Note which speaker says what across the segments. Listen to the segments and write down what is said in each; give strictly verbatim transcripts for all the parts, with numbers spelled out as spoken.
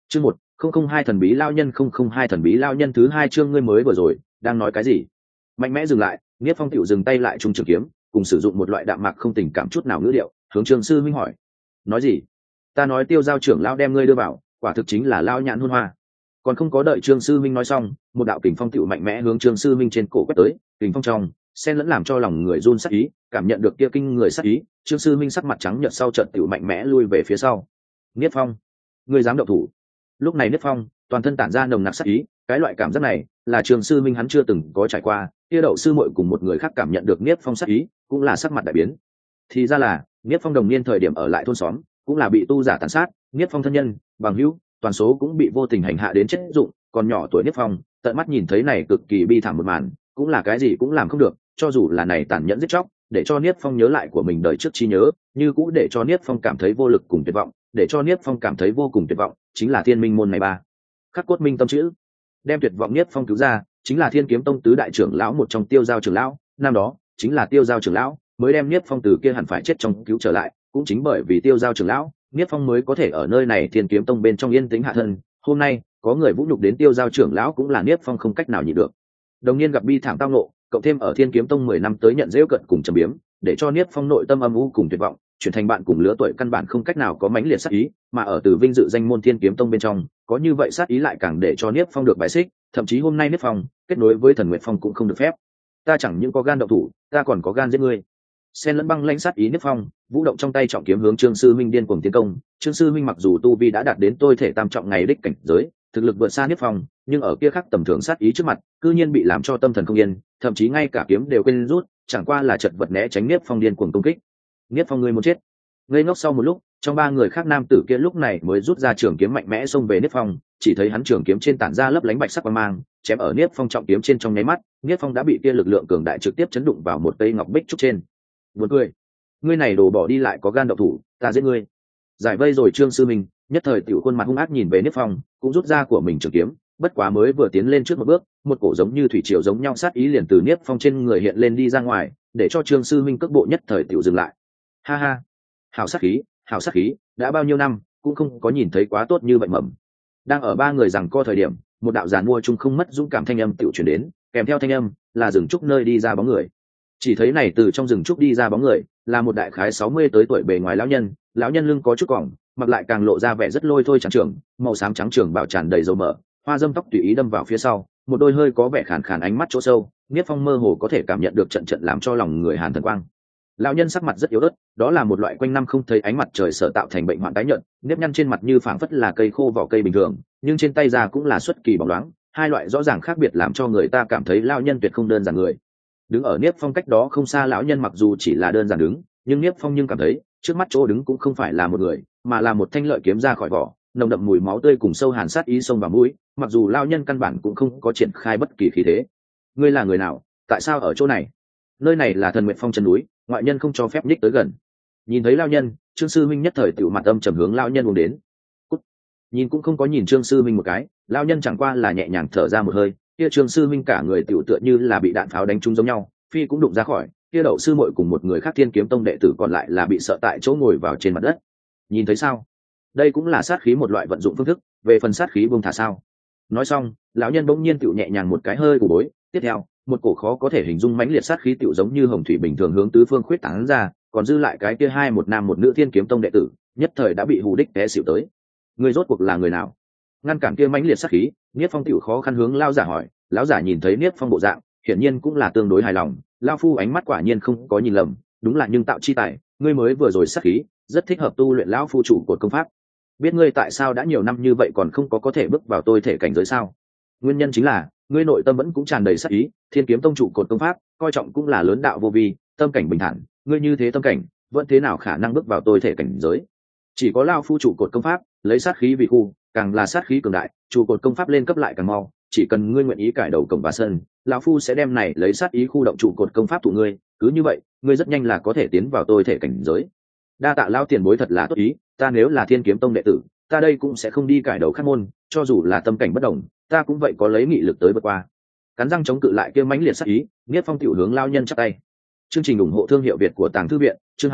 Speaker 1: chương một không không hai thần bí lao nhân không không hai thần bí lao nhân thứ hai chương ngươi mới vừa rồi đang nói cái gì? Mạnh mẽ dừng lại, Niết Phong tiểu dừng tay lại trung trường kiếm, cùng sử dụng một loại đạm mạc không tình cảm chút nào ngữ điệu, hướng Trương Sư Minh hỏi. Nói gì? Ta nói Tiêu Giao trưởng lão đem ngươi đưa vào, quả thực chính là lao nhãn hôn hoa. Còn không có đợi Trương Sư Minh nói xong, một đạo kình phong tiểu mạnh mẽ hướng Trương Sư Minh trên cổ quét tới, kình phong trong, xen lẫn làm cho lòng người run sắc ý, cảm nhận được kia kinh người sắc ý, Trương Sư Minh sắc mặt trắng nhợt sau trận tiểu mạnh mẽ lui về phía sau. Niết Phong, ngươi dám động thủ? Lúc này Niết Phong toàn thân tản ra nồng nặc sắc ý, cái loại cảm giác này là Trương Sư Minh hắn chưa từng có trải qua. Kia Đậu sư muội cùng một người khác cảm nhận được Niết Phong sắc ý, cũng là sắc mặt đại biến. Thì ra là Niết Phong đồng niên thời điểm ở lại thôn xóm, cũng là bị tu giả tàn sát, Niết Phong thân nhân, bằng hữu, toàn số cũng bị vô tình hành hạ đến chết dụng, còn nhỏ tuổi Niết Phong, tận mắt nhìn thấy này cực kỳ bi thảm một màn, cũng là cái gì cũng làm không được, cho dù là này tàn nhẫn giết chóc, để cho Niết Phong nhớ lại của mình đời trước trí nhớ, như cũng để cho Niết Phong cảm thấy vô lực cùng tuyệt vọng, để cho Niết Phong cảm thấy vô cùng tuyệt vọng, chính là Thiên Minh môn này ba. Khắc cốt minh tâm chữ, đem tuyệt vọng Niết Phong cứu ra, chính là Thiên Kiếm Tông tứ đại trưởng lão một trong Tiêu Giao trưởng lão, năm đó chính là Tiêu Giao trưởng lão mới đem Niết Phong từ kia hẳn phải chết trong cứu trở lại, cũng chính bởi vì Tiêu Giao trưởng lão, Niết Phong mới có thể ở nơi này Thiên Kiếm Tông bên trong yên tĩnh hạ thân. Hôm nay có người vũ nhục đến Tiêu Giao trưởng lão cũng là Niết Phong không cách nào nhịn được. Đồng niên gặp bi thảm tao nộ, cộng thêm ở Thiên Kiếm Tông mười năm tới nhận giễu cận cùng trầm biếm, để cho Niết Phong nội tâm âm u cùng tuyệt vọng, chuyển thành bạn cùng lứa tuổi căn bản không cách nào có mãnh liệt sát ý, mà ở từ vinh dự danh môn Thiên Kiếm Tông bên trong, có như vậy sát ý lại càng để cho Niết Phong được bài xích, thậm chí hôm nay Niết Phong kết nối với Thần Nguyệt Phong cũng không được phép. Ta chẳng những có gan động thủ, ta còn có gan giết ngươi. Xen lẫn băng lãnh sát ý Niết Phong, vũ động trong tay trọng kiếm hướng Trương Sư Minh điên cuồng tiến công. Trương Sư Minh mặc dù tu vi đã đạt đến tôi thể tam trọng ngày đích cảnh giới, thực lực vượt xa Niết Phong, nhưng ở kia khắc tầm thường sát ý trước mặt, cư nhiên bị làm cho tâm thần không yên, thậm chí ngay cả kiếm đều quên rút, chẳng qua là chật vật né tránh Niết Phong điên cuồng công kích. Niết Phong ngươi muốn chết. Ngây ngốc sau một lúc, trong ba người khác nam tử kia lúc này mới rút ra trường kiếm mạnh mẽ xông về Niết Phong, chỉ thấy hắn trường kiếm trên tản ra lấp lánh bạch sắc quang mang, chém ở Niết Phong trọng kiếm trên trong nháy mắt, Niết Phong đã bị kia lực lượng cường đại trực tiếp chấn đụng vào một cây ngọc bích trúc trên. Buồn cười, ngươi này đồ bỏ đi lại có gan động thủ, ta giết ngươi. Giải vây rồi Trương Sư Minh, nhất thời tiểu khuôn mặt hung ác nhìn về Niết Phong, cũng rút ra của mình trường kiếm, bất quá mới vừa tiến lên trước một bước, một cổ giống như thủy triều giống nhau sát ý liền từ Niết Phong trên người hiện lên đi ra ngoài, để cho Trương Sư Minh cước bộ nhất thời tiểu dừng lại. Ha ha, hảo sát khí, hảo sát khí, đã bao nhiêu năm cũng không có nhìn thấy quá tốt như vậy mầm. Đang ở ba người rằng co thời điểm, một đạo giàn mua chung không mất dũng cảm thanh âm tiểu truyền đến, kèm theo thanh âm là rừng trúc nơi đi ra bóng người. Chỉ thấy này từ trong rừng trúc đi ra bóng người, là một đại khái sáu mươi tới tuổi bề ngoài lão nhân, lão nhân lưng có chút còng, mặc lại càng lộ ra vẻ rất lôi thôi trắng trưởng, màu xám trắng trường bảo tràn đầy dầu mỡ, hoa dâm tóc tùy ý đâm vào phía sau, một đôi hơi có vẻ khàn khàn ánh mắt chỗ sâu, Niết Phong mơ hồ có thể cảm nhận được trận trận làm cho lòng người hàn thần quang. Lão nhân sắc mặt rất yếu ớt, đó là một loại quanh năm không thấy ánh mặt trời sở tạo thành bệnh hoạn tái nhợt, nếp nhăn trên mặt như phảng phất là cây khô vỏ cây bình thường, nhưng trên tay da cũng là xuất kỳ bóng loáng, hai loại rõ ràng khác biệt làm cho người ta cảm thấy lão nhân tuyệt không đơn giản người. Đứng ở Niết Phong cách đó không xa lão nhân mặc dù chỉ là đơn giản đứng, nhưng Niết Phong nhưng cảm thấy trước mắt chỗ đứng cũng không phải là một người, mà là một thanh lợi kiếm ra khỏi vỏ, nồng đậm mùi máu tươi cùng sâu hàn sát ý xông vào mũi, mặc dù lão nhân căn bản cũng không có triển khai bất kỳ khí thế. Ngươi là người nào? Tại sao ở chỗ này? Nơi này là Thần Nguyệt Phong chân núi, ngoại nhân không cho phép nhích tới gần. Nhìn thấy lão nhân, Trương Sư Minh nhất thời tiểu mặt âm trầm hướng lão nhân uống đến. Cút. Nhìn cũng không có nhìn Trương Sư Minh một cái, lão nhân chẳng qua là nhẹ nhàng thở ra một hơi, kia Trương Sư Minh cả người tiểu tựa như là bị đạn pháo đánh trúng giống nhau, phi cũng đụng ra khỏi, kia Đậu sư muội cùng một người khác Thiên Kiếm Tông đệ tử còn lại là bị sợ tại chỗ ngồi vào trên mặt đất. Nhìn thấy sao? Đây cũng là sát khí một loại vận dụng phương thức, về phần sát khí buông thả sao? Nói xong, lão nhân bỗng nhiên tiểu nhẹ nhàng một cái hơi của bối, tiếp theo, một cổ khó có thể hình dung mãnh liệt sát khí tiểu giống như hồng thủy bình thường hướng tứ phương khuyết tán ra, còn dư lại cái kia hai một nam một nữ Thiên Kiếm Tông đệ tử, nhất thời đã bị hù đích té xỉu tới. Người rốt cuộc là người nào? Ngăn cản kia mãnh liệt sát khí, Niết Phong tiểu khó khăn hướng lão giả hỏi, lão giả nhìn thấy Niết Phong bộ dạng, hiển nhiên cũng là tương đối hài lòng, lão phu ánh mắt quả nhiên không có nhìn lầm, đúng là nhưng tạo chi tài, ngươi mới vừa rồi sát khí, rất thích hợp tu luyện lão phu chủ cột công pháp. Biết ngươi tại sao đã nhiều năm như vậy còn không có có thể bước vào tôi thể cảnh giới sao? Nguyên nhân chính là ngươi nội tâm vẫn cũng tràn đầy sát ý, Thiên Kiếm Tông trụ cột công pháp, coi trọng cũng là lớn đạo vô vi, tâm cảnh bình thản, ngươi như thế tâm cảnh, vẫn thế nào khả năng bước vào tôi thể cảnh giới? Chỉ có lão phu trụ cột công pháp, lấy sát khí vì khu, càng là sát khí cường đại, trụ cột công pháp lên cấp lại càng mau, chỉ cần ngươi nguyện ý cải đầu cổng và sân, lão phu sẽ đem này lấy sát ý khu động trụ cột công pháp tụ ngươi, cứ như vậy, ngươi rất nhanh là có thể tiến vào tôi thể cảnh giới. Đa tạ lão tiền bối thật là tốt ý, ta nếu là Thiên Kiếm Tông đệ tử, ta đây cũng sẽ không đi cải đầu khác môn, cho dù là tâm cảnh bất đồng, ta cũng vậy có lấy nghị lực tới vượt qua. Cắn răng chống cự lại kia mãnh liệt sát ý, Niết Phong tiểu hướng lão nhân chắp tay. Chương trình ủng hộ thương hiệu Việt của Tàng Thư viện, chương hai,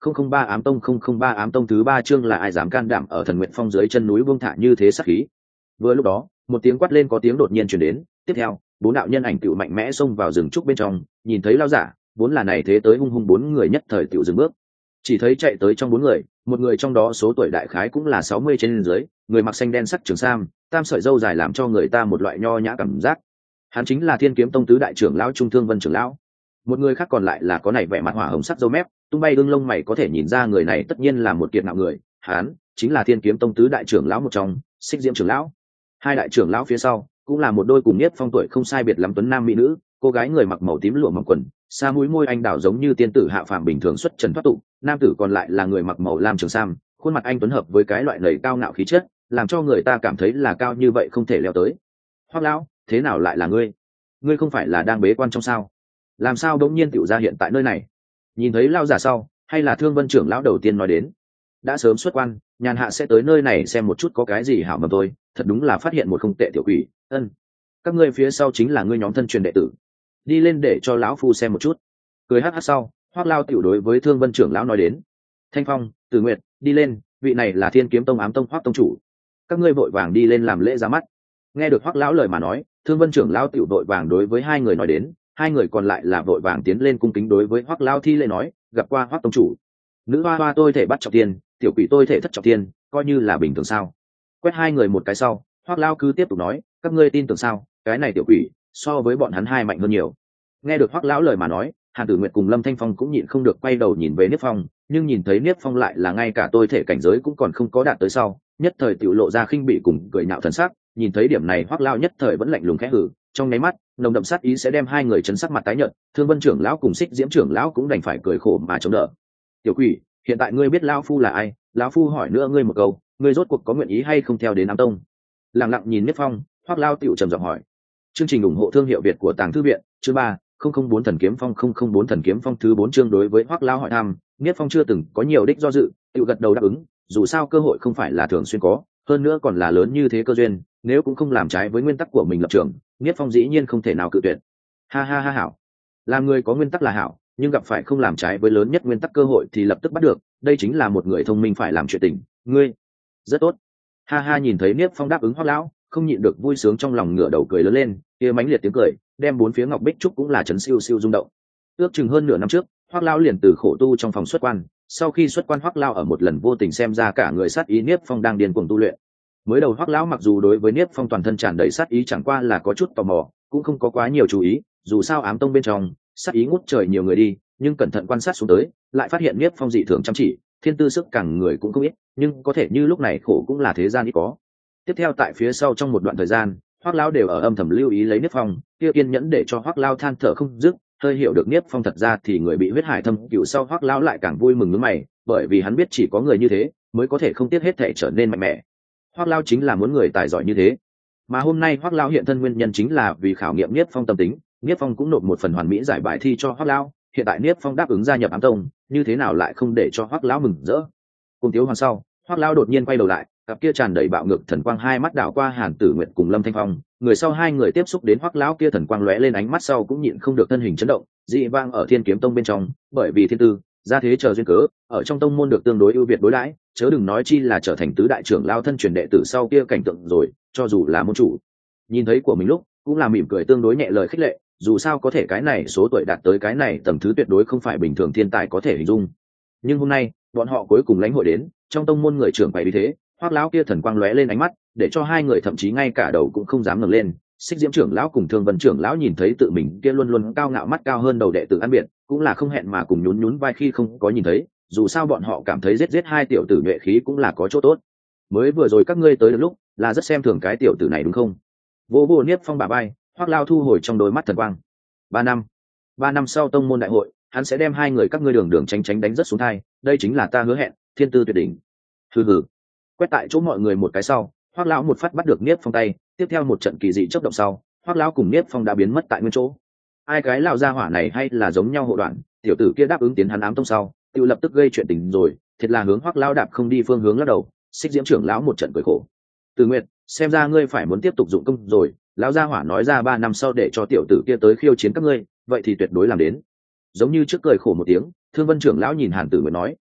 Speaker 1: không không ba ám tông không không ba ám tông thứ ba chương là ai dám can đảm ở Thần Nguyện Phong dưới chân núi buông thả như thế sát khí. Vừa lúc đó, một tiếng quát lên có tiếng đột nhiên truyền đến, tiếp theo, bốn đạo nhân ảnh tựu mạnh mẽ xông vào rừng trúc bên trong, nhìn thấy lao giả, vốn là này thế tới hung hung bốn người nhất thời tựu dừng bước. Chỉ thấy chạy tới trong bốn người, một người trong đó số tuổi đại khái cũng là sáu mươi trên dưới, người mặc xanh đen sắc trường sam, tam sợi râu dài làm cho người ta một loại nho nhã cảm giác. Hắn chính là Thiên Kiếm Tông tứ đại trưởng lão Trung Thương Vân trưởng lão. Một người khác còn lại là có này vẻ mặt hỏa hồng sắc râu mép, tung bay ương lông mày có thể nhìn ra người này tất nhiên là một kiệt ngạo người, hắn chính là Thiên Kiếm Tông tứ đại trưởng lão một trong, Xích Diễm trưởng lão. Hai đại trưởng lão phía sau cũng là một đôi cùng Niết Phong tuổi không sai biệt lắm tuấn nam mỹ nữ, cô gái người mặc màu tím lụa mỏng quần, xa mũi môi anh đào giống như tiên tử hạ phàm bình thường xuất trần thoát tục, nam tử còn lại là người mặc màu lam trường sam, khuôn mặt anh tuấn hợp với cái loại lầy cao ngạo khí chất, làm cho người ta cảm thấy là cao như vậy không thể leo tới. Hoắc lão, thế nào lại là ngươi? Ngươi không phải là đang bế quan trong sao? Làm sao đống nhiên tiểu ra hiện tại nơi này? Nhìn thấy lao giả sau, hay là Thương Vân trưởng lão đầu tiên nói đến. Đã sớm xuất quan, nhàn hạ sẽ tới nơi này xem một chút có cái gì hảo mầm tôi, thật đúng là phát hiện một không tệ tiểu quỷ. Ân, các ngươi phía sau chính là ngươi nhóm thân truyền đệ tử, đi lên để cho lão phu xem một chút. Cười hắc hắc sau, Hoắc lao tiểu đối với Thương Vân trưởng lão nói đến. Thanh Phong, Tử Nguyệt, đi lên, vị này là Thiên Kiếm Tông ám tông Hoắc tông chủ, các ngươi vội vàng đi lên làm lễ ra mắt. Nghe được Hoắc lão lời mà nói, Thương Vân trưởng lão tiểu vội vàng đối với hai người nói đến, hai người còn lại là vội vàng tiến lên cung kính đối với Hoắc lão thi lễ nói, gặp qua Hoắc tông chủ. Nữ hoa hoa tôi thể bắt trọng tiên, tiểu quỷ tôi thể thất trọng tiên, coi như là bình thường sao? Quét hai người một cái sau, Hoắc lão cứ tiếp tục nói, các ngươi tin tưởng sao? Cái này tiểu quỷ so với bọn hắn hai mạnh hơn nhiều. Nghe được Hoắc lão lời mà nói, Hàn Tử Nguyệt cùng Lâm Thanh Phong cũng nhịn không được quay đầu nhìn về Niếp Phong, nhưng nhìn thấy Niếp Phong lại là ngay cả tôi thể cảnh giới cũng còn không có đạt tới sau, nhất thời tiểu lộ ra khinh bị cùng cười nhạo thần sắc. Nhìn thấy điểm này Hoắc lão nhất thời vẫn lạnh lùng khẽ hừ, trong nháy mắt, nồng đậm sát ý sẽ đem hai người chấn sắc mặt tái nhợt, Thương Vân trưởng lão cùng Xích Diễm trưởng lão cũng đành phải cười khổ mà chống đỡ. Tiểu quỷ, hiện tại ngươi biết lão phu là ai? Lão phu hỏi nữa ngươi một câu, ngươi rốt cuộc có nguyện ý hay không theo đến Ám Tông? Lặng lặng nhìn Niếp Phong, Hoắc lão tiểu trầm giọng hỏi. Chương trình ủng hộ thương hiệu Việt của Tàng Thư viện, chương ba, không không bốn thần kiếm phong không không bốn thần kiếm phong thứ bốn chương đối với Hoắc lão hỏi thăm, Niếp Phong chưa từng có nhiều đích do dự, tự gật đầu đáp ứng, dù sao cơ hội không phải là thường xuyên có, hơn nữa còn là lớn như thế cơ duyên, nếu cũng không làm trái với nguyên tắc của mình lập trường, Niếp Phong dĩ nhiên không thể nào cự tuyệt. Ha ha ha hảo, làm người có nguyên tắc là hảo, nhưng gặp phải không làm trái với lớn nhất nguyên tắc cơ hội thì lập tức bắt được, đây chính là một người thông minh phải làm chuyện tình, ngươi rất tốt. Ha ha nhìn thấy Niếp Phong đáp ứng Hoắc lão, không nhịn được vui sướng trong lòng ngửa đầu cười lớn lên, kia mãnh liệt tiếng cười, đem bốn phía ngọc bích trúc cũng là chấn siêu siêu rung động. Ước chừng hơn nửa năm trước, Hoắc lão liền từ khổ tu trong phòng xuất quan, sau khi xuất quan Hoắc lão ở một lần vô tình xem ra cả người sát ý Niếp Phong đang điên cuồng tu luyện. Mới đầu Hoắc lão mặc dù đối với Niếp Phong toàn thân tràn đầy sát ý chẳng qua là có chút tò mò, cũng không có quá nhiều chú ý, dù sao ám tông bên trong, sát ý ngút trời nhiều người đi, nhưng cẩn thận quan sát xuống tới, lại phát hiện Niếp Phong dị thường chăm chỉ, thiên tư sức càng người cũng không ít, nhưng có thể như lúc này khổ cũng là thế gian ít có. Tiếp theo tại phía sau trong một đoạn thời gian, Hoắc lão đều ở âm thầm lưu ý lấy Niếp Phong, kia kiên nhẫn để cho Hoắc lão than thở không dứt, hơi hiểu được Niếp Phong thật ra thì người bị huyết hải thâm cựu sau Hoắc lão lại càng vui mừng nhướng mày, bởi vì hắn biết chỉ có người như thế mới có thể không tiếc hết thể trở nên mạnh mẽ. Hoắc lão chính là muốn người tài giỏi như thế. Mà hôm nay Hoắc lão hiện thân nguyên nhân chính là vì khảo nghiệm Niếp Phong tâm tính, Niếp Phong cũng nộp một phần hoàn mỹ giải bài thi cho Hoắc lão, hiện tại Niếp Phong đáp ứng gia nhập Ám Tông, như thế nào lại không để cho Hoắc lão mừng rỡ. Cùng Tiếu Hoàn sau, Hoắc lão đột nhiên quay đầu lại, cặp kia tràn đầy bạo ngược thần quang hai mắt đảo qua Hàn Tử Nguyệt cùng Lâm Thanh Phong, người sau hai người tiếp xúc đến Hoắc lão kia thần quang lóe lên ánh mắt sau cũng nhịn không được thân hình chấn động, dị vang ở Thiên Kiếm Tông bên trong, bởi vì thiên tư, gia thế chờ duyên cớ, ở trong tông môn được tương đối ưu việt đối đãi, chớ đừng nói chi là trở thành tứ đại trưởng lao thân truyền đệ tử sau kia cảnh tượng rồi, cho dù là môn chủ, nhìn thấy của mình lúc, cũng là mỉm cười tương đối nhẹ lời khích lệ, dù sao có thể cái này số tuổi đạt tới cái này tầm thứ tuyệt đối không phải bình thường thiên tài có thể hình dung. Nhưng hôm nay, bọn họ cuối cùng lãnh hội đến, trong tông môn người trưởng bày vì thế, Hoắc lão kia thần quang lóe lên ánh mắt, để cho hai người thậm chí ngay cả đầu cũng không dám ngẩng lên. Xích Diễm trưởng lão cùng Thương Vân trưởng lão nhìn thấy tự mình kia luôn luôn cao ngạo mắt cao hơn đầu đệ tử ăn biệt, cũng là không hẹn mà cùng nhún nhún vai khi không có nhìn thấy, dù sao bọn họ cảm thấy giết giết hai tiểu tử nhuệ khí cũng là có chỗ tốt. Mới vừa rồi các ngươi tới được lúc, là rất xem thường cái tiểu tử này đúng không? Vô vô Niếp Phong bả vai, Hoắc lão thu hồi trong đôi mắt thần quang. Ba năm, ba năm sau tông môn đại hội, hắn sẽ đem hai người các ngươi đường đường tránh tránh đánh rất xuống thai, đây chính là ta hứa hẹn, thiên tư tuyệt đỉnh. Hừ hừ. Quét tại chỗ mọi người một cái sau, Hoắc lão một phát bắt được Niếp Phong tay, tiếp theo một trận kỳ dị chớp động sau, Hoắc lão cùng Niếp Phong đã biến mất tại nguyên chỗ. Ai cái lão gia hỏa này hay là giống nhau hộ đoạn, tiểu tử kia đáp ứng tiến hắn Ám Tông sau, tự lập tức gây chuyện tình rồi, thiệt là hướng Hoắc lão đạp không đi phương hướng lắc đầu. Xích Diễm trưởng lão một trận cười khổ. Từ Nguyệt, xem ra ngươi phải muốn tiếp tục dụng công rồi, lão gia hỏa nói ra ba năm sau để cho tiểu tử kia tới khiêu chiến các ngươi, vậy thì tuyệt đối làm đến. Giống như trước cười khổ một tiếng, Thương Vân trưởng lão nhìn Hàn Tử Nguyệt nói,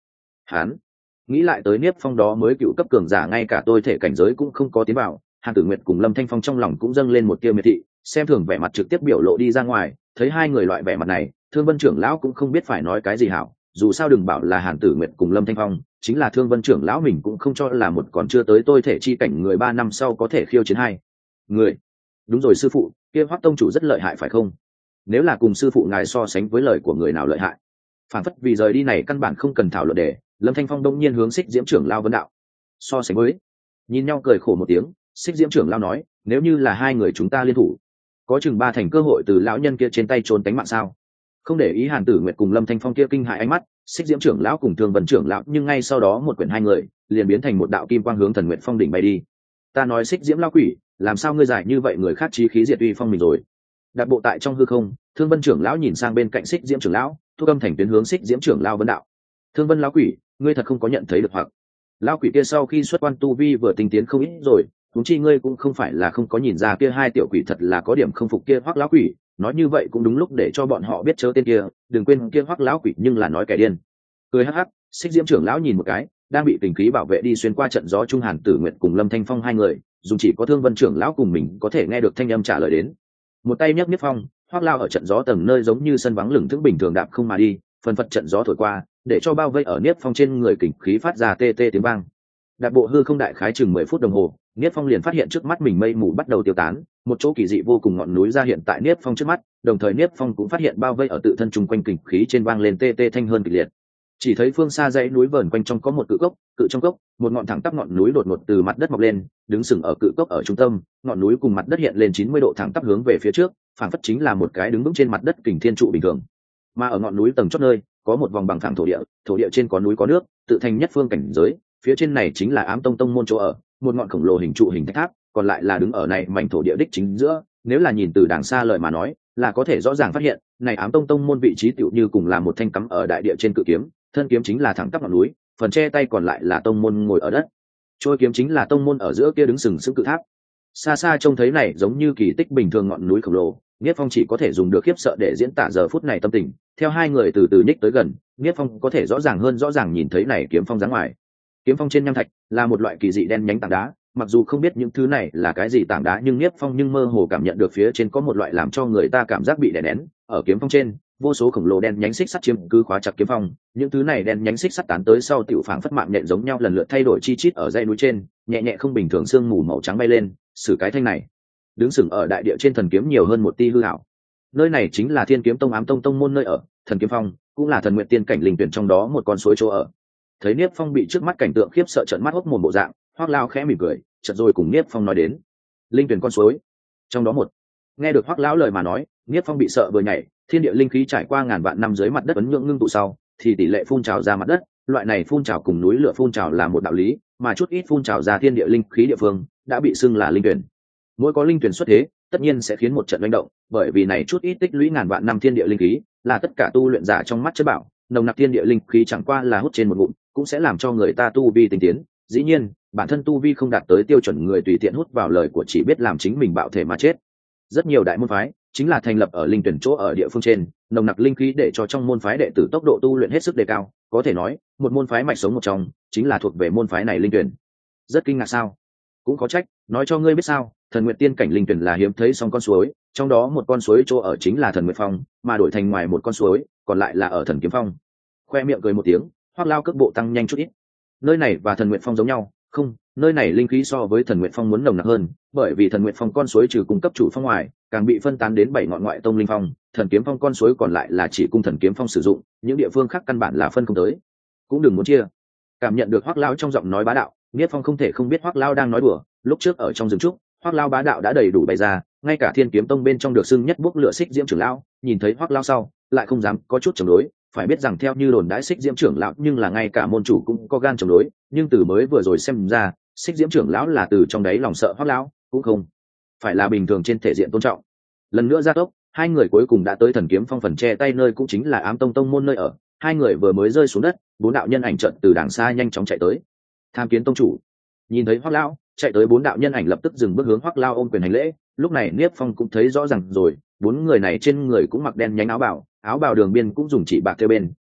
Speaker 1: Hán nghĩ lại tới Niếp Phong đó mới cựu cấp cường giả, ngay cả tôi thể cảnh giới cũng không có tiến vào. Hàn Tử Nguyệt cùng Lâm Thanh Phong trong lòng cũng dâng lên một tia miệt thị, xem thường vẻ mặt trực tiếp biểu lộ đi ra ngoài. Thấy hai người loại vẻ mặt này, Thương Vân trưởng lão cũng không biết phải nói cái gì hảo. Dù sao đừng bảo là Hàn Tử Nguyệt cùng Lâm Thanh Phong, chính là Thương Vân trưởng lão mình cũng không cho là một còn chưa tới tôi thể chi cảnh người ba năm sau có thể khiêu chiến hai người. Đúng rồi sư phụ, kia Hoắc tông chủ rất lợi hại phải không? Nếu là cùng sư phụ ngài so sánh với lời của người nào lợi hại? Phản phất vì rời đi này căn bản không cần thảo luận đề, Lâm Thanh Phong đông nhiên hướng Xích Diễm trưởng lão vấn đạo. So sánh với? Nhìn nhau cười khổ một tiếng, Xích Diễm trưởng lão nói, nếu như là hai người chúng ta liên thủ, có chừng ba thành cơ hội từ lão nhân kia trên tay trốn tánh mạng sao? Không để ý Hàn Tử Nguyệt cùng Lâm Thanh Phong kia kinh hại ánh mắt, Xích Diễm trưởng lão cùng Thương Vân trưởng lão, nhưng ngay sau đó một quyển hai người liền biến thành một đạo kim quang hướng Thần Nguyệt Phong đỉnh bay đi. Ta nói Xích Diễm lão quỷ, làm sao ngươi giải như vậy, người khác chí khí diệt uy phong mình rồi. Đạp bộ tại trong hư không, Thương Vân trưởng lão nhìn sang bên cạnh Xích Diễm trưởng lão, thu âm thành tuyến hướng Xích Diễm trưởng lão vấn đạo. Thương Vân lão quỷ, ngươi thật không có nhận thấy được hoặc? Lão quỷ kia sau khi xuất quan tu vi vừa tinh tiến không ít rồi, huống chi ngươi cũng không phải là không có nhìn ra kia hai tiểu quỷ thật là có điểm không phục kia Hoắc lão quỷ, nói như vậy cũng đúng lúc để cho bọn họ biết chớ tên kia, đừng quên kia Hoắc lão quỷ nhưng là nói kẻ điên. Cười hắc hắc, Xích Diễm trưởng lão nhìn một cái, đang bị tình khí bảo vệ đi xuyên qua trận gió trung Hàn Tử Nguyệt cùng Lâm Thanh Phong hai người, dùng chỉ có Thương Vân trưởng lão cùng mình có thể nghe được thanh âm trả lời đến. Một tay nhấc Niếp Phong, Hoắc lao ở trận gió tầng nơi giống như sân vắng lửng thững bình thường đạp không mà đi, phần phật trận gió thổi qua, để cho bao vây ở Niếp Phong trên người kình khí phát ra tê tê tiếng vang. Đạp bộ hư không đại khái chừng mười phút đồng hồ, Niếp Phong liền phát hiện trước mắt mình mây mù bắt đầu tiêu tán, một chỗ kỳ dị vô cùng ngọn núi ra hiện tại Niếp Phong trước mắt, đồng thời Niếp Phong cũng phát hiện bao vây ở tự thân chung quanh kình khí trên vang lên tê tê thanh hơn kịch liệt. Chỉ thấy phương xa dãy núi vờn quanh trong có một cự cốc, cự trong cốc, một ngọn thẳng tắp ngọn núi đột ngột từ mặt đất mọc lên, đứng sừng ở cự cốc ở trung tâm, ngọn núi cùng mặt đất hiện lên chín mươi độ thẳng tắp hướng về phía trước, phảng phất chính là một cái đứng vững trên mặt đất kình thiên trụ bình thường. Mà ở ngọn núi tầng chót nơi, có một vòng bằng phẳng thổ địa, thổ địa trên có núi có nước, tự thành nhất phương cảnh giới, phía trên này chính là Ám Tông tông môn chỗ ở, một ngọn khổng lồ hình trụ hình thạch tháp, còn lại là đứng ở này mảnh thổ địa đích chính giữa, nếu là nhìn từ đàng xa lời mà nói, là có thể rõ ràng phát hiện, này Ám Tông tông môn vị trí tựu như cùng là một thanh cắm ở đại địa trên cự kiếm, thân kiếm chính là thẳng tắp ngọn núi, phần che tay còn lại là tông môn ngồi ở đất. Trôi kiếm chính là tông môn ở giữa kia đứng sừng sững cự tháp. Xa xa trông thấy này giống như kỳ tích bình thường ngọn núi khổng lồ, Niếp Phong chỉ có thể dùng được khiếp sợ để diễn tả giờ phút này tâm tình. Theo hai người từ từ nhích tới gần, Niếp Phong có thể rõ ràng hơn rõ ràng nhìn thấy này kiếm phong dáng ngoài. Kiếm phong trên nham thạch là một loại kỳ dị đen nhánh tảng đá, mặc dù không biết những thứ này là cái gì tảng đá, nhưng Niếp Phong nhưng mơ hồ cảm nhận được phía trên có một loại làm cho người ta cảm giác bị đè nén. Ở kiếm phong trên, vô số khổng lồ đen nhánh xích sắt chiếm cứ khóa chặt kiếm phong, những thứ này đen nhánh xích sắt tán tới sau tiểu phảng phất mạng nhện giống nhau lần lượt thay đổi chi chít ở dãy núi trên, nhẹ nhẹ không bình thường sương mù màu trắng bay lên, sử cái thanh này đứng sừng ở đại địa trên thần kiếm nhiều hơn một tia hư ảo. Nơi này chính là Thiên Kiếm Tông Ám Tông tông môn nơi ở, Thần Kiếm Phong cũng là thần nguyện tiên cảnh linh tuyển trong đó một con suối chỗ ở. Thấy Niếp Phong bị trước mắt cảnh tượng khiếp sợ trợn mắt hốc mồm bộ dạng, Hoắc Lao khẽ mỉm cười, chợt rồi cùng Niếp Phong nói đến linh tuyển con suối trong đó một. Nghe được Hoắc lão lời mà nói, Niếp Phong bị sợ vừa nhảy, thiên địa linh khí trải qua ngàn vạn năm dưới mặt đất ấn nhượng ngưng tụ sau, thì tỷ lệ phun trào ra mặt đất, loại này phun trào cùng núi lửa phun trào là một đạo lý, mà chút ít phun trào ra thiên địa linh khí địa phương đã bị xưng là linh tuyển. Mỗi có linh tuyển xuất thế, tất nhiên sẽ khiến một trận manh động, bởi vì này chút ít tích lũy ngàn vạn năm thiên địa linh khí, là tất cả tu luyện giả trong mắt chất bảo, nồng nặc thiên địa linh khí chẳng qua là hút trên một ngụm, cũng sẽ làm cho người ta tu vi tinh tiến. Dĩ nhiên, bản thân tu vi không đạt tới tiêu chuẩn người tùy tiện hút vào lời của chỉ biết làm chính mình bạo thể mà chết. Rất nhiều đại môn phái chính là thành lập ở linh tuyển chỗ ở địa phương trên, nồng nặc linh khí để cho trong môn phái đệ tử tốc độ tu luyện hết sức đề cao, có thể nói, một môn phái mạch sống một trong, chính là thuộc về môn phái này linh tuyển. Rất kinh ngạc sao? Cũng có trách, nói cho ngươi biết sao, thần nguyện tiên cảnh linh tuyển là hiếm thấy song con suối, trong đó một con suối chỗ ở chính là thần nguyện phong, mà đổi thành ngoài một con suối, còn lại là ở thần kiếm phong. Khoe miệng cười một tiếng, Hoắc Lao cước bộ tăng nhanh chút ít. Nơi này và thần nguyện phong giống nhau, không, nơi này linh khí so với thần nguyện phong muốn nồng nặc hơn, bởi vì thần nguyện phong con suối trừ cung cấp chủ phong ngoài, càng bị phân tán đến bảy ngọn ngoại tông linh phong, thần kiếm phong con suối còn lại là chỉ cung thần kiếm phong sử dụng, những địa phương khác căn bản là phân không tới. Cũng đừng muốn chia. Cảm nhận được Hoắc Lao trong giọng nói bá đạo, Niếp Phong không thể không biết Hoắc Lao đang nói đùa. Lúc trước ở trong rừng trúc, Hoắc Lao bá đạo đã đầy đủ bày ra, ngay cả Thiên Kiếm Tông bên trong được xưng nhất bốc lửa Xích Diễm trưởng lão, nhìn thấy Hoắc Lao sau, lại không dám có chút chống đối, phải biết rằng theo như đồn đãi Xích Diễm trưởng lão, nhưng là ngay cả môn chủ cũng có gan chống đối, nhưng từ mới vừa rồi xem ra, Xích Diễm trưởng lão là từ trong đáy lòng sợ Hoắc Lao, cũng không phải là bình thường trên thể diện tôn trọng. Lần nữa ra tốc, hai người cuối cùng đã tới Thần Kiếm Phong phần che tay nơi cũng chính là Ám Tông tông môn nơi ở, hai người vừa mới rơi xuống đất, bốn đạo nhân ảnh chợt từ đằng xa nhanh chóng chạy tới. Tham kiến tông chủ. Nhìn thấy Hoắc Lão chạy tới, bốn đạo nhân ảnh lập tức dừng bước hướng Hoắc Lao ôm quyền hành lễ. Lúc này Niếp Phong cũng thấy rõ ràng rồi, bốn người này trên người cũng mặc đen nhánh áo bào, áo bào đường biên cũng dùng chỉ bạc theo bên,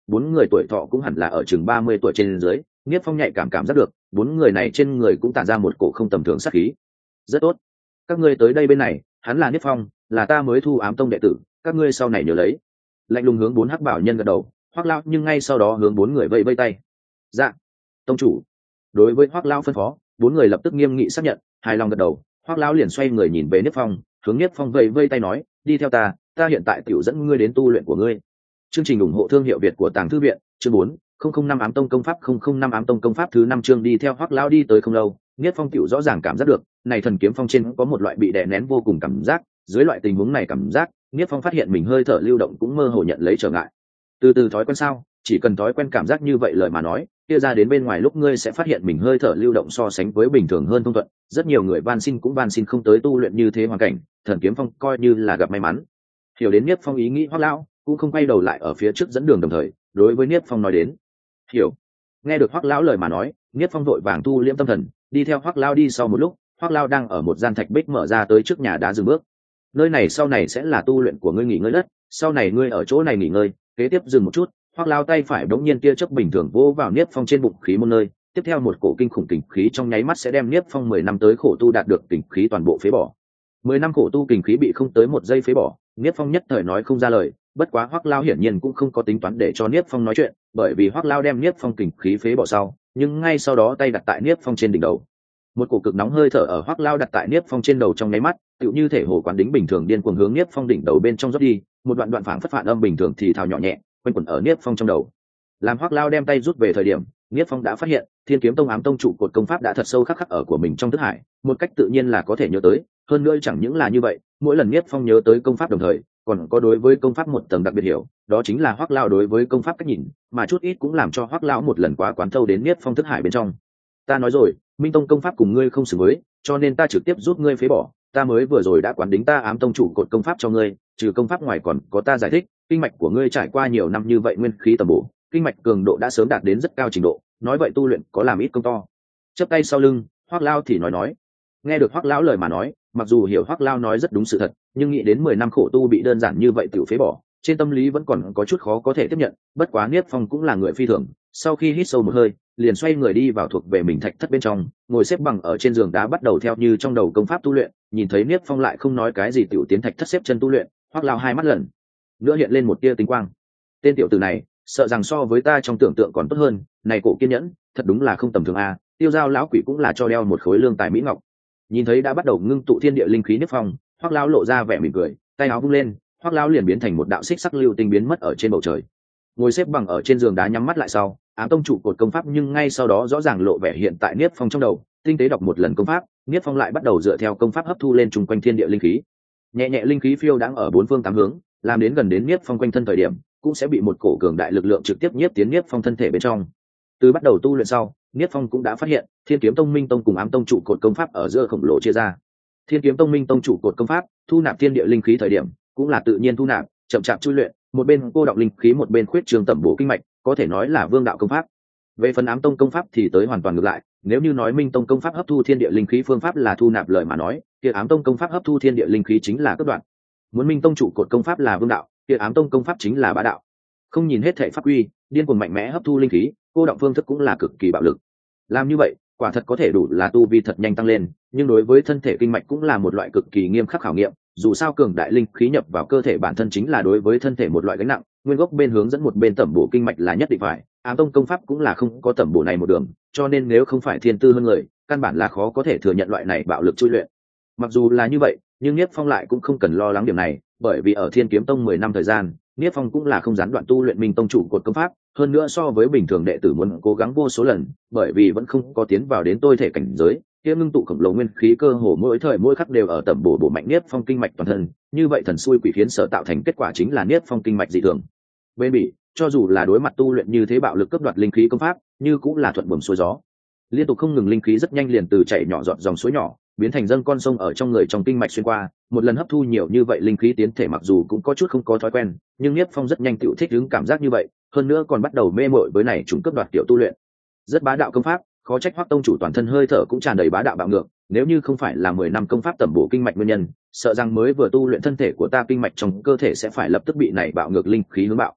Speaker 1: bốn người tuổi thọ cũng hẳn là ở chừng ba mươi tuổi trên dưới. Niếp Phong nhạy cảm cảm giác được bốn người này trên người cũng tản ra một cổ không tầm thường sát khí. Rất tốt, các ngươi tới đây bên này, hắn là Niếp Phong, là ta mới thu ám tông đệ tử, các ngươi sau này nhớ lấy. Lạnh lùng hướng bốn hắc bảo nhân gật đầu. Hoắc lão nhưng ngay sau đó hướng bốn người vẫy vẫy tay. Dạ, tông chủ. Đối với Hoắc lão phân phó, bốn người lập tức nghiêm nghị xác nhận, hài lòng gật đầu. Hoắc lão liền xoay người nhìn về Niếp Phong, hướng Niếp Phong vẫy vẫy tay nói, đi theo ta, ta hiện tại tiểu dẫn ngươi đến tu luyện của ngươi. Chương trình ủng hộ thương hiệu Việt của Tàng Thư viện, chương bốn, không không năm ám tông công pháp không không năm ám tông công pháp thứ năm chương. Đi theo Hoắc lão đi tới không lâu, Niếp Phong tiểu rõ ràng cảm giác được, này thần kiếm phong trên có một loại bị đè nén vô cùng cảm giác, dưới loại tình huống này cảm giác, Niếp Phong phát hiện mình hơi thở lưu động cũng mơ hồ nhận lấy trở ngại. Từ từ thói quen sao, chỉ cần thói quen cảm giác như vậy lời mà nói, kia ra đến bên ngoài lúc ngươi sẽ phát hiện mình hơi thở lưu động so sánh với bình thường hơn thông thuận. Rất nhiều người van xin cũng van xin không tới tu luyện như thế hoàn cảnh, thần kiếm phong coi như là gặp may mắn. Hiểu đến Niếp Phong ý nghĩ, Hoắc lão cũng không quay đầu lại ở phía trước dẫn đường, đồng thời đối với Niếp Phong nói đến. Hiểu. Nghe được Hoắc lão lời mà nói, Niếp Phong vội vàng thu liễm tâm thần, đi theo Hoắc lão đi. Sau một lúc, Hoắc lão đang ở một gian thạch bích mở ra tới trước nhà đá dừng bước. Nơi này sau này sẽ là tu luyện của ngươi nghỉ ngơi đất, sau này ngươi ở chỗ này nghỉ ngơi. Kế tiếp dừng một chút, Hoắc lão tay phải đống nhiên tia chớp bình thường vỗ vào Niếp Phong trên bụng khí môn nơi, tiếp theo một cổ kinh khủng kình khí trong nháy mắt sẽ đem Niếp Phong mười năm tới khổ tu đạt được kình khí toàn bộ phế bỏ. Mười năm khổ tu kình khí bị không tới một giây phế bỏ, Niếp Phong nhất thời nói không ra lời. Bất quá Hoắc lão hiển nhiên cũng không có tính toán để cho Niếp Phong nói chuyện, bởi vì Hoắc lão đem Niếp Phong kình khí phế bỏ sau, nhưng ngay sau đó tay đặt tại Niếp Phong trên đỉnh đầu. Một cổ cực nóng hơi thở ở Hoắc lão đặt tại Niếp Phong trên đầu trong nháy mắt, tựu như thể hồ quán đính bình thường điên cuồng hướng Niếp Phong đỉnh đầu bên trong rót đi, một đoạn đoạn phảng phất phản âm bình thường thì thào nhỏ nhẹ, quanh quẩn ở Niếp Phong trong đầu. Làm Hoắc lão đem tay rút về thời điểm, Niếp Phong đã phát hiện, Thiên Kiếm Tông ám tông trụ cột công pháp đã thật sâu khắc khắc ở của mình trong thức hải, một cách tự nhiên là có thể nhớ tới, hơn nữa chẳng những là như vậy, mỗi lần Niếp Phong nhớ tới công pháp đồng thời, còn có đối với công pháp một tầng đặc biệt hiểu, đó chính là Hoắc lão đối với công pháp cách nhìn, mà chút ít cũng làm cho Hoắc lão một lần quá quán thâu đến Niếp Phong thức hải bên trong. Ta nói rồi, Minh Tông công pháp cùng ngươi không xứng với, cho nên ta trực tiếp giúp ngươi phế bỏ, ta mới vừa rồi đã quán đính ta ám tông trụ cột công pháp cho ngươi, trừ công pháp ngoài còn có ta giải thích, kinh mạch của ngươi trải qua nhiều năm như vậy nguyên khí tầm bổ, kinh mạch cường độ đã sớm đạt đến rất cao trình độ, nói vậy tu luyện có làm ít công to. Chắp tay sau lưng, Hoắc lão thì nói nói. Nghe được Hoắc lão lời mà nói, mặc dù hiểu Hoắc lão nói rất đúng sự thật, nhưng nghĩ đến mười năm khổ tu bị đơn giản như vậy tiểu phế bỏ, trên tâm lý vẫn còn có chút khó có thể tiếp nhận. Bất quá Niếp Phong cũng là người phi thường, sau khi hít sâu một hơi, liền xoay người đi vào thuộc về mình thạch thất bên trong, ngồi xếp bằng ở trên giường đá bắt đầu theo như trong đầu công pháp tu luyện. Nhìn thấy Niếp Phong lại không nói cái gì tiểu tiến thạch thất xếp chân tu luyện, Hoắc lão hai mắt lần nữa hiện lên một tia tinh quang. Tên tiểu tử này, sợ rằng so với ta trong tưởng tượng còn tốt hơn, này cổ kiên nhẫn, thật đúng là không tầm thường a. Tiêu Giao lão quỷ cũng là cho đeo một khối lương tài mỹ ngọc. Nhìn thấy đã bắt đầu ngưng tụ thiên địa linh khí Niếp Phong, Hoắc lão lộ ra vẻ mỉm cười, tay áo vung lên, Hoắc lão liền biến thành một đạo xích sắc lưu tinh biến mất ở trên bầu trời. Ngồi xếp bằng ở trên giường đá nhắm mắt lại sau, ám tông trụ cột công pháp nhưng ngay sau đó rõ ràng lộ vẻ hiện tại Niếp Phong trong đầu, tinh tế đọc một lần công pháp, Niếp Phong lại bắt đầu dựa theo công pháp hấp thu lên chung quanh thiên địa linh khí. Nhẹ nhẹ linh khí phiêu đang ở bốn phương tám hướng, làm đến gần đến Niếp Phong quanh thân thời điểm, cũng sẽ bị một cổ cường đại lực lượng trực tiếp nhiếp tiến Niếp Phong thân thể bên trong. Từ bắt đầu tu luyện sau, Niếp Phong cũng đã phát hiện, Thiên Kiếm Tông Minh Tông cùng ám tông trụ cột công pháp ở giữa khổng lồ chia ra. Thiên Kiếm Tông Minh Tông trụ cột công pháp, thu nạp thiên địa linh khí thời điểm, cũng là tự nhiên thu nạp, chậm chạp chui luyện, một bên cô đọng linh khí một bên khuyết trường tẩm bổ kinh mạch, có thể nói là vương đạo công pháp. Về phần ám tông công pháp thì tới hoàn toàn ngược lại, nếu như nói Minh Tông công pháp hấp thu thiên địa linh khí phương pháp là thu nạp lời mà nói, kia ám tông công pháp hấp thu thiên địa linh khí chính là cấp đoạn. Muốn Minh Tông trụ cột công pháp là vương đạo, kia ám tông công pháp chính là bá đạo. Không nhìn hết thảy pháp uy, điên cuồng mạnh mẽ hấp thu linh khí, cô động phương thức cũng là cực kỳ bạo lực. Làm như vậy, quả thật có thể đủ là tu vi thật nhanh tăng lên, nhưng đối với thân thể kinh mạch cũng là một loại cực kỳ nghiêm khắc khảo nghiệm. Dù sao cường đại linh khí nhập vào cơ thể bản thân chính là đối với thân thể một loại gánh nặng, nguyên gốc bên hướng dẫn một bên tẩm bổ kinh mạch là nhất định phải. Ám tông công pháp cũng là không có tẩm bổ này một đường, cho nên nếu không phải thiên tư hơn người, căn bản là khó có thể thừa nhận loại này bạo lực chui luyện. Mặc dù là như vậy, nhưng Niếp Phong lại cũng không cần lo lắng điểm này, bởi vì ở Thiên Kiếm Tông mười năm thời gian, Niếp Phong cũng là không gián đoạn tu luyện Minh Tông trụ cột công pháp, hơn nữa so với bình thường đệ tử muốn cố gắng vô số lần, bởi vì vẫn không có tiến vào đến tôi thể cảnh giới, kia ngưng tụ khổng lồ nguyên khí cơ hồ mỗi thời mỗi khắc đều ở tẩm bổ bổ mạnh Niếp Phong kinh mạch toàn thân, như vậy thần xui quỷ khiến sở tạo thành kết quả chính là Niếp Phong kinh mạch dị thường. Bên bị, cho dù là đối mặt tu luyện như thế bạo lực cấp đoạt linh khí công pháp, như cũng là thuận buồm xuôi gió. Liên tục không ngừng linh khí rất nhanh liền từ chảy nhỏ giọt dòng suối nhỏ, biến thành dâng con sông ở trong người trong kinh mạch xuyên qua, một lần hấp thu nhiều như vậy linh khí tiến thể mặc dù cũng có chút không có thói quen, nhưng Niếp Phong rất nhanh tự thích ứng cảm giác như vậy, hơn nữa còn bắt đầu mê mội với này trùng cấp đoạt tiểu tu luyện. Rất bá đạo công pháp, khó trách Hoắc tông chủ toàn thân hơi thở cũng tràn đầy bá đạo bạo ngược, nếu như không phải là mười năm công pháp tẩm bổ kinh mạch nguyên nhân, sợ rằng mới vừa tu luyện thân thể của ta kinh mạch trong cơ thể sẽ phải lập tức bị này bạo ngược linh khí hướng bạo.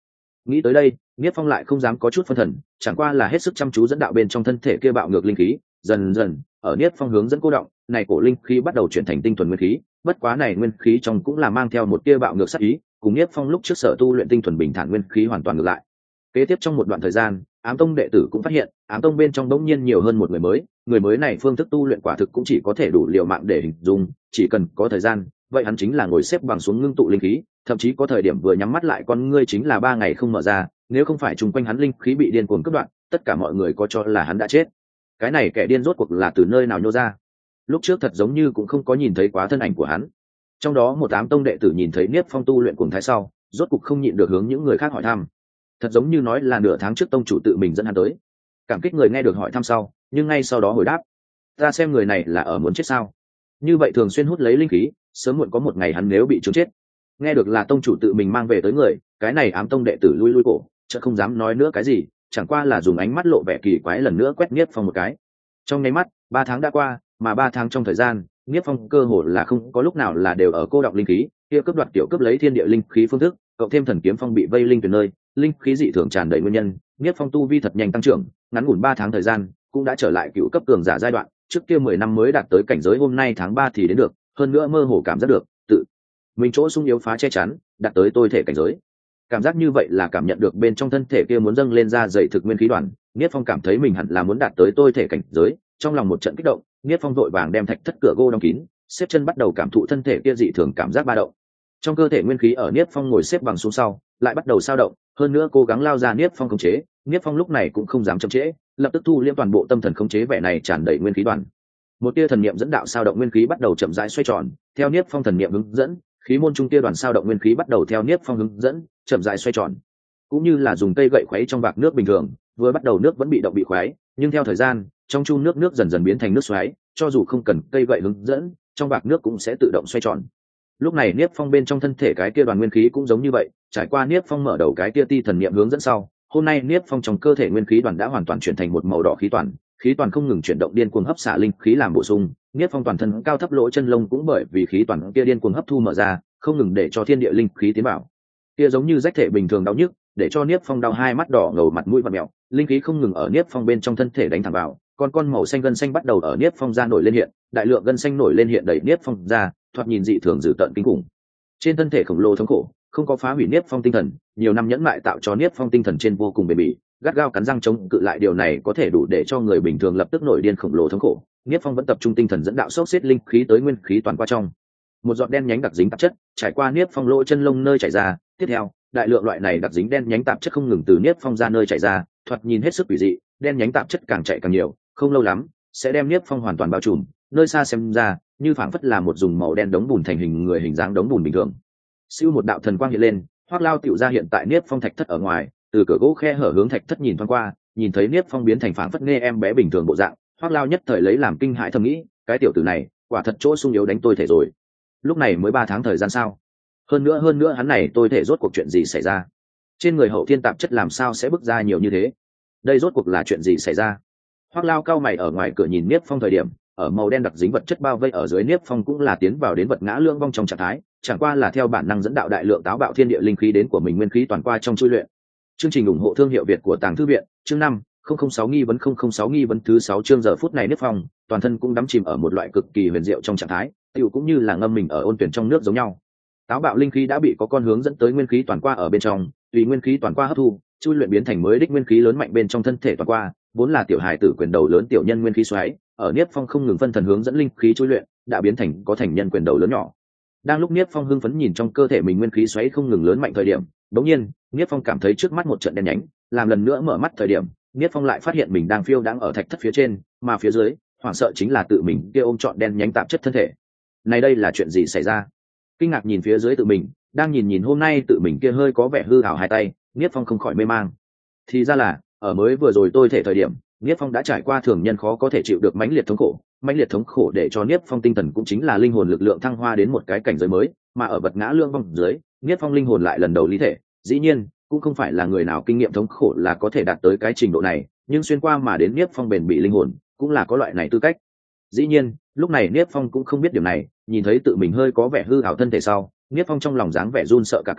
Speaker 1: Nghĩ tới đây, Niếp Phong lại không dám có chút phân thần, chẳng qua là hết sức chăm chú dẫn đạo bên trong thân thể kia bạo ngược linh khí, dần dần, ở Niếp Phong hướng dẫn cô động, này cổ linh khí bắt đầu chuyển thành tinh thuần nguyên khí, bất quá này nguyên khí trong cũng là mang theo một tia bạo ngược sát ý, cùng Niếp Phong lúc trước sở tu luyện tinh thuần bình thản nguyên khí hoàn toàn ngược lại. Kế tiếp trong một đoạn thời gian, Ám Tông đệ tử cũng phát hiện, Ám Tông bên trong đống nhiên nhiều hơn một người mới, người mới này phương thức tu luyện quả thực cũng chỉ có thể đủ liều mạng để hình dung, chỉ cần có thời gian, vậy hắn chính là ngồi xếp bằng xuống ngưng tụ linh khí, thậm chí có thời điểm vừa nhắm mắt lại con ngươi chính là ba ngày không mở ra, nếu không phải chung quanh hắn linh khí bị điên cuồng cắt đoạn, tất cả mọi người có cho là hắn đã chết. Cái này kẻ điên rốt cuộc là từ nơi nào nhô ra? Lúc trước thật giống như cũng không có nhìn thấy quá thân ảnh của hắn. Trong đó một Ám Tông đệ tử nhìn thấy Niếp Phong tu luyện cuồng thái sau, rốt cuộc không nhịn được hướng những người khác hỏi thăm. Thật giống như nói là nửa tháng trước tông chủ tự mình dẫn hắn tới. Cảm kích người nghe được hỏi thăm sau, nhưng ngay sau đó hồi đáp: ta xem người này là ở muốn chết sao? Như vậy thường xuyên hút lấy linh khí, sớm muộn có một ngày hắn nếu bị trúng chết. Nghe được là tông chủ tự mình mang về tới người, cái này Ám Tông đệ tử lui lui cổ, chợ không dám nói nữa cái gì, chẳng qua là dùng ánh mắt lộ vẻ kỳ quái lần nữa quét Niếp Phong một cái. Trong nháy mắt, ba tháng đã qua, mà ba tháng trong thời gian, Niếp Phong cơ hồ là không có lúc nào là đều ở cô đọng linh khí, kia cướp đoạt tiểu cướp lấy thiên địa linh khí phương thức, cộng thêm thần kiếm phong bị vây linh tuyển nơi, linh khí dị thường tràn đầy nguyên nhân, Niếp Phong tu vi thật nhanh tăng trưởng, ngắn ngủn ba tháng thời gian, cũng đã trở lại cựu cấp cường giả giai đoạn, trước kia mười năm mới đạt tới cảnh giới hôm nay tháng ba thì đến được, hơn nữa mơ hồ cảm giác được, tự mình chỗ sung yếu phá che chắn, đạt tới tôi thể cảnh giới. Cảm giác như vậy là cảm nhận được bên trong thân thể kia muốn dâng lên ra dày thực nguyên khí đoàn, Niếp Phong cảm thấy mình hẳn là muốn đạt tới tôi thể cảnh giới, trong lòng một trận kích động, Niếp Phong vội vàng đem thạch thất cửa gỗ đóng kín, xếp chân bắt đầu cảm thụ thân thể kia dị thường cảm giác ba động. Trong cơ thể nguyên khí ở Niếp Phong ngồi xếp bằng xuống sau, lại bắt đầu sao động, hơn nữa cố gắng lao ra Niếp Phong khống chế, Niếp Phong lúc này cũng không dám chậm trễ, lập tức thu liễm toàn bộ tâm thần khống chế vẻ này tràn đầy nguyên khí đoàn. Một tia thần niệm dẫn đạo sao động nguyên khí bắt đầu chậm rãi xoay tròn, theo Niếp Phong thần niệm hướng dẫn, khí môn trung tia đoàn sao động nguyên khí bắt đầu theo Niếp Phong hướng dẫn, chậm rãi xoay tròn. Cũng như là dùng cây gậy khuấy trong vạc nước bình thường, vừa bắt đầu nước vẫn bị động bị khuấy, nhưng theo thời gian, trong chu nước nước dần dần biến thành nước xoáy, cho dù không cần cây gậy hướng dẫn, trong vạc nước cũng sẽ tự động xoay tròn. Lúc này Niếp Phong bên trong thân thể cái kia đoàn nguyên khí cũng giống như vậy, trải qua Niếp Phong mở đầu cái kia ti thần niệm hướng dẫn sau, hôm nay Niếp Phong trong cơ thể nguyên khí đoàn đã hoàn toàn chuyển thành một màu đỏ khí toàn, khí toàn không ngừng chuyển động điên cuồng hấp xả linh khí làm bổ sung, Niếp Phong toàn thân cao thấp lỗ chân lông cũng bởi vì khí toàn kia điên cuồng hấp thu mở ra, không ngừng để cho thiên địa linh khí tiến vào. Kia giống như rách thể bình thường đau nhức, để cho Niếp Phong đau hai mắt đỏ ngầu mặt mũi vặn mèo, linh khí không ngừng ở Niếp Phong bên trong thân thể đánh thẳng vào, con con màu xanh gân xanh bắt đầu ở Niếp Phong ra nổi lên hiện, đại lượng gân xanh nổi lên hiện đẩy Niếp Phong ra, thoạt nhìn dị thường dữ tợn kinh khủng. Trên thân thể khổng lồ thống khổ, không có phá hủy Niếp Phong tinh thần, nhiều năm nhẫn mại tạo cho Niếp Phong tinh thần trên vô cùng bền bỉ, gắt gao cắn răng chống cự lại điều này có thể đủ để cho người bình thường lập tức nổi điên khổng lồ thống khổ. Niếp Phong vẫn tập trung tinh thần dẫn đạo xốc xếp linh khí tới nguyên khí toàn qua trong. Một giọt đen nhánh đặc dính tạp chất trải qua Niếp Phong lỗ chân lông nơi chảy ra, tiếp theo, đại lượng loại này đặc dính đen nhánh tạp chất không ngừng từ Niếp Phong ra nơi chảy ra, thoạt nhìn hết sức quỷ dị, đen nhánh tạp chất càng chạy càng nhiều, không lâu lắm sẽ đem Niếp Phong hoàn toàn bao trùm, nơi xa xem ra, như phảng phất là một dùng màu đen đống bùn thành hình người hình dáng đống bùn bình thường. Siêu một đạo thần quang hiện lên, Hoắc Lao tiểu ra hiện tại Niếp Phong thạch thất ở ngoài, từ cửa gỗ khe hở hướng thạch thất nhìn thoáng qua, nhìn thấy Niếp Phong biến thành phảng phất nghe em bé bình thường bộ dạng, Hoắc Lao nhất thời lấy làm kinh hãi thầm nghĩ, cái tiểu tử này, quả thật chỗ sung yếu đánh tôi thể rồi. Lúc này mới ba tháng thời gian sao? Hơn nữa hơn nữa hắn này tôi thể rốt cuộc chuyện gì xảy ra? Trên người hậu thiên tạp chất làm sao sẽ bứt ra nhiều như thế? Đây rốt cuộc là chuyện gì xảy ra? Hoắc Lao cao mày ở ngoài cửa nhìn Niếp Phong thời điểm, ở màu đen đặc dính vật chất bao vây ở dưới Niếp Phong cũng là tiến vào đến vật ngã lưỡng vong trong trạng thái, chẳng qua là theo bản năng dẫn đạo đại lượng táo bạo thiên địa linh khí đến của mình nguyên khí toàn qua trong chui luyện. Chương trình ủng hộ thương hiệu Việt của Tàng Thư viện, chương năm, không không sáu nghi vấn không không sáu nghi vấn thứ sáu chương giờ phút này Niếp Phong, toàn thân cũng đắm chìm ở một loại cực kỳ huyền diệu trong trạng thái, tựu cũng như là ngâm mình ở ôn tuyển trong nước giống nhau. Táo bạo linh khí đã bị có con hướng dẫn tới nguyên khí toàn qua ở bên trong, tùy nguyên khí toàn qua hấp thu, chui luyện biến thành mới đích nguyên khí lớn mạnh bên trong thân thể toàn qua, vốn là tiểu hài tử quyền đầu lớn tiểu nhân nguyên khí xoáy, ở Niếp Phong không ngừng phân thần hướng dẫn linh khí chui luyện, đã biến thành có thành nhân quyền đầu lớn nhỏ. Đang lúc Niếp Phong hưng phấn nhìn trong cơ thể mình nguyên khí xoáy không ngừng lớn mạnh thời điểm, đột nhiên, Niếp Phong cảm thấy trước mắt một trận đen nhánh, làm lần nữa mở mắt thời điểm, Niếp Phong lại phát hiện mình đang phiêu đang ở thạch thất phía trên, mà phía dưới, hoảng sợ chính là tự mình kia ôm trọn đen nhánh tạp chất thân thể. Này đây là chuyện gì xảy ra? Kinh ngạc nhìn phía dưới tự mình, đang nhìn nhìn hôm nay tự mình kia hơi có vẻ hư ảo hai tay, Niếp Phong không khỏi mê mang. Thì ra là, ở mới vừa rồi tôi thể thời điểm, Niếp Phong đã trải qua thường nhân khó có thể chịu được mãnh liệt thống khổ, mãnh liệt thống khổ để cho Niếp Phong tinh thần cũng chính là linh hồn lực lượng thăng hoa đến một cái cảnh giới mới, mà ở vật ngã lương vong dưới, Niếp Phong linh hồn lại lần đầu lý thể, dĩ nhiên, cũng không phải là người nào kinh nghiệm thống khổ là có thể đạt tới cái trình độ này, nhưng xuyên qua mà đến Niếp Phong bền bỉ linh hồn, cũng là có loại này tư cách. Dĩ nhiên, lúc này Niếp Phong cũng không biết điều này, nhìn thấy tự mình hơi có vẻ hư ảo thân thể sau, Niếp Phong trong lòng dáng vẻ run sợ cả kinh,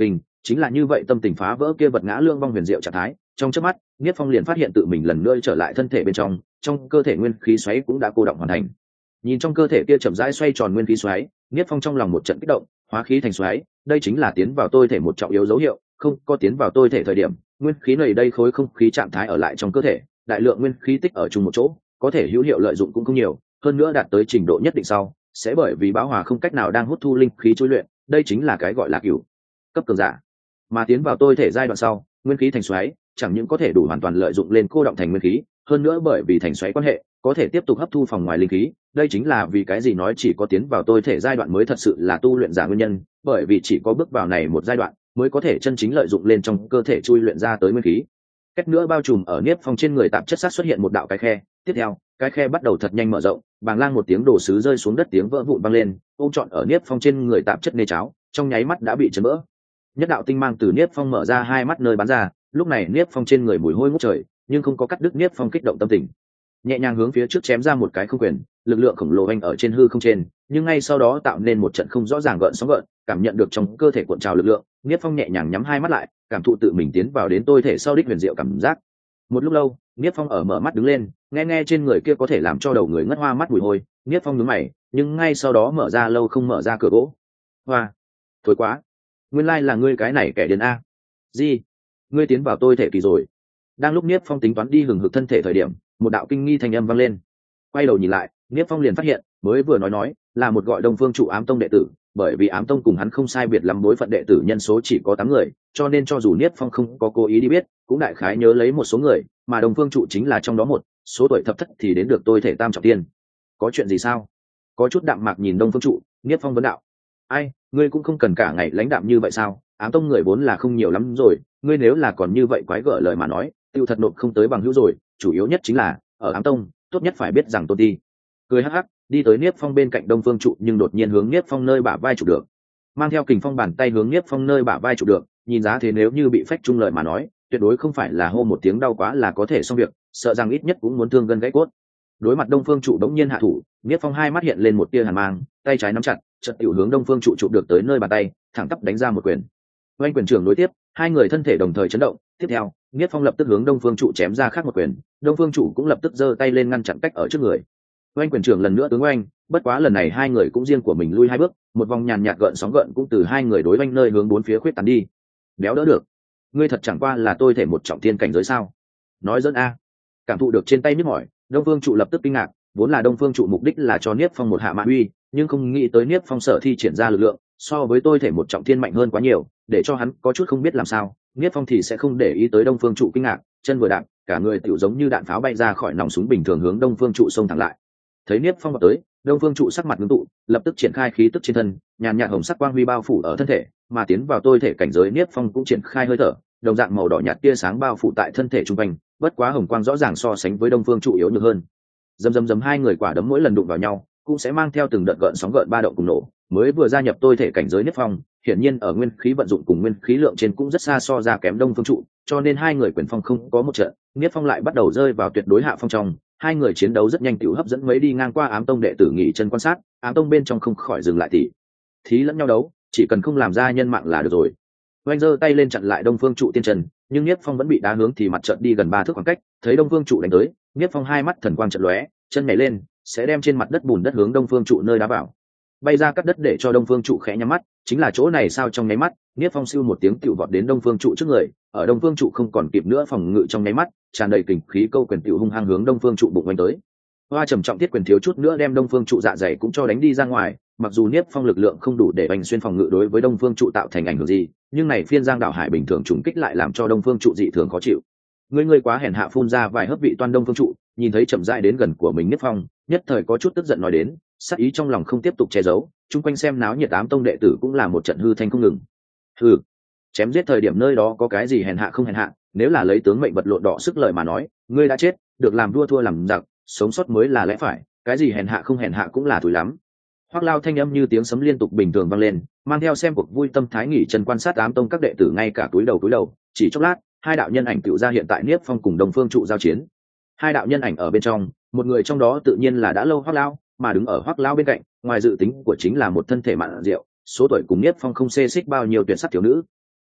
Speaker 1: chính là như vậy tâm tình phá vỡ kia vật ngã lương vong huyền diệu trạng thái, trong chớp mắt Niết Phong liền phát hiện tự mình lần nữa trở lại thân thể bên trong, trong cơ thể nguyên khí xoáy cũng đã cô động hoàn thành. Nhìn trong cơ thể kia chậm rãi xoay tròn nguyên khí xoáy, Niết Phong trong lòng một trận kích động, hóa khí thành xoáy, đây chính là tiến vào tôi thể một trọng yếu dấu hiệu, không có tiến vào tôi thể thời điểm, nguyên khí này đây khối không khí trạng thái ở lại trong cơ thể, đại lượng nguyên khí tích ở chung một chỗ, có thể hữu hiệu lợi dụng cũng không nhiều, hơn nữa đạt tới trình độ nhất định sau, sẽ bởi vì bão hòa không cách nào đang hút thu linh khí chui luyện, đây chính là cái gọi là cửu cấp cường giả. Mà tiến vào tôi thể giai đoạn sau, nguyên khí thành xoáy, chẳng những có thể đủ hoàn toàn lợi dụng lên cô động thành nguyên khí, hơn nữa bởi vì thành xoáy quan hệ, có thể tiếp tục hấp thu phòng ngoài linh khí, đây chính là vì cái gì nói chỉ có tiến vào tôi thể giai đoạn mới thật sự là tu luyện giả nguyên nhân, bởi vì chỉ có bước vào này một giai đoạn mới có thể chân chính lợi dụng lên trong cơ thể chui luyện ra tới nguyên khí. Cách nữa bao trùm ở Niết Phong trên người tạp chất sát xuất hiện một đạo cái khe, tiếp theo, cái khe bắt đầu thật nhanh mở rộng, bàng lang một tiếng đồ sứ rơi xuống đất tiếng vỡ vụn vang lên, ôm trọn ở Niết Phong trên người tạp chất nê cháo, trong nháy mắt đã bị chấn vỡ. Nhất đạo tinh mang từ Niết Phong mở ra hai mắt nơi bắn ra, lúc này Niết Phong trên người mùi hôi ngút trời, nhưng không có cắt đứt Niết Phong kích động tâm tình. Nhẹ nhàng hướng phía trước chém ra một cái không quyền, lực lượng khổng lồ anh ở trên hư không trên, nhưng ngay sau đó tạo nên một trận không rõ ràng gợn sóng gợn, cảm nhận được trong cơ thể cuộn trào lực lượng, Niết Phong nhẹ nhàng nhắm hai mắt lại, cảm thụ tự mình tiến vào đến tôi thể sau đích huyền diệu cảm giác. Một lúc lâu, Niết Phong ở mở mắt đứng lên, nghe nghe trên người kia có thể làm cho đầu người ngất hoa mắt mùi hôi, Niết Phong nhướng mày, nhưng ngay sau đó mở ra lâu không mở ra cửa gỗ. Hoa, thối quá, nguyên lai là ngươi cái này kẻ điên a. Gì? Ngươi tiến vào tôi thể kỳ rồi? Đang lúc Niết Phong tính toán đi hừng hực thân thể thời điểm, một đạo kinh nghi thanh âm vang lên. Quay đầu nhìn lại, Niết Phong liền phát hiện, mới vừa nói nói là một gọi Đông Phương Trụ Ám Tông đệ tử, bởi vì Ám Tông cùng hắn không sai biệt lắm bối phận đệ tử nhân số chỉ có tám người, cho nên cho dù Niết Phong không có cố ý đi biết, cũng đại khái nhớ lấy một số người, mà Đông Phương Trụ chính là trong đó một, số tuổi thập thất thì đến được tôi thể tam trọng tiên. Có chuyện gì sao? Có chút đạm mạc nhìn Đông Phương Trụ, Niết Phong vấn đạo. Ai, ngươi cũng không cần cả ngày lãnh đạm như vậy sao? Ám Tông người vốn là không nhiều lắm rồi, ngươi nếu là còn như vậy quái gở lời mà nói, tiêu thật nộp không tới bằng hữu rồi, chủ yếu nhất chính là ở Ám Tông, tốt nhất phải biết rằng tôn ti. Cười hắc hắc, đi tới Niết Phong bên cạnh Đông Phương Trụ, nhưng đột nhiên hướng Niết Phong nơi bả vai chụp được, mang theo kình phong bàn tay hướng Niết Phong nơi bả vai chụp được, nhìn giá thế nếu như bị phách trung lợi mà nói, tuyệt đối không phải là hô một tiếng đau quá là có thể xong việc, sợ rằng ít nhất cũng muốn thương gân gãy cốt. Đối mặt Đông Phương Trụ đống nhiên hạ thủ, Niết Phong hai mắt hiện lên một tia hàn mang, tay trái nắm chặt, chợt tiểu hướng Đông Phương Trụ chụp được tới nơi bàn tay, thẳng tắp đánh ra một quyền. Oanh quyền trưởng đối tiếp, hai người thân thể đồng thời chấn động, tiếp theo, Niết Phong lập tức hướng Đông Phương Trụ chém ra khác một quyền, Đông Phương Trụ cũng lập tức giơ tay lên ngăn chặn cách ở trước người. Oanh quyền trưởng lần nữa tướng oanh, bất quá lần này hai người cũng riêng của mình lui hai bước, một vòng nhàn nhạt gợn sóng gợn cũng từ hai người đối oanh nơi hướng bốn phía khuyết tán đi. Béo đỡ được, ngươi thật chẳng qua là tôi thể một trọng thiên cảnh giới sao? Nói dẫn a. Cảm thụ được trên tay nhức mỏi, Đông Phương Trụ lập tức kinh ngạc, vốn là Đông Phương Trụ mục đích là cho Niết Phong một hạ mã uy, nhưng không nghĩ tới Niết Phong sở thi triển ra lực lượng, so với tôi thể một trọng thiên mạnh hơn quá nhiều, để cho hắn có chút không biết làm sao. Niết Phong thì sẽ không để ý tới Đông Phương Trụ kinh ngạc, chân vừa đạp, cả người tiểu giống như đạn pháo bay ra khỏi nòng súng bình thường hướng Đông Phương Trụ xông thẳng lại. Thấy Niết Phong vào tới, Đông Phương Trụ sắc mặt ngưng tụ, lập tức triển khai khí tức trên thân, nhàn nhạt hồng sắc quang huy bao phủ ở thân thể, mà tiến vào tôi thể cảnh giới Niết Phong cũng triển khai hơi thở, đồng dạng màu đỏ nhạt tia sáng bao phủ tại thân thể trung quanh, bất quá hồng quang rõ ràng so sánh với Đông Phương Trụ yếu nhược hơn. Dầm dầm dầm hai người quả đấm mỗi lần đụng vào nhau, cũng sẽ mang theo từng đợt gợn sóng gợn ba động cùng nổ. Mới vừa gia nhập tôi thể cảnh giới Niết Phong, hiển nhiên ở nguyên khí vận dụng cùng nguyên khí lượng trên cũng rất xa so ra kém Đông Phương Trụ, cho nên hai người quyền phong không có một trận, Niết Phong lại bắt đầu rơi vào tuyệt đối hạ phong trong. Hai người chiến đấu rất nhanh tiểu hấp dẫn mấy đi ngang qua Ám Tông đệ tử nghỉ chân quan sát, Ám Tông bên trong không khỏi dừng lại tỉ thí lẫn nhau đấu, chỉ cần không làm ra nhân mạng là được rồi. Oanh giơ tay lên chặn lại Đông Phương Trụ tiên trần, nhưng Niết Phong vẫn bị đá hướng thì mặt trận đi gần ba thước khoảng cách, thấy Đông Phương Trụ đánh tới, Niết Phong hai mắt thần quang chợt lóe, chân nhảy lên, sẽ đem trên mặt đất bùn đất hướng Đông Phương Trụ nơi đá vào. Bay ra cắt đất để cho Đông Phương Trụ khẽ nhắm mắt, chính là chỗ này sao trong nháy mắt, Niết Phong siêu một tiếng tiểu vọt đến Đông Phương Trụ trước người, ở Đông Phương Trụ không còn kịp nữa phòng ngự trong nháy mắt, tràn đầy kình khí câu quyền tiểu hung hăng hướng Đông Phương Trụ bụng oanh tới. Hoa trầm trọng thiết quyền thiếu chút nữa đem Đông Phương Trụ dạ dày cũng cho đánh đi ra ngoài, mặc dù Niết Phong lực lượng không đủ để oanh xuyên phòng ngự đối với Đông Phương Trụ tạo thành ảnh hưởng gì, nhưng này phiên giang đảo hải bình thường trùng kích lại làm cho Đông Phương Trụ dị thường khó chịu. Người người quá hèn hạ phun ra vài hớp vị toan Đông Phương Trụ, nhìn thấy chậm rãi đến gần của mình Niết Phong, nhất thời có chút tức giận nói đến, sát ý trong lòng không tiếp tục che giấu, chung quanh xem náo nhiệt Ám Tông đệ tử cũng là một trận hư thanh không ngừng. Hừ, chém giết thời điểm nơi đó có cái gì hèn hạ không hèn hạ, nếu là lấy tướng mệnh vật lộn đỏ sức lợi mà nói, ngươi đã chết, được làm đua thua làm giặc, sống sót mới là lẽ phải, cái gì hèn hạ không hèn hạ cũng là thúi lắm. Hoắc Lao thanh âm như tiếng sấm liên tục bình thường vang lên, mang theo xem cuộc vui tâm thái nghỉ chân quan sát Ám Tông các đệ tử ngay cả túi đầu túi đầu, chỉ chốc lát, hai đạo nhân ảnh tựu ra hiện tại Niết Phong cùng Đông Phương Trụ giao chiến. Hai đạo nhân ảnh ở bên trong, một người trong đó tự nhiên là đã lâu Hoắc Lao, mà đứng ở Hoắc Lao bên cạnh, ngoài dự tính của chính là một thân thể mặn rượu, số tuổi cùng Niết Phong không xê xích bao nhiêu tuyệt sắc thiếu nữ.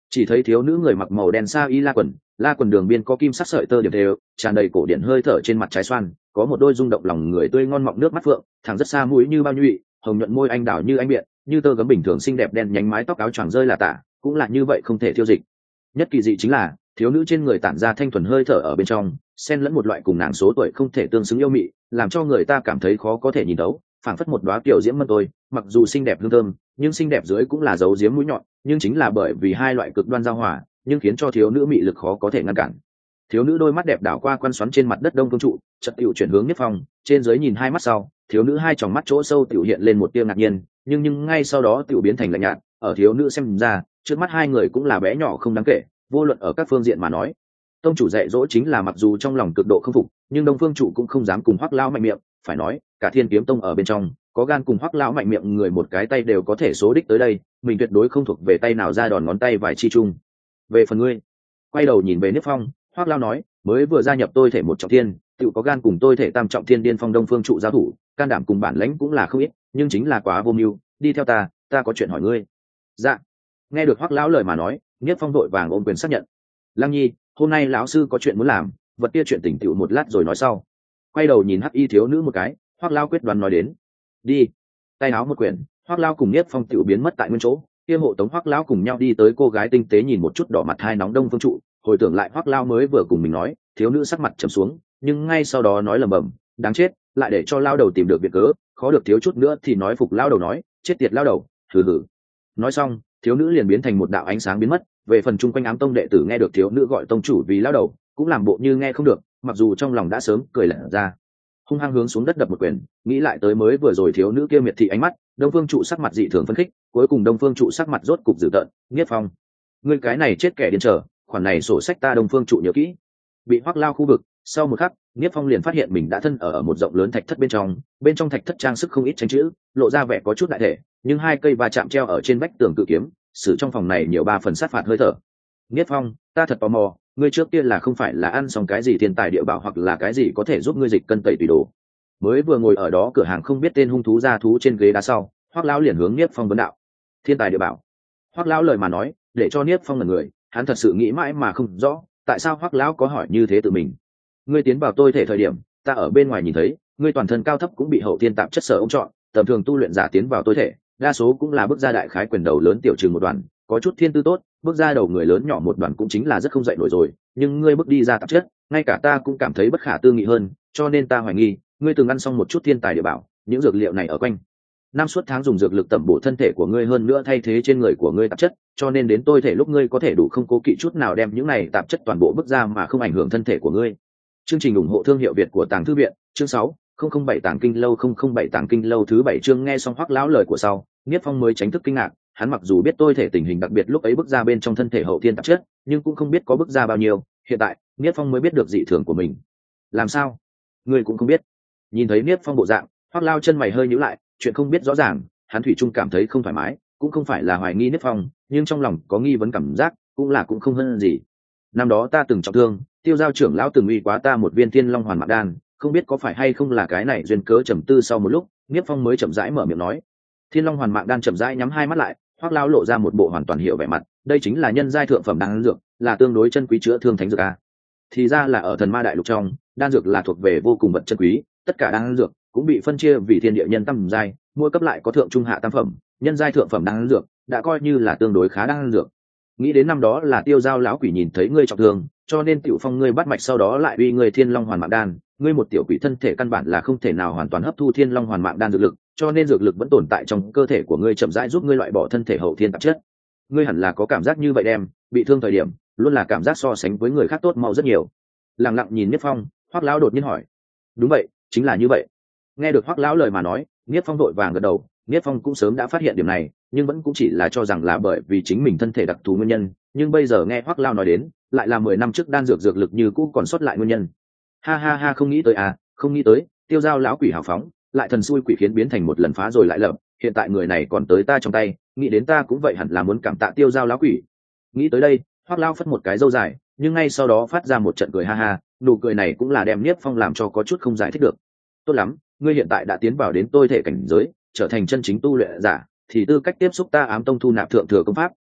Speaker 1: chỉ thấy thiếu nữ người mặc màu đen sa y la quần, la quần đường biên có kim sắc sợi tơ điểm đều, tràn đầy cổ điển hơi thở trên mặt trái xoan, có một đôi rung động lòng người tươi ngon mọng nước mắt phượng, thẳng rất xa mũi như bao nhụy, hồng nhuận môi anh đào như anh biện, như tơ gấm bình thường xinh đẹp đen nhánh mái tóc áo choàng rơi là tả, cũng là như vậy không thể thiêu dịch. Nhất kỳ dị chính là thiếu nữ trên người tản ra thanh thuần hơi thở ở bên trong, xen lẫn một loại cùng nàng số tuổi không thể tương xứng yêu mị, làm cho người ta cảm thấy khó có thể nhìn đấu, phảng phất một đóa tiểu diễm mân tôi, mặc dù xinh đẹp hương thơm, nhưng xinh đẹp dưới cũng là dấu diếm mũi nhọn, nhưng chính là bởi vì hai loại cực đoan giao hòa, nhưng khiến cho thiếu nữ mị lực khó có thể ngăn cản. Thiếu nữ đôi mắt đẹp đảo qua quan xoắn trên mặt đất đông phương trụ, chợt tiểu chuyển hướng Niết Phong, trên dưới nhìn hai mắt sau, thiếu nữ hai tròng mắt chỗ sâu tiểu hiện lên một tia ngạc nhiên, nhưng nhưng ngay sau đó tiểu biến thành lạnh nhạt, ở thiếu nữ xem ra, trước mắt hai người cũng là bé nhỏ không đáng kể, vô luận ở các phương diện mà nói. Tông chủ dạy dỗ chính là mặc dù trong lòng cực độ không phục, nhưng đông phương trụ cũng không dám cùng Hoắc lão mạnh miệng, phải nói, cả Thiên Kiếm Tông ở bên trong, có gan cùng Hoắc lão mạnh miệng người một cái tay đều có thể số đích tới đây, mình tuyệt đối không thuộc về tay nào ra đòn ngón tay vài chi chung. Về phần ngươi, quay đầu nhìn về Niết Phong, Hoắc lão nói, mới vừa gia nhập tôi thể một trọng thiên, tự có gan cùng tôi thể tam trọng thiên điên phong đông phương trụ giao thủ, can đảm cùng bản lãnh cũng là không ít, nhưng chính là quá vô mưu, đi theo ta, ta có chuyện hỏi ngươi. Dạ. Nghe được Hoắc lão lời mà nói, Niết Phong đội vàng ôm quyền xác nhận. Lăng Nhi, hôm nay lão sư có chuyện muốn làm, vật kia chuyện tỉnh tựu một lát rồi nói sau. Quay đầu nhìn Hắc Y thiếu nữ một cái, Hoắc lão quyết đoán nói đến. Đi. Tay áo một quyển, Hoắc lão cùng Niết Phong tựu biến mất tại nguyên chỗ, kia hộ tống Hoắc lão cùng nhau đi tới cô gái tinh tế nhìn một chút đỏ mặt hai nóng đông phương trụ, hồi tưởng lại Hoắc lão mới vừa cùng mình nói, thiếu nữ sắc mặt trầm xuống, nhưng ngay sau đó nói lẩm bẩm, đáng chết, lại để cho lão đầu tìm được việc cớ, khó được thiếu chút nữa thì nói phục lão đầu nói, chết tiệt lão đầu, hừ hừ. Nói xong, thiếu nữ liền biến thành một đạo ánh sáng biến mất. Về phần chung quanh ám tông đệ tử nghe được thiếu nữ gọi tông chủ vì lão đầu, cũng làm bộ như nghe không được, mặc dù trong lòng đã sớm cười lạnh ra, hung hăng hướng xuống đất đập một quyền. Nghĩ lại tới mới vừa rồi thiếu nữ kia miệt thị ánh mắt, đông phương trụ sắc mặt dị thường phấn khích, cuối cùng đông phương trụ sắc mặt rốt cục dữ tợn. Niết Phong, ngươi cái này chết kẻ điên trở, khoản này sổ sách ta đông phương trụ nhớ kỹ. Bị Hoắc lao khu vực, sau một khắc, Niết Phong liền phát hiện mình đã thân ở, ở một rộng lớn thạch thất bên trong, bên trong thạch thất trang sức không ít tranh chữ, lộ ra vẻ có chút đại thể, nhưng hai cây va chạm treo ở trên vách tường cự kiếm, sử trong phòng này nhiều ba phần sát phạt hơi thở. Niết Phong, ta thật tò mò, ngươi trước tiên là không phải là ăn xong cái gì thiên tài địa bảo hoặc là cái gì có thể giúp ngươi dịch cân tẩy tùy đồ. Mới vừa ngồi ở đó cửa hàng không biết tên hung thú ra thú trên ghế đá sau, Hoắc lão liền hướng Niết Phong vấn đạo. Thiên tài địa bảo. Hoắc lão lời mà nói, để cho Niết Phong là người, hắn thật sự nghĩ mãi mà không rõ, tại sao Hoắc lão có hỏi như thế tự mình. Ngươi tiến vào tôi thể thời điểm, ta ở bên ngoài nhìn thấy, ngươi toàn thân cao thấp cũng bị hậu thiên tạp chất sở ông chọn, tầm thường tu luyện giả tiến vào tôi thể, đa số cũng là bước ra đại khái quyền đầu lớn tiểu trừ một đoàn, có chút thiên tư tốt, bước ra đầu người lớn nhỏ một đoàn cũng chính là rất không dậy nổi rồi, nhưng ngươi bước đi ra tạp chất, ngay cả ta cũng cảm thấy bất khả tư nghị hơn, cho nên ta hoài nghi, ngươi từng ăn xong một chút thiên tài địa bảo, những dược liệu này ở quanh năm suốt tháng dùng dược lực tẩm bổ thân thể của ngươi hơn nữa thay thế trên người của ngươi tạp chất, cho nên đến tôi thể lúc ngươi có thể đủ không cố kỵ chút nào đem những này tạp chất toàn bộ bước ra mà không ảnh hưởng thân thể của ngươi. Chương trình ủng hộ thương hiệu Việt của Tàng Thư viện, chương sáu, không không bảy Tàng Kinh lâu không không bảy Tàng Kinh lâu thứ bảy chương. Nghe xong Hoắc lão lời của sau, Niết Phong mới tránh thức kinh ngạc, hắn mặc dù biết tôi thể tình hình đặc biệt lúc ấy bước ra bên trong thân thể hậu thiên tạp chất, nhưng cũng không biết có bước ra bao nhiêu, hiện tại, Niết Phong mới biết được dị thường của mình. Làm sao? Ngươi cũng không biết. Nhìn thấy Niết Phong bộ dạng, Hoắc lão chân mày hơi nhíu lại, chuyện không biết rõ ràng, hắn thủy chung cảm thấy không thoải mái, cũng không phải là hoài nghi Niết Phong, nhưng trong lòng có nghi vấn cảm giác, cũng là cũng không hơn gì. Năm đó ta từng trọng thương, Tiêu Giao trưởng lão từng uy quá ta một viên Thiên Long Hoàn Mạng Đan, không biết có phải hay không là cái này duyên cớ. Trầm tư sau một lúc, Niết Phong mới chậm rãi mở miệng nói. Thiên Long Hoàn Mạng Đan chậm rãi nhắm hai mắt lại, Hoắc lão lộ ra một bộ hoàn toàn hiểu vẻ mặt, đây chính là nhân giai thượng phẩm đan dược, là tương đối chân quý chữa thương thánh dược a. Thì ra là ở Thần Ma đại lục trong, đan dược là thuộc về vô cùng vật chân quý, tất cả đan dược cũng bị phân chia vì thiên địa nhân tam giai, mỗi cấp lại có thượng trung hạ tam phẩm, nhân giai thượng phẩm đan dược đã coi như là tương đối khá đan dược. Nghĩ đến năm đó là Tiêu Giao lão quỷ nhìn thấy ngươi trọng thương, cho nên tiểu phong ngươi bắt mạch sau đó lại uy ngươi Thiên Long Hoàn Mạng Đan, ngươi một tiểu quỷ thân thể căn bản là không thể nào hoàn toàn hấp thu Thiên Long Hoàn Mạng Đan dược lực, cho nên dược lực vẫn tồn tại trong cơ thể của ngươi chậm rãi giúp ngươi loại bỏ thân thể hậu thiên tạp chất. Ngươi hẳn là có cảm giác như vậy đem, bị thương thời điểm, luôn là cảm giác so sánh với người khác tốt mau rất nhiều. Lặng lặng nhìn Niết Phong, Hoắc lão đột nhiên hỏi. Đúng vậy, chính là như vậy. Nghe được Hoắc lão lời mà nói, Niết Phong vội vàng gật đầu, Niết Phong cũng sớm đã phát hiện điểm này, nhưng vẫn cũng chỉ là cho rằng là bởi vì chính mình thân thể đặc thù nguyên nhân, nhưng bây giờ nghe Hoắc lão nói đến, lại là mười năm trước đan dược dược lực như cũ còn sót lại nguyên nhân. Ha ha ha, không nghĩ tới à, không nghĩ tới, Tiêu Giao lão quỷ hào phóng, lại thần xui quỷ khiến biến thành một lần phá rồi lại lập, hiện tại người này còn tới ta trong tay, nghĩ đến ta cũng vậy hẳn là muốn cảm tạ Tiêu Giao lão quỷ. Nghĩ tới đây, Hoắc lão phất một cái râu dài, nhưng ngay sau đó phát ra một trận cười ha ha, nụ cười này cũng là đem Niết Phong làm cho có chút không giải thích được. Tốt lắm, ngươi hiện tại đã tiến vào đến tôi thể cảnh giới, trở thành chân chính tu luyện giả, thì tư cách tiếp xúc ta Ám Tông thu nạp thượng thừa công pháp,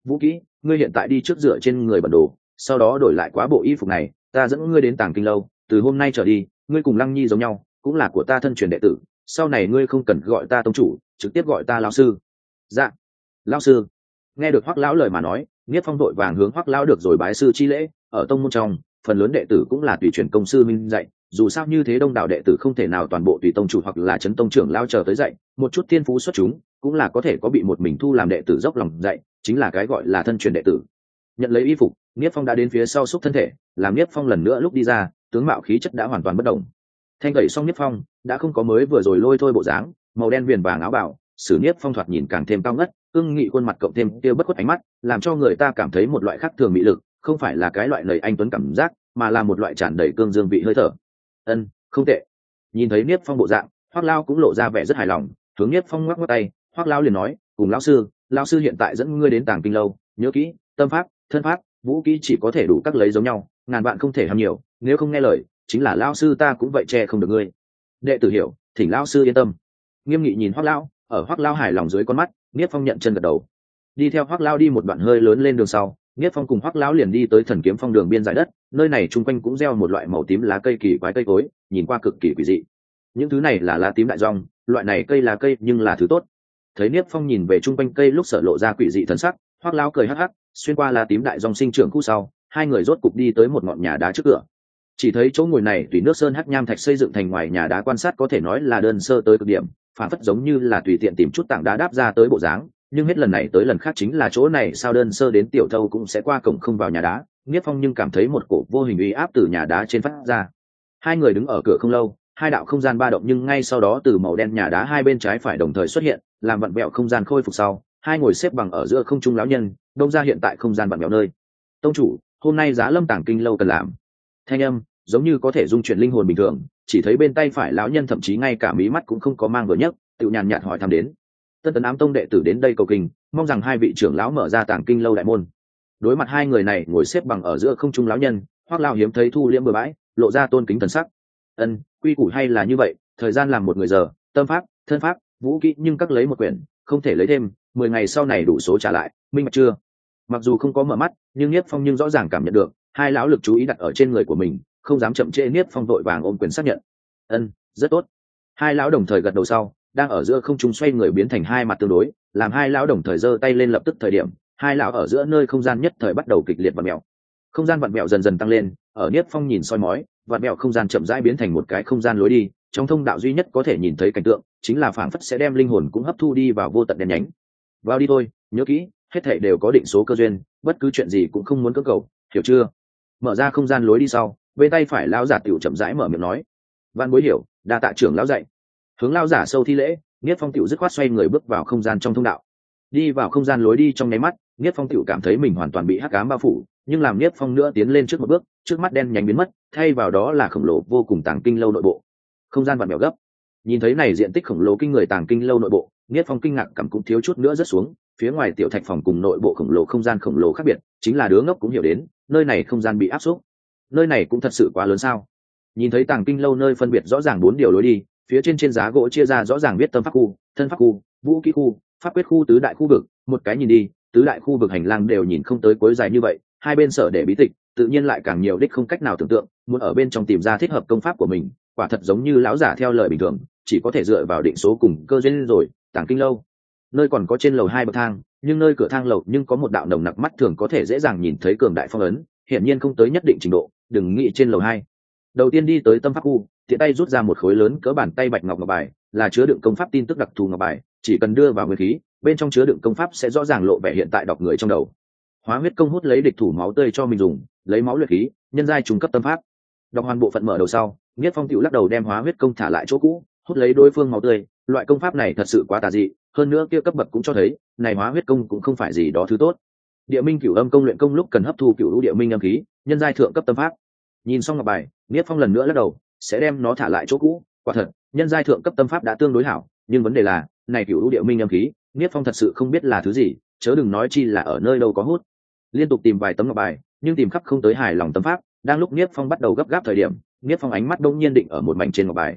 Speaker 1: vũ kỹ ngươi hiện tại đi trước dựa trên người bản đồ, sau đó đổi lại quá bộ y phục này, ta dẫn ngươi đến Tàng Kinh lâu, từ hôm nay trở đi ngươi cùng Lăng Nhi giống nhau, cũng là của ta thân truyền đệ tử, sau này ngươi không cần gọi ta tông chủ, trực tiếp gọi ta lão sư. Dạ, lão sư. Nghe được Hoắc lão lời mà nói, Niết Phong đội vàng hướng Hoắc lão được rồi bái sư chi lễ. Ở tông môn trong, phần lớn đệ tử cũng là tùy truyền công sư minh dạy, dù sao như thế đông đảo đệ tử không thể nào toàn bộ tùy tông chủ hoặc là chấn tông trưởng lao chờ tới dạy, một chút thiên phú xuất chúng cũng là có thể có bị một mình thu làm đệ tử dốc lòng dạy, chính là cái gọi là thân truyền đệ tử. Nhận lấy y phục, Niết Phong đã đến phía sau xúc thân thể, làm Niết Phong lần nữa lúc đi ra, tướng mạo khí chất đã hoàn toàn bất động. Thanh gậy xong Niết Phong đã không có mới vừa rồi lôi thôi bộ dáng, màu đen viền vàng áo bào, sử Niết Phong thoạt nhìn càng thêm cao ngất, cương nghị khuôn mặt cộng thêm tiêu bất khuất ánh mắt, làm cho người ta cảm thấy một loại khác thường mỹ lực, không phải là cái loại lời anh tuấn cảm giác, mà là một loại tràn đầy cương dương vị hơi thở. Ân, không tệ. Nhìn thấy Niết Phong bộ dạng, Hoắc Lao cũng lộ ra vẻ rất hài lòng, hướng Niết Phong ngoắc ngoắc tay, Hoắc Lao liền nói, cùng lão sư, lão sư hiện tại dẫn ngươi đến Tàng Kinh lâu, nhớ kỹ, tâm pháp, thân pháp, vũ kỹ chỉ có thể đủ các lấy giống nhau, ngàn vạn không thể ham nhiều, nếu không nghe lời, chính là lão sư ta cũng vậy che không được ngươi. Đệ tử hiểu, thỉnh lão sư yên tâm. Nghiêm nghị nhìn Hoắc Lao, ở Hoắc Lao hài lòng dưới con mắt, Niết Phong nhận chân gật đầu. Đi theo Hoắc Lao đi một đoạn hơi lớn lên đường sau, Niết Phong cùng Hoắc Lão liền đi tới Thần Kiếm Phong đường biên dải đất, nơi này chung quanh cũng gieo một loại màu tím lá cây kỳ quái cây cối, nhìn qua cực kỳ quỷ dị. Những thứ này là lá tím đại rong, loại này cây lá cây nhưng là thứ tốt. Thấy Niết Phong nhìn về chung quanh cây lúc sở lộ ra quỷ dị thần sắc, Hoắc Lão cười hắc hắc, xuyên qua lá tím đại rong sinh trưởng khu sau, hai người rốt cục đi tới một ngọn nhà đá trước cửa. Chỉ thấy chỗ ngồi này tùy nước sơn hắc nham thạch xây dựng thành ngoài nhà đá, quan sát có thể nói là đơn sơ tới cực điểm, phản phất giống như là tùy tiện tìm chút tảng đá đáp ra tới bộ dáng, nhưng hết lần này tới lần khác chính là chỗ này sao đơn sơ đến tiểu thâu cũng sẽ qua cổng không vào nhà đá. Niết Phong nhưng cảm thấy một cổ vô hình uy áp từ nhà đá trên phát ra. Hai người đứng ở cửa không lâu, hai đạo không gian ba động nhưng ngay sau đó từ màu đen nhà đá hai bên trái phải đồng thời xuất hiện, làm vặn vẹo không gian khôi phục sau, hai ngồi xếp bằng ở giữa không trung lão nhân, đông ra hiện tại không gian vặn vẹo nơi. Tông chủ, hôm nay Giá Lâm Tàng Kinh lâu cần làm. Thanh âm giống như có thể dung chuyển linh hồn bình thường, chỉ thấy bên tay phải lão nhân thậm chí ngay cả mí mắt cũng không có mang vừa nhấc, tự nhàn nhạt hỏi thăm đến. Tân Tấn Ám Tông đệ tử đến đây cầu kinh, mong rằng hai vị trưởng lão mở ra Tàng Kinh lâu đại môn. Đối mặt hai người này ngồi xếp bằng ở giữa không trung lão nhân, Hoắc Lão hiếm thấy thu liễm bừa bãi, lộ ra tôn kính thần sắc. Ân, quy củ hay là như vậy, thời gian làm một người giờ, tâm pháp, thân pháp, vũ kỹ nhưng các lấy một quyển, không thể lấy thêm, mười ngày sau này đủ số trả lại, minh bạch chưa? Mặc dù không có mở mắt, nhưng Niết Phong nhưng rõ ràng cảm nhận được, hai lão lực chú ý đặt ở trên người của mình, không dám chậm trễ. Niết Phong vội vàng ôm quyền xác nhận. Ân, rất tốt. Hai lão đồng thời gật đầu sau, đang ở giữa không trung xoay người biến thành hai mặt tương đối, làm hai lão đồng thời giơ tay lên, lập tức thời điểm hai lão ở giữa nơi không gian nhất thời bắt đầu kịch liệt vặn mèo. Không gian vặn mèo dần dần tăng lên, ở Niết Phong nhìn soi mói, vặn mèo không gian chậm rãi biến thành một cái không gian lối đi, trong thông đạo duy nhất có thể nhìn thấy cảnh tượng chính là phảng phất sẽ đem linh hồn cũng hấp thu đi vào vô tận đen nhánh. Vào đi thôi, nhớ kỹ, hết thảy đều có định số cơ duyên, bất cứ chuyện gì cũng không muốn cưỡng cầu, hiểu chưa? Mở ra không gian lối đi sau, bên tay phải lão giả tiểu chậm rãi mở miệng nói. Văn Bối hiểu, đa tạ trưởng lão dạy. Hướng lão giả sâu thi lễ, Niết Phong tiểu dứt khoát xoay người bước vào không gian trong thông đạo. Đi vào không gian lối đi trong nháy mắt, Niết Phong tiểu cảm thấy mình hoàn toàn bị hắc ám bao phủ, nhưng làm Niết Phong nữa tiến lên trước một bước, trước mắt đen nhánh biến mất, thay vào đó là khổng lồ vô cùng Tàng Kinh lâu nội bộ. Không gian vặn vẹo gấp. Nhìn thấy này diện tích khổng lồ kinh người Tàng Kinh lâu nội bộ, Niết Phong kinh ngạc cảm cũng thiếu chút nữa rớt xuống. Phía ngoài tiểu thạch phòng cùng nội bộ khổng lồ không gian khổng lồ khác biệt, chính là đứa ngốc cũng hiểu đến, nơi này không gian bị áp suất. Nơi này cũng thật sự quá lớn sao? Nhìn thấy Tàng Kinh lâu nơi phân biệt rõ ràng bốn điều lối đi, phía trên trên giá gỗ chia ra rõ ràng viết tâm pháp khu, thân pháp khu, vũ kỹ khu, pháp quyết khu tứ đại khu vực. Một cái nhìn đi, tứ đại khu vực hành lang đều nhìn không tới cuối dài như vậy, hai bên sở để bí tịch, tự nhiên lại càng nhiều đích không cách nào tưởng tượng, muốn ở bên trong tìm ra thích hợp công pháp của mình, quả thật giống như lão giả theo lời bình thường, chỉ có thể dựa vào định số cùng cơ duyên rồi. Tàng Kinh lâu, nơi còn có trên lầu hai bậc thang, nhưng nơi cửa thang lầu nhưng có một đạo nồng nặc mắt thường có thể dễ dàng nhìn thấy cường đại phong ấn, hiển nhiên không tới nhất định trình độ, đừng nghĩ trên lầu hai. Đầu tiên đi tới tâm pháp khu, tiện tay rút ra một khối lớn cỡ bàn tay bạch ngọc ngọc bài, là chứa đựng công pháp tin tức đặc thù ngọc bài, chỉ cần đưa vào nguyên khí, bên trong chứa đựng công pháp sẽ rõ ràng lộ vẻ hiện tại đọc người trong đầu. Hóa huyết công hút lấy địch thủ máu tươi cho mình dùng, lấy máu luyện khí, nhân giai trung cấp tâm pháp. Đọc hoàn bộ phận mở đầu sau, Niết Phong tiểu lắc đầu đem hóa huyết công thả lại chỗ cũ, hút lấy đối phương máu tươi. Loại công pháp này thật sự quá tà dị, hơn nữa kia cấp bậc cũng cho thấy, này hóa huyết công cũng không phải gì đó thứ tốt. Địa minh cửu âm công luyện công lúc cần hấp thu cửu lũ địa minh âm khí, nhân giai thượng cấp tâm pháp. Nhìn xong ngọc bài, Niết Phong lần nữa lắc đầu, sẽ đem nó thả lại chỗ cũ. Quả thật, nhân giai thượng cấp tâm pháp đã tương đối hảo, nhưng vấn đề là, này cửu lũ địa minh âm khí, Niết Phong thật sự không biết là thứ gì, chớ đừng nói chi là ở nơi đâu có hút. Liên tục tìm vài tấm ngọc bài, nhưng tìm khắp không tới hài lòng tâm pháp. Đang lúc Niết Phong bắt đầu gấp gáp thời điểm, Niết Phong ánh mắt đông nhiên định ở một mảnh trên ngọc bài.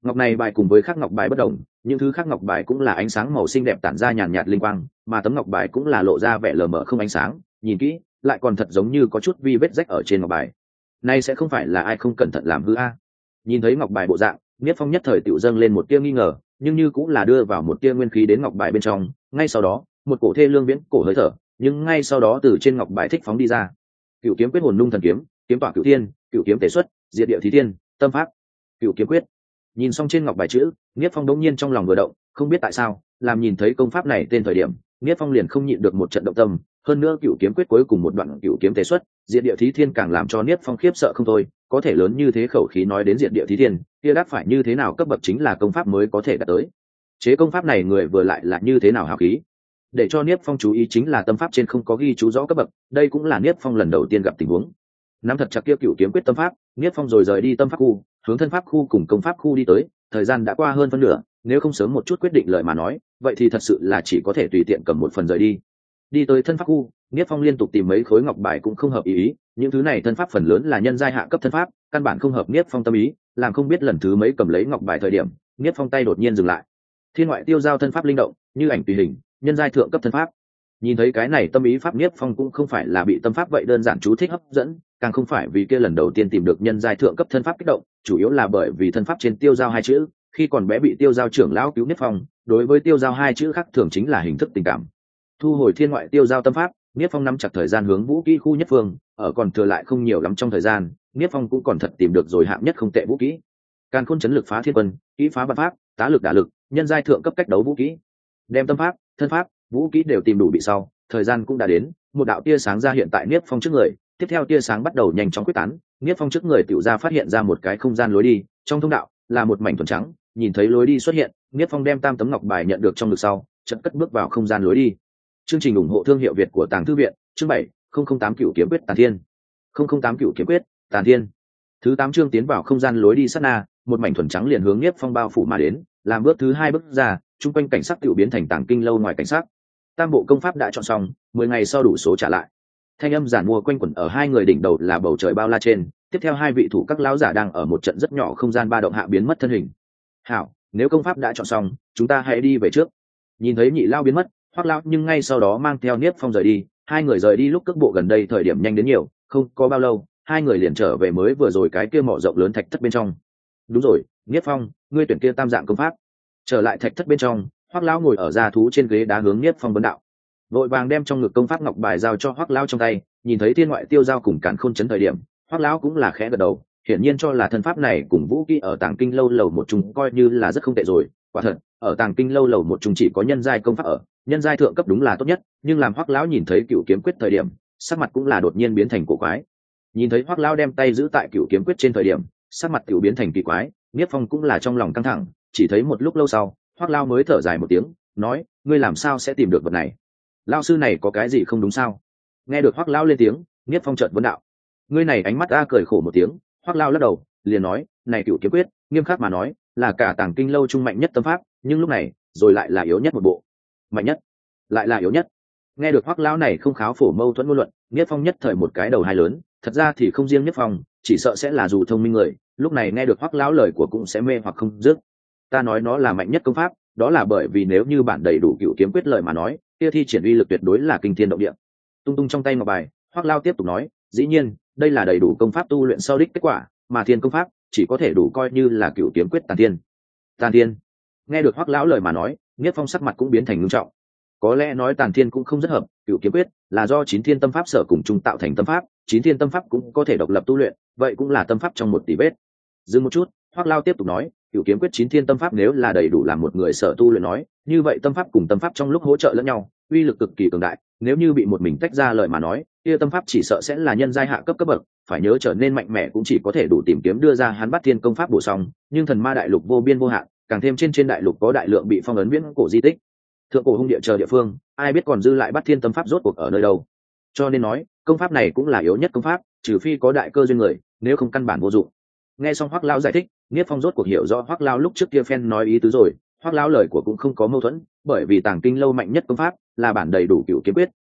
Speaker 1: Ngọc này bài cùng với khác ngọc bài bất đồng, những thứ khác ngọc bài cũng là ánh sáng màu xinh đẹp tản ra nhàn nhạt linh quang, mà tấm ngọc bài cũng là lộ ra vẻ lờ mờ không ánh sáng, nhìn kỹ lại còn thật giống như có chút vi vết rách ở trên ngọc bài. Này sẽ không phải là ai không cẩn thận làm hư a? Nhìn thấy ngọc bài bộ dạng, Niết Phong nhất thời tựu dâng lên một tia nghi ngờ, nhưng như cũng là đưa vào một tia nguyên khí đến ngọc bài bên trong, ngay sau đó, một cổ thê lương viễn cổ hơi thở, nhưng ngay sau đó từ trên ngọc bài thích phóng đi ra. Cựu kiếm quyết hồn nung thần kiếm, kiếm tỏa cửu thiên, cựu kiếm tế xuất, diệt địa thí thiên, tâm pháp, cựu kiếm quyết. Nhìn xong trên ngọc bài chữ, Niết Phong đống nhiên trong lòng vừa động, không biết tại sao, làm nhìn thấy công pháp này tên thời điểm, Niết Phong liền không nhịn được một trận động tâm, hơn nữa cựu kiếm quyết cuối cùng một đoạn cựu kiếm tế xuất, diệt địa thí thiên càng làm cho Niết Phong khiếp sợ không thôi, có thể lớn như thế khẩu khí nói đến diệt địa thí thiên, kia đáp phải như thế nào cấp bậc chính là công pháp mới có thể đạt tới. Chế công pháp này người vừa lại là như thế nào hào khí. Để cho Niết Phong chú ý chính là tâm pháp trên không có ghi chú rõ cấp bậc, đây cũng là Niết Phong lần đầu tiên gặp tình huống. Nắm thật chặt kia cựu kiếm quyết tâm pháp, Niết Phong rồi rời đi tâm pháp khu, hướng thân pháp khu cùng công pháp khu đi tới, thời gian đã qua hơn phân nửa, nếu không sớm một chút quyết định lời mà nói, vậy thì thật sự là chỉ có thể tùy tiện cầm một phần rời đi. Đi tới thân pháp khu, Niết Phong liên tục tìm mấy khối ngọc bài cũng không hợp ý, ý, những thứ này thân pháp phần lớn là nhân giai hạ cấp thân pháp, căn bản không hợp Niết Phong tâm ý, làm không biết lần thứ mấy cầm lấy ngọc bài thời điểm, Niết Phong tay đột nhiên dừng lại. Thiên ngoại tiêu giao thân pháp linh động, như ảnh tùy hình, nhân giai thượng cấp thân pháp. Nhìn thấy cái này tâm ý pháp, Niết Phong cũng không phải là bị tâm pháp vậy đơn giản chú thích hấp dẫn, càng không phải vì kia lần đầu tiên tìm được nhân giai thượng cấp thân pháp kích động, chủ yếu là bởi vì thân pháp trên tiêu giao hai chữ, khi còn bé bị tiêu giao trưởng lão cứu Niết Phong, đối với tiêu giao hai chữ khác thường chính là hình thức tình cảm. Thu hồi thiên ngoại tiêu giao tâm pháp, Niết Phong nắm chặt thời gian hướng vũ kỹ khu nhất phương, ở còn thừa lại không nhiều lắm trong thời gian, Niết Phong cũng còn thật tìm được rồi hạng nhất không tệ vũ kỹ. Càn khôn chấn lực phá thiên quân, kỹ phá vạn pháp, tá lực đả lực, nhân giai thượng cấp cách đấu vũ kỹ. Đem tâm pháp, thân pháp, vũ kỹ đều tìm đủ bị sau, thời gian cũng đã đến, một đạo tia sáng ra hiện tại Niết Phong trước người, tiếp theo tia sáng bắt đầu nhanh chóng quyết tán, Niết Phong trước người tiểu ra phát hiện ra một cái không gian lối đi, trong thông đạo là một mảnh thuần trắng, nhìn thấy lối đi xuất hiện, Niết Phong đem tam tấm ngọc bài nhận được trong ngực sau, chợt cất bước vào không gian lối đi. Chương trình ủng hộ thương hiệu Việt của Tàng Thư viện, chương bảy, không không tám cửu kiếm quyết Tàn Thiên. không không tám cửu kiếm quyết Tàn Thiên. Thứ tám chương tiến vào không gian lối đi sát na, một mảnh thuần trắng liền hướng Niết Phong bao phủ mà đến, làm bước thứ hai bước ra, trung quanh cảnh sắc tiểu biến thành Tàng Kinh lâu ngoài cảnh sắc. Tam bộ công pháp đã chọn xong, mười ngày sau đủ số trả lại. Thanh âm giản mua quanh quẩn ở hai người đỉnh đầu là bầu trời bao la trên, tiếp theo hai vị thủ các lão giả đang ở một trận rất nhỏ không gian ba động hạ biến mất thân hình. Hảo, nếu công pháp đã chọn xong, chúng ta hãy đi về trước. Nhìn thấy nhị lao biến mất, Hoắc lão nhưng ngay sau đó mang theo Niết Phong rời đi, hai người rời đi lúc cước bộ gần đây thời điểm nhanh đến nhiều, không có bao lâu, hai người liền trở về mới vừa rồi cái kia mỏ rộng lớn thạch thất bên trong. Đúng rồi, Niết Phong, ngươi tuyển kia tam dạng công pháp. Trở lại thạch thất bên trong, Hoắc lão ngồi ở gia thú trên ghế đá hướng Niết Phong vấn đạo. Vội vàng đem trong ngực công pháp ngọc bài giao cho Hoắc lão trong tay, nhìn thấy thiên ngoại tiêu giao cùng càn khôn chấn thời điểm, Hoắc lão cũng là khẽ gật đầu, hiển nhiên cho là thân pháp này cùng vũ kỹ ở Tàng Kinh lâu lầu một chung coi như là rất không tệ rồi. Quả thật, ở Tàng Kinh lâu lầu một chung chỉ có nhân giai công pháp ở, nhân giai thượng cấp đúng là tốt nhất, nhưng làm Hoắc lão nhìn thấy cửu kiếm quyết thời điểm, sắc mặt cũng là đột nhiên biến thành cổ quái. Nhìn thấy Hoắc lão đem tay giữ tại cửu kiếm quyết trên thời điểm, sắc mặt tiểu biến thành kỳ quái, Niết Phong cũng là trong lòng căng thẳng, chỉ thấy một lúc lâu sau, Hoắc lão mới thở dài một tiếng, nói: "Ngươi làm sao sẽ tìm được vật này? Lão sư này có cái gì không đúng sao?" Nghe được Hoắc lão lên tiếng, Niết Phong chợt vấn đạo. Ngươi này ánh mắt a cười khổ một tiếng, Hoắc lão lắc đầu, liền nói: "Này cửu kiếm quyết, nghiêm khắc mà nói, là cả Tàng Kinh lâu trung mạnh nhất tâm pháp, nhưng lúc này, rồi lại là yếu nhất một bộ." Mạnh nhất, lại là yếu nhất. Nghe được Hoắc lão này không kháo phổ mâu thuẫn ngôn luận, Niết Phong nhất thời một cái đầu hai lớn, thật ra thì không riêng Niết Phong, chỉ sợ sẽ là dù thông minh người, lúc này nghe được Hoắc lão lời của cũng sẽ mê hoặc không dứt. Ta nói nó là mạnh nhất công pháp, đó là bởi vì nếu như bản đầy đủ cửu kiếm quyết lời mà nói, kia thi triển uy lực tuyệt đối là kinh thiên động địa. Tung tung trong tay ngọc bài, Hoắc lão tiếp tục nói, dĩ nhiên, đây là đầy đủ công pháp tu luyện sau đích kết quả, mà thiên công pháp chỉ có thể đủ coi như là cửu kiếm quyết tàn thiên. Tàn thiên. Nghe được Hoắc lão lời mà nói, Niết Phong sắc mặt cũng biến thành nghiêm trọng. Có lẽ nói tàn thiên cũng không rất hợp, cửu kiếm quyết là do chín thiên tâm pháp sở cùng chung tạo thành tâm pháp, chín thiên tâm pháp cũng có thể độc lập tu luyện, vậy cũng là tâm pháp trong một tỷ vết. Dừng một chút, Hoắc lão tiếp tục nói, cửu kiếm quyết chín thiên tâm pháp nếu là đầy đủ làm một người sở tu luyện nói, như vậy tâm pháp cùng tâm pháp trong lúc hỗ trợ lẫn nhau, uy lực cực kỳ cường đại, nếu như bị một mình tách ra lời mà nói, kia tâm pháp chỉ sợ sẽ là nhân giai hạ cấp cấp bậc, phải nhớ trở nên mạnh mẽ cũng chỉ có thể đủ tìm kiếm đưa ra hắn bắt thiên công pháp bổ sung, nhưng thần ma đại lục vô biên vô hạn, càng thêm trên trên đại lục có đại lượng bị phong ấn viễn cổ di tích, thượng cổ hung địa chờ địa phương, ai biết còn dư lại bắt thiên tâm pháp rốt cuộc ở nơi đâu. Cho nên nói, công pháp này cũng là yếu nhất công pháp, trừ phi có đại cơ duyên người, nếu không căn bản vô dụng. Nghe xong Hoắc lão giải thích, Niết Phong rốt cuộc hiểu rõ Hoắc lão lúc trước kia phen nói ý tứ rồi, Hoắc lão lời của cũng không có mâu thuẫn, bởi vì Tàng Kinh lâu mạnh nhất công pháp là bản đầy đủ cửu kiếm quyết,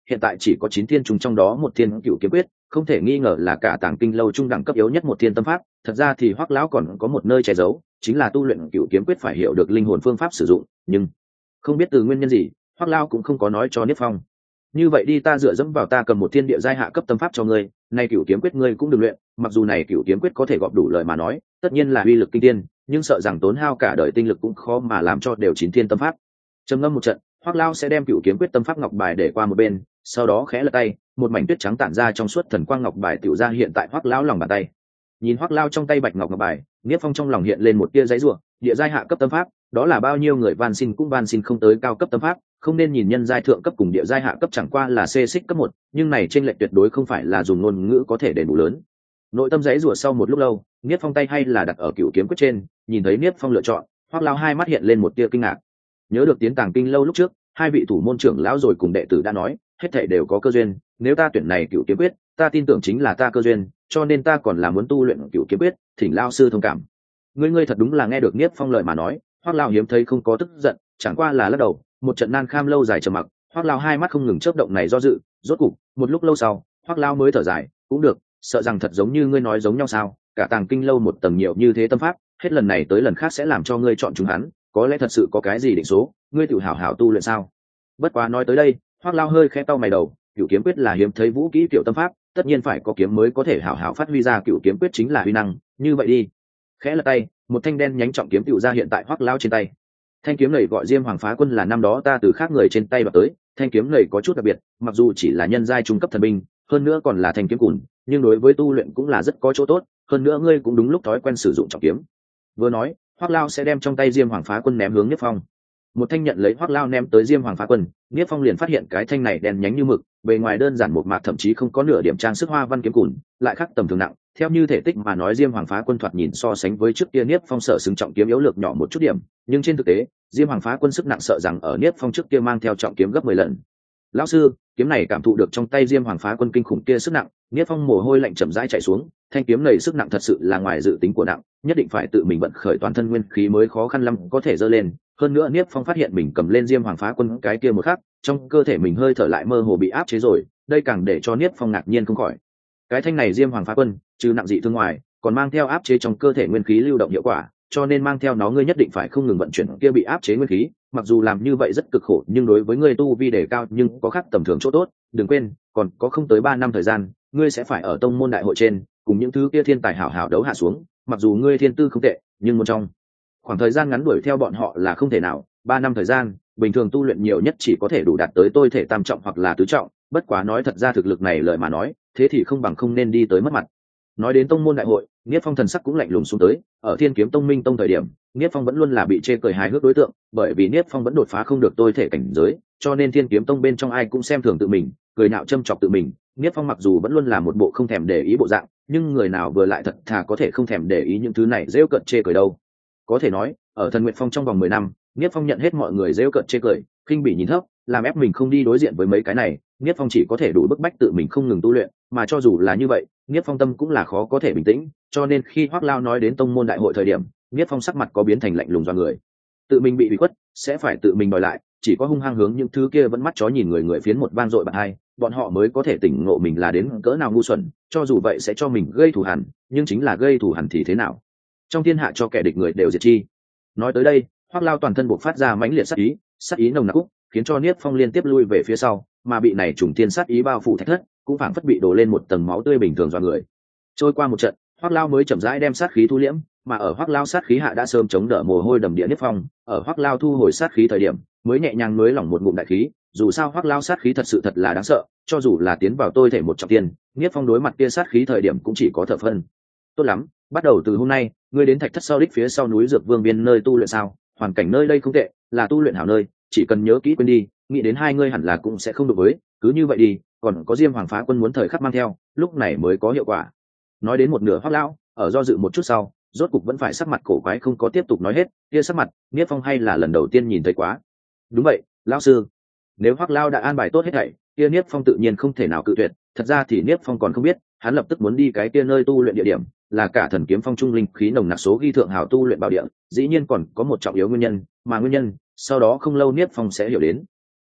Speaker 1: hiện tại chỉ có chín thiên trùng trong đó một thiên cựu kiếm quyết, không thể nghi ngờ là cả tàng kinh lâu trung đẳng cấp yếu nhất một thiên tâm pháp. Thật ra thì Hoắc lão còn có một nơi che giấu, chính là tu luyện cựu kiếm quyết phải hiểu được linh hồn phương pháp sử dụng, nhưng không biết từ nguyên nhân gì, Hoắc lão cũng không có nói cho Niếp Phong. Như vậy đi, ta dựa dẫm vào ta cầm một thiên địa giai hạ cấp tâm pháp cho ngươi, nay cựu kiếm quyết ngươi cũng đừng luyện, mặc dù này cựu kiếm quyết có thể gọp đủ lời mà nói, tất nhiên là uy lực kinh thiên, nhưng sợ rằng tốn hao cả đời tinh lực cũng khó mà làm cho đều chín thiên tâm pháp. Trầm ngâm một trận, Hoắc lão sẽ đem cựu kiếm quyết tâm pháp ngọc bài để qua một bên, sau đó khẽ lật tay, một mảnh tuyết trắng tản ra trong suốt thần quang ngọc bài tiểu ra hiện tại Hoắc lão lòng bàn tay. Nhìn Hoắc lão trong tay bạch ngọc ngọc bài, Niếp Phong trong lòng hiện lên một tia giấy rủa, địa giai hạ cấp tâm pháp, đó là bao nhiêu người van xin cũng van xin không tới cao cấp tâm pháp, không nên nhìn nhân giai thượng cấp cùng địa giai hạ cấp chẳng qua là xê xích cấp một, nhưng này trên lệch tuyệt đối không phải là dùng ngôn ngữ có thể đền bù lớn. Nội tâm giấy rủa sau một lúc lâu, Niếp Phong tay hay là đặt ở cựu kiếm quyết trên, nhìn thấy Niếp Phong lựa chọn, Hoắc lão hai mắt hiện lên một tia kinh ngạc. Nhớ được tiến tàng kinh lâu lúc trước, hai vị thủ môn trưởng lão rồi cùng đệ tử đã nói, hết thảy đều có cơ duyên, nếu ta tuyển này cựu kiếm quyết, ta tin tưởng chính là ta cơ duyên, cho nên ta còn là muốn tu luyện cựu kiếm quyết, thỉnh lão sư thông cảm. Ngươi ngươi thật đúng là nghe được Niếp Phong lời mà nói, Hoắc lão hiếm thấy không có tức giận, chẳng qua là lắc đầu, một trận nan kham lâu dài trầm mặc, Hoắc lão hai mắt không ngừng chớp động này do dự, rốt cục, một lúc lâu sau, Hoắc lão mới thở dài, cũng được, sợ rằng thật giống như ngươi nói giống nhau sao, cả tàng kinh lâu một tầng nhiều như thế tâm pháp, hết lần này tới lần khác sẽ làm cho ngươi chọn chúng hắn, có lẽ thật sự có cái gì định số, ngươi tự hảo hảo tu luyện sao? Bất quá nói tới đây, Hoắc lão hơi khẽ cau mày đầu, cựu kiếm quyết là hiếm thấy vũ kỹ kiểu tâm pháp, tất nhiên phải có kiếm mới có thể hảo hảo phát huy ra cựu kiếm quyết chính là huy năng, như vậy đi. Khẽ lật tay, một thanh đen nhánh trọng kiếm tựu ra hiện tại Hoắc lão trên tay. Thanh kiếm này gọi Diêm Hoàng Phá Quân là năm đó ta từ khác người trên tay bật tới, thanh kiếm này có chút đặc biệt, mặc dù chỉ là nhân giai trung cấp thần binh, hơn nữa còn là thanh kiếm cùn, nhưng đối với tu luyện cũng là rất có chỗ tốt, hơn nữa ngươi cũng đúng lúc thói quen sử dụng trọng kiếm. Vừa nói, Hoắc lão sẽ đem trong tay Diêm Hoàng Phá Quân ném hướng Niếp Phong. Một thanh nhận lấy Hoắc lão ném tới Diêm Hoàng Phá Quân, Niếp Phong liền phát hiện cái thanh này đen nhánh như mực, bề ngoài đơn giản một mạc thậm chí không có nửa điểm trang sức hoa văn kiếm cùn, lại khắc tầm thường nặng, theo như thể tích mà nói Diêm Hoàng Phá Quân thoạt nhìn so sánh với trước kia Niếp Phong sở xứng trọng kiếm yếu lược nhỏ một chút điểm, nhưng trên thực tế, Diêm Hoàng Phá Quân sức nặng sợ rằng ở Niếp Phong trước kia mang theo trọng kiếm gấp mười lần. Lão sư, kiếm này cảm thụ được trong tay Diêm Hoàng Phá Quân kinh khủng kia sức nặng, Niếp Phong mồ hôi lạnh chậm rãi chảy xuống, thanh kiếm này sức nặng thật sự là ngoài dự tính của nặng, nhất định phải tự mình vận khởi toàn thân nguyên khí mới khó khăn lắm có thể giơ lên. Hơn nữa Niếp Phong phát hiện mình cầm lên Diêm Hoàng Phá Quân cái kia một khắc, trong cơ thể mình hơi thở lại mơ hồ bị áp chế rồi, đây càng để cho Niếp Phong ngạc nhiên không khỏi. Cái thanh này Diêm Hoàng Phá Quân, trừ nặng dị thương ngoài, còn mang theo áp chế trong cơ thể nguyên khí lưu động hiệu quả, cho nên mang theo nó ngươi nhất định phải không ngừng vận chuyển kia bị áp chế nguyên khí, mặc dù làm như vậy rất cực khổ, nhưng đối với ngươi tu vi đề cao nhưng có khác tầm thường chỗ tốt. Đừng quên, còn có không tới ba năm thời gian, ngươi sẽ phải ở tông môn đại hội trên, cùng những thứ kia thiên tài hảo hảo đấu hạ xuống, mặc dù ngươi thiên tư không tệ, nhưng một trong khoảng thời gian ngắn đuổi theo bọn họ là không thể nào. Ba năm thời gian, bình thường tu luyện nhiều nhất chỉ có thể đủ đạt tới tôi thể tam trọng hoặc là tứ trọng, bất quá nói thật ra thực lực này lời mà nói, thế thì không bằng không nên đi tới mất mặt. Nói đến tông môn đại hội, Niếp Phong thần sắc cũng lạnh lùng xuống tới, ở Thiên Kiếm Tông Minh Tông thời điểm, Niếp Phong vẫn luôn là bị chê cười hài hước đối tượng, bởi vì Niếp Phong vẫn đột phá không được tôi thể cảnh giới, cho nên Thiên Kiếm Tông bên trong ai cũng xem thường tự mình, cười nhạo châm chọc tự mình. Niếp Phong mặc dù vẫn luôn là một bộ không thèm để ý bộ dạng, nhưng người nào vừa lại thật thà có thể không thèm để ý những thứ này rêu cợt chê cười đâu. Có thể nói, ở Thần Nguyệt Phong trong vòng mười năm, Niếp Phong nhận hết mọi người rêu cợt chê cười, khinh bỉ nhìn thấp, làm ép mình không đi đối diện với mấy cái này, Niếp Phong chỉ có thể đủ bức bách tự mình không ngừng tu luyện, mà cho dù là như vậy, Niếp Phong tâm cũng là khó có thể bình tĩnh, cho nên khi Hoắc Lao nói đến tông môn đại hội thời điểm, Niếp Phong sắc mặt có biến thành lạnh lùng do người. Tự mình bị bị khuất, sẽ phải tự mình đòi lại, chỉ có hung hăng hướng những thứ kia vẫn mắt chó nhìn người người phiến một vang dội bạn hai, bọn họ mới có thể tỉnh ngộ mình là đến cỡ nào ngu xuẩn, cho dù vậy sẽ cho mình gây thù hằn, nhưng chính là gây thù hằn thì thế nào? Trong thiên hạ cho kẻ địch người đều diệt chi. Nói tới đây, Hoắc Lao toàn thân bộc phát ra mãnh liệt sát ý, sát ý nồng nặc cúc, khiến cho Niếp Phong liên tiếp lui về phía sau, mà bị này trùng thiên sát ý bao phủ thạch thất, cũng phảng phất bị đổ lên một tầng máu tươi bình thường do người. Trôi qua một trận, Hoắc Lao mới chậm rãi đem sát khí thu liễm, mà ở Hoắc Lao sát khí hạ đã sớm chống đỡ mồ hôi đầm địa Niếp Phong, ở Hoắc Lao thu hồi sát khí thời điểm, mới nhẹ nhàng nới lỏng một ngụm đại khí, dù sao Hoắc Lao sát khí thật sự thật là đáng sợ, cho dù là tiến vào tôi thể một trọng tiên, Niếp Phong đối mặt kia sát khí thời điểm cũng chỉ có thở phân. Tốt lắm, bắt đầu từ hôm nay, ngươi đến thạch thất sau đích phía sau núi Dược Vương Biên nơi tu luyện sao? Hoàn cảnh nơi đây không tệ, là tu luyện hảo nơi, chỉ cần nhớ kỹ quên đi, nghĩ đến hai ngươi hẳn là cũng sẽ không được với, cứ như vậy đi, còn có Diêm Hoàng Phá Quân muốn thời khắc mang theo, lúc này mới có hiệu quả. Nói đến một nửa Hoắc Lão, ở do dự một chút sau, rốt cục vẫn phải sắc mặt cổ quái không có tiếp tục nói hết, kia sắc mặt, Niếp Phong hay là lần đầu tiên nhìn thấy quá. Đúng vậy, lão sư. Nếu Hoắc Lão đã an bài tốt hết thảy, kia Niếp Phong tự nhiên không thể nào cự tuyệt, thật ra thì Niếp Phong còn không biết, hắn lập tức muốn đi cái kia nơi tu luyện địa điểm, là cả Thần Kiếm Phong trung linh khí nồng nặc số ghi thượng hào tu luyện bảo địa, dĩ nhiên còn có một trọng yếu nguyên nhân, mà nguyên nhân, sau đó không lâu Niếp Phong sẽ hiểu đến.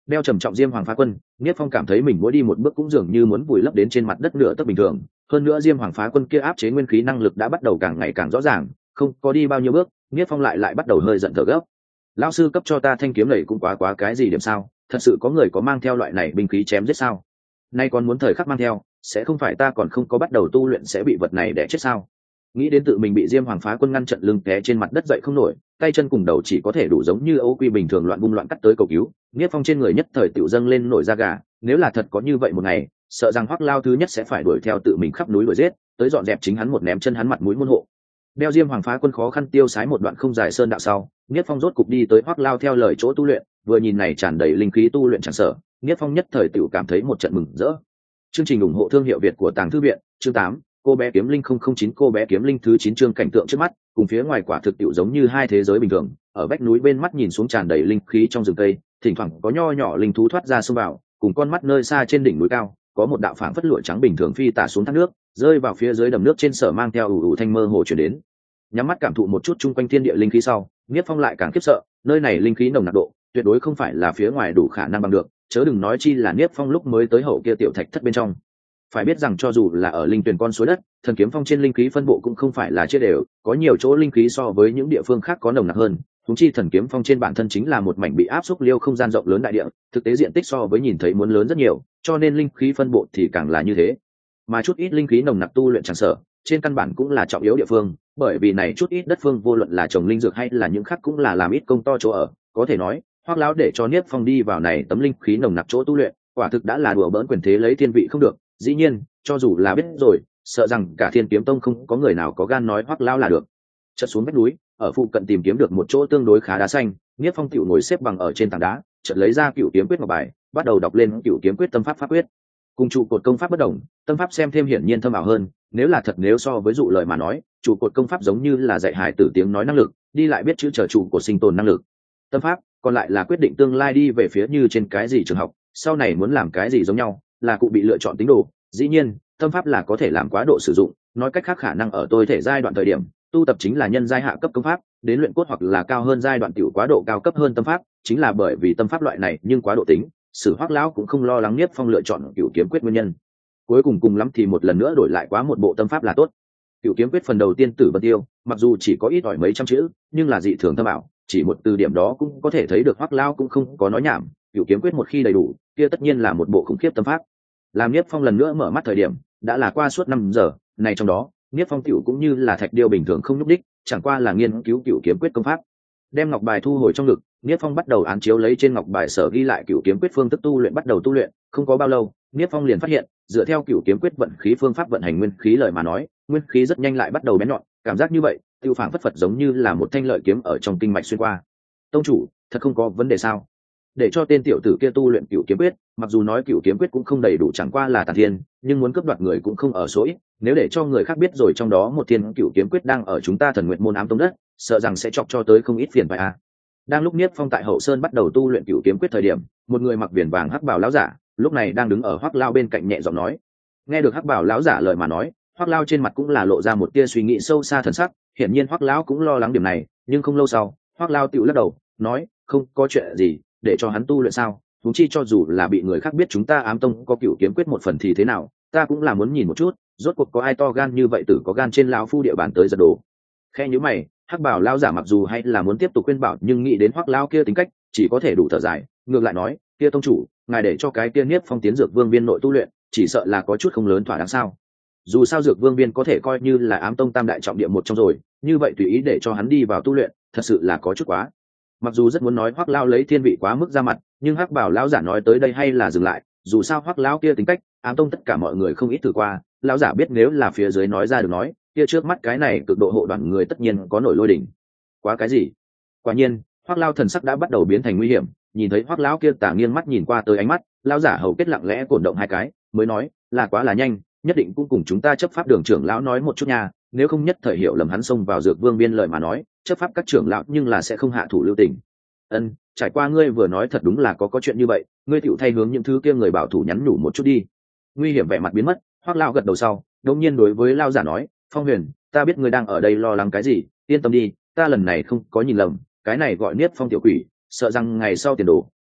Speaker 1: đeo trầm trọng diêm hoàng phá quân, Niết Phong cảm thấy mình mỗi đi một bước cũng dường như muốn vùi lấp đến trên mặt đất nửa tấc bình thường. Hơn nữa diêm hoàng phá quân kia áp chế nguyên khí năng lực đã bắt đầu càng ngày càng rõ ràng, không có đi bao nhiêu bước, Niết Phong lại lại bắt đầu hơi giận thở gấp. Lão sư cấp cho ta thanh kiếm này cũng quá quá cái gì điểm sao? Thật sự có người có mang theo loại này binh khí chém giết sao? Nay còn muốn thời khắc mang theo, sẽ không phải ta còn không có bắt đầu tu luyện sẽ bị vật này đè chết sao? Nghĩ đến tự mình bị diêm hoàng phá quân ngăn trận lưng té trên mặt đất dậy không nổi, tay chân cùng đầu chỉ có thể đủ giống như Âu Quy bình thường loạn bung loạn cắt tới cầu cứu, Niết Phong trên người nhất thời tiểu dâng lên nổi da gà, nếu là thật có như vậy một ngày, sợ rằng Hoắc Lao thứ nhất sẽ phải đuổi theo tự mình khắp núi đuổi giết, tới dọn dẹp chính hắn một ném chân hắn mặt mũi môn hộ. Đeo diêm hoàng phá quân khó khăn tiêu sái một đoạn không dài sơn đạo sau, Niết Phong rốt cục đi tới Hoắc Lao theo lời chỗ tu luyện, vừa nhìn này tràn đầy linh khí tu luyện chẳng sợ, Niết Phong nhất thời tiểu cảm thấy một trận mừng rỡ. Chương trình ủng hộ thương hiệu Việt của Tàng Thư viện, chương tám, cô bé kiếm linh không không chín cô bé kiếm linh thứ chín chương cảnh tượng trước mắt, cùng phía ngoài quả thực tiểu giống như hai thế giới bình thường, ở vách núi bên mắt nhìn xuống tràn đầy linh khí trong rừng cây, thỉnh thoảng có nho nhỏ linh thú thoát ra xông vào, cùng con mắt nơi xa trên đỉnh núi cao, có một đạo phảng phất lụa trắng bình thường phi tả xuống thác nước, rơi vào phía dưới đầm nước trên sở mang theo ủ ủ thanh mơ hồ truyền đến. Nhắm mắt cảm thụ một chút chung quanh thiên địa linh khí sau, Niết Phong lại càng khiếp sợ, nơi này linh khí nồng nặc độ, tuyệt đối không phải là phía ngoài đủ khả năng bằng được, chớ đừng nói chi là Niết Phong lúc mới tới hậu kia tiểu thạch thất bên trong. Phải biết rằng cho dù là ở linh tuyển con suối đất, thần kiếm phong trên linh khí phân bộ cũng không phải là chia đều, có nhiều chỗ linh khí so với những địa phương khác có nồng nặc hơn. Chúng chi thần kiếm phong trên bản thân chính là một mảnh bị áp xúc liêu không gian rộng lớn đại địa, thực tế diện tích so với nhìn thấy muốn lớn rất nhiều, cho nên linh khí phân bộ thì càng là như thế. Mà chút ít linh khí nồng nặc tu luyện chẳng sở, trên căn bản cũng là trọng yếu địa phương, bởi vì này chút ít đất phương vô luận là trồng linh dược hay là những khác cũng là làm ít công to chỗ ở, có thể nói, Hoắc lão để cho Niết Phong đi vào này tấm linh khí nồng nặc chỗ tu luyện, quả thực đã là đùa bỡn quyền thế lấy thiên vị không được. Dĩ nhiên, cho dù là biết rồi, sợ rằng cả Thiên Kiếm Tông không có người nào có gan nói Hoắc lão là được. Chợt xuống vách núi, ở phụ cận tìm kiếm được một chỗ tương đối khá đá xanh, Niết Phong tiểu ngồi xếp bằng ở trên tảng đá, chợt lấy ra Cửu Kiếm Quyết ngọc bài, bắt đầu đọc lên Cửu Kiếm Quyết tâm pháp pháp quyết. Cùng trụ cột công pháp bất đồng, tâm pháp xem thêm hiển nhiên thâm ảo hơn, nếu là thật nếu so với dụ lời mà nói, trụ cột công pháp giống như là dạy hài tử tiếng nói năng lực, đi lại biết chữ trở trụ của sinh tồn năng lực. Tâm pháp còn lại là quyết định tương lai đi về phía như trên cái gì trường học, sau này muốn làm cái gì giống nhau, là cụ bị lựa chọn tính đồ. Dĩ nhiên, tâm pháp là có thể làm quá độ sử dụng, nói cách khác khả năng ở tôi thể giai đoạn thời điểm, tu tập chính là nhân giai hạ cấp công pháp, đến luyện cốt hoặc là cao hơn giai đoạn tiểu quá độ cao cấp hơn tâm pháp, chính là bởi vì tâm pháp loại này nhưng quá độ tính, Sử Hoắc lão cũng không lo lắng Niết Phong lựa chọn Cửu Kiếm Quyết nguyên nhân. Cuối cùng cùng lắm thì một lần nữa đổi lại quá một bộ tâm pháp là tốt. Cửu Kiếm Quyết phần đầu tiên Tử Vân Tiêu, mặc dù chỉ có ít ỏi mấy trăm chữ, nhưng là dị thường thâm ảo, chỉ một từ điểm đó cũng có thể thấy được Hoắc lão cũng không có nói nhảm, Cửu Kiếm Quyết một khi đầy đủ, kia tất nhiên là một bộ khủng khiếp tâm pháp. Làm Niết Phong lần nữa mở mắt thời điểm, đã là qua suốt năm giờ, này trong đó, Niết Phong tiểu cũng như là thạch điêu bình thường không nhúc đích, chẳng qua là nghiên cứu Cửu Kiếm Quyết công pháp. Đem ngọc bài thu hồi trong ngực, Niết Phong bắt đầu án chiếu lấy trên ngọc bài sở ghi lại Cửu Kiếm Quyết phương thức tu luyện bắt đầu tu luyện, không có bao lâu, Niết Phong liền phát hiện, dựa theo Cửu Kiếm Quyết vận khí phương pháp vận hành nguyên khí lời mà nói, nguyên khí rất nhanh lại bắt đầu bén nhọn, cảm giác như vậy, tiêu phảng phất phật giống như là một thanh lợi kiếm ở trong kinh mạch xuyên qua. Tông chủ, thật không có vấn đề sao? Để cho tên tiểu tử kia tu luyện Cửu Kiếm Quyết, mặc dù nói Cửu Kiếm Quyết cũng không đầy đủ chẳng qua là tàn thiên, nhưng muốn cướp đoạt người cũng không ở số ít, nếu để cho người khác biết rồi trong đó một thiên Cửu Kiếm Quyết đang ở chúng ta Thần Nguyệt môn ám tông đất, sợ rằng sẽ chọc cho tới không ít phiền phải a. À. Đang lúc Niết Phong tại Hậu Sơn bắt đầu tu luyện Cửu Kiếm Quyết thời điểm, một người mặc viền vàng hắc bào lão giả, lúc này đang đứng ở Hoắc Lao bên cạnh nhẹ giọng nói. Nghe được hắc bào lão giả lời mà nói, Hoắc Lao trên mặt cũng là lộ ra một tia suy nghĩ sâu xa thần sắc, hiển nhiên Hoắc lão cũng lo lắng điểm này, nhưng không lâu sau, Hoắc Lao tựu lắc đầu, nói, không có chuyện gì, để cho hắn tu luyện sao? Chúng chi cho dù là bị người khác biết chúng ta ám tông có Cửu Kiếm Quyết một phần thì thế nào, ta cũng là muốn nhìn một chút, rốt cuộc có ai to gan như vậy tử có gan trên lão phu địa bàn tới giật đồ. Khe nhíu mày, hắc bảo lão giả mặc dù hay là muốn tiếp tục khuyên bảo, nhưng nghĩ đến Hoắc lão kia tính cách, chỉ có thể đủ thở dài, ngược lại nói, kia tông chủ, ngài để cho cái kia Niết Phong tiến dược vương viên nội tu luyện, chỉ sợ là có chút không lớn thỏa đáng sao? Dù sao dược vương viên có thể coi như là ám tông tam đại trọng địa một trong rồi, như vậy tùy ý để cho hắn đi vào tu luyện, thật sự là có chút quá. Mặc dù rất muốn nói Hoắc lão lấy thiên vị quá mức ra mặt, nhưng hắc bảo lão giả nói tới đây hay là dừng lại, dù sao Hoắc lão kia tính cách, ám tông tất cả mọi người không ít thử qua, lão giả biết nếu là phía dưới nói ra được nói, kia trước mắt cái này cực độ hộ đoàn người tất nhiên có nổi lôi đỉnh. Quá cái gì? Quả nhiên, Hoắc lão thần sắc đã bắt đầu biến thành nguy hiểm, nhìn thấy Hoắc lão kia tà nghiêng mắt nhìn qua tới ánh mắt, lão giả hầu kết lặng lẽ cổn động hai cái, mới nói, là quá là nhanh, nhất định cũng cùng chúng ta chấp pháp đường trưởng lão nói một chút nha, nếu không nhất thời hiểu lầm hắn xông vào dược vương biên lời mà nói, chấp pháp các trưởng lão nhưng là sẽ không hạ thủ lưu tình. Ân, trải qua ngươi vừa nói thật đúng là có có chuyện như vậy, ngươi tựu thay hướng những thứ kia người bảo thủ nhắn nhủ một chút đi. Nguy hiểm vẻ mặt biến mất, Hoắc lão gật đầu sau, đột nhiên đối với lão giả nói, Phong Huyền, ta biết ngươi đang ở đây lo lắng cái gì, yên tâm đi, ta lần này không có nhìn lầm, cái này gọi Niết Phong tiểu quỷ, sợ rằng ngày sau tiền đồ,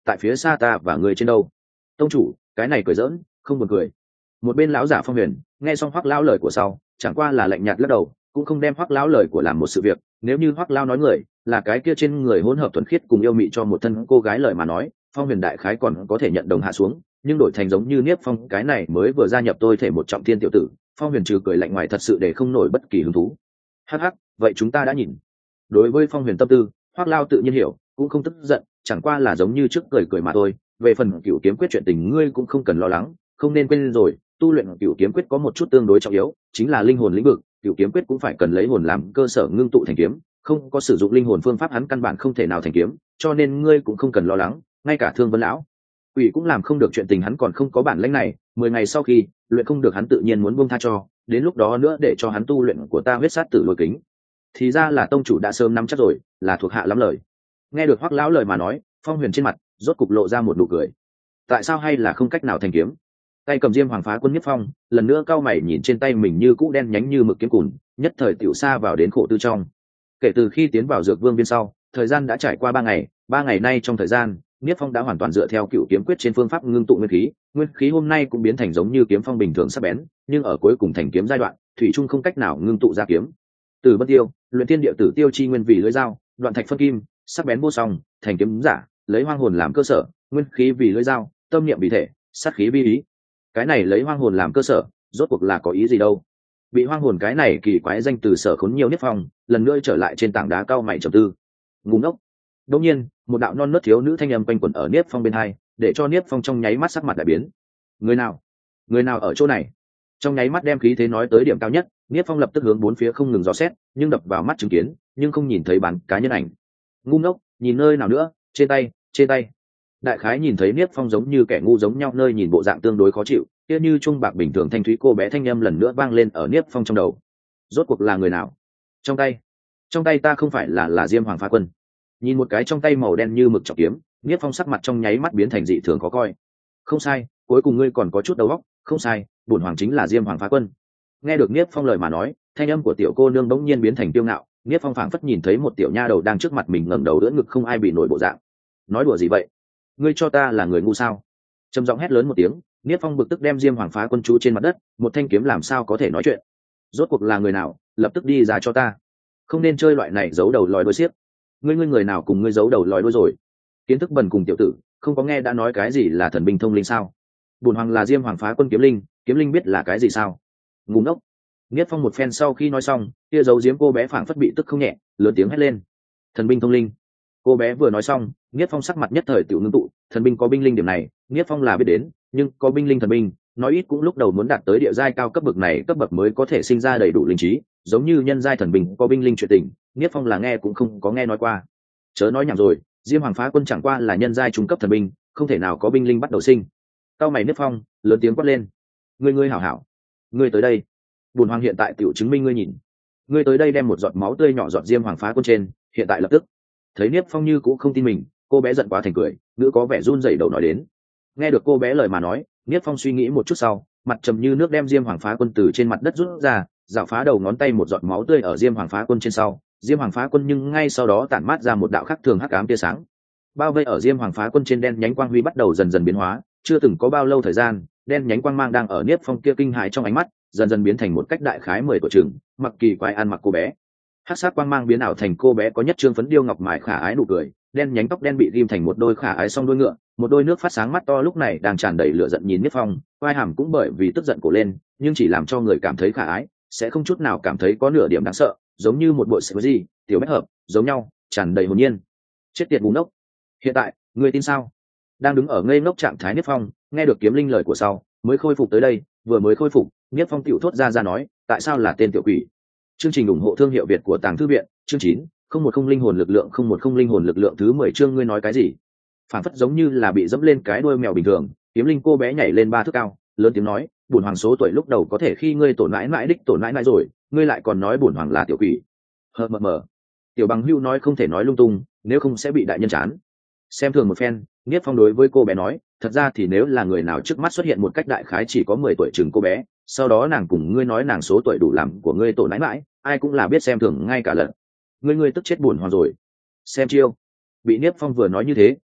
Speaker 1: tại phía xa ta và người trên đâu. Tông chủ, cái này cười giỡn, không buồn cười. Một bên lão giả Phong Huyền nghe xong Hoắc lão lời của sau, chẳng qua là lạnh nhạt lắc đầu, cũng không đem Hoắc lão lời của làm một sự việc. Nếu như Hoắc lão nói người là cái kia trên người hỗn hợp thuần khiết cùng yêu mị cho một thân cô gái lời mà nói, Phong Huyền đại khái còn có thể nhận đồng hạ xuống, nhưng đổi thành giống như Niếp Phong cái này mới vừa gia nhập tôi thể một trọng thiên tiểu tử, Phong Huyền trừ cười lạnh ngoài thật sự để không nổi bất kỳ hứng thú. Hắc hắc, vậy chúng ta đã nhìn. Đối với Phong Huyền tâm tư, Hoắc lão tự nhiên hiểu, cũng không tức giận, chẳng qua là giống như trước cười cười mà thôi. Về phần Cửu Kiếm quyết chuyện tình ngươi cũng không cần lo lắng, không nên quên rồi, tu luyện Cửu Kiếm quyết có một chút tương đối trọng yếu, chính là linh hồn lĩnh vực. Cửu Kiếm quyết cũng phải cần lấy hồn làm cơ sở ngưng tụ thành kiếm, không có sử dụng linh hồn phương pháp hắn căn bản không thể nào thành kiếm, cho nên ngươi cũng không cần lo lắng. Ngay cả Thương Vân lão quỷ cũng làm không được chuyện tình, hắn còn không có bản lĩnh này. Mười ngày sau khi luyện không được, hắn tự nhiên muốn buông tha cho, đến lúc đó nữa để cho hắn tu luyện của ta huyết sát tử lôi kính. Thì ra là tông chủ đã sớm nắm chắc rồi, là thuộc hạ lắm lời. Nghe được Hoắc lão lời mà nói, Phong Huyền trên mặt rốt cục lộ ra một nụ cười. Tại sao hay là không cách nào thành kiếm? Tay cầm diêm hoàng phá quân Niếp Phong lần nữa cau mày nhìn trên tay mình như cũ đen nhánh như mực kiếm cùn, nhất thời tiểu xa vào đến khổ tư trong. Kể từ khi tiến vào dược vương viên sau, thời gian đã trải qua ba ngày, ba ngày nay trong thời gian, Niếp Phong đã hoàn toàn dựa theo Cửu Kiếm quyết trên phương pháp ngưng tụ nguyên khí, nguyên khí hôm nay cũng biến thành giống như kiếm phong bình thường sắc bén, nhưng ở cuối cùng thành kiếm giai đoạn, thủy chung không cách nào ngưng tụ ra kiếm. Từ Bất Tiêu, luyện thiên địa tử tiêu chi nguyên vì lưỡi dao, đoạn thạch phân kim, sắc bén vô song, thành kiếm giả, lấy hoang hồn làm cơ sở, nguyên khí vì lưỡi dao, tâm niệm vì thể, sát khí vi ý. Cái này lấy hoang hồn làm cơ sở, rốt cuộc là có ý gì đâu? Bị hoang hồn cái này kỳ quái danh từ sở khốn nhiều Niếp Phong, lần nữa trở lại trên tảng đá cao mày trầm tư. Ngu ngốc. Đột nhiên, một đạo non nớt thiếu nữ thanh âm quanh quẩn ở Niếp Phong bên hai, để cho Niếp Phong trong nháy mắt sắc mặt đại biến. Người nào? Người nào ở chỗ này? Trong nháy mắt đem khí thế nói tới điểm cao nhất, Niếp Phong lập tức hướng bốn phía không ngừng dò xét, nhưng đập vào mắt chứng kiến, nhưng không nhìn thấy bán cá nhân ảnh. Ngu ngốc, nhìn nơi nào nữa? Trên tay, trên tay. Đại khái nhìn thấy Niếp Phong giống như kẻ ngu giống nhau nơi nhìn bộ dạng tương đối khó chịu, kia như trung bạc bình thường thanh thúy cô bé thanh âm lần nữa vang lên ở Niếp Phong trong đầu. Rốt cuộc là người nào? Trong tay, trong tay ta không phải là là Diêm Hoàng Phá Quân. Nhìn một cái trong tay màu đen như mực trọng kiếm, Niếp Phong sắc mặt trong nháy mắt biến thành dị thường khó coi. Không sai, cuối cùng ngươi còn có chút đầu óc, không sai, bổn hoàng chính là Diêm Hoàng Phá Quân. Nghe được Niếp Phong lời mà nói, thanh âm của tiểu cô nương bỗng nhiên biến thành tiêu ngạo, Niếp Phong phảng phất nhìn thấy một tiểu nha đầu đang trước mặt mình ngẩng đầu đỡ ngực không ai bị nổi bộ dạng. Nói đùa gì vậy? Ngươi cho ta là người ngu sao? Trầm giọng hét lớn một tiếng, Niếp Phong bực tức đem Diêm Hoàng Phá Quân chú trên mặt đất, một thanh kiếm làm sao có thể nói chuyện? Rốt cuộc là người nào, lập tức đi ra cho ta. Không nên chơi loại này giấu đầu lòi đuôi xiếc. Ngươi ngươi người nào cùng ngươi giấu đầu lòi đuôi rồi? Kiến thức bần cùng tiểu tử, không có nghe đã nói cái gì là thần binh thông linh sao? Bổn hoàng là Diêm Hoàng Phá Quân kiếm linh, kiếm linh biết là cái gì sao? Ngu ngốc. Niếp Phong một phen sau khi nói xong, kia giấu giếm cô bé phảng phất bị tức không nhẹ, lớn tiếng hét lên. Thần binh thông linh. Cô bé vừa nói xong, Niếp Phong sắc mặt nhất thời tiểu ngưng tụ, thần binh có binh linh điểm này, Niếp Phong là biết đến, nhưng có binh linh thần binh, nói ít cũng lúc đầu muốn đạt tới địa giai cao cấp bậc này, cấp bậc mới có thể sinh ra đầy đủ linh trí, giống như nhân giai thần binh có binh linh chuyện tình, Niếp Phong là nghe cũng không có nghe nói qua. Chớ nói nhảm rồi, Diêm Hoàng Phá Quân chẳng qua là nhân giai trung cấp thần binh, không thể nào có binh linh bắt đầu sinh. Cao mày Niếp Phong, lớn tiếng quát lên. Ngươi ngươi hảo hảo, ngươi tới đây. Bổn hoàng hiện tại tiểu chứng minh ngươi nhìn. Ngươi tới đây đem một giọt máu tươi nhỏ giọt Diêm Hoàng Phá Quân trên, hiện tại lập tức. Thấy Niếp Phong như cũng không tin mình, cô bé giận quá thành cười, ngữ có vẻ run rẩy đầu nói đến. Nghe được cô bé lời mà nói, Niếp Phong suy nghĩ một chút sau, mặt trầm như nước đem Diêm Hoàng Phá Quân từ trên mặt đất rút ra, dạo phá đầu ngón tay một giọt máu tươi ở Diêm Hoàng Phá Quân trên sau, Diêm Hoàng Phá Quân nhưng ngay sau đó tản mát ra một đạo khắc thường hắc ám tia sáng. Bao vây ở Diêm Hoàng Phá Quân trên đen nhánh quang huy bắt đầu dần dần biến hóa, chưa từng có bao lâu thời gian, đen nhánh quang mang đang ở Niếp Phong kia kinh hãi trong ánh mắt, dần dần biến thành một cách đại khái mười tuổi chừng, mặc kỳ quái ăn mặc cô bé. Hắc sắc quang mang biến ảo thành cô bé có nhất trương phấn điêu ngọc mài khả ái nụ cười, đen nhánh tóc đen bị ghim thành một đôi khả ái song đuôi ngựa, một đôi nước phát sáng mắt to lúc này đang tràn đầy lửa giận nhìn Niếp Phong, vai hàm cũng bởi vì tức giận cổ lên, nhưng chỉ làm cho người cảm thấy khả ái, sẽ không chút nào cảm thấy có nửa điểm đáng sợ, giống như một bộ sợi gì tiểu bách hợp, giống nhau, tràn đầy hồn nhiên. Chết tiệt ngu ngốc. Hiện tại, ngươi tin sao? Đang đứng ở ngây ngốc trạng thái Niếp Phong, nghe được kiếm linh lời của sau, mới khôi phục tới đây, vừa mới khôi phục, Niếp Phong tiểu thốt ra ra nói, tại sao là tên tiểu quỷ? Chương trình ủng hộ thương hiệu Việt của Tàng Thư viện, chương chín, không một không linh hồn lực lượng không một không linh hồn lực lượng thứ mười chương ngươi nói cái gì? Phản phất giống như là bị dẫm lên cái đuôi mèo bình thường, kiếm linh cô bé nhảy lên ba thước cao, lớn tiếng nói, bổn hoàng số tuổi lúc đầu có thể khi ngươi tổn mãi mãi đích tổn mãi mãi rồi, ngươi lại còn nói bổn hoàng là tiểu quỷ. Hờ mờ mờ. Tiểu bằng hưu nói không thể nói lung tung, nếu không sẽ bị đại nhân chán. Xem thường một phen, Niếp Phong đối với cô bé nói, thật ra thì nếu là người nào trước mắt xuất hiện một cách đại khái chỉ có mười tuổi chừng cô bé, sau đó nàng cùng ngươi nói nàng số tuổi đủ làm của ngươi tổn mãi mãi, ai cũng là biết xem thường ngay cả lần. Ngươi ngươi tức chết buồn hoàng rồi. Xem chiêu. Bị Niếp Phong vừa nói như thế,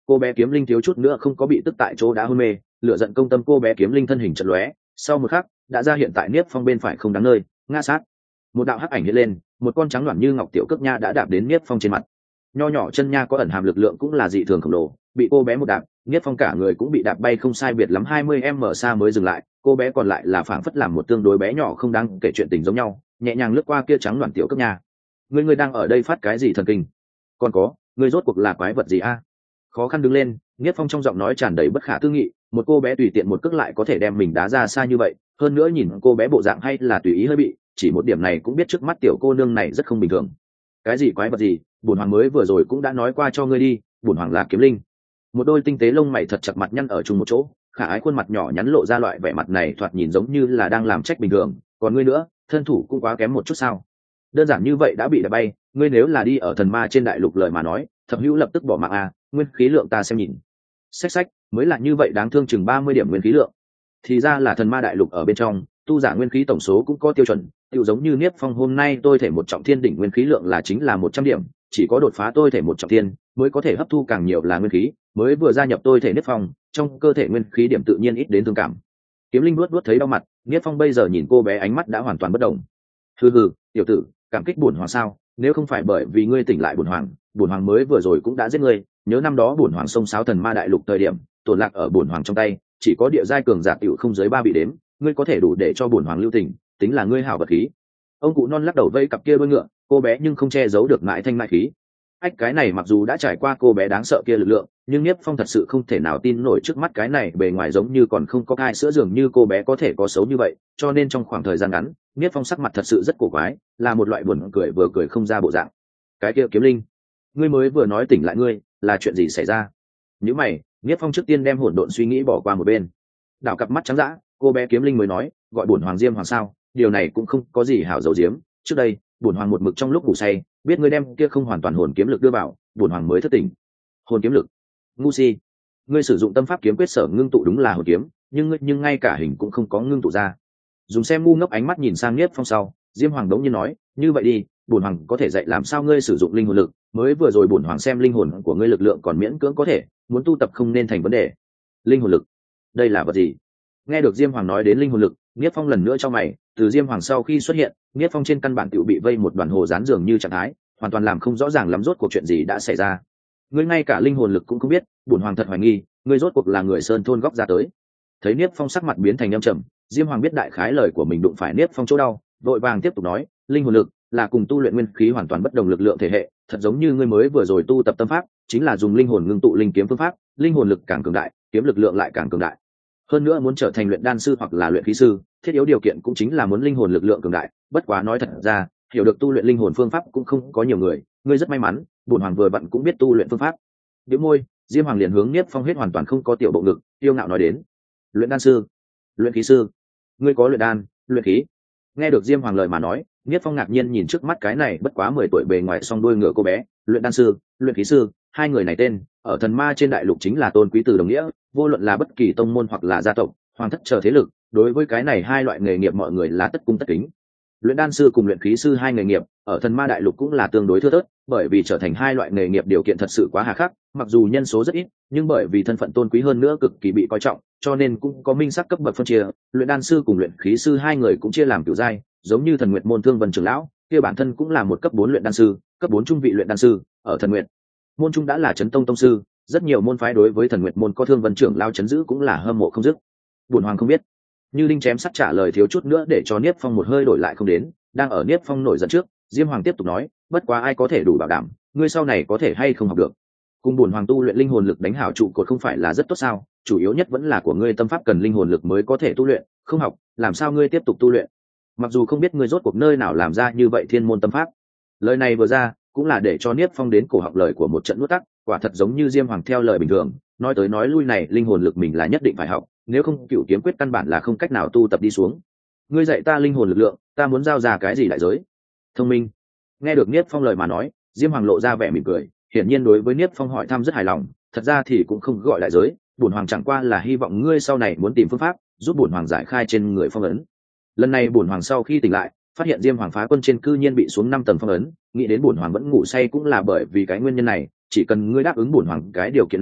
Speaker 1: cô bé kiếm linh thiếu chút nữa không có bị tức tại chỗ đã hôn mê. Lửa giận công tâm cô bé kiếm linh thân hình chật lóe, sau một khắc đã ra hiện tại Niếp Phong bên phải không đáng nơi, ngã sát. Một đạo hắc ảnh hiện lên, một con trắng loảng như ngọc tiểu cước nha đã đạp đến Niếp Phong trên mặt. Nho nhỏ chân nha có ẩn hàm lực lượng cũng là dị thường khổng lồ, bị cô bé một đạp, Niếp Phong cả người cũng bị đạp bay không sai biệt lắm hai mươi mét xa mới dừng lại. Cô bé còn lại là phảng phất làm một tương đối bé nhỏ không đáng kể chuyện tình giống nhau, nhẹ nhàng lướt qua kia trắng loảng tiểu cước nha. Ngươi ngươi đang ở đây phát cái gì thần kinh? Còn có, ngươi rốt cuộc là quái vật gì a? Khó khăn đứng lên, Niếp Phong trong giọng nói tràn đầy bất khả tư nghị, một cô bé tùy tiện một cước lại có thể đem mình đá ra xa như vậy, hơn nữa nhìn cô bé bộ dạng hay là tùy ý hơi bị, chỉ một điểm này cũng biết trước mắt tiểu cô nương này rất không bình thường. Cái gì quái vật gì, bổn hoàng mới vừa rồi cũng đã nói qua cho ngươi đi, bổn hoàng là kiếm linh. Một đôi tinh tế lông mày thật chặt mặt nhăn ở chung một chỗ, khả ái khuôn mặt nhỏ nhắn lộ ra loại vẻ mặt này thoạt nhìn giống như là đang làm trách bình thường, còn ngươi nữa, thân thủ cũng quá kém một chút sao? Đơn giản như vậy đã bị đá bay, ngươi nếu là đi ở thần ma trên đại lục lời mà nói, thập hữu lập tức bỏ mạng à, nguyên khí lượng ta xem nhìn. Xách xách, mới là như vậy đáng thương chừng ba mươi điểm nguyên khí lượng. Thì ra là thần ma đại lục ở bên trong, tu giả nguyên khí tổng số cũng có tiêu chuẩn, tiêu giống như Niếp Phong hôm nay tôi thể một trọng thiên đỉnh nguyên khí lượng là chính là một trăm điểm, chỉ có đột phá tôi thể một trọng thiên mới có thể hấp thu càng nhiều là nguyên khí, mới vừa gia nhập tôi thể Niếp Phong, trong cơ thể nguyên khí điểm tự nhiên ít đến thương cảm. Kiếm linh nuốt nuốt thấy đau mặt, Niếp Phong bây giờ nhìn cô bé ánh mắt đã hoàn toàn bất động. Hừ hừ, tiểu tử, cảm kích bổn hoàng sao? Nếu không phải bởi vì ngươi tỉnh lại bổn hoàng, bổn hoàng mới vừa rồi cũng đã giết ngươi. Nhớ năm đó bổn hoàng xông xáo thần ma đại lục thời điểm, tổn lạc ở bổn hoàng trong tay, chỉ có địa giai cường giả tiểu không dưới ba bị đếm, ngươi có thể đủ để cho bổn hoàng lưu tình, tính là ngươi hảo vật khí. Ông cụ non lắc đầu vây cặp kia đuôi ngựa, cô bé nhưng không che giấu được mãi thanh mại khí. Ách cái này mặc dù đã trải qua cô bé đáng sợ kia lực lượng, nhưng Niếp Phong thật sự không thể nào tin nổi trước mắt cái này bề ngoài giống như còn không có cai sữa dường như cô bé có thể có xấu như vậy, cho nên trong khoảng thời gian ngắn, Niếp Phong sắc mặt thật sự rất cổ quái, là một loại buồn cười vừa cười không ra bộ dạng. Cái kia kiếm linh, ngươi mới vừa nói tỉnh lại ngươi, là chuyện gì xảy ra? Nếu mày, Niếp Phong trước tiên đem hỗn độn suy nghĩ bỏ qua một bên. Đảo cặp mắt trắng dã, cô bé kiếm linh mới nói, gọi bổn hoàng Diêm Hoàng sao? Điều này cũng không có gì hảo dấu diếm, trước đây, bổn hoàng một mực trong lúc ngủ say, biết ngươi đem kia không hoàn toàn hồn kiếm lực đưa vào, bổn hoàng mới thất tỉnh. Hồn kiếm lực? Ngu si, ngươi sử dụng tâm pháp kiếm quyết sở ngưng tụ đúng là hồn kiếm, nhưng ngươi nhưng ngay cả hình cũng không có ngưng tụ ra. Dùng xem ngu ngốc ánh mắt nhìn sang Niếp Phong sau, Diêm Hoàng đống nhiên nói, như vậy đi, bổn hoàng có thể dạy làm sao ngươi sử dụng linh hồn lực, mới vừa rồi bổn hoàng xem linh hồn của ngươi lực lượng còn miễn cưỡng có thể, muốn tu tập không nên thành vấn đề. Linh hồn lực? Đây là vật gì? Nghe được Diêm Hoàng nói đến linh hồn lực, Niếp Phong lần nữa cho mày, từ Diêm Hoàng sau khi xuất hiện, Niếp Phong trên căn bản tiểu bị vây một đoàn hồ dán dường như trạng thái, hoàn toàn làm không rõ ràng lắm rốt cuộc chuyện gì đã xảy ra. Ngươi ngay cả linh hồn lực cũng không biết, bổn hoàng thật hoài nghi, ngươi rốt cuộc là người sơn thôn góc ra tới. Thấy Niếp Phong sắc mặt biến thành âm trầm, Diêm Hoàng biết đại khái lời của mình đụng phải Niếp Phong chỗ đau, vội vàng tiếp tục nói, linh hồn lực là cùng tu luyện nguyên khí hoàn toàn bất đồng lực lượng thể hệ, thật giống như ngươi mới vừa rồi tu tập tâm pháp, chính là dùng linh hồn ngưng tụ linh kiếm phương pháp, linh hồn lực càng cường đại, kiếm lực lượng lại càng cường đại. Hơn nữa muốn trở thành luyện đan sư hoặc là luyện khí sư, thiết yếu điều kiện cũng chính là muốn linh hồn lực lượng cường đại, bất quá nói thật ra, hiểu được tu luyện linh hồn phương pháp cũng không có nhiều người, ngươi rất may mắn, bổn hoàng vừa vặn cũng biết tu luyện phương pháp. Bĩu môi, Diêm Hoàng liền hướng Niếp Phong hết hoàn toàn không có tiểu bộ ngực, yêu ngạo nói đến, luyện đan sư, luyện khí sư, ngươi có luyện đan, luyện khí? Nghe được Diêm Hoàng lời mà nói, Niếp Phong ngạc nhiên nhìn trước mắt cái này bất quá mười tuổi bề ngoài song đuôi ngựa cô bé, luyện đan sư, luyện khí sư, hai người này tên, ở thần ma trên đại lục chính là tôn quý từ đồng nghĩa, vô luận là bất kỳ tông môn hoặc là gia tộc, hoàng thất chờ thế lực, đối với cái này hai loại nghề nghiệp mọi người là tất cung tất kính. Luyện đan sư cùng luyện khí sư hai nghề nghiệp, ở thần ma đại lục cũng là tương đối thưa thớt, bởi vì trở thành hai loại nghề nghiệp điều kiện thật sự quá hà khắc, mặc dù nhân số rất ít, nhưng bởi vì thân phận tôn quý hơn nữa cực kỳ bị coi trọng, cho nên cũng có minh sắc cấp bậc phân chia, luyện đan sư cùng luyện khí sư hai người cũng chia làm cửu giai, giống như Thần Nguyệt môn Thương Vân trưởng lão, kia bản thân cũng là một cấp bốn luyện đan sư, cấp bốn trung vị luyện đan sư, ở Thần Nguyệt môn trung đã là chấn tông tông sư, rất nhiều môn phái đối với Thần Nguyệt môn có Thương Vân trưởng lão chấn giữ cũng là hâm mộ không dứt. Bổn hoàng không biết. Như đinh chém sắt trả lời thiếu chút nữa để cho Niếp Phong một hơi đổi lại không đến, đang ở Niếp Phong nổi giận trước, Diêm Hoàng tiếp tục nói, bất quá ai có thể đủ bảo đảm, ngươi sau này có thể hay không học được. Cùng bổn hoàng tu luyện linh hồn lực đánh hảo trụ cột không phải là rất tốt sao? Chủ yếu nhất vẫn là của ngươi tâm pháp cần linh hồn lực mới có thể tu luyện, không học, làm sao ngươi tiếp tục tu luyện? Mặc dù không biết ngươi rốt cuộc nơi nào làm ra như vậy thiên môn tâm pháp. Lời này vừa ra, cũng là để cho Niếp Phong đến cổ họng lời của một trận nuốt tắc, quả thật giống như Diêm Hoàng theo lời bình thường, nói tới nói lui này linh hồn lực mình là nhất định phải học, nếu không cựu kiếm quyết căn bản là không cách nào tu tập đi xuống. Ngươi dạy ta linh hồn lực lượng, ta muốn giao ra cái gì đại giới? Thông minh. Nghe được Niếp Phong lời mà nói, Diêm Hoàng lộ ra vẻ mỉm cười, hiển nhiên đối với Niếp Phong hỏi thăm rất hài lòng, thật ra thì cũng không gọi đại giới, bổn hoàng chẳng qua là hy vọng ngươi sau này muốn tìm phương pháp giúp bổn hoàng giải khai trên người phong ấn. Lần này bổn hoàng sau khi tỉnh lại, phát hiện Diêm Hoàng phá quân trên cư nhiên bị xuống năm tầng phong ấn, nghĩ đến bổn hoàng vẫn ngủ say cũng là bởi vì cái nguyên nhân này, chỉ cần ngươi đáp ứng bổn hoàng cái điều kiện này,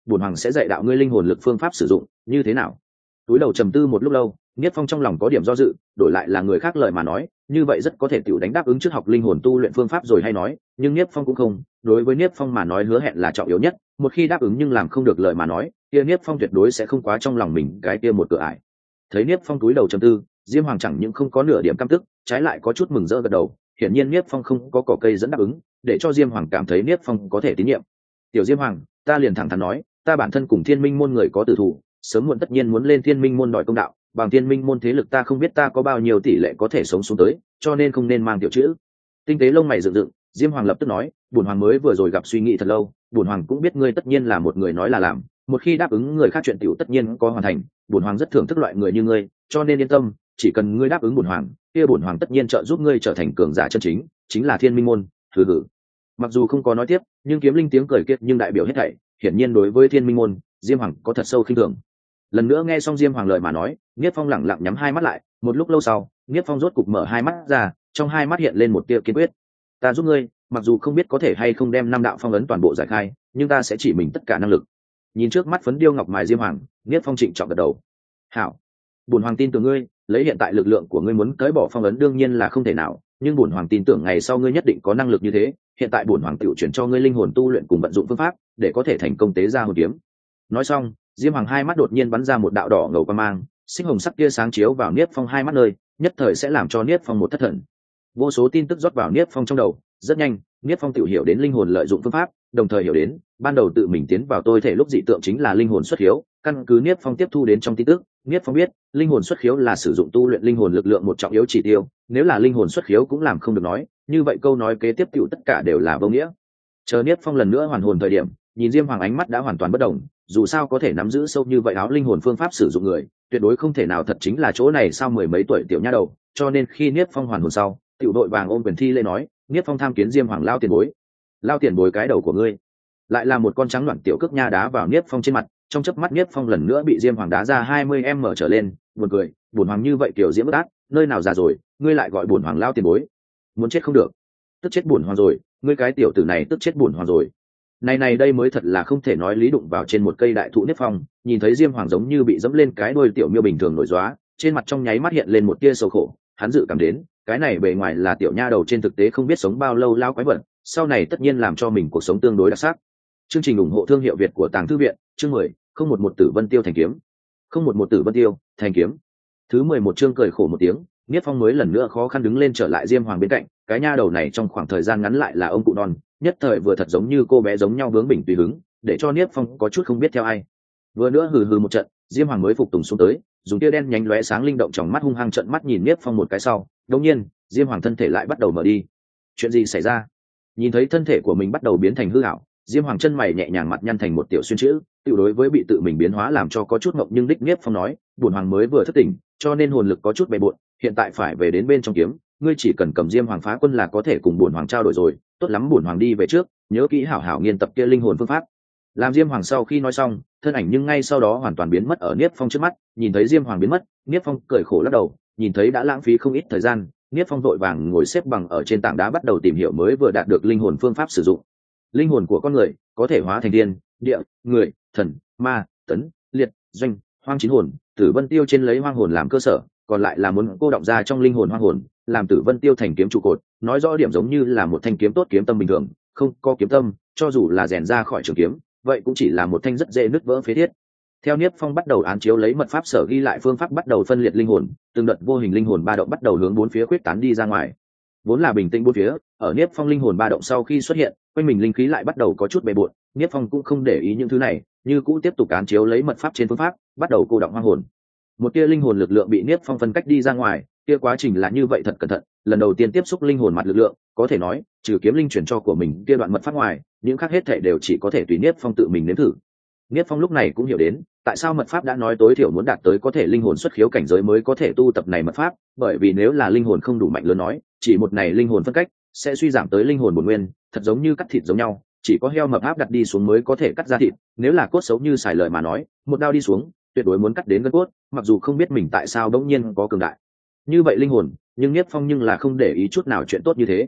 Speaker 1: bổn hoàng sẽ dạy đạo ngươi linh hồn lực phương pháp sử dụng như thế nào. Túi đầu trầm tư một lúc lâu, Niết Phong trong lòng có điểm do dự, đổi lại là người khác lời mà nói, như vậy rất có thể tiểu đánh đáp ứng trước học linh hồn tu luyện phương pháp rồi hay nói, nhưng Niết Phong cũng không, đối với Niết Phong mà nói hứa hẹn là trọng yếu nhất, một khi đáp ứng nhưng làm không được lời mà nói, kia Niết Phong tuyệt đối sẽ không quá trong lòng mình cái kia một cửa ải. Thấy Niết Phong túi đầu trầm tư, Diêm Hoàng chẳng những không có nửa điểm căm tức, trái lại có chút mừng rỡ gật đầu, hiển nhiên Niết Phong không có cỏ cây dẫn đáp ứng, để cho Diêm Hoàng cảm thấy Niết Phong có thể tín nhiệm. Tiểu Diêm Hoàng, ta liền thẳng thắn nói, ta bản thân cùng Thiên Minh môn người có tử thủ, sớm muộn tất nhiên muốn lên Thiên Minh môn đòi công đạo, bằng Thiên Minh môn thế lực ta không biết ta có bao nhiêu tỷ lệ có thể sống xuống tới, cho nên không nên mang tiểu chữ. Tinh tế lông mày dựng dựng, Diêm Hoàng lập tức nói, bổn hoàng mới vừa rồi gặp suy nghĩ thật lâu, bổn hoàng cũng biết ngươi tất nhiên là một người nói là làm, một khi đáp ứng người khác chuyện tiểu tất nhiên có hoàn thành, bổn hoàng rất thưởng thức loại người như ngươi, cho nên yên tâm, chỉ cần ngươi đáp ứng bổn hoàng, kia bổn hoàng tất nhiên trợ giúp ngươi trở thành cường giả chân chính, chính là Thiên Minh môn. Hừ hừ. Mặc dù không có nói tiếp, nhưng kiếm linh tiếng cười kiệt nhưng đại biểu hết thảy, hiển nhiên đối với Thiên Minh môn, Diêm Hoàng có thật sâu khinh thường. Lần nữa nghe xong Diêm Hoàng lời mà nói, Niết Phong lẳng lặng nhắm hai mắt lại, một lúc lâu sau, Niết Phong rốt cục mở hai mắt ra, trong hai mắt hiện lên một tia kiên quyết. Ta giúp ngươi, mặc dù không biết có thể hay không đem năm đạo phong ấn toàn bộ giải khai, nhưng ta sẽ chỉ mình tất cả năng lực. Nhìn trước mắt phấn điêu ngọc mài Diêm Hoàng, Niết Phong trịnh trọng gật đầu. Hảo, bổn hoàng tin tưởng ngươi, lấy hiện tại lực lượng của ngươi muốn cởi bỏ phong ấn đương nhiên là không thể nào, nhưng bổn hoàng tin tưởng ngày sau ngươi nhất định có năng lực như thế. Hiện tại bổn hoàng tiểu chuyển cho ngươi linh hồn tu luyện cùng vận dụng phương pháp, để có thể thành công tế ra hồn kiếm. Nói xong, Diêm Hoàng hai mắt đột nhiên bắn ra một đạo đỏ ngầu quang mang, xích hồng sắc kia sáng chiếu vào Niết Phong hai mắt nơi, nhất thời sẽ làm cho Niết Phong một thất thần. Vô số tin tức rót vào Niết Phong trong đầu, rất nhanh, Niết Phong tự hiểu đến linh hồn lợi dụng phương pháp, đồng thời hiểu đến, ban đầu tự mình tiến vào tôi thể lúc dị tượng chính là linh hồn xuất khiếu, căn cứ Niết Phong tiếp thu đến trong tin tức, Niết Phong biết, linh hồn xuất khiếu là sử dụng tu luyện linh hồn lực lượng một trọng yếu chỉ tiêu, nếu là linh hồn xuất khiếu cũng làm không được nói, như vậy câu nói kế tiếp tiểu tất cả đều là vô nghĩa. Chờ Niết Phong lần nữa hoàn hồn thời điểm, nhìn Diêm Hoàng ánh mắt đã hoàn toàn bất động, dù sao có thể nắm giữ sâu như vậy áo linh hồn phương pháp sử dụng người, tuyệt đối không thể nào thật chính là chỗ này sao mười mấy tuổi tiểu nha đầu, cho nên khi Niết Phong hoàn hồn sau, tiểu đội vàng ôm quyền thi lễ nói, Niết Phong tham kiến Diêm Hoàng lao tiền bối. Lao tiền bối cái đầu của ngươi. Lại là một con trắng loạn tiểu cước nha đá vào Niết Phong trên mặt, trong chớp mắt Niết Phong lần nữa bị Diêm Hoàng đá ra hai mươi mét trở lên, buồn cười, bổn hoàng như vậy kiểu diễm bất ác, nơi nào già rồi, ngươi lại gọi bổn hoàng lao tiền bối. Muốn chết không được. Tức chết bổn hoàng rồi, ngươi cái tiểu tử này tức chết bổn hoàng rồi. Này này đây mới thật là không thể nói lý đụng vào trên một cây đại thụ Niết Phong, nhìn thấy Diêm Hoàng giống như bị dẫm lên cái đuôi tiểu miêu bình thường nổi gióa, trên mặt trong nháy mắt hiện lên một tia sầu khổ, hắn dự cảm đến, cái này bề ngoài là tiểu nha đầu trên thực tế không biết sống bao lâu lao quái vật, sau này tất nhiên làm cho mình cuộc sống tương đối đặc sắc. Chương trình ủng hộ thương hiệu Việt của Tàng Thư viện, chương mười, không một một tử vân tiêu thành kiếm. Không một một tử vân tiêu, thành kiếm. Thứ mười một chương cười khổ một tiếng, Niết Phong mới lần nữa khó khăn đứng lên trở lại Diêm Hoàng bên cạnh, cái nha đầu này trong khoảng thời gian ngắn lại là ông cụ non, nhất thời vừa thật giống như cô bé giống nhau bướng bỉnh tùy hứng, để cho Niết Phong có chút không biết theo ai. Vừa nữa hừ hừ một trận, Diêm Hoàng mới phục tùng xuống tới, dùng tia đen nhánh lóe sáng linh động trong mắt hung hăng trợn mắt nhìn Niết Phong một cái sau, đột nhiên, Diêm Hoàng thân thể lại bắt đầu mở đi. Chuyện gì xảy ra? Nhìn thấy thân thể của mình bắt đầu biến thành hư ảo, Diêm Hoàng chân mày nhẹ nhàng mặt nhăn thành một tiểu xuyên chữ, tự đối với bị tự mình biến hóa làm cho có chút ngộng nhưng đích Niết Phong nói, bổn hoàng mới vừa thức tỉnh, cho nên hồn lực có chút bề bộn, hiện tại phải về đến bên trong kiếm, ngươi chỉ cần cầm Diêm Hoàng phá quân là có thể cùng bổn hoàng trao đổi rồi, tốt lắm bổn hoàng đi về trước, nhớ kỹ hảo hảo nghiên tập kia linh hồn phương pháp. Làm Diêm Hoàng sau khi nói xong, thân ảnh nhưng ngay sau đó hoàn toàn biến mất ở Niết Phong trước mắt, nhìn thấy Diêm Hoàng biến mất, Niết Phong cười khổ lắc đầu, nhìn thấy đã lãng phí không ít thời gian, Niết Phong vội vàng ngồi xếp bằng ở trên tảng đá bắt đầu tìm hiểu mới vừa đạt được linh hồn phương pháp sử dụng. Linh hồn của con người có thể hóa thành thiên, địa, người, thần, ma, tấn, liệt, doanh, hoang chín hồn, Tử Vân Tiêu trên lấy hoang hồn làm cơ sở, còn lại là muốn cô động ra trong linh hồn hoang hồn, làm Tử Vân Tiêu thành kiếm trụ cột, nói rõ điểm giống như là một thanh kiếm tốt kiếm tâm bình thường, không có kiếm tâm, cho dù là rèn ra khỏi trường kiếm, vậy cũng chỉ là một thanh rất dễ nứt vỡ phế thiết. Theo Niết Phong bắt đầu án chiếu lấy mật pháp sở ghi lại phương pháp bắt đầu phân liệt linh hồn, từng đợt vô hình linh hồn ba động bắt đầu hướng bốn phía khuyết tán đi ra ngoài. Vốn là bình tĩnh bốn phía, ở Niết Phong linh hồn ba động sau khi xuất hiện, quanh mình linh khí lại bắt đầu có chút bề bộn, Niết Phong cũng không để ý những thứ này, như cũ tiếp tục án chiếu lấy mật pháp trên phương pháp, bắt đầu cô động hoang hồn. Một tia linh hồn lực lượng bị Niết Phong phân cách đi ra ngoài, kia quá trình là như vậy thật cẩn thận, lần đầu tiên tiếp xúc linh hồn mặt lực lượng, có thể nói, trừ kiếm linh chuyển cho của mình kia đoạn mật pháp ngoài, những khác hết thảy đều chỉ có thể tùy Niết Phong tự mình nếm thử. Niết Phong lúc này cũng hiểu đến, tại sao mật pháp đã nói tối thiểu muốn đạt tới có thể linh hồn xuất khiếu cảnh giới mới có thể tu tập này mật pháp, bởi vì nếu là linh hồn không đủ mạnh lớn nói, chỉ một này linh hồn phân cách sẽ suy giảm tới linh hồn bổn nguyên, thật giống như cắt thịt giống nhau, chỉ có heo mập áp đặt đi xuống mới có thể cắt ra thịt, nếu là cốt xấu như xài lời mà nói, một đao đi xuống, tuyệt đối muốn cắt đến gân cốt, mặc dù không biết mình tại sao đống nhiên có cường đại như vậy linh hồn, nhưng Niết Phong nhưng là không để ý chút nào chuyện tốt như thế.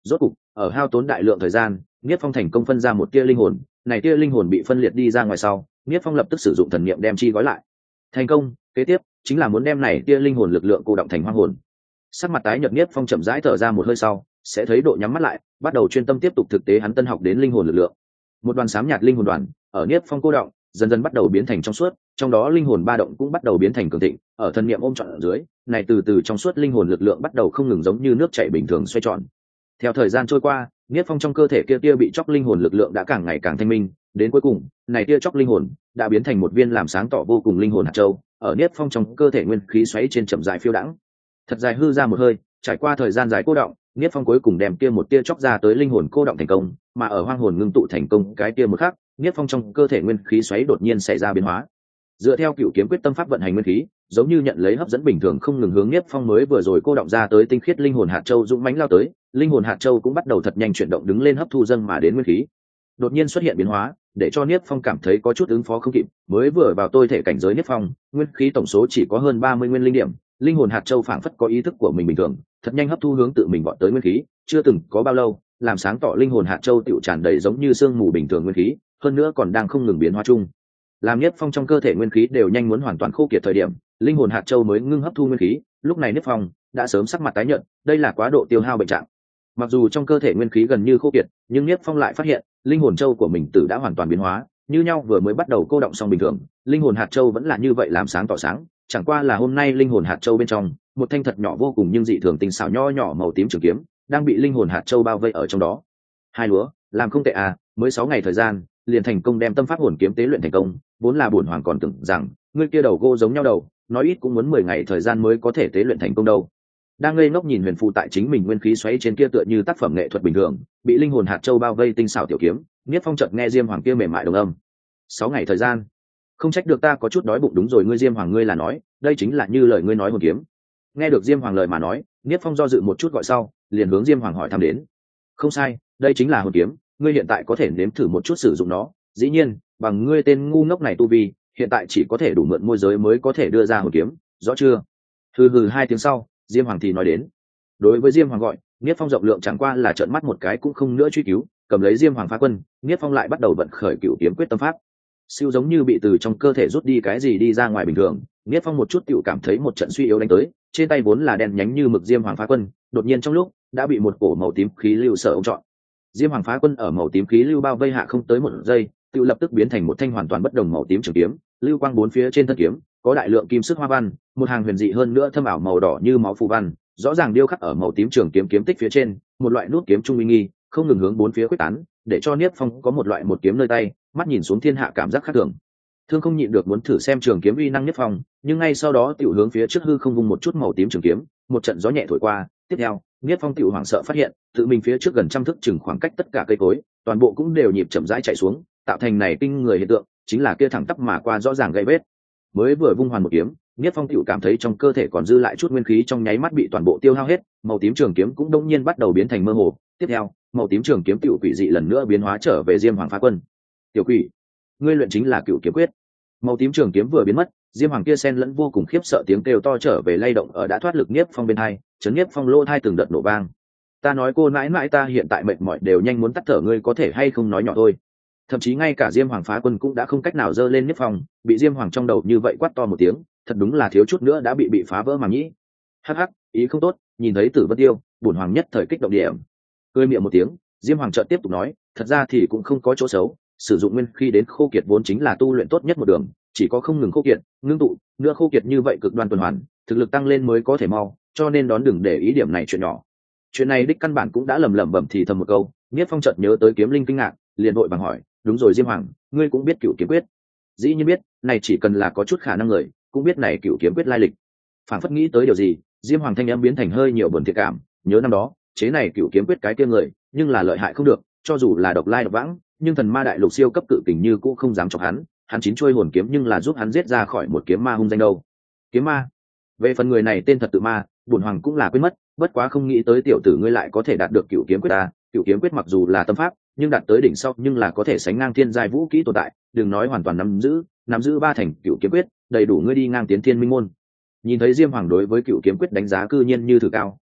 Speaker 1: Rốt cục ở hao tốn đại lượng thời gian, Niết Phong thành công phân ra một tia linh hồn, này tia linh hồn bị phân liệt đi ra ngoài sau, Niết Phong lập tức sử dụng thần niệm đem chi gói lại. Thành công, kế tiếp chính là muốn đem này tia linh hồn lực lượng cô động thành hoang hồn. Sắc mặt tái nhợt Niết Phong chậm rãi thở ra một hơi sau, sẽ thấy độ nhắm mắt lại, bắt đầu chuyên tâm tiếp tục thực tế hắn tân học đến linh hồn lực lượng. Một đoàn xám nhạt linh hồn đoàn ở Niết Phong cô động, dần dần bắt đầu biến thành trong suốt, trong đó linh hồn ba động cũng bắt đầu biến thành cường thịnh, ở thần niệm ôm trọn ở dưới, này từ từ trong suốt linh hồn lực lượng bắt đầu không ngừng giống như nước chảy bình thường xoay tròn. Theo thời gian trôi qua, Niết Phong trong cơ thể kia tia bị chóc linh hồn lực lượng đã càng ngày càng thanh minh, đến cuối cùng, này tia chóc linh hồn đã biến thành một viên làm sáng tỏ vô cùng linh hồn hạt châu, ở Niết Phong trong cơ thể nguyên khí xoáy trên chậm rãi phiêu đãng. Thật dài hư ra một hơi, trải qua thời gian dài cô động, Niết Phong cuối cùng đem tia một tia chóc ra tới linh hồn cô động thành công, mà ở hoang hồn ngưng tụ thành công cái tia một khắc, Niết Phong trong cơ thể nguyên khí xoáy đột nhiên xảy ra biến hóa. Dựa theo cựu kiếm quyết tâm pháp vận hành nguyên khí, giống như nhận lấy hấp dẫn bình thường không ngừng hướng Niết Phong mới vừa rồi cô động ra tới tinh khiết linh hồn hạt châu dũng mãnh lao tới, linh hồn hạt châu cũng bắt đầu thật nhanh chuyển động đứng lên hấp thu dâng mà đến nguyên khí. Đột nhiên xuất hiện biến hóa, để cho Niết Phong cảm thấy có chút ứng phó không kịp, mới vừa vào tôi thể cảnh giới Niết Phong, nguyên khí tổng số chỉ có hơn ba mươi nguyên linh điểm, linh hồn hạt châu phảng phất có ý thức của mình bình thường, thật nhanh hấp thu hướng tự mình vọt tới nguyên khí, chưa từng có bao lâu, làm sáng tỏ linh hồn hạt châu tựu tràn đầy giống như sương mù bình thường nguyên khí, hơn nữa còn đang không ngừng biến hóa chung. Làm Niết Phong trong cơ thể nguyên khí đều nhanh muốn hoàn toàn khô kiệt thời điểm, linh hồn hạt châu mới ngưng hấp thu nguyên khí, lúc này Niết Phong đã sớm sắc mặt tái nhợt, đây là quá độ tiêu hao bệnh trạng. Mặc dù trong cơ thể nguyên khí gần như khô kiệt, nhưng Niết Phong lại phát hiện, linh hồn châu của mình tử đã hoàn toàn biến hóa, như nhau vừa mới bắt đầu cô động xong bình thường, linh hồn hạt châu vẫn là như vậy làm sáng tỏ sáng, chẳng qua là hôm nay linh hồn hạt châu bên trong, một thanh thật nhỏ vô cùng nhưng dị thường tinh xảo nho nhỏ màu tím trường kiếm, đang bị linh hồn hạt châu bao vây ở trong đó. Hai lúa, làm không tệ à, mới sáu ngày thời gian, liền thành công đem tâm pháp hồn kiếm tế luyện thành công, vốn là bổn hoàng còn tưởng rằng, ngươi kia đầu gô giống nhau đầu, nói ít cũng muốn mười ngày thời gian mới có thể tế luyện thành công đâu. Đang ngây ngốc nhìn huyền phù tại chính mình nguyên khí xoáy trên kia tựa như tác phẩm nghệ thuật bình thường, bị linh hồn hạt châu bao vây tinh xảo tiểu kiếm, Niết Phong chợt nghe Diêm Hoàng kia mềm mại đồng âm. Sáu ngày thời gian, không trách được ta có chút đói bụng, đúng rồi, ngươi Diêm Hoàng ngươi là nói, đây chính là như lời ngươi nói hồn kiếm. Nghe được Diêm Hoàng lời mà nói, Niết Phong do dự một chút gọi sau, liền hướng Diêm Hoàng hỏi thăm đến. Không sai, đây chính là hồn kiếm, ngươi hiện tại có thể nếm thử một chút sử dụng nó, dĩ nhiên, bằng ngươi tên ngu ngốc này tu vi, hiện tại chỉ có thể đủ mượn môi giới mới có thể đưa ra hồn kiếm, rõ chưa? Hừ hừ hai tiếng sau, Diêm Hoàng thì nói đến. Đối với Diêm Hoàng gọi, Niết Phong rộng lượng chẳng qua là trợn mắt một cái cũng không nữa truy cứu, cầm lấy Diêm Hoàng phá quân, Niết Phong lại bắt đầu vận khởi cửu kiếm quyết tâm pháp. Siêu giống như bị từ trong cơ thể rút đi cái gì đi ra ngoài bình thường, Niết Phong một chút tựu cảm thấy một trận suy yếu đánh tới, trên tay vốn là đen nhánh như mực Diêm Hoàng phá quân, đột nhiên trong lúc đã bị một cổ màu tím khí lưu sợ ông trọn. Diêm Hoàng phá quân ở màu tím khí lưu bao vây hạ không tới một giây, tự lập tức biến thành một thanh hoàn toàn bất đồng màu tím trường kiếm, lưu quang bốn phía trên thân kiếm có đại lượng kim sức hoa văn, một hàng huyền dị hơn nữa thâm ảo màu đỏ như máu phù văn, rõ ràng điêu khắc ở màu tím trường kiếm kiếm tích phía trên, một loại nút kiếm trung uy nghi, không ngừng hướng bốn phía quyết tán, để cho Niết Phong có một loại một kiếm nơi tay, mắt nhìn xuống thiên hạ cảm giác khác thường. Thương không nhịn được muốn thử xem trường kiếm uy năng Niết Phong, nhưng ngay sau đó tiểu hướng phía trước hư không vung một chút màu tím trường kiếm, một trận gió nhẹ thổi qua, tiếp theo, Niết Phong tiểu hoảng sợ phát hiện, tự mình phía trước gần trăm thước chừng khoảng cách tất cả cây cối, toàn bộ cũng đều nhịp chậm rãi chạy xuống, tạo thành này kinh người hiện tượng, chính là kia thẳng tắp mà qua rõ ràng gây vết. Mới vừa vung hoàn một kiếm, Niết Phong tiểu cảm thấy trong cơ thể còn dư lại chút nguyên khí trong nháy mắt bị toàn bộ tiêu hao hết, màu tím trường kiếm cũng đông nhiên bắt đầu biến thành mơ hồ. Tiếp theo, màu tím trường kiếm tiểu quỷ dị lần nữa biến hóa trở về Diêm Hoàng phá quân. Tiểu quỷ, ngươi luyện chính là cửu kiếm quyết. Màu tím trường kiếm vừa biến mất, Diêm Hoàng kia sen lẫn vô cùng khiếp sợ tiếng kêu to trở về lay động ở đã thoát lực Niết Phong bên hai, chấn Niết Phong lỗ thai từng đợt nổ vang. Ta nói cô mãi mãi ta hiện tại mệt mỏi đều nhanh muốn tắt thở, ngươi có thể hay không nói nhỏ thôi. Thậm chí ngay cả Diêm Hoàng phá quân cũng đã không cách nào dơ lên Niết Phong, bị Diêm Hoàng trong đầu như vậy quát to một tiếng, thật đúng là thiếu chút nữa đã bị bị phá vỡ màng nhĩ. Hắc hắc, ý không tốt, nhìn thấy Tử Vân Tiêu, bổn hoàng nhất thời kích động điểm. Cười miệng một tiếng, Diêm Hoàng chợt tiếp tục nói, thật ra thì cũng không có chỗ xấu, sử dụng nguyên khí đến khô kiệt vốn chính là tu luyện tốt nhất một đường, chỉ có không ngừng khô kiệt, ngưng tụ, nữa khô kiệt như vậy cực đoan tuần hoàn, thực lực tăng lên mới có thể mau, cho nên đón đừng để ý điểm này chuyện nhỏ. Chuyện này đích căn bản cũng đã lầm lầm bẩm thì thầm một câu, Niết Phong chợt nhớ tới Kiếm Linh kinh ngạc, liền vội vàng hỏi, đúng rồi Diêm Hoàng, ngươi cũng biết cửu kiếm quyết? Dĩ nhiên biết, này chỉ cần là có chút khả năng người, cũng biết này cửu kiếm quyết lai lịch. Phảng phất nghĩ tới điều gì, Diêm Hoàng thanh âm biến thành hơi nhiều buồn thiệt cảm, nhớ năm đó, chế này cửu kiếm quyết cái kia người, nhưng là lợi hại không được, cho dù là độc lai độc vãng, nhưng thần ma đại lục siêu cấp cự kình như cũng không dám chọc hắn, hắn chín chuôi hồn kiếm nhưng là giúp hắn giết ra khỏi một kiếm ma hung danh đâu. Kiếm ma? Về phần người này tên thật tự ma, bổn hoàng cũng là quên mất, bất quá không nghĩ tới tiểu tử ngươi lại có thể đạt được cửu kiếm quyết ta, cửu kiếm quyết mặc dù là tâm pháp, nhưng đạt tới đỉnh sau nhưng là có thể sánh ngang thiên giai vũ kỹ tồn tại, đừng nói hoàn toàn nắm giữ, nắm giữ ba thành cửu kiếm quyết, đầy đủ ngươi đi ngang tiến thiên minh môn. Nhìn thấy Diêm Hoàng đối với cửu kiếm quyết đánh giá cư nhiên như thử cao,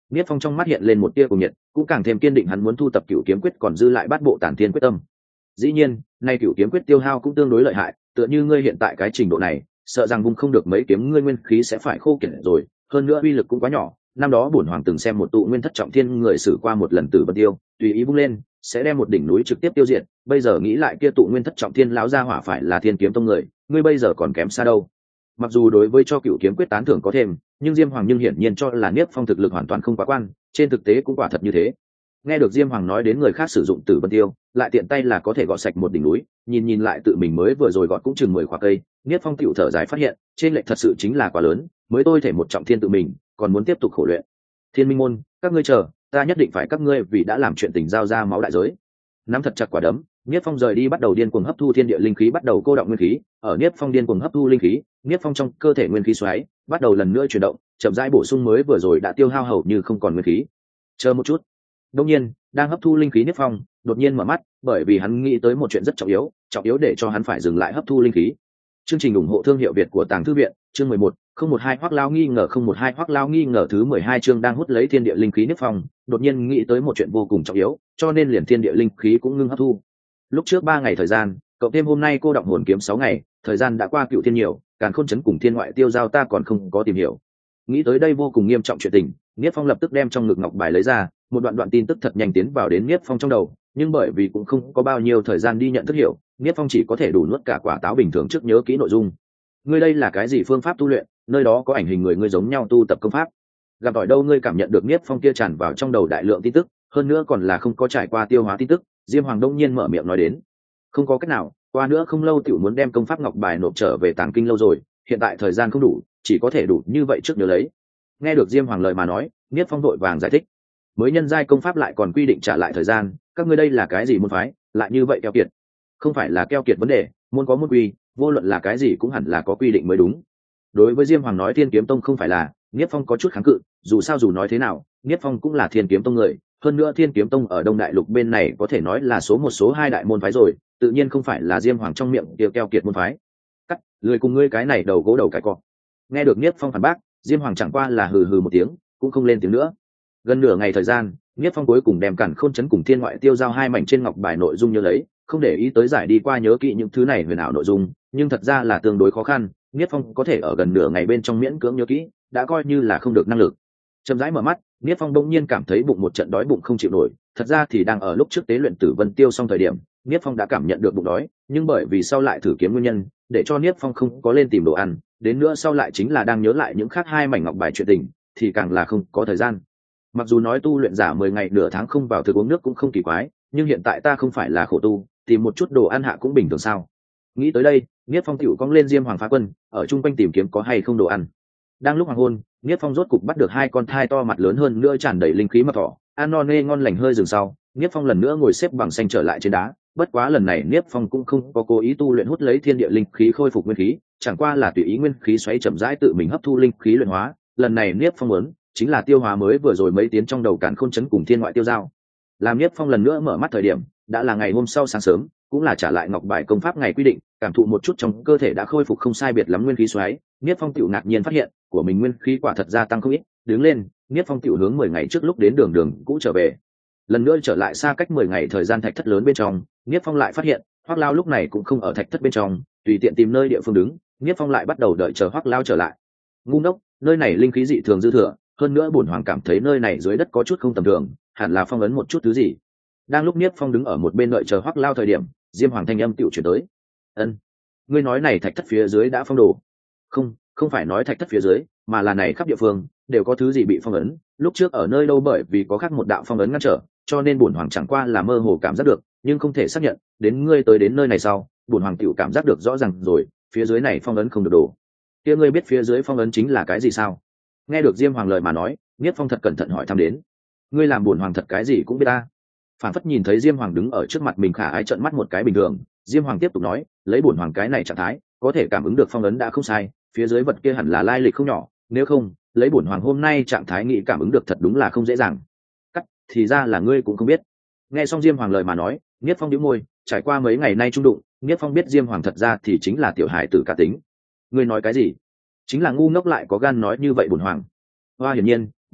Speaker 1: Niết Phong trong mắt hiện lên một tia cùng nhiệt, cũng càng thêm kiên định hắn muốn thu tập Cửu Kiếm Quyết còn dư lại bát bộ tản thiên quyết tâm. Dĩ nhiên, nay Cửu Kiếm Quyết tiêu hao cũng tương đối lợi hại, tựa như ngươi hiện tại cái trình độ này, sợ rằng vung không được mấy kiếm ngươi nguyên khí sẽ phải khô kiệt rồi, hơn nữa uy lực cũng quá nhỏ. Năm đó bổn hoàng từng xem một tụ nguyên thất trọng thiên người xử qua một lần Tử Vân Tiêu, tùy ý vung lên, sẽ đem một đỉnh núi trực tiếp tiêu diệt, bây giờ nghĩ lại kia tụ nguyên thất trọng thiên lão gia hỏa phải là Thiên Kiếm Tông người, ngươi bây giờ còn kém xa đâu. Mặc dù đối với cho Cửu Kiếm Quyết tán thưởng có thêm, nhưng Diêm Hoàng nhưng hiển nhiên cho là Niếp Phong thực lực hoàn toàn không quá quan, trên thực tế cũng quả thật như thế. Nghe được Diêm Hoàng nói đến người khác sử dụng Tử Vân Tiêu, lại tiện tay là có thể gọt sạch một đỉnh núi, nhìn nhìn lại tự mình mới vừa rồi gọt cũng chừng mười quả cây, Niếp Phong tiểu thở dài phát hiện, trên lệch thật sự chính là quá lớn, mới tôi thể một trọng thiên tự mình, còn muốn tiếp tục khổ luyện. Thiên Minh môn, các ngươi chờ, ta nhất định phải các ngươi vì đã làm chuyện tình giao ra máu đại giới. Nắm thật chặt quả đấm, Niếp Phong rời đi bắt đầu điên cuồng hấp thu thiên địa linh khí, bắt đầu cô động nguyên khí, ở Niếp Phong điên cuồng hấp thu linh khí, Niếp Phong trong cơ thể nguyên khí xoáy bắt đầu lần nữa chuyển động, chậm rãi bổ sung mới vừa rồi đã tiêu hao hầu như không còn nguyên khí. Chờ một chút. Đương nhiên, đang hấp thu linh khí Niếp Phong đột nhiên mở mắt, bởi vì hắn nghĩ tới một chuyện rất trọng yếu, trọng yếu để cho hắn phải dừng lại hấp thu linh khí. Chương trình ủng hộ thương hiệu Việt của Tàng Thư viện, chương mười một, không một hai Hoắc Lao nghi ngờ không một hai Hoắc Lao nghi ngờ thứ mười hai chương đang hút lấy thiên địa linh khí Niếp Phong, đột nhiên nghĩ tới một chuyện vô cùng trọng yếu, cho nên liền thiên địa linh khí cũng ngưng hấp thu. Lúc trước ba ngày thời gian, cộng thêm hôm nay cô động hồn kiếm sáu ngày, thời gian đã qua cựu thiên nhiều, Càn Khôn chấn cùng thiên ngoại tiêu giao ta còn không có tìm hiểu. Nghĩ tới đây vô cùng nghiêm trọng chuyện tình, Niếp Phong lập tức đem trong ngực ngọc bài lấy ra, một đoạn đoạn tin tức thật nhanh tiến vào đến Niếp Phong trong đầu, nhưng bởi vì cũng không có bao nhiêu thời gian đi nhận thức hiểu, Niếp Phong chỉ có thể đủ nuốt cả quả táo bình thường trước nhớ kỹ nội dung. Ngươi đây là cái gì phương pháp tu luyện, nơi đó có ảnh hình người ngươi giống nhau tu tập công pháp. Gặp hỏi đâu ngươi cảm nhận được Niếp Phong kia tràn vào trong đầu đại lượng tin tức, hơn nữa còn là không có trải qua tiêu hóa tin tức, Diêm Hoàng đông nhiên mở miệng nói đến. Không có cách nào, qua nữa không lâu tiểu muốn đem công pháp ngọc bài nộp trở về Tàng Kinh lâu rồi, hiện tại thời gian không đủ, chỉ có thể đủ như vậy trước nhớ lấy. Nghe được Diêm Hoàng lời mà nói, Niếp Phong vội vàng giải thích. Mới nhân giai công pháp lại còn quy định trả lại thời gian, các ngươi đây là cái gì môn phái, lại như vậy keo kiệt. Không phải là keo kiệt vấn đề, môn có môn quy, vô luận là cái gì cũng hẳn là có quy định mới đúng. Đối với Diêm Hoàng nói Thiên Kiếm Tông không phải là, Niếp Phong có chút kháng cự, dù sao dù nói thế nào, Niếp Phong cũng là Thiên Kiếm Tông người, hơn nữa Thiên Kiếm Tông ở Đông Đại Lục bên này có thể nói là số một số hai đại môn phái rồi, tự nhiên không phải là Diêm Hoàng trong miệng tiêu keo kiệt môn phái. Cắt, lười cùng ngươi cái này đầu gỗ đầu cái cọ. Nghe được Niếp Phong phản bác, Diêm Hoàng chẳng qua là hừ hừ một tiếng, cũng không lên tiếng nữa. Gần nửa ngày thời gian, Niếp Phong cuối cùng đem Càn Khôn chấn cùng thiên ngoại tiêu giao hai mảnh trên ngọc bài nội dung nhớ lấy, không để ý tới giải đi qua nhớ kỹ những thứ này huyền ảo nội dung, nhưng thật ra là tương đối khó khăn, Niếp Phong có thể ở gần nửa ngày bên trong miễn cưỡng nhớ kỹ, đã coi như là không được năng lực. Chậm rãi mở mắt, Niếp Phong bỗng nhiên cảm thấy bụng một trận đói bụng không chịu nổi, thật ra thì đang ở lúc trước tế luyện Tử Vân Tiêu xong thời điểm, Niếp Phong đã cảm nhận được bụng đói, nhưng bởi vì sau lại thử kiếm nguyên nhân, để cho Niếp Phong không có lên tìm đồ ăn, đến nữa sau lại chính là đang nhớ lại những khác hai mảnh ngọc bài chuyện tình, thì càng là không có thời gian. Mặc dù nói tu luyện giả mười ngày nửa tháng không vào thực uống nước cũng không kỳ quái, nhưng hiện tại ta không phải là khổ tu, tìm một chút đồ ăn hạ cũng bình thường sao. Nghĩ tới đây, Niếp Phong tiểu cong lên Diêm Hoàng phá quân, ở chung quanh tìm kiếm có hay không đồ ăn. Đang lúc hoàng hôn, Niếp Phong rốt cục bắt được hai con thai to mặt lớn hơn nữa tràn đầy linh khí mập thỏ, ăn no nê ngon lành hơi dừng sau, Niếp Phong lần nữa ngồi xếp bằng xanh trở lại trên đá, bất quá lần này Niếp Phong cũng không có cố ý tu luyện hút lấy thiên địa linh khí khôi phục nguyên khí, chẳng qua là tùy ý nguyên khí xoáy chậm rãi tự mình hấp thu linh khí luyện hóa, lần này Niếp Phong muốn chính là tiêu hóa mới vừa rồi mấy tiếng trong đầu Càn Khôn chấn cùng thiên ngoại tiêu giao. Làm Niếp Phong lần nữa mở mắt thời điểm, đã là ngày hôm sau sáng sớm, cũng là trả lại ngọc bài công pháp ngày quy định, cảm thụ một chút trong cơ thể đã khôi phục không sai biệt lắm nguyên khí xoáy, Niếp Phong tiểu ngạc nhiên phát hiện, của mình nguyên khí quả thật gia tăng không ít, đứng lên, Niếp Phong tiểu hướng mười ngày trước lúc đến đường đường cũ trở về. Lần nữa trở lại xa cách mười ngày thời gian thạch thất lớn bên trong, Niếp Phong lại phát hiện, Hoắc Lao lúc này cũng không ở thạch thất bên trong, tùy tiện tìm nơi địa phương đứng, Niếp Phong lại bắt đầu đợi chờ Hoắc Lao trở lại. Ngu ngốc, nơi này linh khí dị thường dư thừa, hơn nữa bổn hoàng cảm thấy nơi này dưới đất có chút không tầm thường, hẳn là phong ấn một chút thứ gì. Đang lúc Niếp Phong đứng ở một bên đợi chờ Hoắc Lao thời điểm, Diêm Hoàng thanh âm tiểu chuyển tới. Ân, ngươi nói này thạch thất phía dưới đã phong đồ? Không, không phải nói thạch thất phía dưới, mà là này khắp địa phương đều có thứ gì bị phong ấn. Lúc trước ở nơi đâu bởi vì có khác một đạo phong ấn ngăn trở, cho nên bổn hoàng chẳng qua là mơ hồ cảm giác được, nhưng không thể xác nhận. Đến ngươi tới đến nơi này sau, bổn hoàng tiểu cảm giác được rõ ràng rồi, phía dưới này phong ấn không được đổ. Kia ngươi biết phía dưới phong ấn chính là cái gì sao? Nghe được Diêm Hoàng lời mà nói, Niếp Phong thật cẩn thận hỏi thăm đến. Ngươi làm bổn hoàng thật cái gì cũng biết ta. Phản phất nhìn thấy Diêm Hoàng đứng ở trước mặt mình khả ái trợn mắt một cái bình thường, Diêm Hoàng tiếp tục nói, lấy bổn hoàng cái này trạng thái, có thể cảm ứng được phong ấn đã không sai, phía dưới vật kia hẳn là lai lịch không nhỏ, nếu không, lấy bổn hoàng hôm nay trạng thái nghĩ cảm ứng được thật đúng là không dễ dàng. Cắt, thì ra là ngươi cũng không biết. Nghe xong Diêm Hoàng lời mà nói, Niếp Phong nhíu môi, trải qua mấy ngày nay trung đụng, Niếp Phong biết Diêm Hoàng thật ra thì chính là tiểu hài tử cả tính. Ngươi nói cái gì? Chính là ngu ngốc lại có gan nói như vậy bổn hoàng. Hoa hiển nhiên,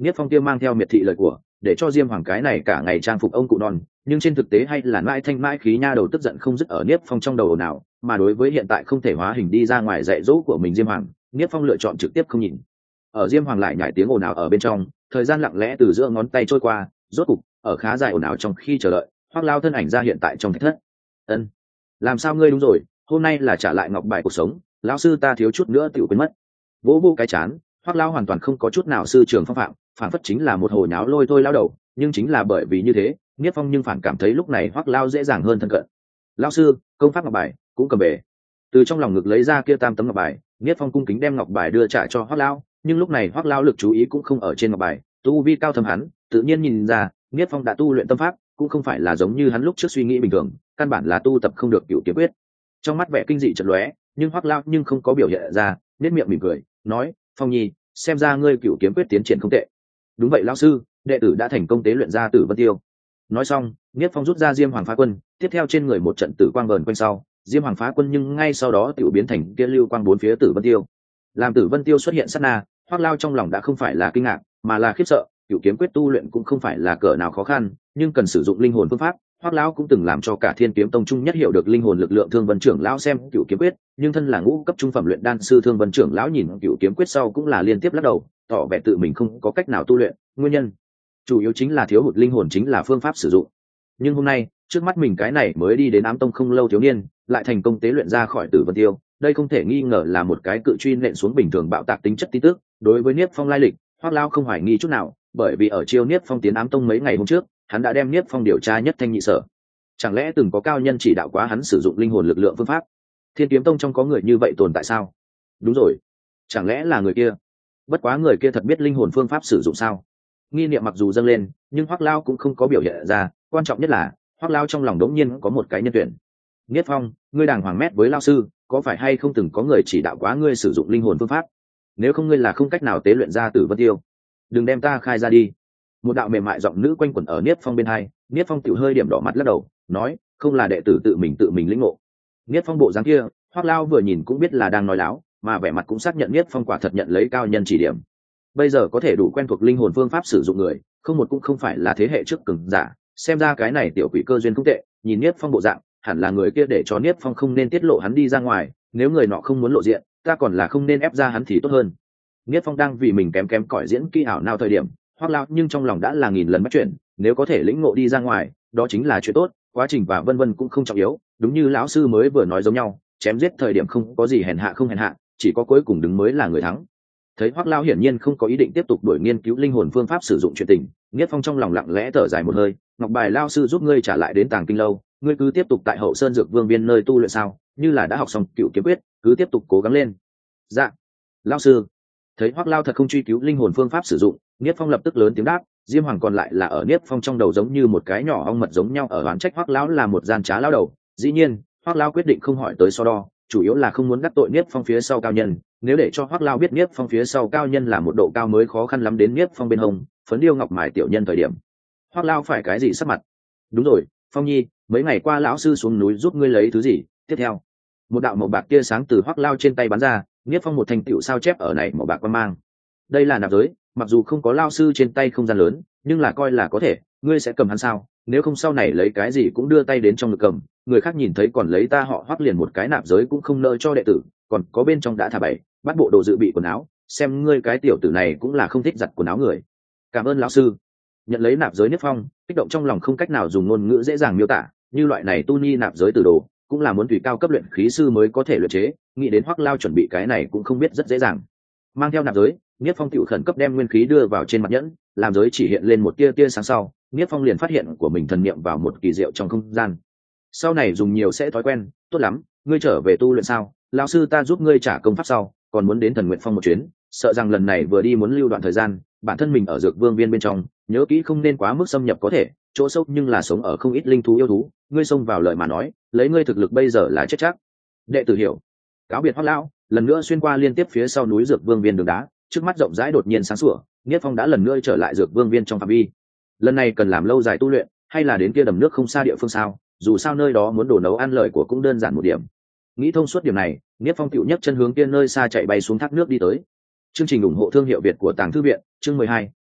Speaker 1: Niết Phong kia mang theo miệt thị lời của, để cho Diêm Hoàng cái này cả ngày trang phục ông cụ non, nhưng trên thực tế hay là mãi thanh mãi khí nha đầu tức giận không dứt ở Niết Phong trong đầu nào, mà đối với hiện tại không thể hóa hình đi ra ngoài dạy dỗ của mình Diêm Hoàng, Niết Phong lựa chọn trực tiếp không nhìn. Ở Diêm Hoàng lại nhảy tiếng ồn ào ở bên trong, thời gian lặng lẽ từ giữa ngón tay trôi qua, rốt cục, ở khá dài ồn ào trong khi chờ đợi, Hoắc Lao thân ảnh ra hiện tại trong thạch thất. Ân, làm sao ngươi đúng rồi, hôm nay là trả lại ngọc bài cuộc sống, lão sư ta thiếu chút nữa tiểu quên mất. Vỗ vô cái chán, Hoắc Lao hoàn toàn không có chút nào sư trường phong phạm, phản phất chính là một hồ nháo lôi thôi lao đầu, nhưng chính là bởi vì như thế, Niết Phong nhưng phản cảm thấy lúc này Hoắc Lao dễ dàng hơn thân cận. Lão sư, công pháp ngọc bài cũng cầm về. Từ trong lòng ngực lấy ra kia tam tấm ngọc bài, Niết Phong cung kính đem ngọc bài đưa trả cho Hoắc Lao, nhưng lúc này Hoắc Lao lực chú ý cũng không ở trên ngọc bài, tu vi cao thâm hắn, tự nhiên nhìn ra, Niết Phong đã tu luyện tâm pháp, cũng không phải là giống như hắn lúc trước suy nghĩ bình thường, căn bản là tu tập không được cửu kiếm quyết. Trong mắt vẻ kinh dị chợt lóe, nhưng Hoắc Lao nhưng không có biểu hiện ra, nét miệng mỉm cười, nói: "Phong Nhi, xem ra ngươi cửu kiếm quyết tiến triển không tệ." "Đúng vậy lão sư, đệ tử đã thành công tế luyện ra Tử Vân Tiêu." Nói xong, Niết Phong rút ra Diêm Hoàng Phá Quân, tiếp theo trên người một trận tử quang vờn quanh sau, Diêm Hoàng Phá Quân nhưng ngay sau đó tiểu biến thành kia lưu quang bốn phía Tử Vân Tiêu. Làm Tử Vân Tiêu xuất hiện sát na, Hoắc Lao trong lòng đã không phải là kinh ngạc, mà là khiếp sợ, cửu kiếm quyết tu luyện cũng không phải là cỡ nào khó khăn, nhưng cần sử dụng linh hồn phương pháp. Hoắc Lão cũng từng làm cho cả Thiên Kiếm Tông trung nhất hiểu được linh hồn lực lượng Thương Vân trưởng lão xem cửu kiếm quyết, nhưng thân là ngũ cấp trung phẩm luyện đan sư Thương Vân trưởng lão nhìn cửu kiếm quyết sau cũng là liên tiếp lắc đầu, tỏ vẻ tự mình không có cách nào tu luyện, nguyên nhân chủ yếu chính là thiếu hụt linh hồn chính là phương pháp sử dụng. Nhưng hôm nay, trước mắt mình cái này mới đi đến Ám Tông không lâu thiếu niên, lại thành công tế luyện ra khỏi Tử Vân Tiêu, đây không thể nghi ngờ là một cái cự truy nện xuống bình thường bạo tạc tính chất tin tức. Đối với Niết Phong lai lịch, Hoắc Lão không hoài nghi chút nào, bởi vì ở chiêu Niết Phong tiến Ám Tông mấy ngày hôm trước, hắn đã đem Niết Phong điều tra nhất thanh nhị sở. Chẳng lẽ từng có cao nhân chỉ đạo quá hắn sử dụng linh hồn lực lượng phương pháp? Thiên Kiếm Tông trong có người như vậy tồn tại sao? Đúng rồi, chẳng lẽ là người kia? Bất quá người kia thật biết linh hồn phương pháp sử dụng sao? Nghi niệm mặc dù dâng lên, nhưng Hoắc Lao cũng không có biểu hiện ra, quan trọng nhất là Hoắc Lao trong lòng đống nhiên có một cái nhân tuyển. Niết Phong, ngươi đàng hoàng mét với Lao sư, có phải hay không từng có người chỉ đạo quá ngươi sử dụng linh hồn phương pháp? Nếu không ngươi là không cách nào tế luyện ra Tử Vân Tiêu, đừng đem ta khai ra đi. Một đạo mềm mại giọng nữ quanh quẩn ở Niết Phong bên hai, Niết Phong tiểu hơi điểm đỏ mặt lắc đầu, nói: "Không là đệ tử tự mình tự mình lĩnh ngộ." Niết Phong bộ dáng kia, Hoắc Lao vừa nhìn cũng biết là đang nói láo, mà vẻ mặt cũng xác nhận Niết Phong quả thật nhận lấy cao nhân chỉ điểm. Bây giờ có thể đủ quen thuộc linh hồn phương pháp sử dụng người, không một cũng không phải là thế hệ trước cường giả, xem ra cái này tiểu quỷ cơ duyên không tệ, nhìn Niết Phong bộ dạng, hẳn là người kia để cho Niết Phong không nên tiết lộ hắn đi ra ngoài, nếu người nọ không muốn lộ diện, ta còn là không nên ép ra hắn thì tốt hơn. Niết Phong đang vì mình kém kém cỏi diễn kỹ ảo nào thời điểm, Hoắc Lao nhưng trong lòng đã là nghìn lần bắt chuyện, nếu có thể lĩnh ngộ đi ra ngoài, đó chính là chuyện tốt, quá trình và vân vân cũng không trọng yếu, đúng như lão sư mới vừa nói giống nhau, chém giết thời điểm không có gì hèn hạ không hèn hạ, chỉ có cuối cùng đứng mới là người thắng. Thấy Hoắc Lao hiển nhiên không có ý định tiếp tục đổi nghiên cứu linh hồn phương pháp sử dụng chuyện tình, Niết Phong trong lòng lặng lẽ thở dài một hơi, ngọc bài lão sư giúp ngươi trả lại đến Tàng Kinh lâu, ngươi cứ tiếp tục tại Hậu Sơn Dược Vương viên nơi tu luyện sao, như là đã học xong cửu kiếm quyết, cứ tiếp tục cố gắng lên. Dạ, lão sư. Thấy Hoắc Lao thật không truy cứu linh hồn phương pháp sử dụng, Niết Phong lập tức lớn tiếng đáp. Diêm Hoàng còn lại là ở Niết Phong trong đầu giống như một cái nhỏ ong mật giống nhau ở oán trách Hoắc Lão là một gian trá lão đầu. Dĩ nhiên, Hoắc Lão quyết định không hỏi tới so đo, chủ yếu là không muốn đắc tội Niết Phong phía sau cao nhân, nếu để cho Hoắc Lão biết Niết Phong phía sau cao nhân là một độ cao mới khó khăn lắm đến Niết Phong bên hông, phấn điêu ngọc mài tiểu nhân thời điểm, Hoắc Lão phải cái gì sắc mặt? Đúng rồi, Phong Nhi, mấy ngày qua lão sư xuống núi giúp ngươi lấy thứ gì? Tiếp theo, một đạo màu bạc tia sáng từ Hoắc Lão trên tay bắn ra, Niết Phong một thành tựu sao chép ở này màu bạc quang mang. Đây là nạp giới, mặc dù không có lão sư trên tay không gian lớn, nhưng là coi là có thể, ngươi sẽ cầm hắn sao? Nếu không sau này lấy cái gì cũng đưa tay đến trong ngực cầm, người khác nhìn thấy còn lấy ta họ Hoắc liền một cái nạp giới cũng không nợ cho đệ tử, còn có bên trong đã thả bảy, bắt bộ đồ dự bị quần áo, xem ngươi cái tiểu tử này cũng là không thích giặt quần áo người. Cảm ơn lão sư. Nhận lấy nạp giới Niết Phong, kích động trong lòng không cách nào dùng ngôn ngữ dễ dàng miêu tả, như loại này tu ni nạp giới từ đồ, cũng là muốn tùy cao cấp luyện khí sư mới có thể luyện chế, nghĩ đến Hoắc Lao chuẩn bị cái này cũng không biết rất dễ dàng. Mang theo nạp giới, Niết Phong tiểu khẩn cấp đem nguyên khí đưa vào trên mặt nhẫn, làm giới chỉ hiện lên một tia tia sáng sau, Niết Phong liền phát hiện của mình thần niệm vào một kỳ diệu trong không gian. Sau này dùng nhiều sẽ thói quen, tốt lắm, ngươi trở về tu luyện sao? Lão sư ta giúp ngươi trả công pháp sau, còn muốn đến Thần Nguyện Phong một chuyến, sợ rằng lần này vừa đi muốn lưu đoạn thời gian, bản thân mình ở Dược Vương viên bên trong, nhớ kỹ không nên quá mức xâm nhập có thể, chỗ sâu nhưng là sống ở không ít linh thú yêu thú, ngươi xông vào lời mà nói, lấy ngươi thực lực bây giờ là chết chắc. Đệ tử hiểu. Cáo biệt Hoắc Lão, lần nữa xuyên qua liên tiếp phía sau núi Dược Vương viên đường đá, trước mắt rộng rãi đột nhiên sáng sủa, Niết Phong đã lần nữa trở lại Dược Vương viên trong phạm vi. Lần này cần làm lâu dài tu luyện, hay là đến kia đầm nước không xa địa phương sao? Dù sao nơi đó muốn đổ nấu ăn lời của cũng đơn giản một điểm. Nghĩ thông suốt điểm này, Niết Phong tựu nhấc chân hướng kia nơi xa chạy bay xuống thác nước đi tới. Chương trình ủng hộ thương hiệu Việt của Tàng Thư viện, chương mười hai,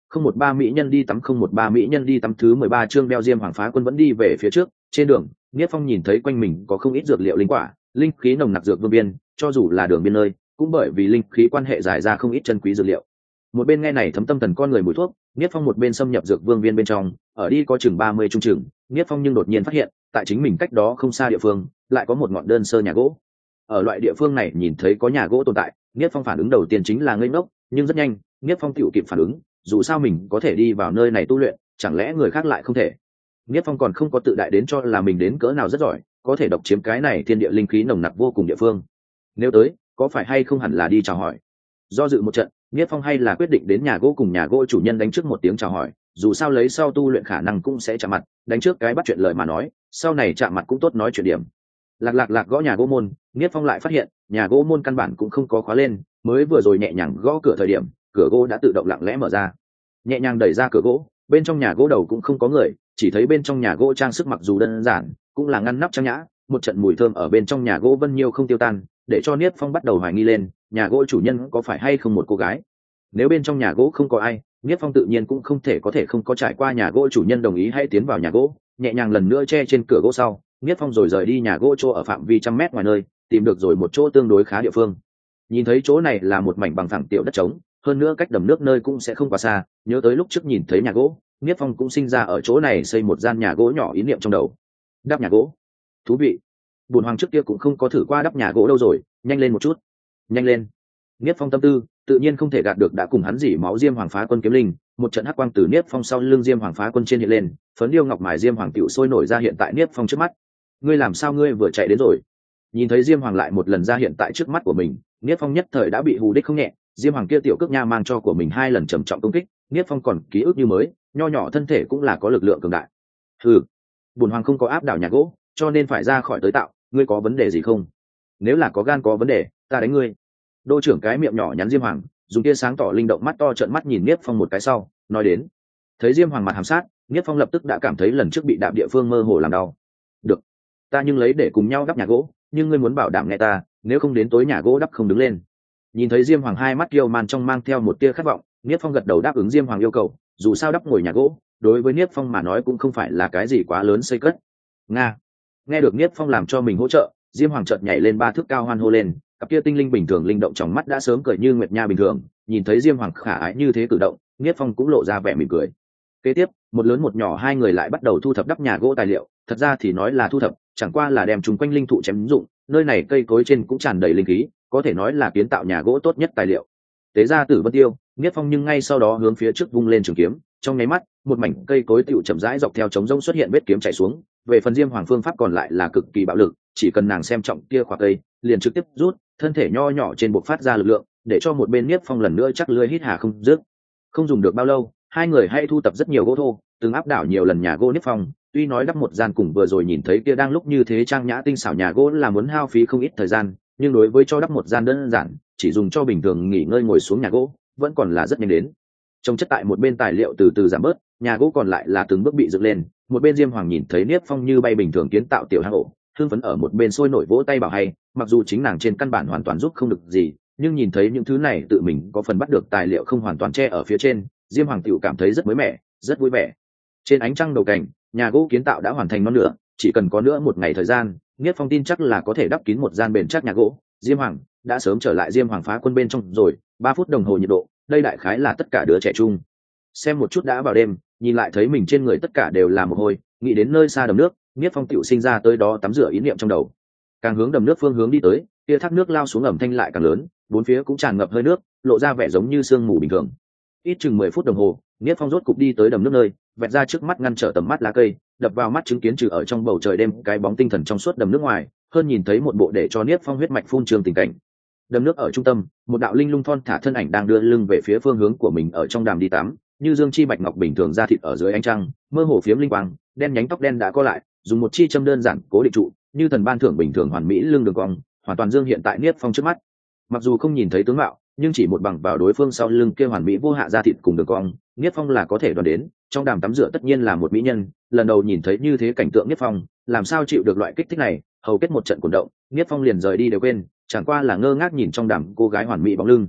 Speaker 1: không một ba mỹ nhân đi tắm, không một ba mỹ nhân đi tắm. Thứ mười ba chương đeo diêm hoàng phá quân vẫn đi về phía trước. Trên đường Niết Phong nhìn thấy quanh mình có không ít dược liệu linh quả, linh khí nồng nặc dược vương biên, cho dù là đường biên nơi cũng bởi vì linh khí quan hệ giải ra không ít chân quý dược liệu. Một bên nghe này thấm tâm thần con người mùi thuốc, Niết Phong một bên xâm nhập dược vương viên bên trong, ở đi có chừng ba mươi trung chừng, Niết Phong nhưng đột nhiên phát hiện, tại chính mình cách đó không xa địa phương, lại có một ngọn đơn sơ nhà gỗ. Ở loại địa phương này nhìn thấy có nhà gỗ tồn tại, Niết Phong phản ứng đầu tiên chính là ngây ngốc, nhưng rất nhanh, Niết Phong tựu kịp phản ứng, dù sao mình có thể đi vào nơi này tu luyện, chẳng lẽ người khác lại không thể? Niết Phong còn không có tự đại đến cho là mình đến cỡ nào rất giỏi, có thể độc chiếm cái này thiên địa linh khí nồng nặc vô cùng địa phương. Nếu tới, có phải hay không hẳn là đi chào hỏi. Do dự một trận, Niết Phong hay là quyết định đến nhà gỗ cùng nhà gỗ chủ nhân đánh trước một tiếng chào hỏi, dù sao lấy sau tu luyện khả năng cũng sẽ chạm mặt, đánh trước cái bắt chuyện lời mà nói, sau này chạm mặt cũng tốt nói chuyện điểm. Lạc lạc lạc gõ nhà gỗ môn, Niết Phong lại phát hiện, nhà gỗ môn căn bản cũng không có khóa lên, mới vừa rồi nhẹ nhàng gõ cửa thời điểm, cửa gỗ đã tự động lặng lẽ mở ra. Nhẹ nhàng đẩy ra cửa gỗ, bên trong nhà gỗ đầu cũng không có người, chỉ thấy bên trong nhà gỗ trang sức mặc dù đơn giản, cũng là ngăn nắp trang nhã, một trận mùi thơm ở bên trong nhà gỗ vân nhiêu không tiêu tan, để cho Niết Phong bắt đầu hoài nghi lên, nhà gỗ chủ nhân có phải hay không một cô gái. Nếu bên trong nhà gỗ không có ai, Niết Phong tự nhiên cũng không thể có thể không có trải qua nhà gỗ chủ nhân đồng ý hay tiến vào nhà gỗ, nhẹ nhàng lần nữa che trên cửa gỗ sau, Niết Phong rồi rời đi nhà gỗ chỗ ở phạm vi trăm mét ngoài nơi, tìm được rồi một chỗ tương đối khá địa phương. Nhìn thấy chỗ này là một mảnh bằng phẳng tiểu đất trống, hơn nữa cách đầm nước nơi cũng sẽ không quá xa, nhớ tới lúc trước nhìn thấy nhà gỗ, Niết Phong cũng sinh ra ở chỗ này xây một gian nhà gỗ nhỏ ý niệm trong đầu. Đắp nhà gỗ, thú vị. Bùn hoàng trước kia cũng không có thử qua đắp nhà gỗ đâu rồi, nhanh lên một chút, nhanh lên. Niết Phong tâm tư tự nhiên không thể gạt được đã cùng hắn dỉ máu diêm hoàng phá quân kiếm linh, một trận hắc quang từ Niết Phong sau lưng diêm hoàng phá quân trên hiện lên, phấn điêu ngọc mài diêm hoàng tiểu sôi nổi ra hiện tại Niết Phong trước mắt. Ngươi làm sao ngươi vừa chạy đến rồi? Nhìn thấy diêm hoàng lại một lần ra hiện tại trước mắt của mình, Niết Phong nhất thời đã bị hù đích không nhẹ, diêm hoàng kia tiểu cước nha mang cho của mình hai lần trầm trọng công kích, Niết Phong còn ký ức như mới, nho nhỏ thân thể cũng là có lực lượng cường đại. Hừ, bùn hoàng không có áp đảo nhà gỗ, cho nên phải ra khỏi tới tạo, ngươi có vấn đề gì không? Nếu là có gan có vấn đề, ta đánh ngươi. Đô trưởng cái miệng nhỏ nhắn diêm hoàng, dùng tia sáng tỏ linh động mắt to trợn mắt nhìn Niết Phong một cái sau, nói đến. Thấy diêm hoàng mặt hàm sát, Niết Phong lập tức đã cảm thấy lần trước bị đạp địa phương mơ hồ làm đau. Được, ta nhưng lấy để cùng nhau đắp nhà gỗ, nhưng ngươi muốn bảo đảm nghe ta, nếu không đến tối nhà gỗ đắp không đứng lên. Nhìn thấy diêm hoàng hai mắt kiêu man trong mang theo một tia khát vọng, Niết Phong gật đầu đáp ứng diêm hoàng yêu cầu, dù sao đắp ngồi nhà gỗ đối với Niết Phong mà nói cũng không phải là cái gì quá lớn xây cất. Nga. Nghe được Niết Phong làm cho mình hỗ trợ, diêm hoàng chợt nhảy lên ba thước cao hoan hô lên, cặp kia tinh linh bình thường linh động trong mắt đã sớm cười như nguyệt nha bình thường, nhìn thấy diêm hoàng khả ái như thế cử động, Niết Phong cũng lộ ra vẻ mỉm cười. Kế tiếp, một lớn một nhỏ hai người lại bắt đầu thu thập đắp nhà gỗ tài liệu, thật ra thì nói là thu thập, chẳng qua là đem chúng quanh linh thụ chém dụng, nơi này cây cối trên cũng tràn đầy linh khí, có thể nói là kiến tạo nhà gỗ tốt nhất tài liệu. Tế ra Tử Vân Tiêu, Niết Phong nhưng ngay sau đó hướng phía trước vung lên trường kiếm, trong nháy mắt, một mảnh cây cối tựu chậm rãi dọc theo trống rỗng xuất hiện vết kiếm chảy xuống, về phần diêm hoàng phương pháp còn lại là cực kỳ bạo lực, chỉ cần nàng xem trọng kia khỏa cây, liền trực tiếp rút, thân thể nho nhỏ trên bộc phát ra lực lượng, để cho một bên Niết Phong lần nữa chắc lưỡi hít hà không dứt. Không dùng được bao lâu, hai người hay thu tập rất nhiều gỗ thô, từng áp đảo nhiều lần nhà gỗ Niết Phong, tuy nói đắp một gian cùng vừa rồi nhìn thấy kia đang lúc như thế trang nhã tinh xảo nhà gỗ là muốn hao phí không ít thời gian, nhưng đối với cho đắp một gian đơn giản, chỉ dùng cho bình thường nghỉ ngơi ngồi xuống nhà gỗ, vẫn còn là rất nhanh đến. Trong chất tại một bên tài liệu từ từ giảm bớt, nhà gỗ còn lại là từng bước bị dựng lên, một bên diêm hoàng nhìn thấy Niết Phong như bay bình thường kiến tạo tiểu hang ổ, thương phấn ở một bên sôi nổi vỗ tay bảo hay, mặc dù chính nàng trên căn bản hoàn toàn giúp không được gì, nhưng nhìn thấy những thứ này tự mình có phần bắt được tài liệu không hoàn toàn che ở phía trên, diêm hoàng tiểu cảm thấy rất mới mẻ, rất vui vẻ. Trên ánh trăng đầu cảnh, nhà gỗ kiến tạo đã hoàn thành non nửa, chỉ cần có nữa một ngày thời gian, Niết Phong tin chắc là có thể đắp kín một gian bền chắc nhà gỗ. Diêm hoàng đã sớm trở lại diêm hoàng phá quân bên trong rồi, ba phút đồng hồ nhiệt độ, đây đại khái là tất cả đứa trẻ trung. Xem một chút đã vào đêm, nhìn lại thấy mình trên người tất cả đều là mồ hôi, nghĩ đến nơi xa đầm nước, Niết Phong tiểu sinh ra tới đó tắm rửa ý niệm trong đầu. Càng hướng đầm nước phương hướng đi tới, kia thác nước lao xuống ẩm thanh lại càng lớn, bốn phía cũng tràn ngập hơi nước, lộ ra vẻ giống như sương mù bình thường. Ít chừng mười phút đồng hồ, Niết Phong rốt cục đi tới đầm nước nơi, vẹt ra trước mắt ngăn trở tầm mắt lá cây, đập vào mắt chứng kiến trừ ở trong bầu trời đêm cái bóng tinh thần trong suốt đầm nước ngoài, hơn nhìn thấy một bộ để cho Niết Phong huyết mạch phun trường tình cảnh. Đầm nước ở trung tâm, một đạo linh lung thon thả thân ảnh đang đưa lưng về phía phương hướng của mình ở trong đàm đi tắm, như dương chi bạch ngọc bình thường da thịt ở dưới ánh trăng, mơ hồ phiếm linh quang, đen nhánh tóc đen đã co lại, dùng một chi châm đơn giản cố định trụ, như thần ban thưởng bình thường hoàn mỹ lưng đường cong, hoàn toàn dương hiện tại Niết Phong trước mắt. Mặc dù không nhìn thấy tướng mạo, nhưng chỉ một bằng vào đối phương sau lưng kia hoàn mỹ vô hạ da thịt cùng đường cong, Niết Phong là có thể đoán đến, trong đàm tắm rửa tất nhiên là một mỹ nhân. Lần đầu nhìn thấy như thế cảnh tượng Niết Phong, làm sao chịu được loại kích thích này, hầu kết một trận cuộn động, Niết Phong liền rời đi đều quên, chẳng qua là ngơ ngác nhìn trong đàm cô gái hoàn mỹ bóng lưng.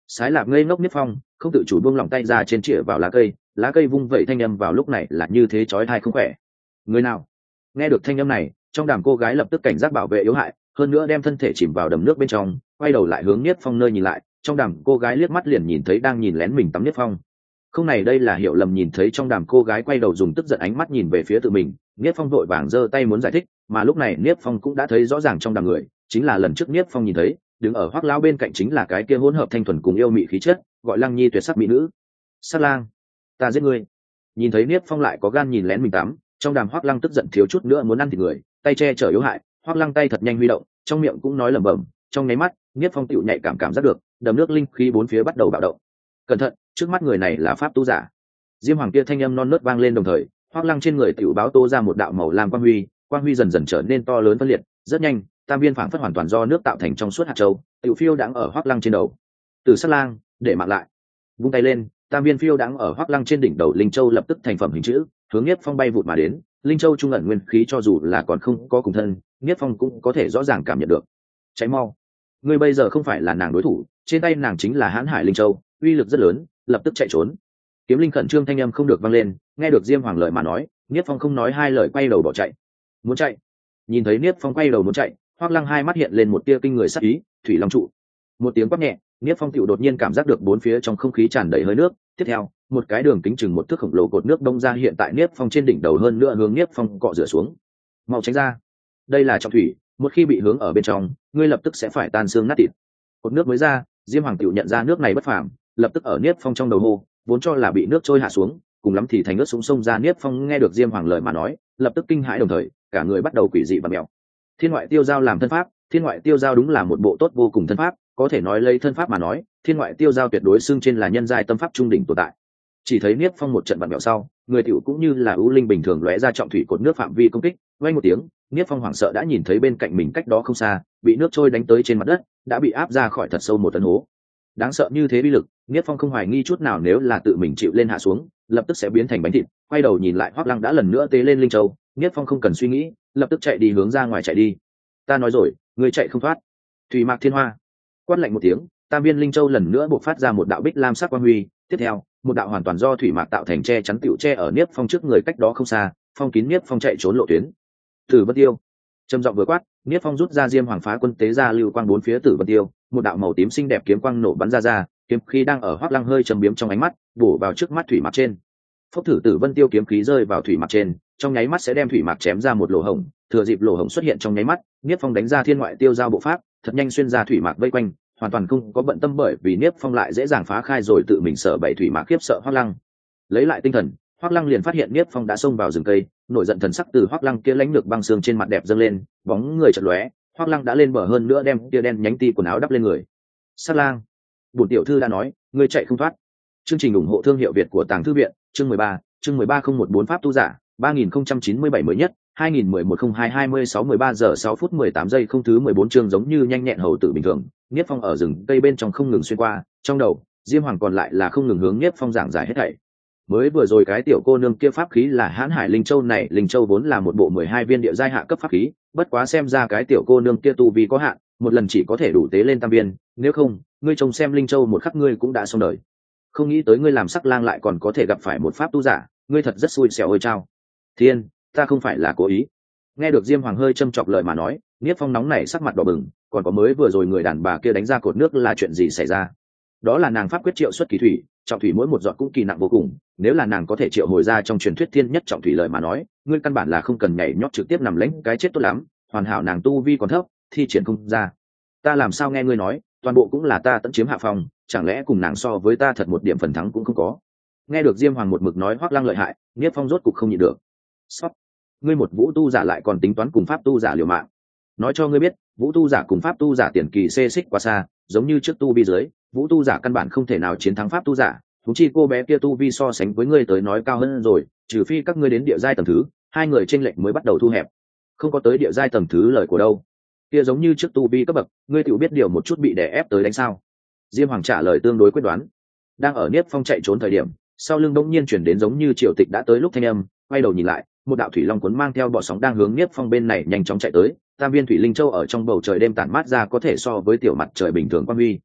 Speaker 1: Sái Lạp ngây ngốc Niếp Phong không tự chủ buông lỏng tay ra trên chĩa vào lá cây, lá cây vung vẩy thanh âm vào lúc này là như thế chói tai không khỏe. Người nào? Nghe được thanh âm này, trong đàm cô gái lập tức cảnh giác bảo vệ yếu hại, hơn nữa đem thân thể chìm vào đầm nước bên trong, quay đầu lại hướng Niếp Phong nơi nhìn lại, trong đàm cô gái liếc mắt liền nhìn thấy đang nhìn lén mình tắm Niếp Phong. Không này đây là hiểu lầm, nhìn thấy trong đàm cô gái quay đầu dùng tức giận ánh mắt nhìn về phía tự mình, Niếp Phong vội vàng giơ tay muốn giải thích, mà lúc này Niếp Phong cũng đã thấy rõ ràng trong đàm người, chính là lần trước Niếp Phong nhìn thấy, đứng ở Hoắc lão bên cạnh chính là cái kia hỗn hợp thanh thuần cùng yêu mị khí chất, gọi Lăng Nhi tuyệt sắc mỹ nữ. Sát lang, ta giết ngươi. Nhìn thấy Niếp Phong lại có gan nhìn lén mình tắm, trong đàm Hoắc Lăng tức giận thiếu chút nữa muốn ăn thịt người, tay che chở yếu hại, Hoắc Lăng tay thật nhanh huy động, trong miệng cũng nói lẩm bẩm, trong nháy mắt, Niếp Phong tựu nhạy cảm cảm giác được, đầm nước linh khí bốn phía bắt đầu bạo động. Cẩn thận, trước mắt người này là pháp tu giả. Diêm Hoàng kia thanh âm non nớt vang lên, đồng thời, Hoắc Lăng trên người tiểu báo tô ra một đạo màu lam quang huy, quang huy dần dần trở nên to lớn phân liệt, rất nhanh, tam viên phảng phất hoàn toàn do nước tạo thành trong suốt hạt châu, tiểu phiêu đãng ở Hoắc Lăng trên đầu. Từ Sát Lang, để mạng lại. Vung tay lên, tam viên phiêu đãng ở Hoắc Lăng trên đỉnh đầu linh châu lập tức thành phẩm hình chữ, hướng Niếp Phong bay vụt mà đến. Linh châu trung ẩn nguyên khí cho dù là còn không có cùng thân, Niếp Phong cũng có thể rõ ràng cảm nhận được. Cháy mau, ngươi bây giờ không phải là nàng đối thủ, trên tay nàng chính là Hán Hải linh châu, uy lực rất lớn, lập tức chạy trốn. Kiếm linh khẩn trương thanh âm không được vang lên, nghe được Diêm Hoàng lời mà nói, Niếp Phong không nói hai lời quay đầu bỏ chạy. Muốn chạy? Nhìn thấy Niếp Phong quay đầu muốn chạy, Hoắc Lăng hai mắt hiện lên một tia kinh người sát ý, thủy long trụ. Một tiếng quát nhẹ, Niếp Phong tiểu đột nhiên cảm giác được bốn phía trong không khí tràn đầy hơi nước, tiếp theo, một cái đường kính chừng một thước khổng lồ cột nước đông ra hiện tại Niếp Phong trên đỉnh đầu, hơn nữa hướng Niếp Phong cọ rửa xuống. Mau tránh ra. Đây là trọng thủy, một khi bị hướng ở bên trong, ngươi lập tức sẽ phải tan xương nát thịt. Cột nước mới ra, Diêm Hoàng tiểu nhận ra nước này bất phàm, lập tức ở Niếp Phong trong đầu hô, vốn cho là bị nước trôi hạ xuống, cùng lắm thì thành nước súng sông ra. Niếp Phong nghe được Diêm Hoàng lời mà nói, lập tức kinh hãi, đồng thời cả người bắt đầu quỷ dị và mèo. Thiên ngoại tiêu giao làm thân pháp, thiên ngoại tiêu giao đúng là một bộ tốt vô cùng thân pháp, có thể nói lấy thân pháp mà nói, thiên ngoại tiêu giao tuyệt đối xưng trên là nhân giai tâm pháp trung đỉnh tồn tại. Chỉ thấy Niếp Phong một trận vặn vẹo sau, người tiểu cũng như là ưu linh bình thường lóe ra trọng thủy cột nước phạm vi công kích, vang một tiếng, Niếp Phong hoảng sợ đã nhìn thấy bên cạnh mình cách đó không xa, bị nước trôi đánh tới trên mặt đất, đã bị áp ra khỏi thật sâu một tấn hố. Đáng sợ như thế uy lực, Niếp Phong không hoài nghi chút nào nếu là tự mình chịu lên hạ xuống, lập tức sẽ biến thành bánh thịt. Quay đầu nhìn lại, Hoắc Lăng đã lần nữa tế lên linh châu, Niếp Phong không cần suy nghĩ, lập tức chạy đi hướng ra ngoài chạy đi. Ta nói rồi, ngươi chạy không thoát. Thủy Mạc Thiên Hoa. Quát lạnh một tiếng, tam viên linh châu lần nữa bộc phát ra một đạo bích lam sắc quang huy, tiếp theo, một đạo hoàn toàn do thủy mạc tạo thành che chắn tiểu che ở Niếp Phong trước người cách đó không xa, phong kín Niếp Phong chạy trốn lộ tuyến. Tử Vân Tiêu. Trầm giọng vừa quát, Niếp Phong rút ra Diêm Hoàng phá quân tế ra lưu quang bốn phía Tử Vân Tiêu, một đạo màu tím xinh đẹp kiếm quang nổ bắn ra ra, kiếm khí đang ở Hoắc Lăng hơi trầm biếm trong ánh mắt, bổ vào trước mắt thủy mạc trên. Phốc thử Tử Vân Tiêu kiếm khí rơi vào thủy mạc trên, trong nháy mắt sẽ đem thủy mạc chém ra một lỗ hổng, thừa dịp lỗ hổng xuất hiện trong nháy mắt, Niếp Phong đánh ra thiên ngoại tiêu giao bộ pháp, thật nhanh xuyên ra thủy mạc vây quanh, hoàn toàn không có bận tâm bởi vì Niếp Phong lại dễ dàng phá khai rồi tự mình sợ bảy thủy mạc khiếp sợ Hoắc Lăng. Lấy lại tinh thần, Hoắc Lăng liền phát hiện Niếp Phong đã xông vào rừng cây, nổi giận thần sắc từ Hoắc Lăng kia lãnh lược băng xương trên mặt đẹp dâng lên, bóng người chợt lóe, Hoắc Lăng đã lên bờ, hơn nữa đem tia đen nhánh ti quần áo đắp lên người. Sát Lang, bổn tiểu thư đã nói, ngươi chạy không thoát. Chương trình ủng hộ thương hiệu Việt của Tàng Thư viện, chương mười ba, chương mười ba không một bốn pháp tu giả, ba nghìn không trăm chín mươi bảy mới nhất, hai nghìn mười một không hai hai mươi sáu mười ba giờ sáu phút mười tám giây không thứ mười bốn chương giống như nhanh nhẹn hầu tử bình thường. Niếp Phong ở rừng cây bên trong không ngừng xuyên qua, trong đầu, Diêm Hoàng còn lại là không ngừng hướng Niếp Phong giảng giải hết thảy. Mới vừa rồi cái tiểu cô nương kia pháp khí là Hán Hải Linh Châu này, Linh Châu vốn là một bộ mười hai viên địa giai hạ cấp pháp khí, bất quá xem ra cái tiểu cô nương kia tu vi có hạn, một lần chỉ có thể đủ tế lên tam viên, nếu không, ngươi trông xem Linh Châu một khắc ngươi cũng đã xong đời. Không nghĩ tới ngươi làm Sắc Lang lại còn có thể gặp phải một pháp tu giả, ngươi thật rất xui xẻo ôi chao. Thiên, ta không phải là cố ý. Nghe được Diêm Hoàng hơi châm chọc lời mà nói, Niếp Phong nóng nảy sắc mặt đỏ bừng, còn có mới vừa rồi người đàn bà kia đánh ra cột nước là chuyện gì xảy ra? Đó là nàng pháp quyết triệu xuất kỳ thủy, trọng thủy mỗi một giọt cũng kỳ nặng vô cùng, nếu là nàng có thể triệu hồi ra trong truyền thuyết thiên nhất trọng thủy lời mà nói, ngươi căn bản là không cần nhảy nhót trực tiếp nằm lãnh cái chết tốt lắm, hoàn hảo nàng tu vi còn thấp, thi triển không ra. Ta làm sao nghe ngươi nói, toàn bộ cũng là ta tận chiếm hạ phòng, chẳng lẽ cùng nàng so với ta thật một điểm phần thắng cũng không có? Nghe được Diêm Hoàng một mực nói Hoắc Lăng lợi hại, Niếp Phong rốt cục không nhịn được. Sót, ngươi một vũ tu giả lại còn tính toán cùng pháp tu giả liều mạng. Nói cho ngươi biết, vũ tu giả cùng pháp tu giả tiền kỳ xê xích quá xa, giống như trước tu vi dưới, vũ tu giả căn bản không thể nào chiến thắng pháp tu giả, thúng chi cô bé kia tu vi so sánh với ngươi tới nói cao hơn rồi, trừ phi các ngươi đến địa giai tầng thứ, hai người chênh lệch mới bắt đầu thu hẹp. Không có tới địa giai tầng thứ lời của đâu. Kia giống như trước tu vi cấp bậc, ngươi tự biết điều một chút bị đè ép tới đánh sao? Diêm Hoàng trả lời tương đối quyết đoán. Đang ở Niếp Phong chạy trốn thời điểm, sau lưng đống nhiên chuyển đến giống như triều tịch đã tới lúc thanh âm, quay đầu nhìn lại, một đạo thủy long cuốn mang theo bọ sóng đang hướng Niếp Phong bên này nhanh chóng chạy tới, tam viên thủy linh châu ở trong bầu trời đêm tản mát ra có thể so với tiểu mặt trời bình thường quang huy.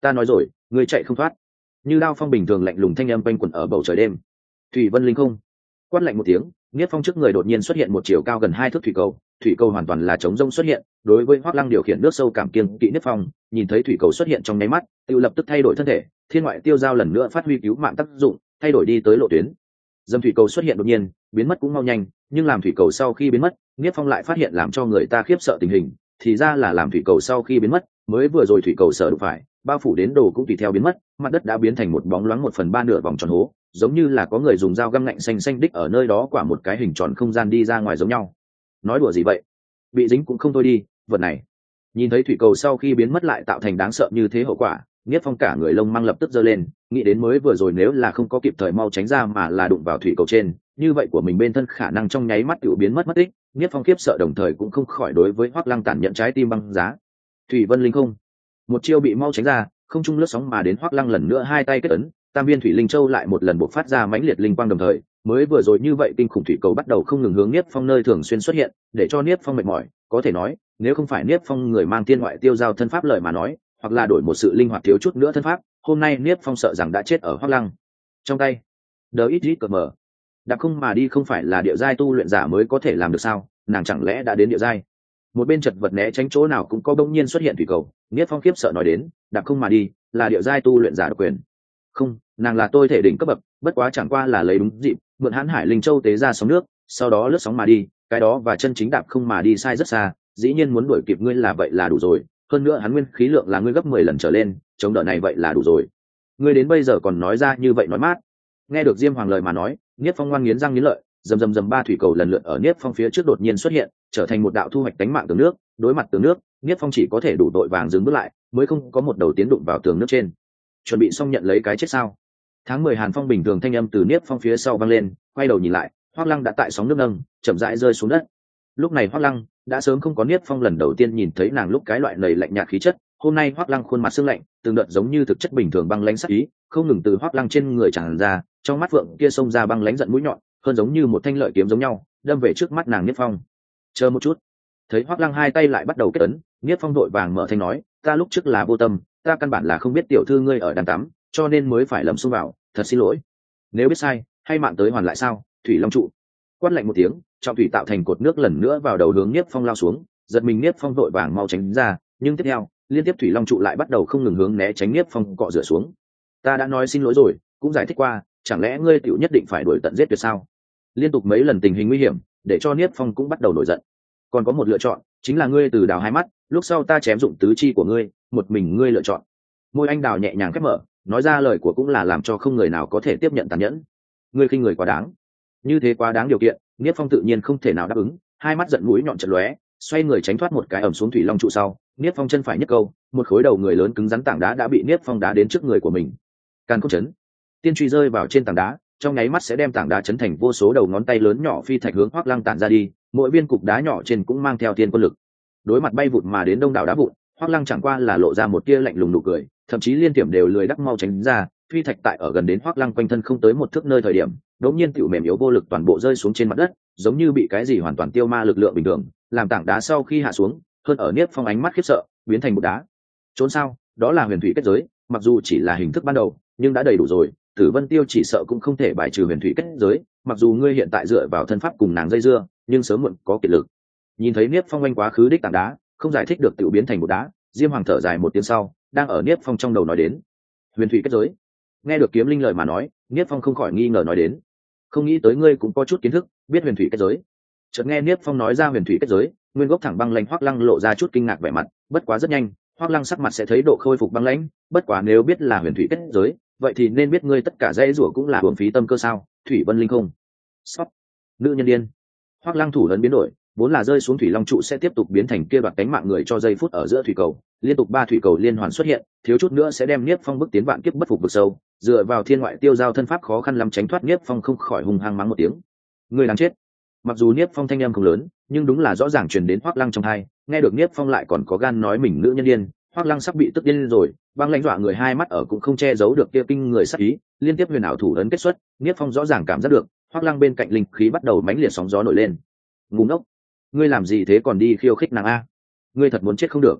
Speaker 1: ta nói rồi ngươi chạy không thoát. Như đao phong bình thường lạnh lùng thanh âm quanh quẩn ở bầu trời đêm. Thủy vân linh không. Quát lạnh một tiếng, Niết Phong trước người đột nhiên xuất hiện một chiều cao gần hai thước thủy cầu, thủy cầu hoàn toàn là chống rông xuất hiện. Đối với Hoắc Lăng điều khiển nước sâu cảm kiêng kỵ Niết Phong, nhìn thấy thủy cầu xuất hiện trong nháy mắt, tự lập tức thay đổi thân thể, thiên ngoại tiêu giao lần nữa phát huy cứu mạng tác dụng, thay đổi đi tới lộ tuyến. Dâm thủy cầu xuất hiện đột nhiên, biến mất cũng mau nhanh, nhưng làm thủy cầu sau khi biến mất, Niết Phong lại phát hiện làm cho người ta khiếp sợ tình hình, thì ra là làm thủy cầu sau khi biến mất, mới vừa rồi thủy cầu sở đụng phải, bao phủ đến đồ cũng tùy theo biến mất, mặt đất đã biến thành một bóng loáng một phần ba nửa vòng tròn hố, giống như là có người dùng dao găm lạnh xanh xanh đích ở nơi đó quả một cái hình tròn không gian đi ra ngoài giống nhau. Nói đùa gì vậy? Bị dính cũng không thôi đi, vật này. Nhìn thấy thủy cầu sau khi biến mất lại tạo thành đáng sợ như thế hậu quả, Niết Phong cả người lông mang lập tức giơ lên, nghĩ đến mới vừa rồi nếu là không có kịp thời mau tránh ra mà là đụng vào thủy cầu trên, như vậy của mình bên thân khả năng trong nháy mắt tự biến mất mất tích. Niết Phong khiếp sợ đồng thời cũng không khỏi đối với Hoắc Lăng tàn nhận trái tim băng giá. Thủy Vân Linh không. Một chiêu bị mau tránh ra, không trung lướt sóng mà đến Hoắc Lăng lần nữa hai tay kết ấn, tam viên thủy linh châu lại một lần bộc phát ra mãnh liệt linh quang đồng thời, mới vừa rồi như vậy kinh khủng thủy cầu bắt đầu không ngừng hướng Niết Phong nơi thường xuyên xuất hiện, để cho Niết Phong mệt mỏi, có thể nói, nếu không phải Niết Phong người mang thiên ngoại tiêu giao thân pháp lời mà nói, hoặc là đổi một sự linh hoạt thiếu chút nữa thân pháp, hôm nay Niết Phong sợ rằng đã chết ở Hoắc Lăng trong tay. Đờ ít ít cờ mờ. Đạp không mà đi không phải là địa giai tu luyện giả mới có thể làm được sao, nàng chẳng lẽ đã đến địa giai? Một bên chật vật né tránh chỗ nào cũng có bỗng nhiên xuất hiện thủy cầu, Niết Phong khiếp sợ nói đến, đạp không mà đi, là địa giai tu luyện giả độc quyền. Không, nàng là tôi thể đỉnh cấp bậc, bất quá chẳng qua là lấy đúng dịp, mượn Hán Hải Linh Châu tế ra sóng nước, sau đó lướt sóng mà đi, cái đó và chân chính đạp không mà đi sai rất xa, dĩ nhiên muốn đuổi kịp ngươi là vậy là đủ rồi, hơn nữa hắn nguyên khí lượng là ngươi gấp mười lần trở lên, chống đỡ này vậy là đủ rồi. Ngươi đến bây giờ còn nói ra như vậy nói mát. Nghe được Diêm Hoàng lời mà nói, Niết Phong ngoan nghiến răng nghiến lợi, rầm rầm rầm ba thủy cầu lần lượt ở Niết Phong phía trước đột nhiên xuất hiện, trở thành một đạo thu hoạch đánh mạng tường nước, đối mặt tường nước, Niết Phong chỉ có thể đủ đội vàng dừng bước lại, mới không có một đầu tiến đụng vào tường nước trên. Chuẩn bị xong nhận lấy cái chết sao? Tháng mười Hàn Phong bình thường thanh âm từ Niết Phong phía sau vang lên, quay đầu nhìn lại, Hoắc Lăng đã tại sóng nước nâng, chậm rãi rơi xuống đất. Lúc này Hoắc Lăng đã sớm không có Niết Phong lần đầu tiên nhìn thấy nàng lúc cái loại nầy lạnh nhạt khí chất, hôm nay Hoắc Lăng khuôn mặt sương lạnh, từng đợt giống như thực chất bình thường băng lãnh sắc ý, không ngừng từ Hoắc Lăng trên người tràn ra, trong mắt phượng kia xông ra băng lãnh giận mũi nhọn, hơn giống như một thanh lợi kiếm giống nhau, đâm về trước mắt nàng Niết Phong. Chờ một chút. Thấy Hoắc Lăng hai tay lại bắt đầu kết ấn, Niết Phong đội vàng mở thanh nói, ta lúc trước là vô tâm, ta căn bản là không biết tiểu thư ngươi ở đàn tắm, cho nên mới phải lầm xông vào, thật xin lỗi. Nếu biết sai, hay mạng tới hoàn lại sao? Thủy Long trụ. Quát lạnh một tiếng, trọng thủy tạo thành cột nước lần nữa vào đầu hướng Niết Phong lao xuống, giật mình Niết Phong đội vàng mau tránh ra, nhưng tiếp theo, liên tiếp Thủy Long trụ lại bắt đầu không ngừng hướng né tránh Niết Phong cọ rửa xuống. Ta đã nói xin lỗi rồi, cũng giải thích qua, chẳng lẽ ngươi tiểu nhất định phải đuổi tận giết tuyệt sao? Liên tục mấy lần tình hình nguy hiểm, để cho Niết Phong cũng bắt đầu nổi giận. Còn có một lựa chọn, chính là ngươi từ đào hai mắt, lúc sau ta chém dụng tứ chi của ngươi, một mình ngươi lựa chọn. Môi anh đào nhẹ nhàng khép mở, nói ra lời của cũng là làm cho không người nào có thể tiếp nhận tàn nhẫn. Ngươi khinh người quá đáng. Như thế quá đáng điều kiện, Niết Phong tự nhiên không thể nào đáp ứng, hai mắt giận mũi nhọn chật lóe, xoay người tránh thoát một cái ẩm xuống Thủy Long trụ sau, Niết Phong chân phải nhấc câu, một khối đầu người lớn cứng rắn tảng đá đã bị Niết Phong đá đến trước người của mình. Càn Khôn chấn, tiên truy rơi vào trên tảng đá, trong nháy mắt sẽ đem tảng đá chấn thành vô số đầu ngón tay lớn nhỏ phi thạch hướng Hoắc Lăng tản ra đi, mỗi viên cục đá nhỏ trên cũng mang theo tiên quân lực. Đối mặt bay vụt mà đến đông đảo đá vụn, Hoắc Lăng chẳng qua là lộ ra một tia lạnh lùng nụ cười, thậm chí liên tiệm đều lười đắc mau tránh ra, phi thạch tại ở gần đến Hoắc Lăng quanh thân không tới một thước nơi thời điểm, đống nhiên tiểu mềm yếu vô lực toàn bộ rơi xuống trên mặt đất, giống như bị cái gì hoàn toàn tiêu ma lực lượng bình thường, làm tảng đá sau khi hạ xuống, hơn ở Niết Phong ánh mắt khiếp sợ, biến thành một đá. Trốn sao? Đó là huyền thủy kết giới, mặc dù chỉ là hình thức ban đầu, nhưng đã đầy đủ rồi, Tử Vân Tiêu chỉ sợ cũng không thể bài trừ huyền thủy kết giới, mặc dù ngươi hiện tại dựa vào thân pháp cùng nàng dây dưa, nhưng sớm muộn có kiệt lực. Nhìn thấy Niết Phong anh quá khứ đích tảng đá, không giải thích được tiểu biến thành một đá, Diêm Hoàng thở dài một tiếng sau, đang ở Niết Phong trong đầu nói đến, huyền thủy kết giới. Nghe được Kiếm Linh lời mà nói, Niết Phong không khỏi nghi ngờ nói đến, không nghĩ tới ngươi cũng có chút kiến thức, biết huyền thủy kết giới. Chợt nghe Niết Phong nói ra huyền thủy kết giới, nguyên gốc thẳng băng lãnh Hoắc Lăng lộ ra chút kinh ngạc vẻ mặt, bất quá rất nhanh, Hoắc Lăng sắc mặt sẽ thấy độ khôi phục băng lãnh, bất quá nếu biết là huyền thủy kết giới, vậy thì nên biết ngươi tất cả dãy rủa cũng là uổng phí tâm cơ sao? Thủy Vân Linh không. Sót. Nữ nhân điên. Hoắc Lăng thủ lớn biến đổi, vốn là rơi xuống thủy long trụ sẽ tiếp tục biến thành kia đoạt cánh mạng người cho giây phút ở giữa thủy cầu, liên tục ba thủy cầu liên hoàn xuất hiện, thiếu chút nữa sẽ đem Niết Phong bước tiến vạn kiếp bất phục vực sâu, dựa vào thiên ngoại tiêu giao thân pháp khó khăn lắm tránh thoát Niết Phong không khỏi hung hăng mắng một tiếng. Người đáng chết. Mặc dù Niết Phong thanh âm không lớn, nhưng đúng là rõ ràng truyền đến Hoắc Lăng trong tai, nghe được Niết Phong lại còn có gan nói mình nữ nhân điên, Hoắc Lăng sắp bị tức điên rồi, băng lãnh dọa người hai mắt ở cũng không che giấu được kia kinh người sát ý, liên tiếp huyền ảo thủ ấn kết xuất, Niết Phong rõ ràng cảm giác được, Hoắc Lăng bên cạnh linh khí bắt đầu mãnh liệt sóng gió nổi lên. Ngu ngốc, ngươi làm gì thế còn đi khiêu khích nàng a? Ngươi thật muốn chết không được.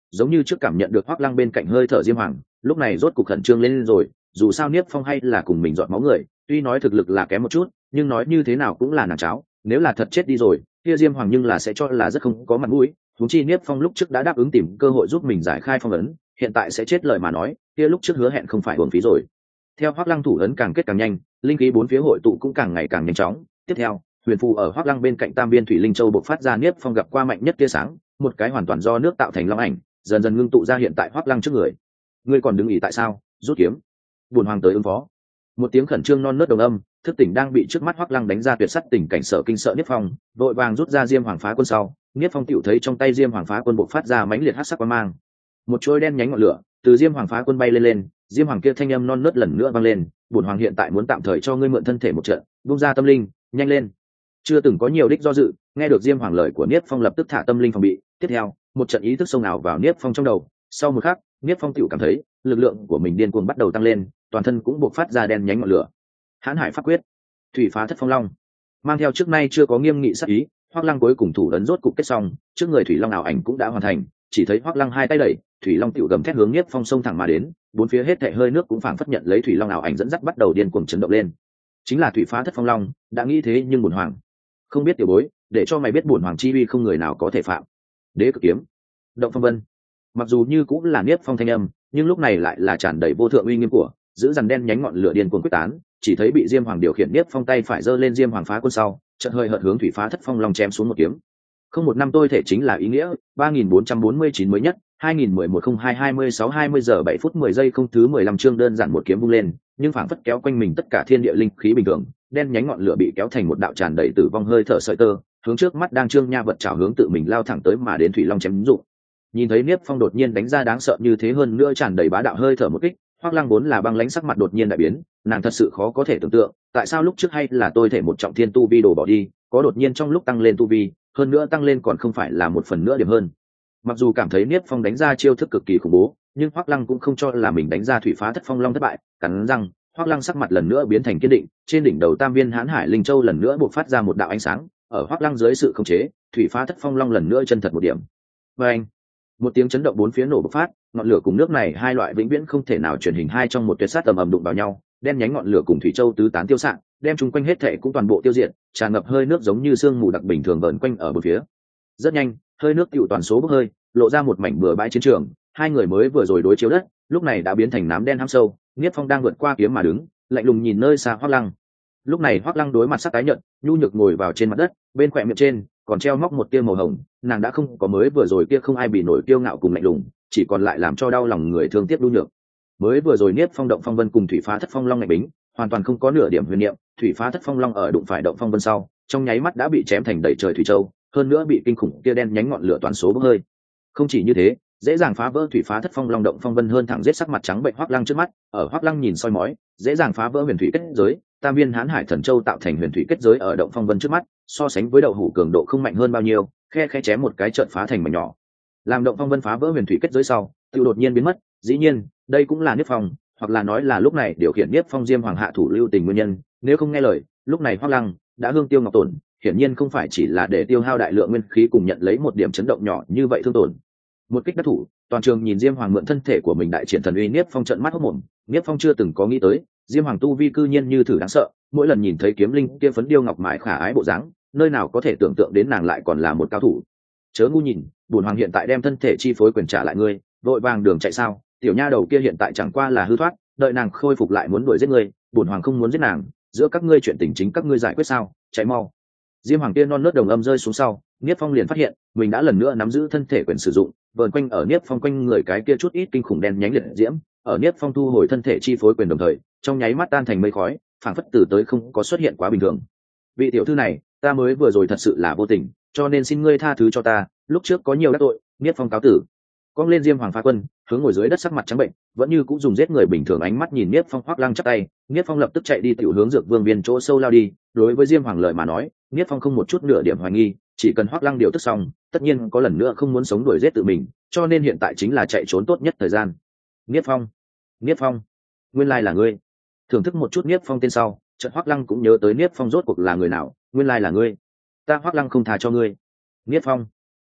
Speaker 1: giống như trước cảm nhận được hoắc lăng bên cạnh hơi thở diêm hoàng lúc này rốt cục khẩn trương lên rồi. Dù sao Niếp Phong hay là cùng mình dọn máu người, tuy nói thực lực là kém một chút nhưng nói như thế nào cũng là nàng cháo, nếu là thật chết đi rồi kia diêm hoàng nhưng là sẽ cho là rất không có mặt mũi. Huống chi Niếp Phong lúc trước đã đáp ứng tìm cơ hội giúp mình giải khai phong ấn, hiện tại sẽ chết lời mà nói kia lúc trước hứa hẹn không phải uổng phí rồi. Theo hoắc lăng thủ ấn càng kết càng nhanh, linh khí bốn phía hội tụ cũng càng ngày càng nhanh chóng. Tiếp theo huyền phù ở hoắc lăng bên cạnh tam viên thủy linh châu bộc phát ra Niếp Phong gặp qua mạnh nhất tia sáng, một cái hoàn toàn do nước tạo thành long ảnh dần dần ngưng tụ ra hiện tại hoắc lăng trước người. Ngươi còn đứng ỉ tại sao? Rút kiếm. Bổn hoàng tới ứng phó. Một tiếng khẩn trương non nớt đồng âm thức tỉnh đang bị trước mắt hoắc lăng đánh ra tuyệt sắt tình cảnh sợ kinh sợ Niếp Phong, vội vàng rút ra diêm hoàng phá quân sau. Niếp Phong tựu thấy trong tay diêm hoàng phá quân bộc phát ra mãnh liệt hắc sắc quang mang, một chuôi đen nhánh ngọn lửa từ diêm hoàng phá quân bay lên lên. Diêm hoàng kia thanh âm non nớt lần nữa vang lên, bổn hoàng hiện tại muốn tạm thời cho ngươi mượn thân thể một trận, buông ra tâm linh, nhanh lên. Chưa từng có nhiều đích do dự, nghe được diêm hoàng lời của Niếp Phong lập tức thả tâm linh phòng bị. Tiếp theo một trận ý thức sâu nào vào Niếp Phong trong đầu, sau một khắc Niếp Phong tựu cảm thấy lực lượng của mình điên cuồng bắt đầu tăng lên, toàn thân cũng bộc phát ra đen nhánh ngọn lửa. Hãn hải pháp quyết, thủy phá thất phong long, mang theo trước nay chưa có nghiêm nghị sát ý, hoắc lăng cuối cùng thủ ấn rốt cục kết xong, trước người thủy long ảo ảnh cũng đã hoàn thành. Chỉ thấy hoắc lăng hai tay đẩy, thủy long tựu gầm thét hướng Niếp Phong xông thẳng mà đến, bốn phía hết thảy hơi nước cũng phảng phất nhận lấy thủy long ảo ảnh dẫn dắt bắt đầu điên cuồng chấn động lên. Chính là thủy phá thất phong long, đã nghĩ thế nhưng bổn hoàng không biết tiểu bối, để cho mày biết bổn hoàng chi uy không người nào có thể phạm. Đế cực kiếm, động phong vân. Mặc dù như cũng là Niếp Phong thanh âm, nhưng lúc này lại là tràn đầy vô thượng uy nghiêm của, giữ dằn đen nhánh ngọn lửa điên cuồng quyết tán. Chỉ thấy bị diêm hoàng điều khiển Niếp Phong tay phải giơ lên diêm hoàng phá quân sau, chợt hơi hợt hướng thủy phá thất phong long chém xuống một kiếm. Không một năm tôi thể chính là ý nghĩa, ba nghìn bốn trăm bốn mươi chín mới nhất, hai nghìn mười một không hai hai mươi sáu hai mươi giờ bảy phút mười giây không thứ mười lăm chương đơn giản một kiếm vung lên, nhưng phảng phất kéo quanh mình tất cả thiên địa linh khí bình thường, đen nhánh ngọn lửa bị kéo thành một đạo tràn đầy tử vong hơi thở sợi tơ, hướng trước mắt đang trương nha vật chảo hướng tự mình lao thẳng tới mà đến thủy long chém dụng. Nhìn thấy Niếp Phong đột nhiên đánh ra đáng sợ như thế hơn nữa tràn đầy bá đạo hơi thở một kích, hoắc lăng vốn là băng lãnh sắc mặt đột nhiên đại biến, nàng thật sự khó có thể tưởng tượng, tại sao lúc trước hay là tôi thể một trọng thiên tu vi đồ bỏ đi, có đột nhiên trong lúc tăng lên tu vi, hơn nữa tăng lên còn không phải là một phần nữa điểm hơn. Mặc dù cảm thấy Niếp Phong đánh ra chiêu thức cực kỳ khủng bố, nhưng hoắc lăng cũng không cho là mình đánh ra thủy phá thất phong long thất bại, cắn răng, hoắc lăng sắc mặt lần nữa biến thành kiên định, trên đỉnh đầu tam viên hãn hải linh châu lần nữa bộc phát ra một đạo ánh sáng, ở hoắc lăng dưới sự khống chế, thủy phá thất phong long lần nữa chân thật một điểm. Và anh, một tiếng chấn động bốn phía nổ bộc phát, ngọn lửa cùng nước này hai loại vĩnh viễn không thể nào chuyển hình hai trong một tuyệt sát ầm ầm đụng vào nhau, đen nhánh ngọn lửa cùng thủy châu tứ tán tiêu xạ, đem chung quanh hết thảy cũng toàn bộ tiêu diệt, tràn ngập hơi nước giống như sương mù đặc bình thường vờn quanh ở bốn phía. Rất nhanh, hơi nước tụ toàn số bốc hơi, lộ ra một mảnh bừa bãi chiến trường, hai người mới vừa rồi đối chiếu đất, lúc này đã biến thành nám đen hăm sâu. Niếp Phong đang vượt qua kiếm mà đứng, lạnh lùng nhìn nơi xa hoắc lăng. Lúc này hoắc lăng đối mặt sắc tái nhợt, nhu nhược ngồi vào trên mặt đất, bên khỏe miệng trên còn treo móc một tia màu hồng, nàng đã không có mới vừa rồi kia không ai bị nổi kiêu ngạo cùng lạnh lùng, chỉ còn lại làm cho đau lòng người thương tiếc nhu nhược. Mới vừa rồi Niếp Phong động phong vân cùng thủy phá thất phong long ngày bính, hoàn toàn không có nửa điểm huyền niệm, thủy phá thất phong long ở đụng phải động phong vân sau, trong nháy mắt đã bị chém thành đầy trời thủy châu, hơn nữa bị kinh khủng kia đen nhánh ngọn lửa toàn số bốc hơi. Không chỉ như thế, dễ dàng phá vỡ thủy phá thất phong long động phong vân hơn thẳng giết sắc mặt trắng bệnh hoắc lăng trước mắt, ở hoắc lăng nhìn soi mói, dễ dàng phá vỡ huyền thủy kết giới, tam viên hán hải thần châu tạo thành huyền thủy kết giới ở động phong vân trước mắt, so sánh với đậu hũ cường độ không mạnh hơn bao nhiêu, khe khe chém một cái chợt phá thành mảnh nhỏ. Làm động phong vân phá vỡ huyền thủy kết giới sau, tiêu đột nhiên biến mất, dĩ nhiên, đây cũng là Niếp Phong, hoặc là nói là lúc này điều khiển Niếp Phong diêm hoàng hạ thủ lưu tình nguyên nhân, nếu không nghe lời, lúc này hoắc lăng đã hương tiêu ngọc tổn, hiển nhiên không phải chỉ là để tiêu hao đại lượng nguyên khí cùng nhận lấy một điểm chấn động nhỏ như vậy thương tổn. Một kích đắc thủ, toàn trường nhìn diêm hoàng mượn thân thể của mình đại triển thần uy. Niếp Phong trợn mắt hốt mồm, Niếp Phong chưa từng có nghĩ tới diêm hoàng tu vi cư nhiên như thử đáng sợ, mỗi lần nhìn thấy kiếm linh kia phấn điêu ngọc mãi khả ái bộ dáng, nơi nào có thể tưởng tượng đến nàng lại còn là một cao thủ. Chớ ngu nhìn, bổn hoàng hiện tại đem thân thể chi phối quyền trả lại ngươi, vội vàng đường chạy sao? Tiểu nha đầu kia hiện tại chẳng qua là hư thoát, đợi nàng khôi phục lại muốn đuổi giết ngươi, bổn hoàng không muốn giết nàng, giữa các ngươi chuyện tình chính các ngươi giải quyết sao? Chạy mau. Diêm hoàng kia non nớt đồng âm rơi xuống sau, Niếp Phong liền phát hiện mình đã lần nữa nắm giữ thân thể quyền sử dụng, vờn quanh ở Niếp Phong quanh người cái kia chút ít kinh khủng đen nhánh liệt diễm, ở Niếp Phong thu hồi thân thể chi phối quyền đồng thời, trong nháy mắt tan thành mây khói, phảng phất từ tới không có xuất hiện quá bình thường. Vị tiểu thư này, ta mới vừa rồi thật sự là vô tình, cho nên xin ngươi tha thứ cho ta, lúc trước có nhiều đắc tội. Niếp Phong cáo tử. Cong lên diêm hoàng phá quân, hướng ngồi dưới đất sắc mặt trắng bệnh, vẫn như cũng dùng giết người bình thường ánh mắt nhìn Niếp Phong. Hoắc lăng chắp tay, Niếp Phong lập tức chạy đi tiểu hướng dược vương viên chỗ sâu lao đi. Đối với diêm hoàng lời mà nói, Niếp Phong không một chút nửa điểm hoài nghi, chỉ cần Hoắc lăng điều tức xong, tất nhiên có lần nữa không muốn sống đuổi giết tự mình, cho nên hiện tại chính là chạy trốn tốt nhất thời gian. Niếp Phong, Niếp Phong, nguyên lai là ngươi. Thưởng thức một chút Niếp Phong tên sau, chợt Hoắc lăng cũng nhớ tới Niếp Phong rốt cuộc là người nào, nguyên lai là ngươi. Ta Hoắc lăng không tha cho ngươi. Niếp Phong,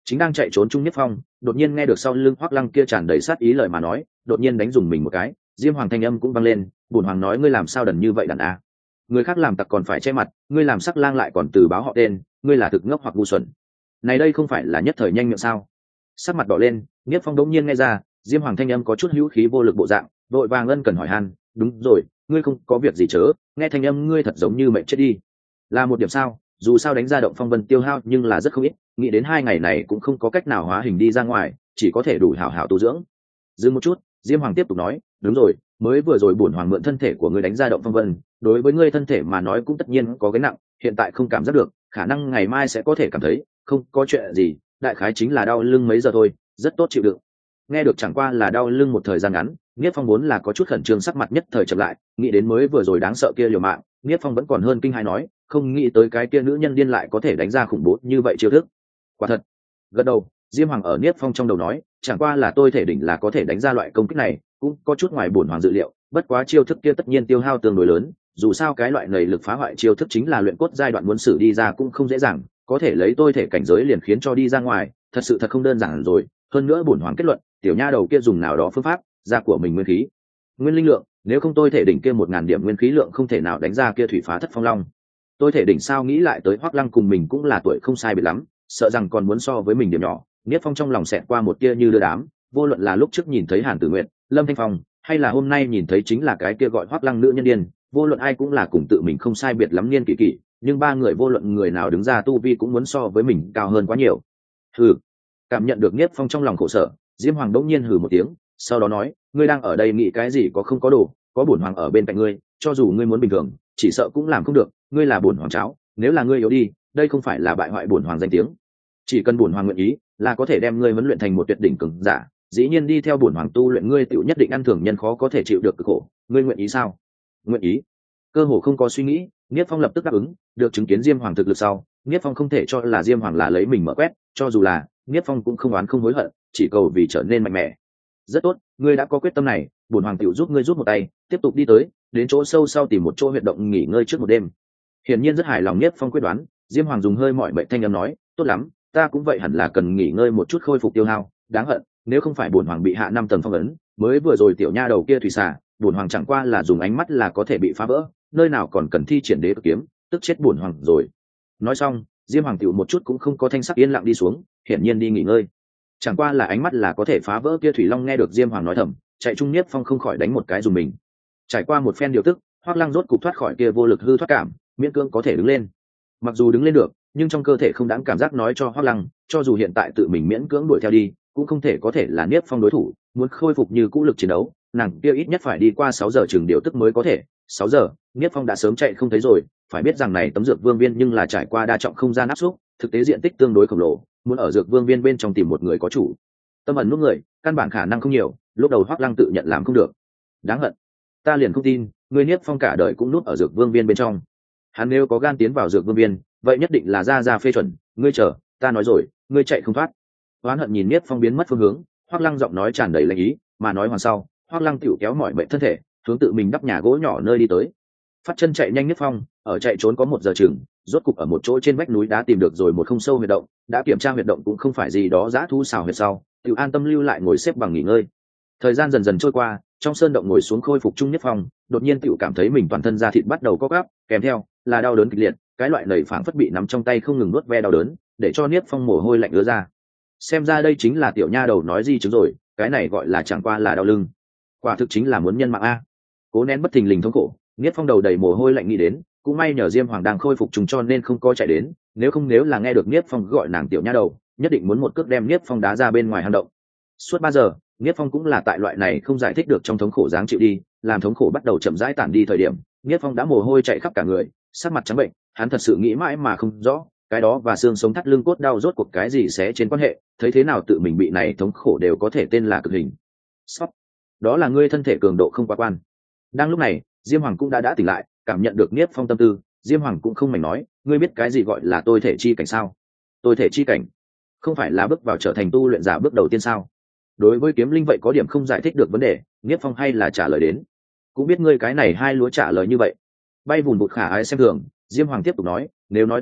Speaker 1: Chính đang chạy trốn Trung Nhất Phong đột nhiên nghe được sau lưng Hoắc Lăng kia tràn đầy sát ý lời mà nói, đột nhiên đánh dùng mình một cái. Diêm Hoàng thanh âm cũng vang lên, bổn hoàng nói ngươi làm sao đần như vậy đàn a, người khác làm tặc còn phải che mặt, ngươi làm sắc lang lại còn từ báo họ tên, ngươi là thực ngốc hoặc ngu xuẩn. Này đây không phải là nhất thời nhanh miệng sao? Sắc mặt đỏ lên, Nhất Phong đống nhiên nghe ra Diêm Hoàng thanh âm có chút hữu khí vô lực bộ dạng, vội vàng ân cần hỏi han, đúng rồi, ngươi không có việc gì chớ, nghe thanh âm ngươi thật giống như mệnh chết đi. Là một điểm sao? Dù sao đánh ra động phong vân tiêu hao nhưng là rất không ít, nghĩ đến hai ngày này cũng không có cách nào hóa hình đi ra ngoài, chỉ có thể đủ hảo hảo tu dưỡng. Dừng một chút, Diêm Hoàng tiếp tục nói, đúng rồi, mới vừa rồi bổn hoàng mượn thân thể của ngươi đánh ra động phong vân, đối với ngươi thân thể mà nói cũng tất nhiên có gánh nặng, hiện tại không cảm giác được, khả năng ngày mai sẽ có thể cảm thấy, không có chuyện gì, đại khái chính là đau lưng mấy giờ thôi, rất tốt chịu đựng. Nghe được chẳng qua là đau lưng một thời gian ngắn, Niết Phong vốn là có chút khẩn trương, sắc mặt nhất thời chậm lại, nghĩ đến mới vừa rồi đáng sợ kia liều mạng, Niết Phong vẫn còn hơn kinh hãi nói, không nghĩ tới cái kia nữ nhân điên lại có thể đánh ra khủng bố như vậy chiêu thức. Quả thật. Gật đầu, Diêm Hoàng ở Niết Phong trong đầu nói, chẳng qua là tôi thể đỉnh là có thể đánh ra loại công kích này, cũng có chút ngoài bổn hoàng dự liệu, bất quá chiêu thức kia tất nhiên tiêu hao tương đối lớn, dù sao cái loại này lực phá hoại chiêu thức chính là luyện cốt giai đoạn muốn xử đi ra cũng không dễ dàng, có thể lấy tôi thể cảnh giới liền khiến cho đi ra ngoài, thật sự thật không đơn giản rồi. Hơn nữa bổn hoàng kết luận, tiểu nha đầu kia dùng nào đó phương pháp ra của mình nguyên khí, nguyên linh lượng, nếu không tôi thể đỉnh kia một ngàn điểm nguyên khí lượng không thể nào đánh ra kia thủy phá thất phong long. Tôi thể đỉnh sao nghĩ lại tới Hoắc Lăng cùng mình cũng là tuổi không sai biệt lắm, sợ rằng còn muốn so với mình điểm nhỏ. Niết Phong trong lòng xẹt qua một tia như đưa đám, vô luận là lúc trước nhìn thấy Hàn Tử Nguyệt, Lâm Thanh Phong, hay là hôm nay nhìn thấy chính là cái kia gọi Hoắc Lăng nữ nhân điên, vô luận ai cũng là cùng tự mình không sai biệt lắm niên kỷ kỷ, nhưng ba người vô luận người nào đứng ra tu vi cũng muốn so với mình cao hơn quá nhiều. Hừ. Cảm nhận được Niết Phong trong lòng khổ sở, Diêm Hoàng đống nhiên hừ một tiếng, sau đó nói, ngươi đang ở đây nghĩ cái gì có không có đồ, có bổn hoàng ở bên cạnh ngươi, cho dù ngươi muốn bình thường, chỉ sợ cũng làm không được, ngươi là bổn hoàng cháu, nếu là ngươi yếu đi, đây không phải là bại hoại bổn hoàng danh tiếng. Chỉ cần bổn hoàng nguyện ý, là có thể đem ngươi huấn luyện thành một tuyệt đỉnh cường giả, dĩ nhiên đi theo bổn hoàng tu luyện ngươi tiểu nhất định ăn thường nhân khó có thể chịu được cực khổ, ngươi nguyện ý sao? Nguyện ý. Cơ hồ không có suy nghĩ, Niết Phong lập tức đáp ứng, được chứng kiến Diêm Hoàng thực lực sau, Niết Phong không thể cho là Diêm Hoàng là lấy mình mở quét, cho dù là, Niết Phong cũng không oán không hối hận, chỉ cầu vì trở nên mạnh mẽ. Rất tốt, ngươi đã có quyết tâm này, bổn hoàng tiểu giúp ngươi giúp một tay, tiếp tục đi tới, đến chỗ sâu sau tìm một chỗ huyệt động nghỉ ngơi trước một đêm. Hiển nhiên rất hài lòng Niết Phong quyết đoán, Diêm Hoàng dùng hơi mỏi mệt thanh âm nói, tốt lắm, ta cũng vậy hẳn là cần nghỉ ngơi một chút khôi phục tiêu hao, đáng hận, nếu không phải bổn hoàng bị hạ năm tầng phong ấn, mới vừa rồi tiểu nha đầu kia thủy xà, bổn hoàng chẳng qua là dùng ánh mắt là có thể bị phá vỡ, nơi nào còn cần thi triển đế cực kiếm, tức chết bổn hoàng rồi. Nói xong, Diêm Hoàng tiểu một chút cũng không có thanh sắc yên lặng đi xuống, hiển nhiên đi nghỉ ngơi. Chẳng qua là ánh mắt là có thể phá vỡ kia thủy long nghe được Diêm Hoàng nói thầm, chạy trung Niết Phong không khỏi đánh một cái dùng mình. Trải qua một phen điều tức, Hoắc Lăng rốt cục thoát khỏi kia vô lực hư thoát cảm, miễn cưỡng có thể đứng lên. Mặc dù đứng lên được, nhưng trong cơ thể không đáng cảm giác nói cho Hoắc Lăng, cho dù hiện tại tự mình miễn cưỡng đuổi theo đi, cũng không thể có thể là Niết Phong đối thủ, muốn khôi phục như cũ lực chiến đấu, nàng kia ít nhất phải đi qua sáu giờ chừng điều tức mới có thể. Sáu giờ, Niết Phong đã sớm chạy không thấy rồi, phải biết rằng này tấm dược vương viên nhưng là trải qua đa trọng không gian áp xúc, thực tế diện tích tương đối khổng lồ, muốn ở dược vương viên bên trong tìm một người có chủ tâm ẩn nút người, căn bản khả năng không nhiều, lúc đầu Hoắc Lăng tự nhận làm không được. Đáng hận, ta liền không tin, ngươi Niết Phong cả đời cũng nút ở dược vương viên bên trong. Hắn nếu có gan tiến vào dược vương viên, vậy nhất định là ra ra phê chuẩn, ngươi chờ, ta nói rồi, ngươi chạy không thoát. Oán hận nhìn Niết Phong biến mất phương hướng, Hoắc Lăng giọng nói tràn đầy lệnh ý, mà nói hoàn sau, Hoắc Lăng tiểu kéo mỏi mệt thân thể, hướng tự mình đắp nhà gỗ nhỏ nơi đi tới. Phát chân chạy nhanh Niết Phong, ở chạy trốn có một giờ chừng, rốt cục ở một chỗ trên vách núi đá tìm được rồi một không sâu huyệt động, đã kiểm tra huyệt động cũng không phải gì đó dã thu xào huyệt sau, tiểu an tâm lưu lại ngồi xếp bằng nghỉ ngơi. Thời gian dần dần trôi qua, trong sơn động ngồi xuống khôi phục trung Niết Phong, đột nhiên tiểu cảm thấy mình toàn thân da thịt bắt đầu co quắp, kèm theo là đau đớn kịch liệt, cái loại nảy phảng phất bị nắm trong tay không ngừng nuốt ve đau đớn, để cho Niết Phong mồ hôi lạnh ứa ra. Xem ra đây chính là tiểu nha đầu nói gì chứng rồi, cái này gọi là chẳng qua là đau lưng, quả thực chính là muốn nhân mạng a. Cố nén bất thình lình thống khổ, Niết Phong đầu đầy mồ hôi lạnh nghĩ đến, cũng may nhờ Diêm Hoàng đang khôi phục trùng cho nên không có chạy đến, nếu không nếu là nghe được Niết Phong gọi nàng tiểu nha đầu, nhất định muốn một cước đem Niết Phong đá ra bên ngoài hang động. Suốt ba giờ, Niết Phong cũng là tại loại này không giải thích được trong thống khổ dáng chịu đi, làm thống khổ bắt đầu chậm rãi tản đi thời điểm, Niết Phong đã mồ hôi chạy khắp cả người, sắc mặt trắng bệnh, hắn thật sự nghĩ mãi mà không rõ, cái đó và xương sống thắt lưng cốt đau rốt cuộc cái gì sẽ trên quan hệ, thấy thế nào tự mình bị này thống khổ đều có thể tên là cực hình. Sóc, đó là ngươi thân thể cường độ không quá quan. Đang lúc này, Diêm Hoàng cũng đã đã tỉnh lại, cảm nhận được Niết Phong tâm tư, Diêm Hoàng cũng không mảnh nói, ngươi biết cái gì gọi là tôi thể chi cảnh sao? Tôi thể chi cảnh, không phải là bước vào trở thành tu luyện giả bước đầu tiên sao? Đối với kiếm linh vậy có điểm không giải thích được vấn đề, Niết Phong hay là trả lời đến. Cũng biết ngươi cái này hai lúa trả lời như vậy. Bay vùng bụt khả ái xem thường, Diêm Hoàng tiếp tục nói, nếu nói tôi thể,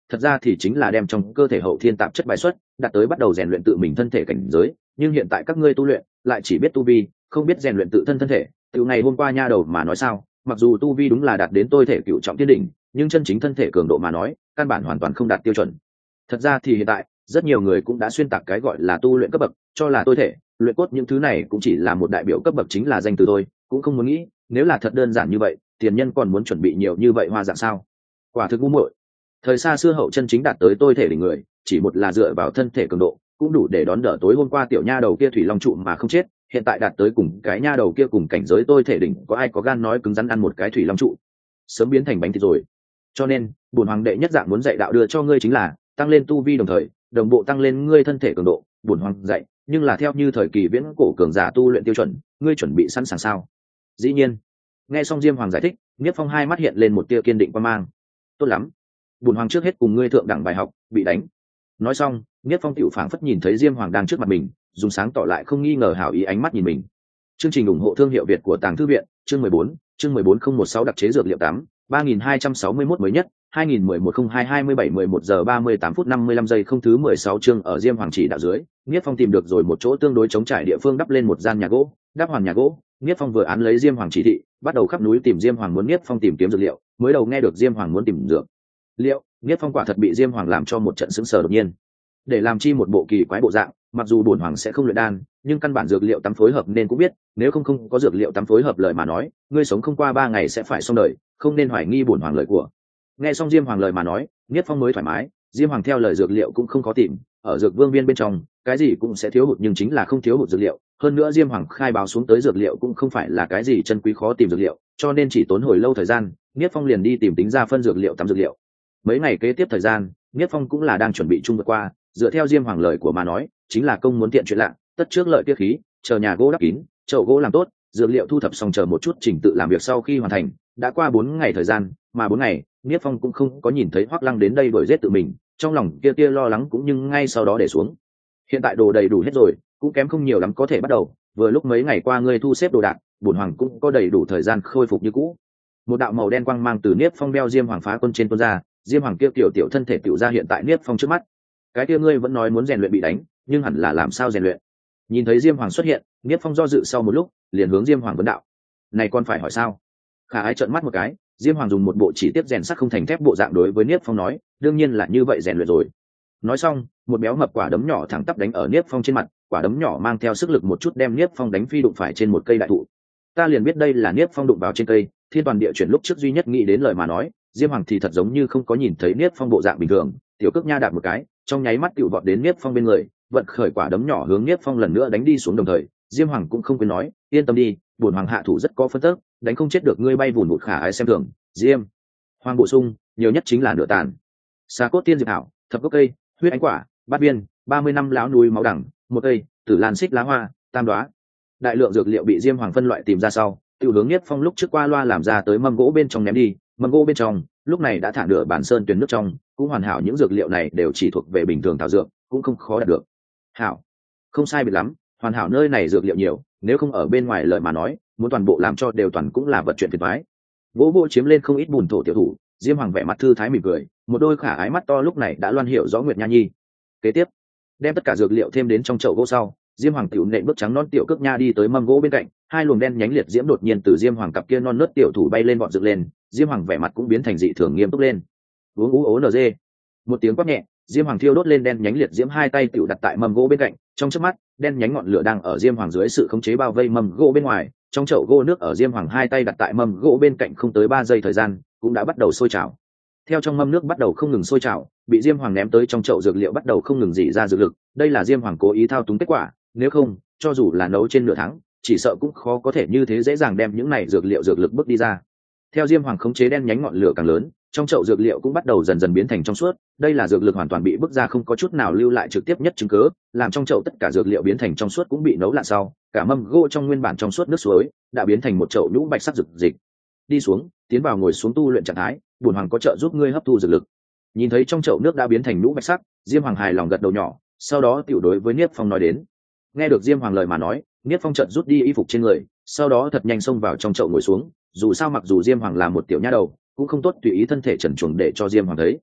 Speaker 1: thật ra thì chính là đem trong cơ thể hậu thiên tạp chất bài xuất, đạt tới bắt đầu rèn luyện tự mình thân thể cảnh giới. Nhưng hiện tại các ngươi tu luyện lại chỉ biết tu vi, không biết rèn luyện tự thân thân thể. Từ ngày hôm qua nha đầu mà nói sao, mặc dù tu vi đúng là đạt đến tôi thể cựu trọng thiên đỉnh, nhưng chân chính thân thể cường độ mà nói, căn bản hoàn toàn không đạt tiêu chuẩn. Thật ra thì hiện tại rất nhiều người cũng đã xuyên tạc cái gọi là tu luyện cấp bậc, cho là tôi thể, luyện cốt những thứ này cũng chỉ là một đại biểu cấp bậc, chính là danh từ thôi, cũng không muốn nghĩ nếu là thật đơn giản như vậy, tiền nhân còn muốn chuẩn bị nhiều như vậy hoa dạng sao? Quả thực ngu muội. Thời xa xưa hậu chân chính đạt tới tôi thể đỉnh người, chỉ một là dựa vào thân thể cường độ, cũng đủ để đón đỡ tối hôm qua tiểu nha đầu kia thủy long trụ mà không chết. Hiện tại đạt tới cùng cái nha đầu kia cùng cảnh giới tôi thể đỉnh, có ai có gan nói cứng rắn ăn một cái thủy long trụ, sớm biến thành bánh thịt rồi. Cho nên bổn hoàng đệ nhất dạng muốn dạy đạo đưa cho ngươi chính là tăng lên tu vi, đồng thời đồng bộ tăng lên ngươi thân thể cường độ. Bổn hoàng dạy, nhưng là theo như thời kỳ viễn cổ cường giả tu luyện tiêu chuẩn, ngươi chuẩn bị sẵn sàng sao? Dĩ nhiên. Nghe xong Diêm Hoàng giải thích, Niếp Phong hai mắt hiện lên một tia kiên định quan mang. Tốt lắm, bổn hoàng trước hết cùng ngươi thượng đẳng bài học, bị đánh. Nói xong, Niếp Phong tiểu phảng phất nhìn thấy Diêm Hoàng đang trước mặt mình, dùng sáng tỏ lại không nghi ngờ hảo ý ánh mắt nhìn mình. Chương trình ủng hộ thương hiệu Việt của Tàng Thư viện, chương mười bốn, chương mười bốn không một sáu đặc chế dược liệu tám, ba nghìn hai trăm sáu mươi mốt mới nhất, hai nghìn mười một không hai hai mươi bảy mười một giờ ba mươi tám phút năm mươi lăm giây không thứ mười sáu chương. Ở Diêm Hoàng chỉ đạo dưới, Niếp Phong tìm được rồi một chỗ tương đối trống trải địa phương, đắp lên một gian nhà gỗ. Đắp hoàn nhà gỗ, Niếp Phong vừa án lấy Diêm Hoàng chỉ thị, bắt đầu khắp núi tìm Diêm Hoàng muốn Niếp Phong tìm kiếm dược liệu. Mới đầu nghe được Diêm Hoàng muốn tìm dược liệu, Niếp Phong quả thật bị Diêm Hoàng làm cho một trận sững sờ đột nhiên. Để làm chi một bộ kỳ quái bộ dạng, mặc dù bổn hoàng sẽ không luyện đan, nhưng căn bản dược liệu tắm phối hợp nên cũng biết, nếu không không có dược liệu tắm phối hợp lời mà nói, ngươi sống không qua ba ngày sẽ phải xong đời, không nên hoài nghi bổn hoàng lời của. Nghe xong Diêm Hoàng lời mà nói, Niếp Phong mới thoải mái. Diêm Hoàng theo lời dược liệu cũng không khó tìm, ở dược vương viên bên trong, cái gì cũng sẽ thiếu hụt, nhưng chính là không thiếu hụt dược liệu. Hơn nữa Diêm Hoàng khai báo xuống tới dược liệu cũng không phải là cái gì chân quý khó tìm dược liệu, cho nên chỉ tốn hồi lâu thời gian, Niếp Phong liền đi tìm tính ra phân dược liệu tắm dược liệu. Mấy ngày kế tiếp thời gian, Niếp Phong cũng là đang chuẩn bị chung vượt qua, dựa theo Diêm Hoàng lời của mà nói, chính là công muốn tiện chuyện lạ, tất trước lợi tiết khí, chờ nhà gỗ đắp kín, chậu gỗ làm tốt, dược liệu thu thập xong, chờ một chút trình tự làm việc sau khi hoàn thành. Đã qua bốn ngày thời gian, mà bốn ngày, Niếp Phong cũng không có nhìn thấy Hoắc Lăng đến đây đuổi giết tự mình, trong lòng kia kia lo lắng cũng nhưng ngay sau đó để xuống. Hiện tại đồ đầy đủ hết rồi, cũng kém không nhiều lắm có thể bắt đầu, vừa lúc mấy ngày qua ngươi thu xếp đồ đạc, bổn hoàng cũng có đầy đủ thời gian khôi phục như cũ. Một đạo màu đen quang mang từ Niếp Phong đeo Diêm Hoàng phá quân trên tuôn ra, Diêm Hoàng kia tiểu tiểu thân thể tiểu ra hiện tại Niếp Phong trước mắt. Cái kia ngươi vẫn nói muốn rèn luyện bị đánh, nhưng hẳn là làm sao rèn luyện? Nhìn thấy Diêm Hoàng xuất hiện, Niếp Phong do dự sau một lúc, liền hướng Diêm Hoàng vấn đạo. Này con phải hỏi sao? Khả Ái trợn mắt một cái, Diêm Hoàng dùng một bộ chỉ tiếp rèn sắt không thành thép bộ dạng đối với Niếp Phong nói, đương nhiên là như vậy rèn luyện rồi. Nói xong, một béo mập quả đấm nhỏ thẳng tắp đánh ở Niếp Phong trên mặt, quả đấm nhỏ mang theo sức lực một chút đem Niếp Phong đánh phi đụng phải trên một cây đại thụ. Ta liền biết đây là Niếp Phong đụng vào trên cây, thiên toàn địa chuyển lúc trước duy nhất nghĩ đến lời mà nói, Diêm Hoàng thì thật giống như không có nhìn thấy Niếp Phong bộ dạng bình thường, tiểu cước nha đạp một cái, trong nháy mắt tiểu vọt đến Niếp Phong bên người, vận khởi quả đấm nhỏ hướng Niếp Phong lần nữa đánh đi xuống, đồng thời, Diêm Hoàng cũng không quên nói, yên tâm đi, bổn hoàng hạ thủ rất có phân tức, đánh không chết được ngươi bay vụn một. Khả Ái xem thường, Diêm Hoàng bổ sung, nhiều nhất chính là nửa tàn. Xà cốt tiên diệp thảo, thập gốc cây, huyết ánh quả, bát viên, ba mươi năm lão núi máu đẳng, một cây, tử lan xích lá hoa, tam đoá. Đại lượng dược liệu bị Diêm Hoàng phân loại tìm ra sau, tiểu hướng Niếp Phong lúc trước qua loa làm ra tới mâm gỗ bên trong ném đi. Mâm gỗ bên trong lúc này đã thả nửa bản sơn tuyền nước trong, cũng hoàn hảo, những dược liệu này đều chỉ thuộc về bình thường thảo dược, cũng không khó đạt được. Hảo, không sai biệt lắm, hoàn hảo, nơi này dược liệu nhiều, nếu không ở bên ngoài lời mà nói, muốn toàn bộ làm cho đều toàn cũng là vật chuyện phiền toái. Vỗ vỗ chiếm lên không ít bùn thổ tiểu thủ, Diêm Hoàng vẻ mặt thư thái mỉm cười, một đôi khả ái mắt to lúc này đã loan hiểu rõ Nguyệt Nha Nhi. Kế tiếp, đem tất cả dược liệu thêm đến trong chậu gỗ sau, Diêm Hoàng tiểu nện bước trắng non tiểu cước nha đi tới mâm gỗ bên cạnh, hai luồng đen nhánh liệt diễm đột nhiên từ Diêm Hoàng cặp kia non nớt tiểu thủ bay lên, bọn dựng lên, Diêm Hoàng vẻ mặt cũng biến thành dị thường nghiêm túc lên. Uống ú ố nz, một tiếng quát nhẹ, Diêm Hoàng thiêu đốt lên đen nhánh liệt diễm, hai tay tiểu đặt tại mâm gỗ bên cạnh, trong chớp mắt, đen nhánh ngọn lửa đang ở Diêm Hoàng dưới sự khống chế bao vây mâm gỗ bên ngoài, trong chậu gỗ nước ở Diêm Hoàng hai tay đặt tại mâm gỗ bên cạnh không tới ba giây thời gian, cũng đã bắt đầu sôi trào. Theo trong mâm nước bắt đầu không ngừng sôi trào, bị Diêm Hoàng ném tới trong chậu dược liệu bắt đầu không ngừng rỉ ra dược lực, đây là Diêm Hoàng cố ý thao túng kết quả, nếu không, cho dù là nấu trên nửa tháng, chỉ sợ cũng khó có thể như thế dễ dàng đem những này dược liệu dược lực bước đi ra. Theo Diêm Hoàng khống chế đen nhánh ngọn lửa càng lớn, trong chậu dược liệu cũng bắt đầu dần dần biến thành trong suốt, đây là dược lực hoàn toàn bị bước ra, không có chút nào lưu lại trực tiếp nhất chứng cứ, làm trong chậu tất cả dược liệu biến thành trong suốt cũng bị nấu lạ sau, cả mâm gỗ trong nguyên bản trong suốt nước suối đã biến thành một chậu nhũ bạch sắc dược dịch. Đi xuống, tiến vào ngồi xuống tu luyện trạng thái, bổn hoàng có trợ giúp ngươi hấp thu dược lực. Nhìn thấy trong chậu nước đã biến thành nhũ bạch sắc, Diêm Hoàng hài lòng gật đầu nhỏ, sau đó tiểu đối với Niếp Phong nói đến. Nghe được Diêm Hoàng lời mà nói, Niếp Phong chợt rút đi y phục trên người, sau đó thật nhanh xông vào trong chậu ngồi xuống, dù sao mặc dù Diêm Hoàng là một tiểu nha đầu, cũng không tốt tùy ý thân thể trần truồng để cho Diêm Hoàng thấy.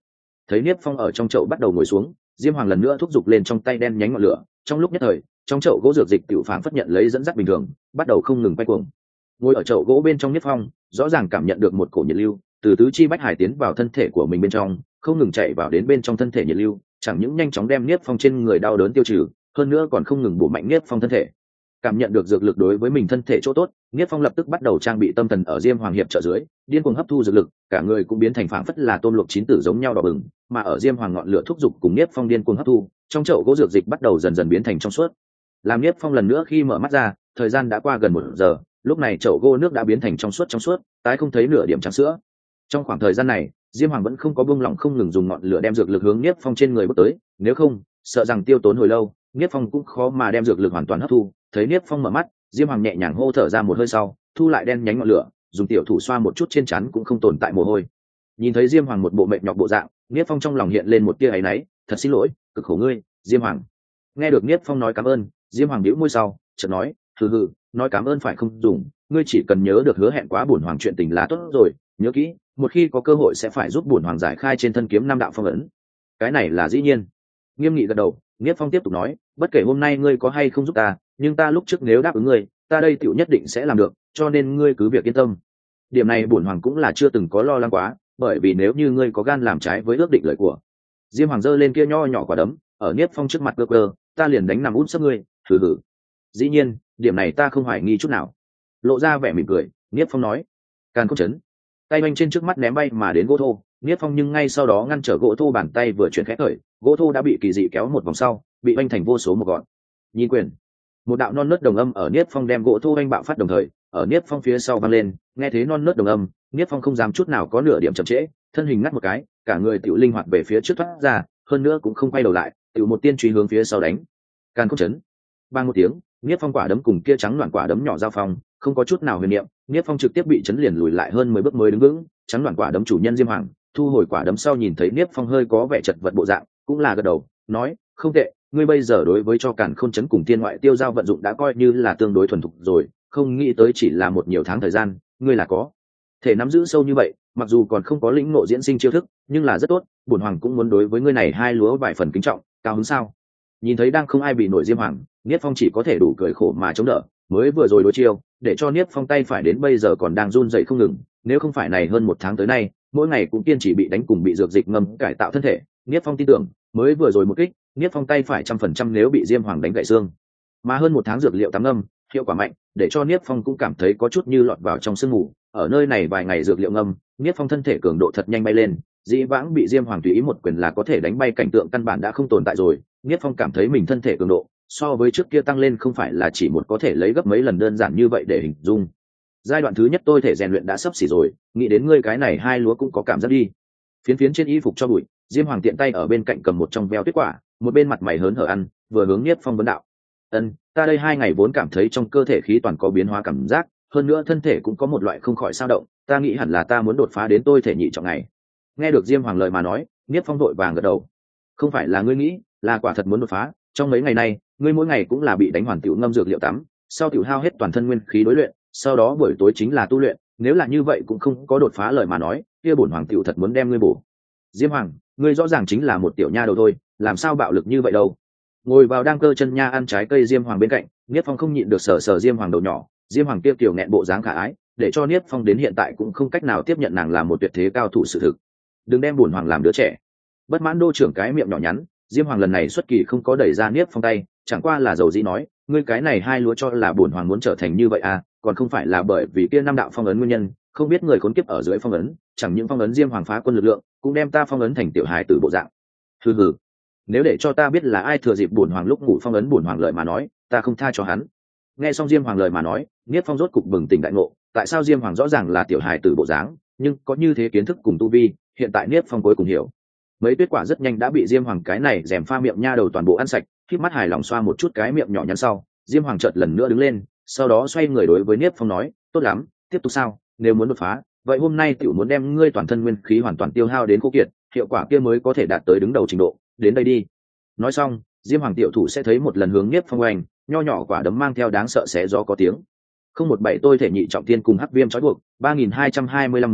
Speaker 1: Thấy Niếp Phong ở trong chậu bắt đầu ngồi xuống, Diêm Hoàng lần nữa thúc giục lên trong tay đen nhánh ngọn lửa, trong lúc nhất thời trong chậu gỗ dược dịch tiểu phảng phất nhận lấy dẫn dắt bình thường, bắt đầu không ngừng quay cuồng. Ngồi ở chậu gỗ bên trong Niếp Phong rõ ràng cảm nhận được một cổ nhiệt lưu từ tứ chi bách hải tiến vào thân thể của mình bên trong, không ngừng chạy vào đến bên trong thân thể nhiệt lưu, chẳng những nhanh chóng đem Niếp Phong trên người đau đớn tiêu trừ, hơn nữa còn không ngừng bổ mạnh Niếp Phong thân thể. Cảm nhận được dược lực đối với mình thân thể chỗ tốt, Niếp Phong lập tức bắt đầu trang bị tâm thần ở Diêm Hoàng hiệp trợ dưới, điên cuồng hấp thu dược lực, cả người cũng biến thành phảng phất là tôm luộc chín tử giống nhau đỏ bừng, mà ở Diêm Hoàng ngọn lửa thúc giục cùng Niếp Phong điên cuồng hấp thu, trong chậu gỗ dược dịch bắt đầu dần dần biến thành trong suốt. Làm Niếp Phong lần nữa khi mở mắt ra, thời gian đã qua gần một giờ, lúc này chậu gỗ nước đã biến thành trong suốt trong suốt, tái không thấy nửa điểm trắng sữa. Trong khoảng thời gian này, Diêm Hoàng vẫn không có buông lỏng, không ngừng dùng ngọn lửa đem dược lực hướng Niếp Phong trên người bước tới, nếu không, sợ rằng tiêu tốn hồi lâu, Niếp Phong cũng khó mà đem dược lực hoàn toàn hấp thu. Thấy Niếp Phong mở mắt, Diêm Hoàng nhẹ nhàng hô thở ra một hơi sau, thu lại đen nhánh ngọn lửa, dùng tiểu thủ xoa một chút trên trán cũng không tồn tại mồ hôi. Nhìn thấy Diêm Hoàng một bộ mệt nhọc bộ dạng, Niếp Phong trong lòng hiện lên một tia áy náy, thật xin lỗi, cực khổ ngươi, Diêm Hoàng. Nghe được Niếp Phong nói cảm ơn, Diêm Hoàng bĩu môi sau, chợt nói, hừ hừ, nói cảm ơn phải không dùng, ngươi chỉ cần nhớ được hứa hẹn quá bổn hoàng chuyện tình là tốt rồi, nhớ kỹ, một khi có cơ hội sẽ phải giúp bổn hoàng giải khai trên thân kiếm năm đạo phong ấn. Cái này là dĩ nhiên. Nghiêm nghị gật đầu, Niếp Phong tiếp tục nói, bất kể hôm nay ngươi có hay không giúp ta, nhưng ta lúc trước nếu đáp ứng ngươi, ta đây tựu nhất định sẽ làm được, cho nên ngươi cứ việc yên tâm. Điểm này bổn hoàng cũng là chưa từng có lo lắng quá, bởi vì nếu như ngươi có gan làm trái với ước định lời của. Diêm Hoàng giơ lên kia nho nhỏ quả đấm, ở Niếp Phong trước mặt cơ cơ, ta liền đánh nằm út sấp ngươi, hừ hừ. Dĩ nhiên, điểm này ta không hoài nghi chút nào. Lộ ra vẻ mỉm cười, Niếp Phong nói, càn không chấn. Tay anh trên trước mắt ném bay mà đến gỗ thô, Niếp Phong nhưng ngay sau đó ngăn trở gỗ thô, bàn tay vừa chuyển khẽ khởi, gỗ thô đã bị kỳ dị kéo một vòng sau, bị oanh thành vô số một gọn. Nhìn quyền, một đạo non nớt đồng âm ở Niếp Phong đem gỗ thô oanh bạo phát đồng thời, ở Niếp Phong phía sau vang lên, nghe thế non nớt đồng âm, Niếp Phong không dám chút nào có nửa điểm chậm trễ, thân hình ngắt một cái, cả người tiểu linh hoạt về phía trước thoát ra, hơn nữa cũng không quay đầu lại, tiểu một tiên truy hướng phía sau đánh. Càn không chấn. Bang một tiếng, Niếp Phong quả đấm cùng kia trắng loạn quả đấm nhỏ giao phong, không có chút nào huyền niệm, Niếp Phong trực tiếp bị chấn liền lùi lại hơn mười bước mới đứng vững. Trắng loạn quả đấm chủ nhân Diêm Hoàng thu hồi quả đấm sau nhìn thấy Niếp Phong hơi có vẻ chật vật bộ dạng, cũng là gật đầu, nói, không tệ, ngươi bây giờ đối với cho Càn Khôn chấn cùng tiên ngoại tiêu giao vận dụng đã coi như là tương đối thuần thục rồi, không nghĩ tới chỉ là một nhiều tháng thời gian, ngươi là có thể nắm giữ sâu như vậy, mặc dù còn không có lĩnh ngộ diễn sinh chiêu thức, nhưng là rất tốt, bổn hoàng cũng muốn đối với ngươi này hai lúa vài phần kính trọng, cao hứng sao? Nhìn thấy đang không ai bị nổi Diêm Hoàng, Niếp Phong chỉ có thể đủ cười khổ mà chống đỡ, mới vừa rồi đối chiêu, để cho Niếp Phong tay phải đến bây giờ còn đang run rẩy không ngừng, nếu không phải này hơn một tháng tới nay, mỗi ngày cũng kiên trì bị đánh cùng bị dược dịch ngâm cải tạo thân thể, Niếp Phong tin tưởng, mới vừa rồi một kích, Niếp Phong tay phải trăm phần trăm nếu bị Diêm Hoàng đánh gãy xương. Mà hơn một tháng dược liệu tắm ngâm, hiệu quả mạnh, để cho Niếp Phong cũng cảm thấy có chút như lọt vào trong sương mù, ở nơi này vài ngày dược liệu ngâm, Niếp Phong thân thể cường độ thật nhanh bay lên, dĩ vãng bị Diêm Hoàng tùy ý một quyền là có thể đánh bay cảnh tượng căn bản đã không tồn tại rồi, Niếp Phong cảm thấy mình thân thể cường độ so với trước kia tăng lên không phải là chỉ một có thể lấy gấp mấy lần đơn giản như vậy để hình dung. Giai đoạn thứ nhất tôi thể rèn luyện đã sắp xỉ rồi, nghĩ đến ngươi cái này hai lúa cũng có cảm giác đi. Phiến phiến trên y phục cho bụi, Diêm Hoàng tiện tay ở bên cạnh cầm một trong veo tuyết quả, một bên mặt mày hớn hở ăn, vừa hướng Niếp Phong vấn đạo. Ân, ta đây hai ngày vốn cảm thấy trong cơ thể khí toàn có biến hóa cảm giác, hơn nữa thân thể cũng có một loại không khỏi sao động, ta nghĩ hẳn là ta muốn đột phá đến tôi thể nhị trọng ngày. Nghe được Diêm Hoàng lời mà nói, Niếp Phong vội vàng gật đầu. Không phải là ngươi nghĩ, là quả thật muốn đột phá, trong mấy ngày này, ngươi mỗi ngày cũng là bị đánh hoàn tiểu ngâm dược liệu tắm, sau tiểu hao hết toàn thân nguyên khí đối luyện, sau đó buổi tối chính là tu luyện, nếu là như vậy cũng không có đột phá lời mà nói, kia bổn hoàng tiểu thật muốn đem ngươi bổ. Diêm Hoàng, ngươi rõ ràng chính là một tiểu nha đầu thôi, làm sao bạo lực như vậy đâu? Ngồi vào đang cơ chân nha ăn trái cây Diêm Hoàng bên cạnh, Niếp Phong không nhịn được sờ sờ Diêm Hoàng đầu nhỏ, Diêm Hoàng kia tiểu nghẹn bộ dáng khả ái, để cho Niếp Phong đến hiện tại cũng không cách nào tiếp nhận nàng là một tuyệt thế cao thủ sự thực. Đừng đem bổn hoàng làm đứa trẻ. Bất mãn đô trưởng cái miệng nhỏ nhắn, Diêm Hoàng lần này xuất kỳ không có đẩy ra Niếp Phong tay, chẳng qua là dầu dĩ nói, ngươi cái này hai lúa cho là bổn hoàng muốn trở thành như vậy à, còn không phải là bởi vì kia năm đạo phong ấn nguyên nhân, không biết người khốn kiếp ở dưới phong ấn, chẳng những phong ấn Diêm Hoàng phá quân lực lượng, cũng đem ta phong ấn thành tiểu hài tử bộ dạng. Hừ hừ, nếu để cho ta biết là ai thừa dịp bổn hoàng lúc ngủ phong ấn bổn hoàng lợi mà nói, ta không tha cho hắn. Nghe xong Diêm Hoàng lời mà nói, Niếp Phong rốt cục bừng tỉnh đại ngộ, tại sao Diêm Hoàng rõ ràng là tiểu hài tử bộ dáng, nhưng có như thế kiến thức cùng tu vi, hiện tại Niếp Phong cuối cùng hiểu. Mấy tuyết quả rất nhanh đã bị Diêm Hoàng cái này rèm pha miệng nha đầu toàn bộ ăn sạch, khép mắt hài lòng xoa một chút cái miệng nhỏ nhắn sau, Diêm Hoàng chợt lần nữa đứng lên, sau đó xoay người đối với Niếp Phong nói, tốt lắm, tiếp tục sao, nếu muốn đột phá, vậy hôm nay tiểu muốn đem ngươi toàn thân nguyên khí hoàn toàn tiêu hao đến khô kiệt, hiệu quả kia mới có thể đạt tới đứng đầu trình độ, đến đây đi. Nói xong, Diêm Hoàng tiểu thủ sẽ thấy một lần hướng Niếp Phong oanh, nho nhỏ quả đấm mang theo đáng sợ xé gió có tiếng. Không một bảy tôi thể nhị trọng thiên cùng hắc viêm trói buộc, ba nghìn hai trăm hai mươi lăm mới nhất,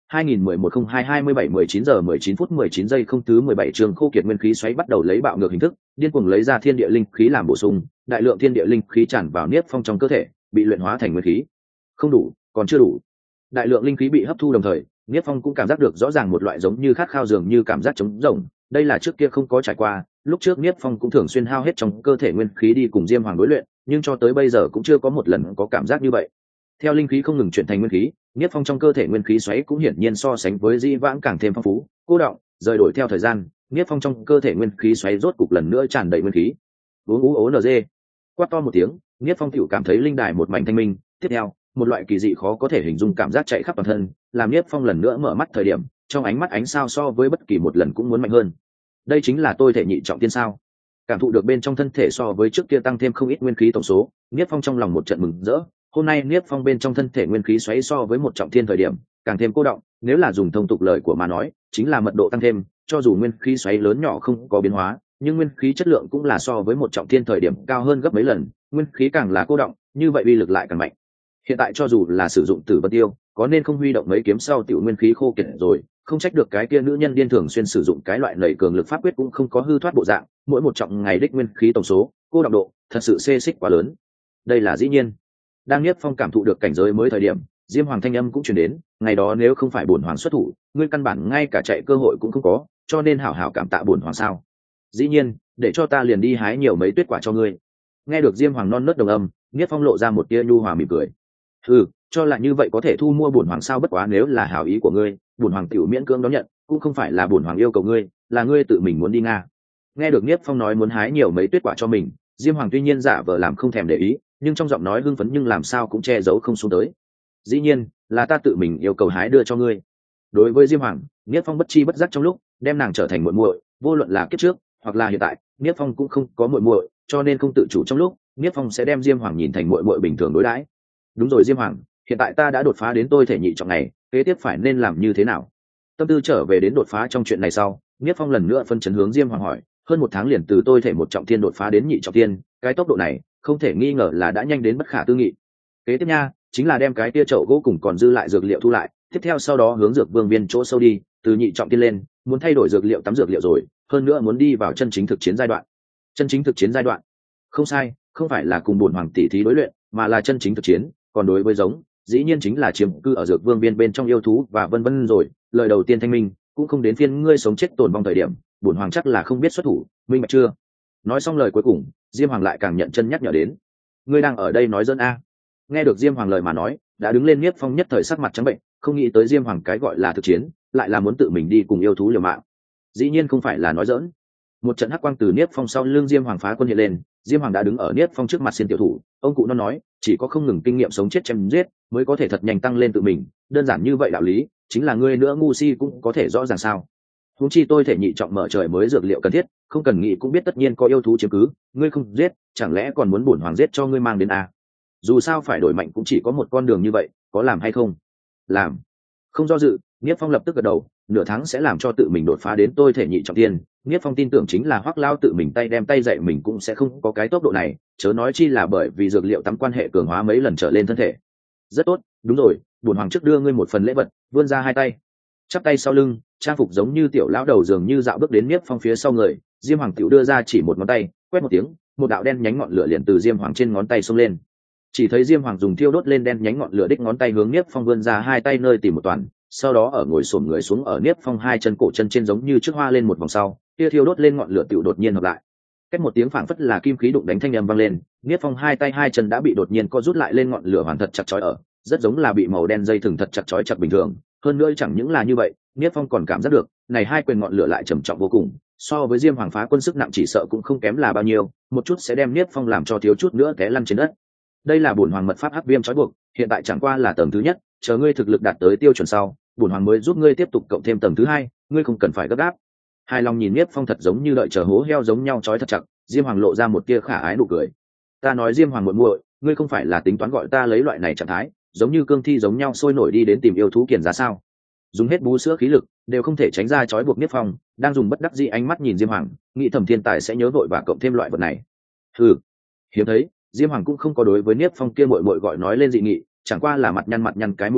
Speaker 1: hai nghìn mười một không hai hai mươi bảy mười chín giờ mười chín phút mười chín giây không thứ mười bảy trường khô kiệt nguyên khí xoáy bắt đầu lấy bạo ngược hình thức, điên cuồng lấy ra thiên địa linh khí làm bổ sung, đại lượng thiên địa linh khí tràn vào Niếp Phong trong cơ thể, bị luyện hóa thành nguyên khí. Không đủ, còn chưa đủ. Đại lượng linh khí bị hấp thu đồng thời, Niếp Phong cũng cảm giác được rõ ràng một loại giống như khát khao dường như cảm giác trống rỗng, đây là trước kia không có trải qua, lúc trước Niếp Phong cũng thường xuyên hao hết trong cơ thể nguyên khí đi cùng Diêm Hoàng đối luyện, nhưng cho tới bây giờ cũng chưa có một lần có cảm giác như vậy. Theo linh khí không ngừng chuyển thành nguyên khí, Niếp Phong trong cơ thể nguyên khí xoáy cũng hiển nhiên so sánh với Dĩ Vãng càng thêm phong phú, cô đọng, rời đổi theo thời gian, Niếp Phong trong cơ thể nguyên khí xoáy rốt cục lần nữa tràn đầy nguyên khí. Uống ú ố nz, quát to một tiếng, Niếp Phong tiểu cảm thấy linh đài một mảnh thanh minh, tiếp theo, một loại kỳ dị khó có thể hình dung cảm giác chạy khắp toàn thân, làm Niếp Phong lần nữa mở mắt thời điểm, trong ánh mắt ánh sao so với bất kỳ một lần cũng muốn mạnh hơn. Đây chính là tôi thể nhị trọng tiên sao? Cảm thụ được bên trong thân thể so với trước kia tăng thêm không ít nguyên khí tổng số, Niếp Phong trong lòng một trận mừng rỡ. Hôm nay Niếp Phong bên trong thân thể nguyên khí xoáy so với một trọng thiên thời điểm, càng thêm cô đọng, nếu là dùng thông tục lời của mà nói, chính là mật độ tăng thêm, cho dù nguyên khí xoáy lớn nhỏ không có biến hóa, nhưng nguyên khí chất lượng cũng là so với một trọng thiên thời điểm cao hơn gấp mấy lần, nguyên khí càng là cô đọng, như vậy uy lực lại càng mạnh. Hiện tại cho dù là sử dụng Tử Vân Tiêu, có nên không huy động mấy kiếm sau tiểu nguyên khí khô kiệt rồi, không trách được cái kia nữ nhân điên thường xuyên sử dụng cái loại nảy cường lực pháp quyết cũng không có hư thoát bộ dạng, mỗi một trọng ngày đích nguyên khí tổng số, cô đọng độ, thật sự xê xích quá lớn. Đây là dĩ nhiên. Đang Niếp Phong cảm thụ được cảnh giới mới thời điểm, Diêm Hoàng thanh âm cũng truyền đến, ngày đó nếu không phải bổn hoàng xuất thủ, ngươi căn bản ngay cả chạy cơ hội cũng không có, cho nên hảo hảo cảm tạ bổn hoàng sao? Dĩ nhiên, để cho ta liền đi hái nhiều mấy tuyết quả cho ngươi. Nghe được Diêm Hoàng non nớt đồng âm, Niếp Phong lộ ra một tia nhu hòa mỉm cười. Ừ, cho là như vậy có thể thu mua bổn hoàng sao? Bất quá nếu là hảo ý của ngươi, bổn hoàng tiểu miễn cưỡng đón nhận, cũng không phải là bổn hoàng yêu cầu ngươi, là ngươi tự mình muốn đi nga. Nghe được Niếp Phong nói muốn hái nhiều mấy tuyết quả cho mình, Diêm Hoàng tuy nhiên giả vờ làm không thèm để ý, nhưng trong giọng nói hưng phấn nhưng làm sao cũng che giấu không xuống tới. Dĩ nhiên là ta tự mình yêu cầu hái đưa cho ngươi. Đối với Diêm Hoàng, Niếp Phong bất chi bất giác trong lúc đem nàng trở thành muội muội, vô luận là kiếp trước hoặc là hiện tại, Niếp Phong cũng không có muội muội, cho nên không tự chủ trong lúc Niếp Phong sẽ đem Diêm Hoàng nhìn thành muội muội bình thường đối đãi. Đúng rồi Diêm Hoàng, hiện tại ta đã đột phá đến tôi thể nhị trọng này, kế tiếp phải nên làm như thế nào? Tâm tư trở về đến đột phá trong chuyện này sau, Niếp Phong lần nữa phân chấn hướng Diêm Hoàng hỏi, hơn một tháng liền từ tôi thể một trọng thiên đột phá đến nhị trọng thiên, cái tốc độ này không thể nghi ngờ là đã nhanh đến bất khả tư nghị. Kế tiếp nha, chính là đem cái tia chậu gỗ cùng còn dư lại dược liệu thu lại, tiếp theo sau đó hướng dược vương viên chỗ sâu đi, từ nhị trọng tiên lên, muốn thay đổi dược liệu tắm dược liệu rồi, hơn nữa muốn đi vào chân chính thực chiến giai đoạn. Chân chính thực chiến giai đoạn? Không sai, không phải là cùng bổn hoàng tỷ thí đối luyện, mà là chân chính thực chiến, còn đối với giống, dĩ nhiên chính là chiếm cư ở dược vương viên bên trong yêu thú và vân vân rồi, lời đầu tiên thanh minh, cũng không đến phiên ngươi sống chết tồn vong thời điểm, bổn hoàng chắc là không biết xuất thủ, minh bạch chưa? Nói xong lời cuối cùng, Diêm Hoàng lại càng nhận chân nhắc nhở đến, ngươi đang ở đây nói dân a? Nghe được Diêm Hoàng lời mà nói, đã đứng lên Niếp Phong nhất thời sắc mặt trắng bệnh, không nghĩ tới Diêm Hoàng cái gọi là thực chiến, lại là muốn tự mình đi cùng yêu thú liều mạng. Dĩ nhiên không phải là nói dỡn. Một trận hắc quang từ Niếp Phong sau lưng Diêm Hoàng phá quân hiện lên, Diêm Hoàng đã đứng ở Niếp Phong trước mặt xin tiểu thủ, ông cụ nó nói, chỉ có không ngừng kinh nghiệm sống chết chém giết, mới có thể thật nhanh tăng lên tự mình, đơn giản như vậy đạo lý, chính là ngươi nữa ngu si cũng có thể rõ ràng sao? Huống chi tôi thể nhị trọng mở trời mới dược liệu cần thiết, không cần nghĩ cũng biết tất nhiên có yêu thú chiếm cứ, ngươi không giết, chẳng lẽ còn muốn bổn hoàng giết cho ngươi mang đến à? Dù sao phải đổi mạnh cũng chỉ có một con đường như vậy, có làm hay không? Làm. Không do dự, Niếp Phong lập tức gật đầu, nửa tháng sẽ làm cho tự mình đột phá đến tôi thể nhị trọng thiên. Niếp Phong tin tưởng chính là Hoắc Lao tự mình tay đem tay dạy mình cũng sẽ không có cái tốc độ này, chớ nói chi là bởi vì dược liệu tắm quan hệ cường hóa mấy lần trở lên thân thể. Rất tốt, đúng rồi, bổn hoàng trước đưa ngươi một phần lễ vật, vươn ra hai tay, chắp tay sau lưng, trang phục giống như tiểu lão đầu dường như dạo bước đến Niếp Phong phía sau người, Diêm Hoàng tiểu đưa ra chỉ một ngón tay, quét một tiếng, một đạo đen nhánh ngọn lửa liền từ Diêm Hoàng trên ngón tay xông lên. Chỉ thấy Diêm Hoàng dùng thiêu đốt lên đen nhánh ngọn lửa đích ngón tay hướng Niếp Phong vươn ra hai tay nơi tìm một toàn, sau đó ở ngồi xổm người xuống ở Niếp Phong hai chân cổ chân trên giống như trước hoa lên một vòng sau, kia thiêu đốt lên ngọn lửa tiểu đột nhiên hợp lại. Cách một tiếng phảng phất là kim khí đụng đánh thanh âm vang lên, Niếp Phong hai tay hai chân đã bị đột nhiên co rút lại lên ngọn lửa hoàn thật chặt chói ở, rất giống là bị màu đen dây thừng thật chặt chói chặt bình thường. Hơn nữa chẳng những là như vậy, Niếp Phong còn cảm giác được, này hai quyền ngọn lửa lại trầm trọng vô cùng, so với Diêm Hoàng phá quân sức nặng chỉ sợ cũng không kém là bao nhiêu, một chút sẽ đem Niếp Phong làm cho thiếu chút nữa té lăn trên đất. Đây là bổn hoàng mật pháp hắc viêm trói buộc, hiện tại chẳng qua là tầng thứ nhất, chờ ngươi thực lực đạt tới tiêu chuẩn sau, bổn hoàng mới giúp ngươi tiếp tục cộng thêm tầng thứ hai, ngươi không cần phải gấp gáp. Hài lòng nhìn Niếp Phong thật giống như đợi chờ hố heo giống nhau trói thật chặt, Diêm Hoàng lộ ra một tia khả ái nụ cười. Ta nói Diêm Hoàng muội muội, ngươi không phải là tính toán gọi ta lấy loại này trạng thái, giống như cương thi giống nhau sôi nổi đi đến tìm yêu thú kiền giá sao? Dùng hết bú sữa khí lực đều không thể tránh ra trói buộc Niếp Phong, đang dùng bất đắc dĩ ánh mắt nhìn Diêm Hoàng, nghĩ thầm thiên tài sẽ nhớ vội và cộng thêm loại vật này. Ừ, hiếm thấy, Diêm Hoàng cũng không có đối với Niếp Phong kia muội muội gọi nói lên dị nghị, chẳng qua là mặt nhăn mặt nhăn cái mũi nhỏ,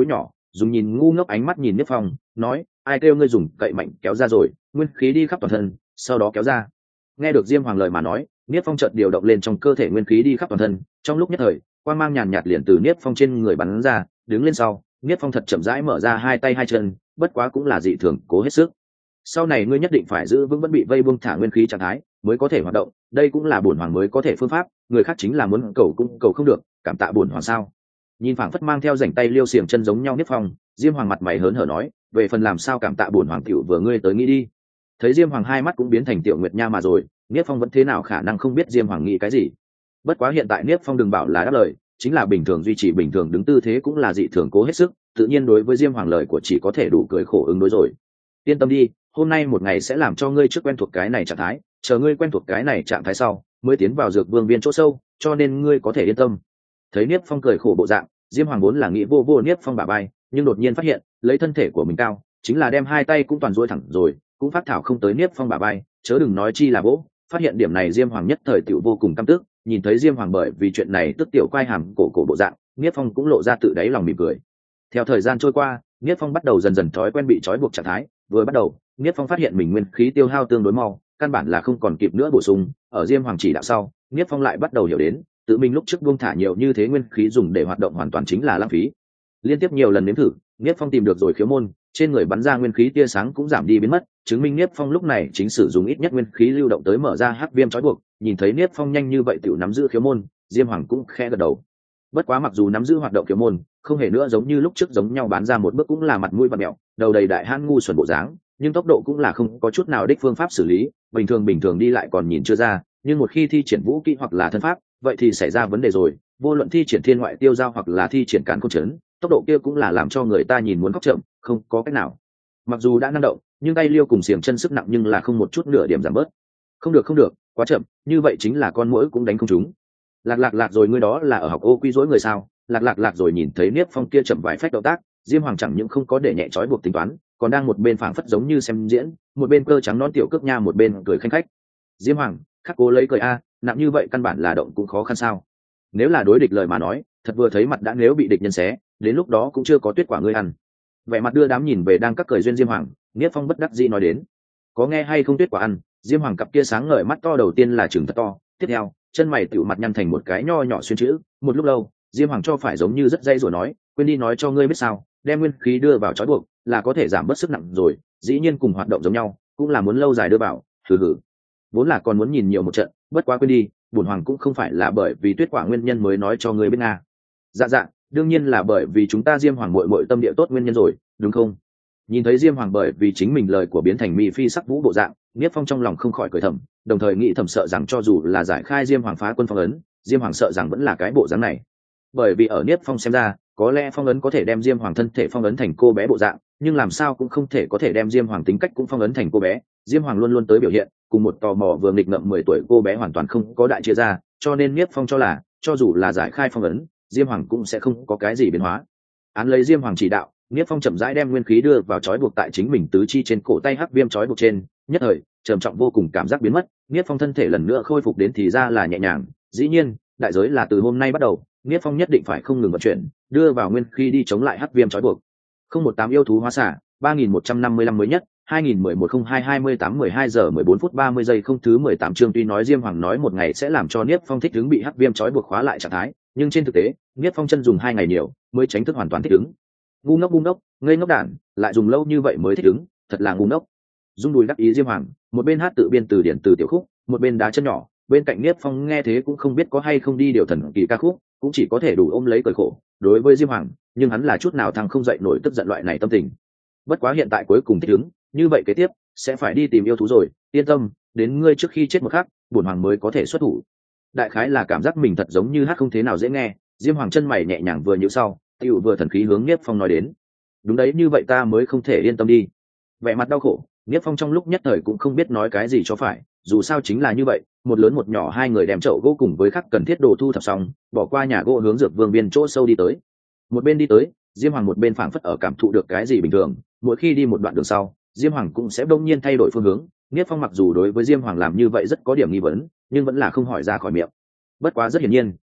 Speaker 1: dùng nhìn ngu ngốc ánh mắt nhìn Niếp Phong nói, ai kêu ngươi dùng cậy mạnh kéo ra rồi, nguyên khí đi khắp toàn thân, sau đó kéo ra. Nghe được Diêm Hoàng lời mà nói, Niếp Phong chợt điều động lên trong cơ thể nguyên khí đi khắp toàn thân, trong lúc nhất thời quang mang nhàn nhạt liền từ Niếp Phong trên người bắn ra, đứng lên sau Niếp Phong thật chậm rãi mở ra hai tay hai chân, bất quá cũng là dị thường cố hết sức. Sau này ngươi nhất định phải giữ vững vẫn bị vây buông thả nguyên khí trạng thái mới có thể hoạt động, đây cũng là bổn hoàng mới có thể phương pháp, người khác chính là muốn cầu cũng cầu không được, cảm tạ bổn hoàng sao? Nhìn phảng phất mang theo rảnh tay liêu xiềng chân giống nhau Niếp Phong, Diêm Hoàng mặt mày hớn hở nói, về phần làm sao cảm tạ bổn hoàng tiểu vừa ngươi tới nghĩ đi. Thấy Diêm Hoàng hai mắt cũng biến thành tiểu nguyệt nha mà rồi, Niếp Phong vẫn thế nào khả năng không biết Diêm Hoàng nghĩ cái gì. Bất quá hiện tại Niếp Phong đừng bảo là đáp lời, chính là bình thường duy trì bình thường đứng tư thế cũng là dị thường cố hết sức, tự nhiên đối với Diêm Hoàng lời của chỉ có thể đủ cười khổ ứng đối rồi. Yên tâm đi, hôm nay một ngày sẽ làm cho ngươi trước quen thuộc cái này trạng thái, chờ ngươi quen thuộc cái này trạng thái sau mới tiến vào dược vương viên chỗ sâu, cho nên ngươi có thể yên tâm. Thấy Niếp Phong cười khổ bộ dạng, Diêm Hoàng vốn là nghĩ vô vô Niếp Phong bả vai, nhưng đột nhiên phát hiện lấy thân thể của mình cao, chính là đem hai tay cũng toàn duỗi thẳng rồi, cũng phát thảo không tới Niếp Phong bả vai, chớ đừng nói chi là vỗ. Phát hiện điểm này Diêm Hoàng nhất thời tiểu vô cùng căm tức, nhìn thấy Diêm Hoàng bởi vì chuyện này tức tiểu quay hàm cổ cổ bộ dạng, Niếp Phong cũng lộ ra tự đáy lòng mỉm cười. Theo thời gian trôi qua, Niếp Phong bắt đầu dần dần thói quen bị trói buộc trạng thái, vừa bắt đầu Niếp Phong phát hiện mình nguyên khí tiêu hao tương đối mau, căn bản là không còn kịp nữa bổ sung, ở Diêm Hoàng chỉ đạo sau Niếp Phong lại bắt đầu hiểu đến tự mình lúc trước buông thả nhiều như thế nguyên khí dùng để hoạt động hoàn toàn chính là lãng phí. Liên tiếp nhiều lần nếm thử, Niếp Phong tìm được rồi khiếu môn, trên người bắn ra nguyên khí tia sáng cũng giảm đi biến mất, chứng minh Niếp Phong lúc này chính sử dụng ít nhất nguyên khí lưu động tới mở ra hắc viêm trói buộc. Nhìn thấy Niếp Phong nhanh như vậy tiểu nắm giữ khiếu môn, Diêm Hoàng cũng khẽ gật đầu. Bất quá mặc dù nắm giữ hoạt động khiếu môn, không hề nữa giống như lúc trước giống nhau bán ra một bước cũng là mặt mũi vặn mẹo, đầu đầy đại hãn ngu xuẩn bộ dáng, nhưng tốc độ cũng là không có chút nào đích phương pháp xử lý, bình thường bình thường đi lại còn nhìn chưa ra, nhưng một khi thi triển vũ kỹ hoặc là thân pháp, vậy thì xảy ra vấn đề rồi, vô luận thi triển thiên ngoại tiêu giao hoặc là thi triển càn khôn chấn, tốc độ kia cũng là làm cho người ta nhìn muốn khóc chậm, không có cách nào. Mặc dù đã năng động, nhưng tay liêu cùng xiềng chân sức nặng nhưng là không một chút nửa điểm giảm bớt. Không được không được, quá chậm, như vậy chính là con muỗi cũng đánh không trúng. Lạc lạc lạc rồi, ngươi đó là ở học ô quy dối người sao? Lạc lạc lạc rồi. Nhìn thấy Niếp Phong kia chậm vài phách động tác, Diêm Hoàng chẳng những không có để nhẹ trói buộc tính toán, còn đang một bên phảng phất giống như xem diễn, một bên cơ trắng non tiểu cước nha, một bên cười khanh khách. Diêm Hoàng khắc cố lấy cười a, nặng như vậy căn bản là động cũng khó khăn sao? Nếu là đối địch lời mà nói, thật vừa thấy mặt đã nếu bị địch nhân xé, đến lúc đó cũng chưa có tuyết quả ngươi ăn. Vẻ mặt đưa đám nhìn về đang các cười duyên Diêm Hoàng, Niếp Phong bất đắc dĩ nói đến, có nghe hay không tuyết quả ăn? Diêm Hoàng cặp kia sáng ngời mắt to đầu tiên là trừng thật to, tiếp theo chân mày tựu mặt nhăn thành một cái nho nhỏ xuyên chữ. Một lúc lâu Diêm Hoàng cho phải giống như rất dây rồi nói, quên đi nói cho ngươi biết sao, đem nguyên khí đưa vào trói buộc là có thể giảm bớt sức nặng rồi, dĩ nhiên cùng hoạt động giống nhau, cũng là muốn lâu dài đưa vào. Hừ hừ, vốn là còn muốn nhìn nhiều một trận, bất quá quên đi, bổn hoàng cũng không phải là bởi vì tuyết quả nguyên nhân mới nói cho ngươi biết nga. Dạ dạ, đương nhiên là bởi vì chúng ta Diêm Hoàng muội muội tâm địa tốt nguyên nhân rồi, đúng không? Nhìn thấy Diêm Hoàng bởi vì chính mình lời của biến thành mi phi sắc vũ bộ dạng, Niếp Phong trong lòng không khỏi cười thầm, đồng thời nghĩ thầm sợ rằng cho dù là giải khai Diêm Hoàng phá quân phong ấn, Diêm Hoàng sợ rằng vẫn là cái bộ dáng này. Bởi vì ở Niếp Phong xem ra, có lẽ phong ấn có thể đem Diêm Hoàng thân thể phong ấn thành cô bé bộ dạng, nhưng làm sao cũng không thể có thể đem Diêm Hoàng tính cách cũng phong ấn thành cô bé. Diêm Hoàng luôn luôn tới biểu hiện, cùng một tò mò vừa nghịch ngợm mười tuổi cô bé hoàn toàn không có đại chia ra, cho nên Niếp Phong cho là, cho dù là giải khai phong ấn, Diêm Hoàng cũng sẽ không có cái gì biến hóa. Án lấy Diêm Hoàng chỉ đạo, Niếp Phong chậm rãi đem nguyên khí đưa vào trói buộc tại chính mình tứ chi trên cổ tay hắc viêm trói buộc trên, nhất thời trầm trọng vô cùng cảm giác biến mất, Niếp Phong thân thể lần nữa khôi phục đến thì ra là nhẹ nhàng. Dĩ nhiên, đại giới là từ hôm nay bắt đầu, Niếp Phong nhất định phải không ngừng vận chuyển, đưa vào nguyên khí đi chống lại hắc viêm trói buộc. Không một tám yêu thú hóa xả, ba nghìn một trăm năm mươi lăm mới nhất, hai nghìn mười một không hai hai mươi tám mười hai giờ mười bốn phút ba mươi giây không thứ mười tám chương. Tuy nói Diêm Hoàng nói một ngày sẽ làm cho Niếp Phong thích ứng bị hắc viêm trói buộc khóa lại trạng thái, nhưng trên thực tế, Niếp Phong chân dùng hai ngày nhiều mới tránh thức hoàn toàn thích ứng. Ngu ngốc ngu ngốc, ngây ngốc đản, lại dùng lâu như vậy mới thích ứng, thật là ngu ngốc. Dung đùi đắc ý Diêm Hoàng, một bên hát tự biên từ điển từ tiểu khúc, một bên đá chân nhỏ, bên cạnh Niếp Phong nghe thế cũng không biết có hay không đi điều thần kỳ ca khúc, cũng chỉ có thể đủ ôm lấy cười khổ. Đối với Diêm Hoàng, nhưng hắn là chút nào thằng không dậy nổi tức giận loại này tâm tình. Bất quá hiện tại cuối cùng thích ứng, như vậy kế tiếp sẽ phải đi tìm yêu thú rồi, yên tâm, đến ngươi trước khi chết một khắc, bổn hoàng mới có thể xuất thủ. Đại khái là cảm giác mình thật giống như hát không thế nào dễ nghe, Diêm Hoàng chân mày nhẹ nhàng vừa nhíu sau, tiểu vừa thần khí hướng Niếp Phong nói đến. Đúng đấy, như vậy ta mới không thể yên tâm đi. Vẻ mặt đau khổ, Niếp Phong trong lúc nhất thời cũng không biết nói cái gì cho phải, dù sao chính là như vậy, một lớn một nhỏ hai người đem chậu gỗ cùng với khắc cần thiết đồ thu thập xong, bỏ qua nhà gỗ hướng dược vương viên chỗ sâu đi tới. Một bên đi tới, Diêm Hoàng một bên phảng phất ở cảm thụ được cái gì bình thường, mỗi khi đi một đoạn đường sau, Diêm Hoàng cũng sẽ bỗng nhiên thay đổi phương hướng. Niếp Phong mặc dù đối với Diêm Hoàng làm như vậy rất có điểm nghi vấn, nhưng vẫn là không hỏi ra khỏi miệng. Bất quá rất hiển nhiên,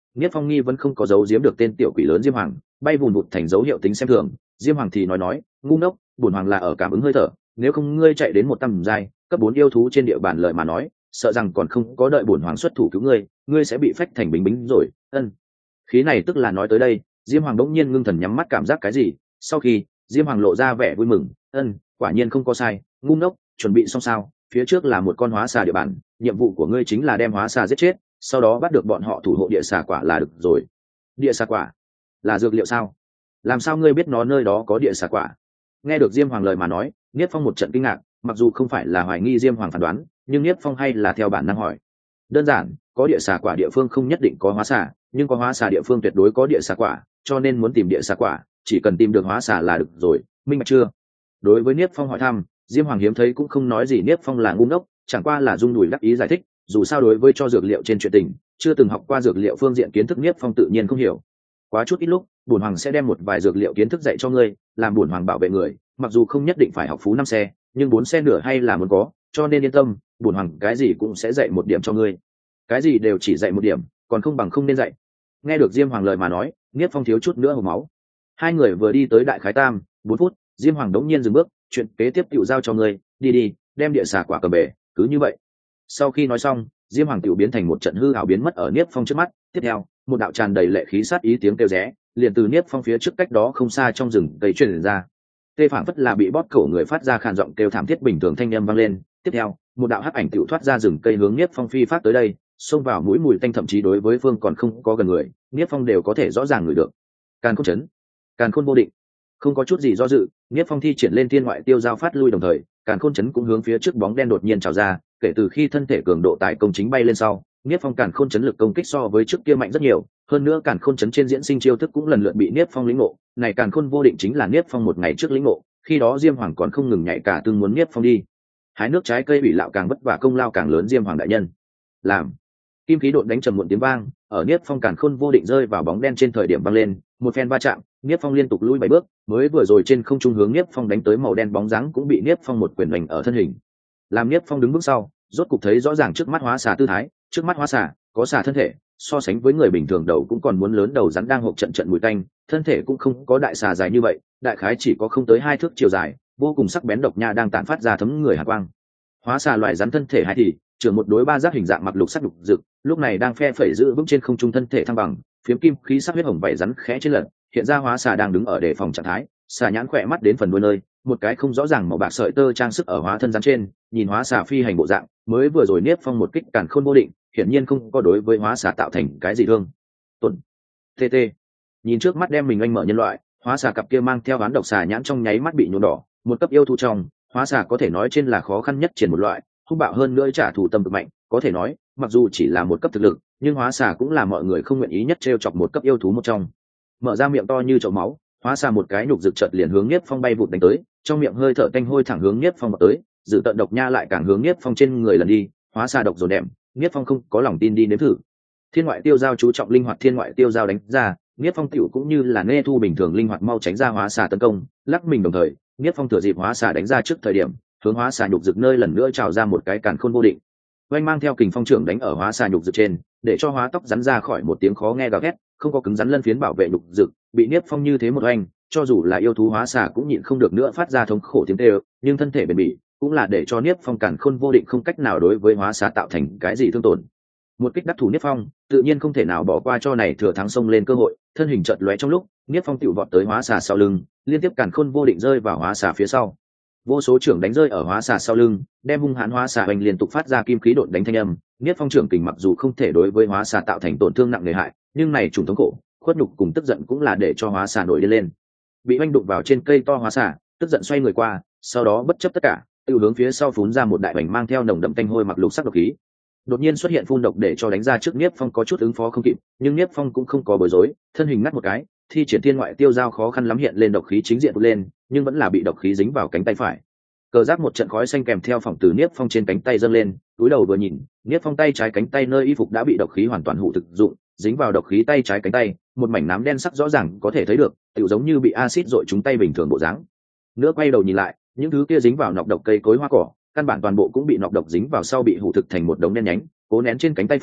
Speaker 1: Niếp Phong nghi vẫn không có dấu giếm được tên tiểu quỷ lớn Diêm Hoàng, bay vùn vụt thành dấu hiệu tính xem thường. Diêm Hoàng thì nói nói, ngu ngốc, bổn hoàng là ở cảm ứng hơi thở, nếu không ngươi chạy đến một tầm giai cấp bốn yêu thú trên địa bàn lợi mà nói, sợ rằng còn không có đợi bổn hoàng xuất thủ cứu ngươi, ngươi sẽ bị phách thành bính bính rồi. Ân. Khí này tức là nói tới đây, Diêm Hoàng đống nhiên ngưng thần nhắm mắt cảm giác cái gì, sau khi, Diêm Hoàng lộ ra vẻ vui mừng, ân, quả nhiên không có sai, ngu ngốc, chuẩn bị xong sao, phía trước là một con hóa xà địa bàn, nhiệm vụ của ngươi chính là đem hóa xà giết chết, sau đó bắt được bọn họ thủ hộ địa xà quả là được rồi. Địa xà quả là dược liệu sao? Làm sao ngươi biết nó nơi đó có địa xà quả? Nghe được Diêm Hoàng lời mà nói, Niếp Phong một trận kinh ngạc, mặc dù không phải là hoài nghi Diêm Hoàng phán đoán, nhưng Niếp Phong hay là theo bản năng hỏi. Đơn giản, có địa xà quả địa phương không nhất định có hóa xà, nhưng có hóa xà địa phương tuyệt đối có địa xà quả, cho nên muốn tìm địa xà quả, chỉ cần tìm được hóa xà là được rồi, minh bạch chưa? Đối với Niếp Phong hỏi thăm, Diêm Hoàng hiếm thấy cũng không nói gì Niếp Phong là ngu ngốc, chẳng qua là rung đùi đắc ý giải thích, dù sao đối với cho dược liệu trên chuyện tình, chưa từng học qua dược liệu phương diện kiến thức Niếp Phong tự nhiên không hiểu. Quá chút ít lúc, bổn hoàng sẽ đem một vài dược liệu kiến thức dạy cho ngươi, làm bổn hoàng bảo vệ người, mặc dù không nhất định phải học phú năm xe, nhưng bốn xe nửa hay là muốn có, cho nên yên tâm, bổn hoàng cái gì cũng sẽ dạy một điểm cho ngươi. Cái gì đều chỉ dạy một điểm, còn không bằng không nên dạy. Nghe được Diêm Hoàng lời mà nói, Niếp Phong thiếu chút nữa hộc máu. Hai người vừa đi tới đại khái tam, bốn phút, Diêm Hoàng đống nhiên dừng bước, chuyện kế tiếp tiểu giao cho ngươi, đi đi, đem địa xà quả cầm bể, cứ như vậy. Sau khi nói xong, Diêm Hoàng tiểu biến thành một trận hư ảo biến mất ở Niếp Phong trước mắt, tiếp theo, một đạo tràn đầy lệ khí sát ý tiếng kêu rẽ, liền từ Niếp Phong phía trước cách đó không xa trong rừng cây truyền ra. Tê phảng phất là bị bóp cổ người phát ra khàn giọng kêu thảm thiết bình thường thanh âm vang lên, tiếp theo, một đạo hắc ảnh tiểu thoát ra rừng cây hướng Niếp Phong phi phát tới đây, xông vào mũi mùi tanh thậm chí đối với phương còn không có gần người, Niếp Phong đều có thể rõ ràng ngửi được. Càn Khôn chấn, Càn Khôn vô định. Không có chút gì do dự, Niếp Phong thi triển lên thiên ngoại tiêu giao phát lui đồng thời, Càn Khôn chấn cũng hướng phía trước bóng đen đột nhiên trào ra, kể từ khi thân thể cường độ tại công chính bay lên sau, Niếp Phong Càn Khôn chấn lực công kích so với trước kia mạnh rất nhiều, hơn nữa Càn Khôn chấn trên diễn sinh chiêu thức cũng lần lượt bị Niếp Phong lĩnh ngộ, này Càn Khôn vô định chính là Niếp Phong một ngày trước lĩnh ngộ, khi đó Diêm Hoàng còn không ngừng nhảy cả tương muốn Niếp Phong đi. Hái nước trái cây bị lạo càng vất vả công lao càng lớn Diêm Hoàng đại nhân. Làm. Kim khí độn đánh trầm muộn tiếng vang, ở Niếp Phong Càn Khôn vô định rơi vào bóng đen trên thời điểm vang lên, một phen va chạm, Niếp Phong liên tục lùi bảy bước, mới vừa rồi trên không trung hướng Niếp Phong đánh tới màu đen bóng dáng cũng bị Niếp Phong một quyền đánh ở thân hình. Làm Niếp Phong đứng bước sau, rốt cục thấy rõ ràng trước mắt hóa xà tư thái, trước mắt hóa xà, có xà thân thể, so sánh với người bình thường đầu cũng còn muốn lớn đầu rắn đang hộp trận trận mùi tanh, thân thể cũng không có đại xà dài như vậy, đại khái chỉ có không tới hai thước chiều dài, vô cùng sắc bén độc nha đang tản phát ra thấm người hàn quang. Hóa xà loài rắn thân thể hai thì, trưởng một đối ba giác hình dạng mặc lục sắc lục rực, lúc này đang phe phẩy giữ vững trên không trung thân thể thăng bằng, phiếm kim khí sắc huyết hồng vảy rắn khẽ trên lật, hiện ra hóa xà đang đứng ở đề phòng trạng thái, xà nhãn khỏe mắt đến phần đuôi nơi, một cái không rõ ràng màu bạc sợi tơ trang sức ở hóa thân rắn trên, nhìn hóa xà phi hành bộ dạng, mới vừa rồi Niếp Phong một kích Càn Khôn vô định, hiển nhiên không có đối với hóa xà tạo thành cái gì thương. Tuần, tt, nhìn trước mắt đem mình anh mở nhân loại, hóa xà cặp kia mang theo ván độc xà nhãn trong nháy mắt bị nhuộm đỏ, một cấp yêu thú trong, hóa xà có thể nói trên là khó khăn nhất triển một loại, hung bạo hơn nữa trả thù tâm cực mạnh, có thể nói, mặc dù chỉ là một cấp thực lực, nhưng hóa xà cũng là mọi người không nguyện ý nhất trêu chọc một cấp yêu thú một trong. Mở ra miệng to như chậu máu, hóa xà một cái nhục rực chợt liền hướng Niếp Phong bay vụt đánh tới, trong miệng hơi thở tanh hôi thẳng hướng Niếp Phong vào tới, dự tận độc nha lại càng hướng Niếp Phong trên người lần đi, hóa xà độc dồn đệm, Niếp Phong không có lòng tin đi nếm thử. Thiên ngoại tiêu giao chú trọng linh hoạt thiên ngoại tiêu giao đánh ra, Niếp Phong tiểu cũng như là nê thu bình thường linh hoạt mau tránh ra hóa xà tấn công, lắc mình đồng thời, Niếp Phong thừa dịp hóa xà đánh ra trước thời điểm, hướng hóa xà nhục rực nơi lần nữa trào ra một cái Càn Khôn vô định. Oanh mang theo kình phong trưởng đánh ở hóa xà nhục rực trên, để cho hóa tóc rắn ra khỏi một tiếng khó nghe gào thét, không có cứng rắn lân phiến bảo vệ nhục rực, bị Niếp Phong như thế một oanh, cho dù là yêu thú hóa xà cũng nhịn không được nữa phát ra thống khổ tiếng kêu, nhưng thân thể bền bỉ, cũng là để cho Niếp Phong Càn Khôn vô định không cách nào đối với hóa xà tạo thành cái gì thương tổn. Một kích đắc thủ Niếp Phong, tự nhiên không thể nào bỏ qua cho này thừa thắng xông lên cơ hội, thân hình chợt lóe trong lúc, Niếp Phong tiểu vọt tới hóa xà sau lưng, liên tiếp Càn Khôn vô định rơi vào hóa xà phía sau. Vô số trưởng đánh rơi ở hóa xà sau lưng, đem hung hãn hóa xà hoành liên tục phát ra kim khí độn đánh thanh âm. Niếp Phong trưởng kình mặc dù không thể đối với hóa xà tạo thành tổn thương nặng nề hại, nhưng này trùng thống khổ, khuất nhục cùng tức giận cũng là để cho hóa xà nổi điên lên. Bị oanh đụng vào trên cây to hóa xà, tức giận xoay người qua, sau đó bất chấp tất cả, tiêu hướng phía sau phún ra một đại bành mang theo nồng đậm tanh hôi mặc lục sắc độc khí. Đột nhiên xuất hiện phun độc để cho đánh ra trước Niếp Phong có chút ứng phó không kịp, nhưng Niếp Phong cũng không có bối rối, thân hình ngắt một cái, thi triển thiên ngoại tiêu giao khó khăn lắm hiện lên độc khí chính diện vụt lên, nhưng vẫn là bị độc khí dính vào cánh tay phải. Cờ giáp một trận khói xanh kèm theo phỏng từ Niếp Phong trên cánh tay dâng lên, túi đầu vừa nhìn, Niếp Phong tay trái cánh tay nơi y phục đã bị độc khí hoàn toàn hụ thực dụng, dính vào độc khí tay trái cánh tay, một mảnh nám đen sắc rõ ràng có thể thấy được, tựu giống như bị axit dội trúng tay bình thường bộ dáng. Nữa quay đầu nhìn lại, những thứ kia dính vào nọc độc cây cối hoa cỏ, căn bản toàn bộ cũng bị nọc độc dính vào sau bị hủ thực thành một đống đen nhánh, cố nén trên cánh tay phỏng,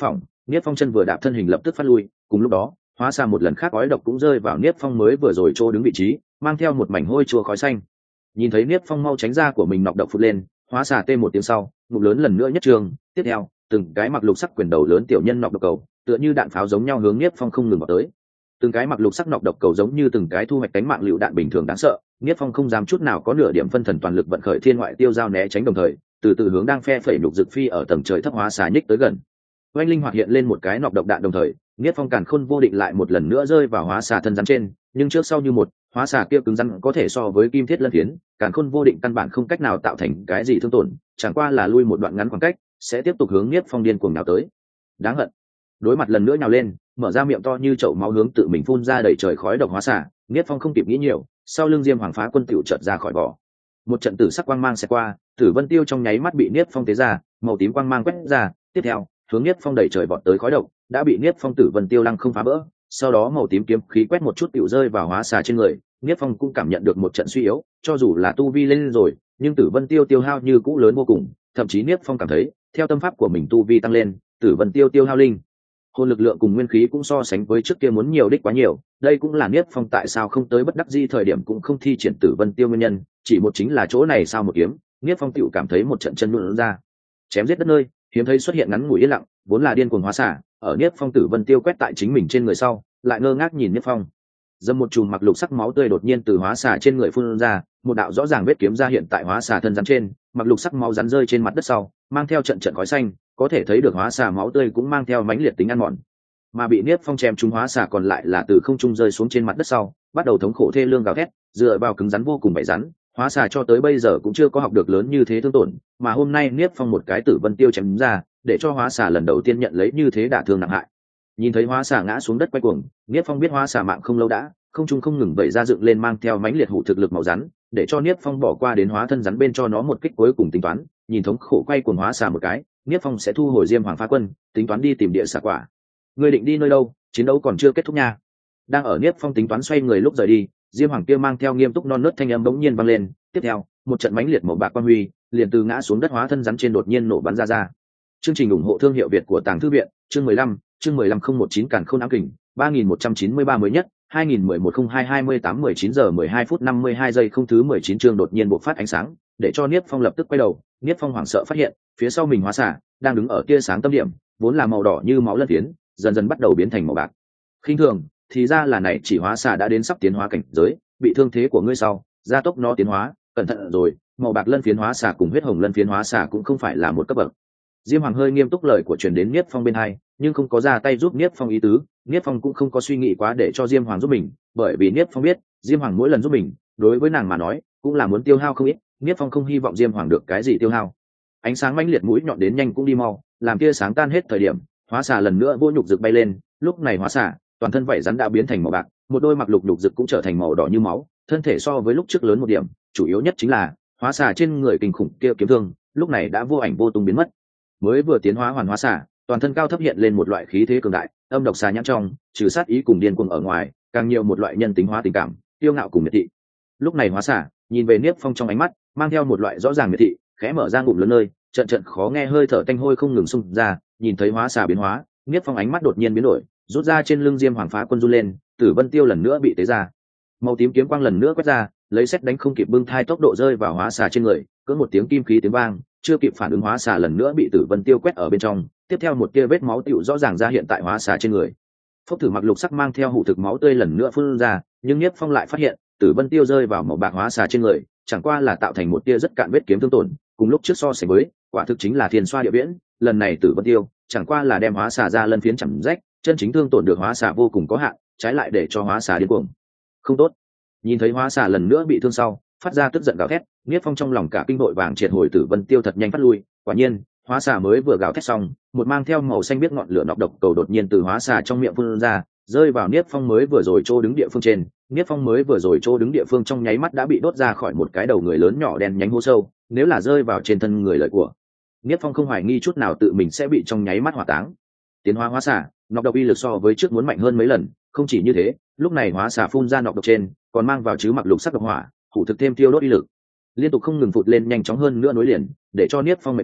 Speaker 1: Niếp Phong chân vừa đạp thân hình lập tức phát lui, cùng lúc đó hóa xà một lần khác ói độc cũng rơi vào Niếp Phong mới vừa rồi chỗ đứng vị trí, mang theo một mảnh hôi chua khói xanh. Nhìn thấy Niếp Phong mau tránh ra của mình nọc độc phụt lên, hóa xà tê một tiếng sau, ngụm lớn lần nữa nhất trường, tiếp theo, từng cái mặc lục sắc quyền đầu lớn tiểu nhân nọc độc cầu, tựa như đạn pháo giống nhau hướng Niếp Phong không ngừng vào tới. Từng cái mặc lục sắc nọc độc cầu giống như từng cái thu hoạch đánh mạng lựu đạn bình thường đáng sợ, Niếp Phong không dám chút nào có nửa điểm phân thần toàn lực vận khởi thiên ngoại tiêu giao né tránh đồng thời, từ từ hướng đang phe phẩy nhục dực phi ở tầng trời thấp hóa xà nhích tới gần. Oanh linh hoạt hiện lên một cái nọc độc đạn đồng thời, Niếp Phong càn khôn vô định lại một lần nữa rơi vào hóa xà thân rắn trên, nhưng trước sau như một, hóa xà kia cứng rắn có thể so với kim thiết lân phiến, càn khôn vô định căn bản không cách nào tạo thành cái gì thương tổn, chẳng qua là lui một đoạn ngắn khoảng cách, sẽ tiếp tục hướng Niếp Phong điên cuồng nào tới. Đáng hận. Đối mặt lần nữa nhào lên, mở ra miệng to như chậu máu hướng tự mình phun ra đầy trời khói độc hóa xà, Niếp Phong không kịp nghĩ nhiều, sau lưng Diêm Hoàng Phá Quân tiểu chợt ra khỏi vỏ. Một trận tử sắc quang mang sẽ qua, Tử Vân Tiêu trong nháy mắt bị Niếp Phong tế ra, màu tím quang mang quét ra, tiếp theo, hướng Niếp Phong đẩy trời vọt tới khói độc, đã bị Niếp Phong Tử Vân Tiêu lăng không phá vỡ, sau đó màu tím kiếm khí quét một chút tiểu rơi vào hóa xà trên người, Niếp Phong cũng cảm nhận được một trận suy yếu, cho dù là tu vi lên rồi, nhưng Tử Vân Tiêu tiêu hao như cũ lớn vô cùng, thậm chí Niếp Phong cảm thấy, theo tâm pháp của mình tu vi tăng lên, Tử Vân Tiêu tiêu hao linh hồn lực lượng cùng nguyên khí cũng so sánh với trước kia muốn nhiều đích quá nhiều, đây cũng là Niếp Phong tại sao không tới bất đắc dĩ thời điểm cũng không thi triển Tử Vân Tiêu nguyên nhân, chỉ một chính là chỗ này sao một kiếm, Niếp Phong tiểu cảm thấy một trận chân nhũn ra. Chém giết đất nơi, hiếm thấy xuất hiện ngắn ngủi yên lặng, vốn là điên cuồng hóa xả, ở Niếp Phong Tử Vân Tiêu quét tại chính mình trên người sau, lại ngơ ngác nhìn Niếp Phong. Dâm một chùm mặc lục sắc máu tươi đột nhiên từ hóa xả trên người phun ra, một đạo rõ ràng vết kiếm ra hiện tại hóa xả thân rắn trên, mặc lục sắc máu rắn rơi trên mặt đất sau, mang theo trận trận khói xanh, có thể thấy được hóa xả máu tươi cũng mang theo mãnh liệt tính ăn mòn. Mà bị Niếp Phong chém trúng hóa xả còn lại là từ không trung rơi xuống trên mặt đất sau, bắt đầu thống khổ thê lương gào thét, dựa vào cứng rắn vô cùng bậy rắn, hóa xả cho tới bây giờ cũng chưa có học được lớn như thế thương tổn, mà hôm nay Niếp Phong một cái Tử Vân Tiêu chém ra, để cho hóa xả lần đầu tiên nhận lấy như thế đả thương nặng hại. Nhìn thấy hóa xả ngã xuống đất quay cuồng, Niếp Phong biết hóa xả mạng không lâu đã, không trung không ngừng vẩy ra dựng lên mang theo mãnh liệt hủ thực lực màu rắn, để cho Niếp Phong bỏ qua đến hóa thân rắn bên cho nó một kích cuối cùng tính toán, nhìn thống khổ quay cuồng hóa xả một cái, Niếp Phong sẽ thu hồi Diêm Hoàng Phá Quân, tính toán đi tìm địa xả quả. Ngươi định đi nơi đâu? Chiến đấu còn chưa kết thúc nha. Đang ở Niếp Phong tính toán xoay người lúc rời đi, Diêm Hoàng kia mang theo nghiêm túc non nớt thanh âm bỗng nhiên vang lên, tiếp theo, một trận mãnh liệt màu bạc quang huy, liền từ ngã xuống đất hóa thân rắn trên đột nhiên nổ bắn ra ra. Chương trình ủng hộ thương hiệu Việt của Tàng Thư viện, chương mười lăm, chương mười lăm không một chín càn khôn ám kình, ba nghìn một trăm chín mươi ba mới nhất, hai nghìn mười một không hai hai mươi tám mười chín giờ mười hai phút năm mươi hai giây không thứ mười chín chương đột nhiên bộc phát ánh sáng, để cho Niếp Phong lập tức quay đầu, Niếp Phong hoảng sợ phát hiện, phía sau mình hóa xả đang đứng ở tia sáng tâm điểm, vốn là màu đỏ như máu lân phiến, dần dần bắt đầu biến thành màu bạc. Khinh thường, thì ra là này chỉ hóa xả đã đến sắp tiến hóa cảnh giới, bị thương thế của ngươi sau, gia tốc nó tiến hóa, cẩn thận rồi, màu bạc lân phiến hóa xả cùng huyết hồng lân phiến hóa xả cũng không phải là một cấp bậc. Diêm Hoàng hơi nghiêm túc lời của truyền đến Niếp Phong bên hai, nhưng không có ra tay giúp Niếp Phong ý tứ, Niếp Phong cũng không có suy nghĩ quá để cho Diêm Hoàng giúp mình, bởi vì Niếp Phong biết, Diêm Hoàng mỗi lần giúp mình, đối với nàng mà nói, cũng là muốn tiêu hao không ít, Niếp Phong không hy vọng Diêm Hoàng được cái gì tiêu hao. Ánh sáng mãnh liệt mũi nhọn đến nhanh cũng đi mau, làm tia sáng tan hết thời điểm, hóa xả lần nữa vô nhục rực bay lên, lúc này hóa xả, toàn thân vảy rắn đã biến thành màu bạc, một đôi mặc lục nhục rực cũng trở thành màu đỏ như máu, thân thể so với lúc trước lớn một điểm, chủ yếu nhất chính là hóa xả trên người kinh khủng kia kiếm thương, lúc này đã vô ảnh vô tung biến mất. Mới vừa tiến hóa hoàn hóa xả, toàn thân cao thấp hiện lên một loại khí thế cường đại, âm độc xà nhãn trong, trừ sát ý cùng điên cuồng ở ngoài, càng nhiều một loại nhân tính hóa tình cảm, tiêu ngạo cùng miệt thị. Lúc này hóa xả, nhìn về Niếp Phong trong ánh mắt, mang theo một loại rõ ràng miệt thị, khẽ mở ra ngụm lớn nơi, trận trận khó nghe hơi thở tanh hôi không ngừng xung ra, nhìn thấy hóa xả biến hóa, Niếp Phong ánh mắt đột nhiên biến đổi, rút ra trên lưng Diêm Hoàng Phá Quân run lên, Tử Vân Tiêu lần nữa bị tế ra. Màu tím kiếm quang lần nữa quét ra, lấy xét đánh không kịp bưng thai tốc độ rơi vào hóa xả trên người, cỡ một tiếng kim khí tiếng vang, chưa kịp phản ứng hóa xả lần nữa bị Tử Vân Tiêu quét ở bên trong, tiếp theo một tia vết máu tựu rõ ràng ra hiện tại hóa xả trên người. Phốc thử mặc lục sắc mang theo hủ thực máu tươi lần nữa phun ra, nhưng Niếp Phong lại phát hiện, Tử Vân Tiêu rơi vào màu bạc hóa xả trên người, chẳng qua là tạo thành một tia rất cạn vết kiếm thương tổn, cùng lúc trước so sánh với, quả thực chính là thiên xoa địa viễn, lần này Tử Vân Tiêu, chẳng qua là đem hóa xả ra lân phiến chẳng rách, chân chính thương tổn được hóa xả vô cùng có hạn, trái lại để cho hóa xả điên cuồng. Không tốt. Nhìn thấy hóa xả lần nữa bị thương sau, phát ra tức giận gào thét, Niếp Phong trong lòng cả kinh đội vàng triệt hồi Tử Vân Tiêu thật nhanh phát lui, quả nhiên, hóa xả mới vừa gào thét xong, một mang theo màu xanh biếc ngọn lửa nọc độc cầu đột nhiên từ hóa xả trong miệng phun ra, rơi vào Niếp Phong mới vừa rồi chỗ đứng địa phương trên, Niếp Phong mới vừa rồi chỗ đứng địa phương trong nháy mắt đã bị đốt ra khỏi một cái đầu người lớn nhỏ đen nhánh hố sâu, nếu là rơi vào trên thân người lợi của Niếp Phong không hoài nghi chút nào tự mình sẽ bị trong nháy mắt hỏa táng. Tiến hóa hóa xả, nọc độc uy lực so với trước muốn mạnh hơn mấy lần, không chỉ như thế, lúc này hóa xả phun ra nọc độc trên, còn mang vào chứ mặc lục sắc độc hỏa, hủ thực thêm tiêu đốt uy lực, liên tục không ngừng phụt lên nhanh chóng hơn nữa nối liền, để cho Niếp Phong mệt mỏi,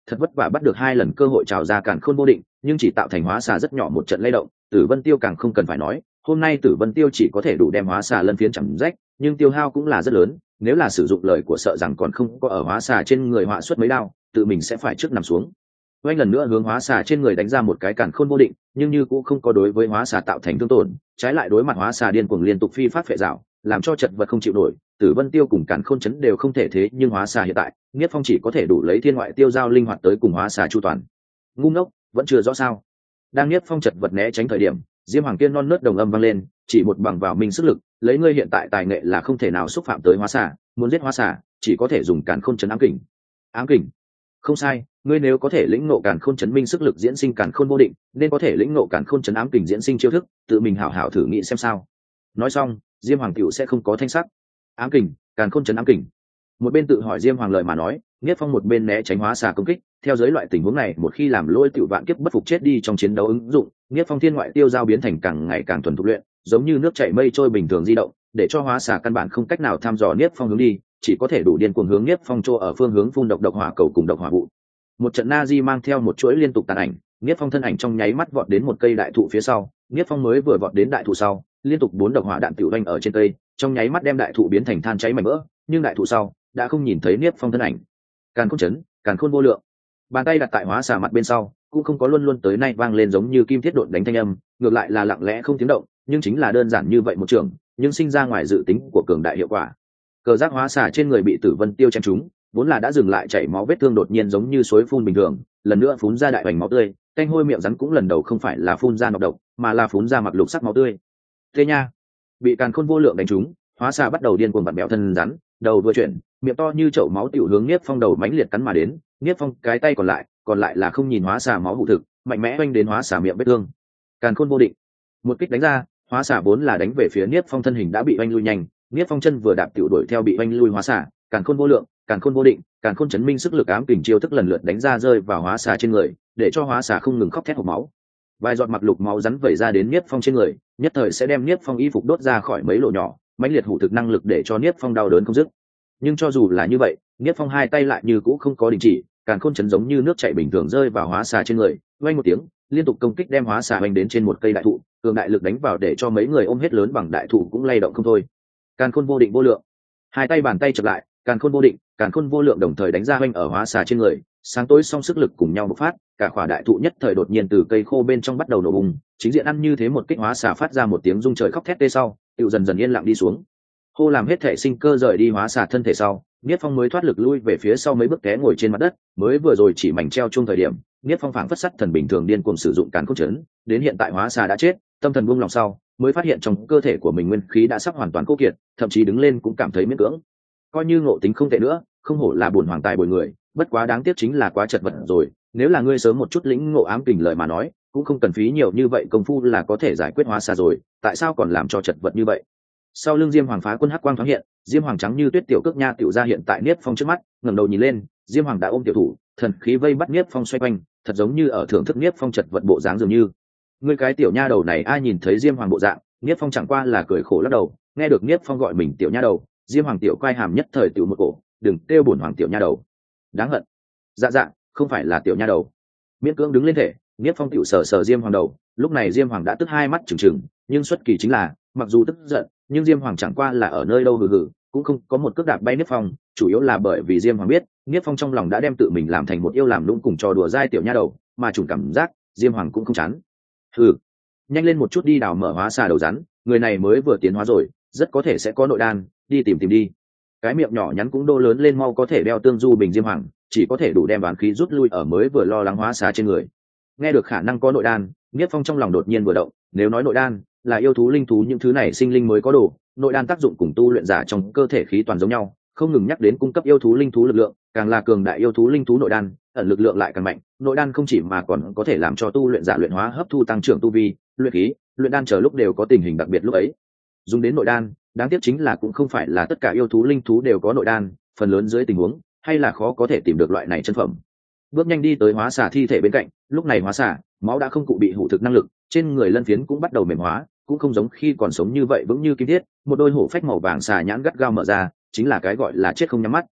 Speaker 1: thật vất vả bắt được hai lần cơ hội trào ra càn khôn vô định, nhưng chỉ tạo thành hóa xà rất nhỏ một trận lay động. Tử Vân Tiêu càng không cần phải nói, hôm nay Tử Vân Tiêu chỉ có thể đủ đem hóa xà lân phiến chẳng rách, nhưng tiêu hao cũng là rất lớn, nếu là sử dụng lời của sợ rằng còn không có ở hóa xà trên người họa xuất mấy đao, tự mình sẽ phải trước nằm xuống. Oanh lần nữa hướng hóa xà trên người đánh ra một cái càn khôn vô định, nhưng như cũng không có đối với hóa xà tạo thành thương tổn, trái lại đối mặt hóa xà điên cuồng liên tục phi pháp phệ rào, làm cho chật vật không chịu nổi. Tử Vân Tiêu cùng càn khôn chấn đều không thể thế, nhưng hóa xà hiện tại, Niết Phong chỉ có thể đủ lấy thiên ngoại tiêu giao linh hoạt tới cùng hóa xà chu toàn. Ngu ngốc, vẫn chưa rõ sao? Đang Niết Phong chật vật né tránh thời điểm, Diêm Hoàng Kiên non nớt đồng âm vang lên, chỉ một bằng vào mình sức lực, lấy ngươi hiện tại tài nghệ là không thể nào xúc phạm tới hóa xà, muốn giết hóa xà, chỉ có thể dùng càn khôn chấn ám kình. Ám kình? Không sai, ngươi nếu có thể lĩnh ngộ càn khôn chấn minh sức lực diễn sinh càn khôn vô định, nên có thể lĩnh ngộ càn khôn chấn ám kình diễn sinh chiêu thức, tự mình hảo hảo thử nghĩ xem sao. Nói xong, Diêm Hoàng Cửu sẽ không có thanh sắc. Ám kình, càn khôn chấn ám kình. Một bên tự hỏi Diêm Hoàng lời mà nói, Niết Phong một bên né tránh hóa xà công kích. Theo dưới loại tình huống này, một khi làm lôi tiểu vạn kiếp bất phục chết đi trong chiến đấu ứng dụng, Niết Phong thiên ngoại tiêu giao biến thành càng ngày càng thuần thục luyện, giống như nước chảy mây trôi bình thường di động, để cho hóa xà căn bản không cách nào tham dò Niết Phong hướng đi, chỉ có thể đủ điên cuồng hướng Niết Phong trô ở phương hướng phun độc độc hỏa cầu cùng độc hỏa vụ. Một trận na di mang theo một chuỗi liên tục tàn ảnh, Niết Phong thân ảnh trong nháy mắt vọt đến một cây đại thụ phía sau. Niết Phong mới vừa vọt đến đại thụ sau, liên tục bốn độc hỏa đạn tiểu đánh ở trên cây, trong nháy mắt đem đại thụ biến thành than cháy mảnh vỡ, nhưng đại thụ sau đã không nhìn thấy Niết Phong thân ảnh. Càn khôn chấn, càn khôn vô lượng. Bàn tay đặt tại hóa xà mặt bên sau, cũng không có luôn luôn tới nay vang lên giống như kim thiết độn đánh thanh âm, ngược lại là lặng lẽ không tiếng động, nhưng chính là đơn giản như vậy một trường, nhưng sinh ra ngoài dự tính của cường đại hiệu quả. Cờ giác hóa xà trên người bị Tử Vân Tiêu chém trúng, vốn là đã dừng lại chảy máu vết thương đột nhiên giống như suối phun bình thường, lần nữa phun ra đại hoành máu tươi, canh hôi miệng rắn cũng lần đầu không phải là phun ra nọc độc, mà là phun ra mặc lục sắc máu tươi. Thế nha, bị càn khôn vô lượng đánh trúng, hóa xà bắt đầu điên cuồng vặn bẹo thân rắn, đầu vừa chuyển, miệng to như chậu máu tiểu hướng Niết Phong đầu mãnh liệt cắn mà đến. Niết Phong cái tay còn lại, còn lại là không nhìn hóa xà máu vụ thực, mạnh mẽ oanh đến hóa xà miệng vết thương. Càn khôn vô định, một kích đánh ra, hóa xà vốn là đánh về phía Niết Phong thân hình đã bị oanh lui nhanh, Niết Phong chân vừa đạp tiểu đuổi theo bị oanh lui hóa xà, càn khôn vô lượng, càn khôn vô định, càn khôn chấn minh sức lực ám kình chiêu thức lần lượt đánh ra rơi vào hóa xà trên người, để cho hóa xà không ngừng khóc thét hộc máu. Vài giọt mặc lục máu rắn vẩy ra đến Niết Phong trên người, nhất thời sẽ đem Niết Phong y phục đốt ra khỏi mấy lỗ nhỏ, mãnh liệt hủ thực năng lực để cho Niết Phong đau đớn không dứt. Nhưng cho dù là như vậy, Niết Phong hai tay lại như cũ không có đình chỉ, càn khôn chấn giống như nước chảy bình thường rơi vào hóa xà trên người, vang một tiếng, liên tục công kích đem hóa xà vành đến trên một cây đại thụ, cường đại lực đánh vào để cho mấy người ôm hết lớn bằng đại thụ cũng lay động không thôi. Càn khôn vô định vô lượng, hai tay bàn tay chập lại, càn khôn vô định, càn khôn vô lượng đồng thời đánh ra vành ở hóa xà trên người, sáng tối song sức lực cùng nhau bộc phát, cả khỏa đại thụ nhất thời đột nhiên từ cây khô bên trong bắt đầu nổ bùng, chính diện ăn như thế một kích hóa xà phát ra một tiếng rung trời khóc thét tê sau, tựu dần dần yên lặng đi xuống. Hô làm hết thể sinh cơ rời đi hóa xà thân thể sau, Niết Phong mới thoát lực lui về phía sau mấy bước té ngồi trên mặt đất, mới vừa rồi chỉ mảnh treo chung thời điểm, Niết Phong phảng phất sắt thần bình thường điên cuồng sử dụng càn khôn chấn, đến hiện tại hóa xà đã chết, tâm thần buông lòng sau, mới phát hiện trong cơ thể của mình nguyên khí đã sắp hoàn toàn khô kiệt, thậm chí đứng lên cũng cảm thấy miễn cưỡng. Coi như ngộ tính không tệ nữa, không hổ là bổn hoàng tài bồi người, bất quá đáng tiếc chính là quá chật vật rồi, nếu là ngươi sớm một chút lĩnh ngộ ám kình lời mà nói, cũng không cần phí nhiều như vậy công phu là có thể giải quyết hóa xà rồi, tại sao còn làm cho chật vật như vậy? Sau lưng Diêm Hoàng phá quân hắc quang thoáng hiện, Diêm Hoàng trắng như tuyết tiểu cước nha tiểu ra hiện tại Niết Phong trước mắt, ngẩng đầu nhìn lên, Diêm Hoàng đã ôm tiểu thủ, thần khí vây bắt Niết Phong xoay quanh, thật giống như ở thưởng thức Niết Phong chật vật bộ dáng dường như. Ngươi cái tiểu nha đầu này ai nhìn thấy Diêm Hoàng bộ dạng, Niết Phong chẳng qua là cười khổ lắc đầu, nghe được Niết Phong gọi mình tiểu nha đầu, Diêm Hoàng tiểu quay hàm nhất thời tiểu một cổ, đừng kêu bổn hoàng tiểu nha đầu. Đáng hận. Dạ dạ, không phải là tiểu nha đầu. Miễn cưỡng đứng lên thể, Niết Phong tiểu sờ sờ Diêm Hoàng đầu, lúc này Diêm Hoàng đã tức hai mắt trừng trừng, nhưng xuất kỳ chính là, mặc dù tức giận, nhưng Diêm Hoàng chẳng qua là ở nơi đâu hừ hừ, cũng không có một cước đạp bay Niết Phong, chủ yếu là bởi vì Diêm Hoàng biết, Niết Phong trong lòng đã đem tự mình làm thành một yêu làm lũng cùng trò đùa dai tiểu nha đầu, mà chủng cảm giác, Diêm Hoàng cũng không chán. Hừ, nhanh lên một chút đi đào mở hóa xà đầu rắn, người này mới vừa tiến hóa rồi, rất có thể sẽ có nội đan, đi tìm tìm đi. Cái miệng nhỏ nhắn cũng đô lớn lên mau có thể đeo tương du bình Diêm Hoàng, chỉ có thể đủ đem bán khí rút lui ở mới vừa lo lắng hóa xà trên người. Nghe được khả năng có nội đan, Niết Phong trong lòng đột nhiên vừa động, nếu nói nội đan là yêu thú linh thú những thứ này sinh linh mới có đủ, nội đan tác dụng cùng tu luyện giả trong cơ thể khí toàn giống nhau, không ngừng nhắc đến cung cấp yêu thú linh thú lực lượng, càng là cường đại yêu thú linh thú nội đan, ẩn lực lượng lại càng mạnh, nội đan không chỉ mà còn có thể làm cho tu luyện giả luyện hóa hấp thu tăng trưởng tu vi, luyện khí, luyện đan chờ lúc đều có tình hình đặc biệt lúc ấy. Dùng đến nội đan, đáng tiếc chính là cũng không phải là tất cả yêu thú linh thú đều có nội đan, phần lớn dưới tình huống hay là khó có thể tìm được loại này chân phẩm. Bước nhanh đi tới hóa xà thi thể bên cạnh, lúc này hóa xà máu đã không cụ bị hủ thực năng lực, trên người lân phiến cũng bắt đầu mềm hóa, cũng không giống khi còn sống như vậy vững như kim thiết, một đôi hổ phách màu vàng xà nhãn gắt gao mở ra, chính là cái gọi là chết không nhắm mắt.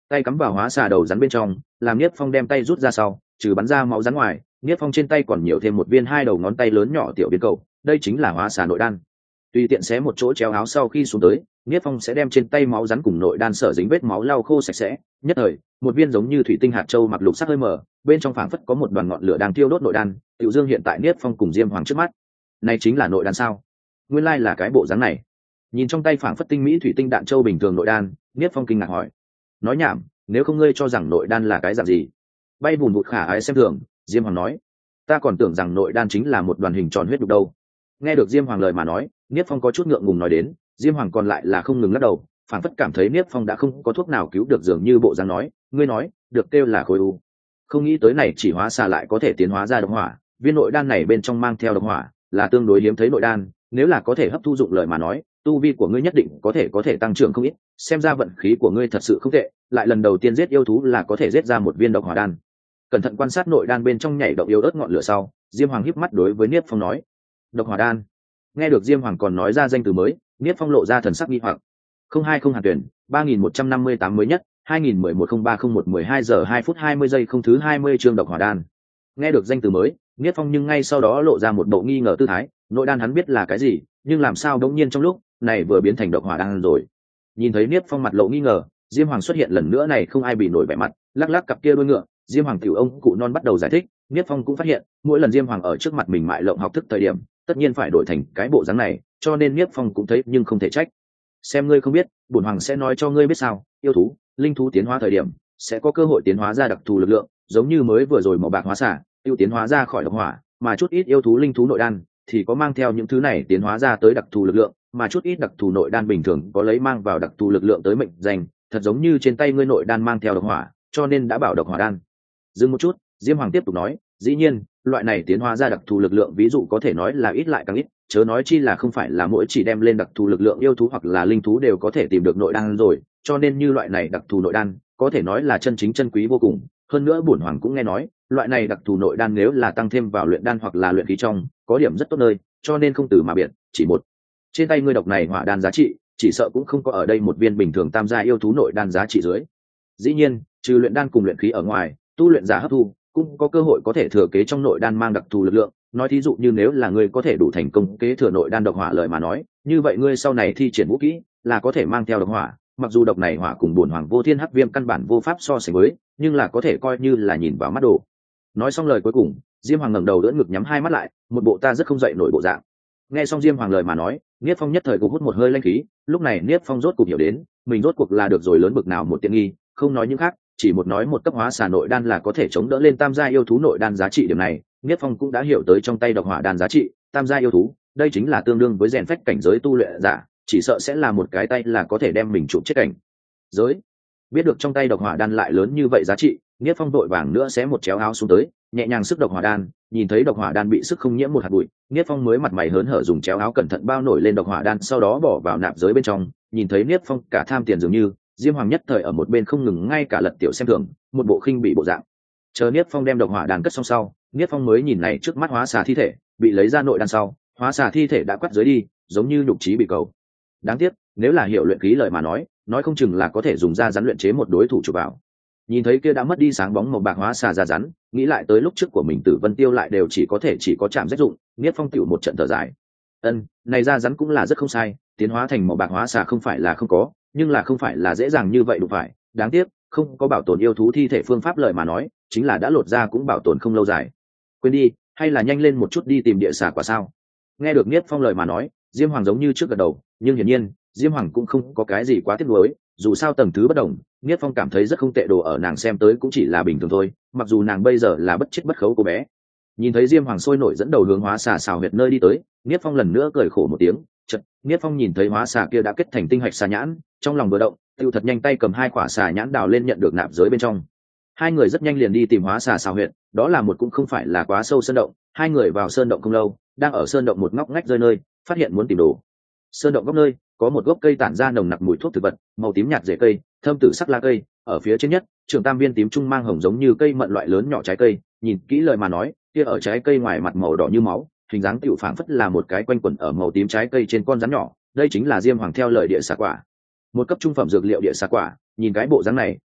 Speaker 1: tay cắm vào hóa xà đầu rắn bên trong, làm Niếp Phong đem tay rút ra sau, trừ bắn ra máu rắn ngoài, Niếp Phong trên tay còn nhiều thêm một viên hai đầu ngón tay lớn nhỏ tiểu viên cầu, đây chính là hóa xà nội đan. Tùy tiện xé một chỗ chéo áo sau khi xuống tới, Niếp Phong sẽ đem trên tay máu rắn cùng nội đan sở dính vết máu lau khô sạch sẽ. Nhất thời, một viên giống như thủy tinh hạt châu mặc lục sắc hơi mở, bên trong phảng phất có một đoàn ngọn lửa đang thiêu đốt nội đan, Tiểu Dương hiện tại Niếp Phong cùng Diêm Hoàng trước mắt. Này chính là nội đan sao? Nguyên lai là cái bộ dáng này. Nhìn trong tay phảng phất tinh mỹ thủy tinh đạn châu bình thường nội đan, Niếp Phong kinh ngạc hỏi: nói nhảm, nếu không ngươi cho rằng nội đan là cái dạng gì? Bay bùn bụt khả ái xem thường, Diêm Hoàng nói: ta còn tưởng rằng nội đan chính là một đoàn hình tròn huyết đục đâu. Nghe được Diêm Hoàng lời mà nói, Niếp Phong có chút ngượng ngùng nói đến, Diêm Hoàng còn lại là không ngừng lắc đầu, phảng phất cảm thấy Niếp Phong đã không có thuốc nào cứu được, dường như bộ dáng nói: ngươi nói, được kêu là khối u. Không nghĩ tới này chỉ hóa xà lại có thể tiến hóa ra độc hỏa, viên nội đan này bên trong mang theo độc hỏa, là tương đối hiếm thấy nội đan, nếu là có thể hấp thu dụng lời mà nói, tu vi của ngươi nhất định có thể có thể tăng trưởng không ít, xem ra vận khí của ngươi thật sự không tệ, lại lần đầu tiên giết yêu thú là có thể giết ra một viên độc hỏa đan. Cẩn thận quan sát nội đan bên trong nhảy động yếu ớt ngọn lửa sau, Diêm Hoàng híp mắt đối với Niếp Phong nói: độc hỏa đan. Nghe được Diêm Hoàng còn nói ra danh từ mới, Niếp Phong lộ ra thần sắc nghi hoặc. Không hai không hàn tuyển, ba nghìn một trăm năm mươi tám mới nhất, hai nghìn mười một không ba không một mười hai giờ hai phút hai mươi giây không thứ hai mươi chương độc hỏa đan. Nghe được danh từ mới, Niếp Phong nhưng ngay sau đó lộ ra một bộ nghi ngờ tư thái, nội đan hắn biết là cái gì, nhưng làm sao đống nhiên trong lúc này vừa biến thành độc hỏa đan rồi. Nhìn thấy Niếp Phong mặt lộ nghi ngờ, Diêm Hoàng xuất hiện lần nữa này không ai bị nổi vẻ mặt, lắc lắc cặp kia đuôi ngựa, Diêm Hoàng tiểu ông cụ non bắt đầu giải thích, Niếp Phong cũng phát hiện, mỗi lần Diêm Hoàng ở trước mặt mình mại lộng học thức thời điểm, tất nhiên phải đổi thành cái bộ dáng này, cho nên Niếp Phong cũng thấy nhưng không thể trách. Xem ngươi không biết, bổn hoàng sẽ nói cho ngươi biết sao, yêu thú, linh thú tiến hóa thời điểm, sẽ có cơ hội tiến hóa ra đặc thù lực lượng, giống như mới vừa rồi màu bạc hóa xả, tiêu tiến hóa ra khỏi độc hỏa, mà chút ít yêu thú linh thú nội đan thì có mang theo những thứ này tiến hóa ra tới đặc thù lực lượng, mà chút ít đặc thù nội đan bình thường có lấy mang vào đặc thù lực lượng tới mệnh danh, thật giống như trên tay ngươi nội đan mang theo độc hỏa, cho nên đã bảo độc hỏa đan. Dừng một chút, Diêm Hoàng tiếp tục nói, dĩ nhiên, loại này tiến hóa ra đặc thù lực lượng ví dụ có thể nói là ít lại càng ít, chớ nói chi là không phải là mỗi chỉ đem lên đặc thù lực lượng yêu thú hoặc là linh thú đều có thể tìm được nội đan rồi, cho nên như loại này đặc thù nội đan có thể nói là chân chính chân quý vô cùng. Hơn nữa bổn hoàng cũng nghe nói, loại này đặc thù nội đan nếu là tăng thêm vào luyện đan hoặc là luyện khí trong, có điểm rất tốt nơi, cho nên không từ mà biệt, chỉ một trên tay ngươi độc này hỏa đan giá trị, chỉ sợ cũng không có ở đây một viên bình thường tam gia yêu thú nội đan giá trị dưới. Dĩ nhiên, trừ luyện đan cùng luyện khí ở ngoài, tu luyện giả hấp thu cũng có cơ hội có thể thừa kế trong nội đan mang đặc thù lực lượng. Nói thí dụ như nếu là ngươi có thể đủ thành công kế thừa nội đan độc hỏa lợi mà nói, như vậy ngươi sau này thi triển vũ kỹ là có thể mang theo độc hỏa, mặc dù độc này hỏa cùng bổn hoàng vô thiên hắc viêm căn bản vô pháp so sánh với, nhưng là có thể coi như là nhìn vào mắt đồ. Nói xong lời cuối cùng, Diêm Hoàng ngẩng đầu đỡ ngực nhắm hai mắt lại, một bộ ta rất không dậy nổi bộ dạng. Nghe xong Diêm Hoàng lời mà nói, Niếp Phong nhất thời cũng hút một hơi linh khí, lúc này Niếp Phong rốt cuộc hiểu đến, mình rốt cuộc là được rồi lớn bực nào một tiện nghi, không nói những khác, chỉ một nói một cấp hóa xà nội đan là có thể chống đỡ lên tam gia yêu thú nội đan giá trị điểm này, Niếp Phong cũng đã hiểu tới trong tay độc hỏa đan giá trị, tam gia yêu thú, đây chính là tương đương với rèn phách cảnh giới tu luyện giả, chỉ sợ sẽ là một cái tay là có thể đem mình chụp chết cảnh giới. Biết được trong tay độc hỏa đan lại lớn như vậy giá trị, Niếp Phong vội vàng nữa xé một chéo áo xuống tới, nhẹ nhàng sức độc hỏa đan, nhìn thấy độc hỏa đan bị sức không nhiễm một hạt bụi, Niếp Phong mới mặt mày hớn hở dùng chéo áo cẩn thận bao nổi lên độc hỏa đan, sau đó bỏ vào nạp giới bên trong. Nhìn thấy Niếp Phong cả tham tiền dường như, Diêm Hoàng nhất thời ở một bên không ngừng ngay cả lật tiểu xem thường, một bộ khinh bị bộ dạng. Chờ Niếp Phong đem độc hỏa đan cất xong sau, Niếp Phong mới nhìn này trước mắt hóa xà thi thể, bị lấy ra nội đan sau, hóa xà thi thể đã quắt dưới đi, giống như nhục trí bị cầu. Đáng tiếc, nếu là hiệu luyện khí lời mà nói, nói không chừng là có thể dùng ra rắn luyện chế một đối thủ chụp vào. Nhìn thấy kia đã mất đi sáng bóng màu bạc hóa xà ra rắn, nghĩ lại tới lúc trước của mình Tử Vân Tiêu lại đều chỉ có thể chỉ có chạm rách dụng, Niếp Phong tiểu một trận thở dài. Ân, này ra rắn cũng là rất không sai, tiến hóa thành màu bạc hóa xà không phải là không có, nhưng là không phải là dễ dàng như vậy đủ phải. Đáng tiếc, không có bảo tồn yêu thú thi thể phương pháp lời mà nói, chính là đã lột ra cũng bảo tồn không lâu dài. Quên đi, hay là nhanh lên một chút đi tìm địa xà quả sao? Nghe được Niếp Phong lời mà nói, Diêm Hoàng giống như trước gật đầu, nhưng hiển nhiên, Diêm Hoàng cũng không có cái gì quá tiếc nuối, dù sao tầng thứ bất đồng, Niếp Phong cảm thấy rất không tệ, đồ ở nàng xem tới cũng chỉ là bình thường thôi, mặc dù nàng bây giờ là bất chết bất khấu cô bé. Nhìn thấy Diêm Hoàng sôi nổi dẫn đầu hướng hóa xà xào huyệt nơi đi tới, Niếp Phong lần nữa cười khổ một tiếng, chợt, Niếp Phong nhìn thấy hóa xà kia đã kết thành tinh hạch xà nhãn, trong lòng vừa động, tiêu thật nhanh tay cầm hai quả xà nhãn đào lên nhận được nạp giới bên trong. Hai người rất nhanh liền đi tìm hóa xà xào huyệt, đó là một cũng không phải là quá sâu sơn động, hai người vào sơn động không lâu, đang ở sơn động một ngóc ngách rơi nơi, phát hiện muốn tìm đồ. Sơn động góc nơi có một gốc cây tản ra nồng nặc mùi thuốc thực vật, màu tím nhạt rễ cây, thơm tử sắc lá cây, ở phía trên nhất, trưởng tam viên tím trung mang hồng giống như cây mận loại lớn nhỏ trái cây, nhìn kỹ lời mà nói, kia ở trái cây ngoài mặt màu đỏ như máu, hình dáng tiểu phảng phất là một cái quanh quẩn ở màu tím trái cây trên con rắn nhỏ, đây chính là Diêm Hoàng theo lời địa xà quả. Một cấp trung phẩm dược liệu địa xà quả, nhìn cái bộ dáng này,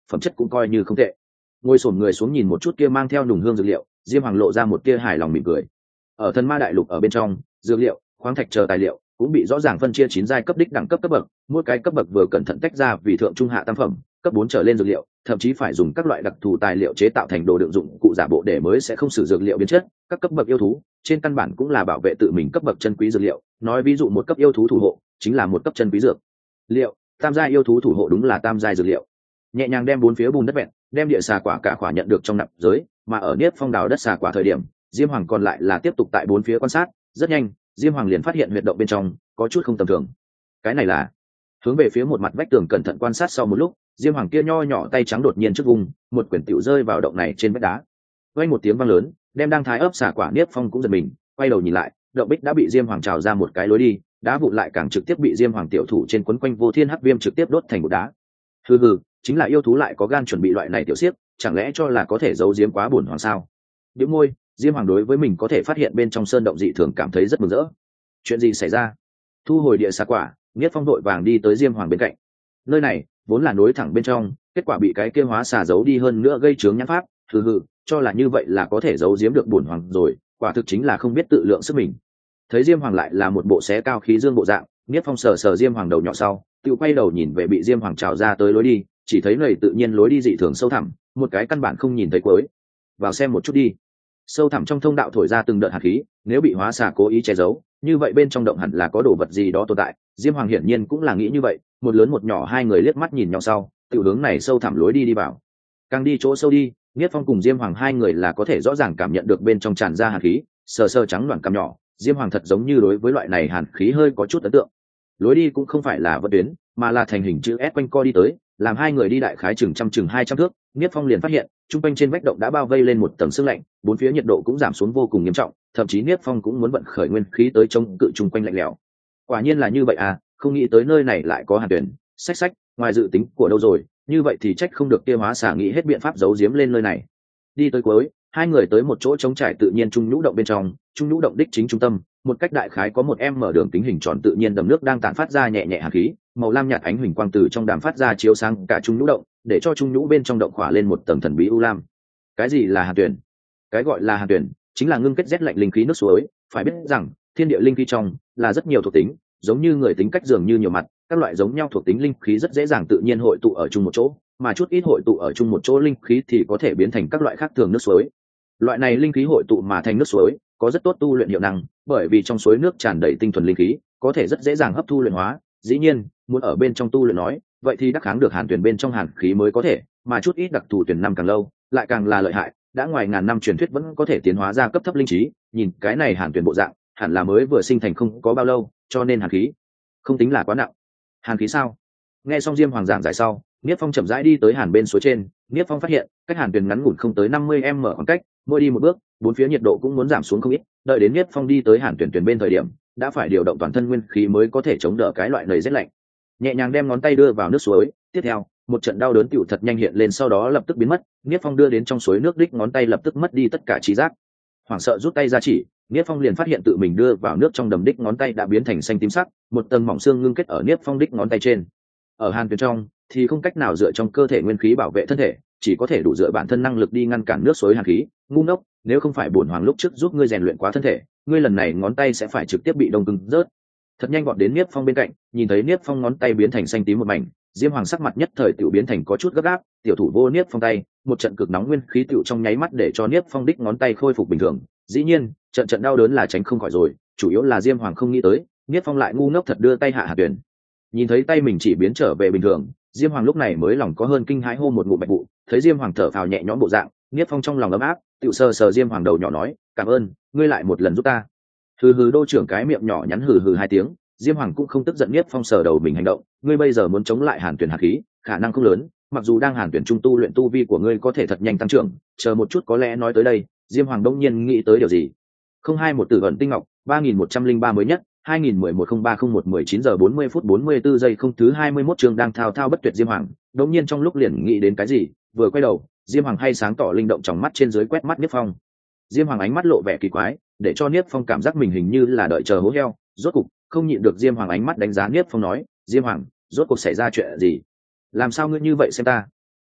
Speaker 1: phẩm chất cũng coi như không tệ. Ngồi xổm người xuống nhìn một chút kia mang theo nùng hương dược liệu, Diêm Hoàng lộ ra một tia hài lòng mỉm cười. Ở Thần Ma đại lục ở bên trong, dược liệu, khoáng thạch chờ tài liệu cũng bị rõ ràng phân chia chín giai cấp đích đẳng cấp cấp bậc, mỗi cái cấp bậc vừa cẩn thận tách ra vì thượng trung hạ tam phẩm, cấp bốn trở lên dược liệu, thậm chí phải dùng các loại đặc thù tài liệu chế tạo thành đồ đựng dụng cụ giả bộ để mới sẽ không sử dược liệu biến chất. Các cấp bậc yêu thú, trên căn bản cũng là bảo vệ tự mình cấp bậc chân quý dược liệu, nói ví dụ một cấp yêu thú thủ hộ, chính là một cấp chân quý dược liệu, tam giai yêu thú thủ hộ đúng là tam giai dược liệu. Nhẹ nhàng đem bốn phía bùn đất vẹn, đem địa xà quả cả khỏa nhận được trong nạp giới, mà ở Niết Phong đào đất xà quả thời điểm, Diêm Hoàng còn lại là tiếp tục tại bốn phía quan sát, rất nhanh, Diêm Hoàng liền phát hiện huyệt động bên trong có chút không tầm thường. Cái này là hướng về phía một mặt vách tường cẩn thận quan sát sau một lúc, Diêm Hoàng kia nho nhỏ tay trắng đột nhiên trước vùng, một quyển tiểu rơi vào động này trên vách đá. Vang một tiếng vang lớn, đem đang thái ấp xà quả Niết Phong cũng giật mình, quay đầu nhìn lại, động bích đã bị Diêm Hoàng trào ra một cái lối đi, đá vụn lại càng trực tiếp bị Diêm Hoàng tiểu thủ trên quấn quanh vô thiên hắc viêm trực tiếp đốt thành một đá. Hừ hừ, chính là yêu thú lại có gan chuẩn bị loại này tiểu xiếc, chẳng lẽ cho là có thể giấu giếm quá bổn hoàng sao? Bĩu môi, Diêm Hoàng đối với mình có thể phát hiện bên trong sơn động dị thường cảm thấy rất mừng rỡ. Chuyện gì xảy ra? Thu hồi địa xà quả, Niết Phong đội vàng đi tới Diêm Hoàng bên cạnh. Nơi này vốn là nối thẳng bên trong, kết quả bị cái kia hóa xà giấu đi hơn nữa gây chướng nhãn pháp, hừ hừ, cho là như vậy là có thể giấu giếm được bổn hoàng rồi, quả thực chính là không biết tự lượng sức mình. Thấy Diêm Hoàng lại là một bộ xé cao khí dương bộ dạng, Niết Phong sờ sờ Diêm Hoàng đầu nhỏ sau, tự quay đầu nhìn về bị Diêm Hoàng trào ra tới lối đi, chỉ thấy nơi tự nhiên lối đi dị thường sâu thẳm, một cái căn bản không nhìn thấy cuối. Vào xem một chút đi. Sâu thẳm trong thông đạo thổi ra từng đợt hạt khí, nếu bị hóa xà cố ý che giấu, như vậy bên trong động hẳn là có đồ vật gì đó tồn tại. Diêm Hoàng hiển nhiên cũng là nghĩ như vậy, một lớn một nhỏ hai người liếc mắt nhìn nhau sau, tiểu hướng này sâu thẳm lối đi đi vào. Càng đi chỗ sâu đi, Niết Phong cùng Diêm Hoàng hai người là có thể rõ ràng cảm nhận được bên trong tràn ra hạt khí, sờ sờ trắng loảng cằm nhỏ, Diêm Hoàng thật giống như đối với loại này hàn khí hơi có chút ấn tượng. Lối đi cũng không phải là vân tuyến, mà là thành hình chữ S quanh co đi tới, làm hai người đi đại khái chừng trăm chừng hai trăm thước, Niết Phong liền phát hiện, trung quanh trên vách động đã bao vây lên một tầng sương lạnh, bốn phía nhiệt độ cũng giảm xuống vô cùng nghiêm trọng, thậm chí Niết Phong cũng muốn vận khởi nguyên khí tới chống cự trung quanh lạnh lẽo. Quả nhiên là như vậy à, không nghĩ tới nơi này lại có hàn tuyển, sách sách, ngoài dự tính của đâu rồi, như vậy thì trách không được kia hóa xà nghĩ hết biện pháp giấu giếm lên nơi này. Đi tới cuối, hai người tới một chỗ trống trải tự nhiên trung nhũ động bên trong, trung nhũ động đích chính trung tâm, một cách đại khái có một em mở đường kính hình tròn tự nhiên đầm nước đang tản phát ra nhẹ nhẹ hàn khí, màu lam nhạt ánh huỳnh quang từ trong đàm phát ra chiếu sáng cả trung nhũ động, để cho trung nhũ bên trong động khỏa lên một tầng thần bí u lam. Cái gì là hàn tuyển? Cái gọi là hàn tuyển chính là ngưng kết rét lạnh linh khí nước suối. Phải biết rằng thiên địa linh khí trong là rất nhiều thuộc tính, giống như người tính cách dường như nhiều mặt, các loại giống nhau thuộc tính linh khí rất dễ dàng tự nhiên hội tụ ở chung một chỗ, mà chút ít hội tụ ở chung một chỗ linh khí thì có thể biến thành các loại khác thường nước suối. Loại này linh khí hội tụ mà thành nước suối có rất tốt tu luyện hiệu năng, bởi vì trong suối nước tràn đầy tinh thuần linh khí, có thể rất dễ dàng hấp thu luyện hóa. Dĩ nhiên, muốn ở bên trong tu luyện nói, vậy thì đắc kháng được hàn tuyển bên trong hàn khí mới có thể, mà chút ít đặc thù tuyển năm càng lâu, lại càng là lợi hại, đã ngoài ngàn năm truyền thuyết vẫn có thể tiến hóa ra cấp thấp linh trí. Nhìn cái này hàn tuyển bộ dạng, hẳn là mới vừa sinh thành không có bao lâu, cho nên hàn khí không tính là quá nặng. Hàn khí sao? Nghe xong Diêm Hoàng giảng giải sau, Niết Phong chậm rãi đi tới hàn bên suối trên, Niết Phong phát hiện, cách hàn tuyển ngắn ngủn không tới năm mươi mét khoảng cách, mỗi đi một bước, bốn phía nhiệt độ cũng muốn giảm xuống không ít, đợi đến Niết Phong đi tới hàn tuyển tuyển bên thời điểm, đã phải điều động toàn thân nguyên khí mới có thể chống đỡ cái loại nầy rét lạnh. Nhẹ nhàng đem ngón tay đưa vào nước suối, tiếp theo, một trận đau đớn tựu thật nhanh hiện lên sau đó lập tức biến mất, Niết Phong đưa đến trong suối nước đích ngón tay lập tức mất đi tất cả trí giác. Hoảng sợ rút tay ra chỉ, Niết Phong liền phát hiện tự mình đưa vào nước trong đầm đích ngón tay đã biến thành xanh tím sắc, một tầng mỏng xương ngưng kết ở Niết Phong đích ngón tay trên. Ở hàn tuyển trong thì không cách nào dựa trong cơ thể nguyên khí bảo vệ thân thể, chỉ có thể đủ dựa bản thân năng lực đi ngăn cản nước suối hàn khí. Ngu ngốc, nếu không phải bổn hoàng lúc trước giúp ngươi rèn luyện quá thân thể, ngươi lần này ngón tay sẽ phải trực tiếp bị đông cứng rớt. Thật nhanh gọn đến Niết Phong bên cạnh, nhìn thấy Niết Phong ngón tay biến thành xanh tím một mảnh, Diêm Hoàng sắc mặt nhất thời tiểu biến thành có chút gấp gáp, tiểu thủ vô Niết Phong tay, một trận cực nóng nguyên khí tiểu trong nháy mắt để cho Niết Phong đích ngón tay khôi phục bình thường. Dĩ nhiên, trận trận đau đớn là tránh không khỏi rồi, chủ yếu là Diêm Hoàng không nghĩ tới, Niết Phong lại ngu ngốc thật đưa tay hạ hạt tuyển. Nhìn thấy tay mình chỉ biến trở về bình thường, Diêm Hoàng lúc này mới lòng có hơn kinh hãi hô một ngụm bạch vụ, thấy Diêm Hoàng thở phào nhẹ nhõm bộ dạng, Niết Phong trong lòng ấm áp, tiểu sờ sờ Diêm Hoàng đầu nhỏ nói, cảm ơn, ngươi lại một lần giúp ta. Hừ hừ, đô trưởng cái miệng nhỏ nhắn hừ hừ hai tiếng, Diêm Hoàng cũng không tức giận. Niết Phong sờ đầu mình hành động, ngươi bây giờ muốn chống lại hàn tuyển hạt khí, khả năng không lớn, mặc dù đang hàn tuyển trung tu luyện tu vi của ngươi có thể thật nhanh tăng trưởng, chờ một chút có lẽ nói tới đây, Diêm Hoàng đông nhiên nghĩ tới điều gì. Không hai một tử ẩn tinh ngọc, ba nghìn một trăm linh ba mới nhất, hai nghìn mười một không ba không một mười chín giờ bốn mươi phút bốn mươi tư giây không thứ hai mươi mốt chương đang thao thao bất tuyệt Diêm Hoàng, đột nhiên trong lúc liền nghĩ đến cái gì, vừa quay đầu, Diêm Hoàng hay sáng tỏ linh động trong mắt trên dưới quét mắt Niết Phong. Diêm Hoàng ánh mắt lộ vẻ kỳ quái, để cho Niết Phong cảm giác mình hình như là đợi chờ hố heo, rốt cục không nhịn được Diêm Hoàng ánh mắt đánh giá Niết Phong nói, Diêm Hoàng, rốt cuộc xảy ra chuyện gì? Làm sao ngươi như vậy xem ta?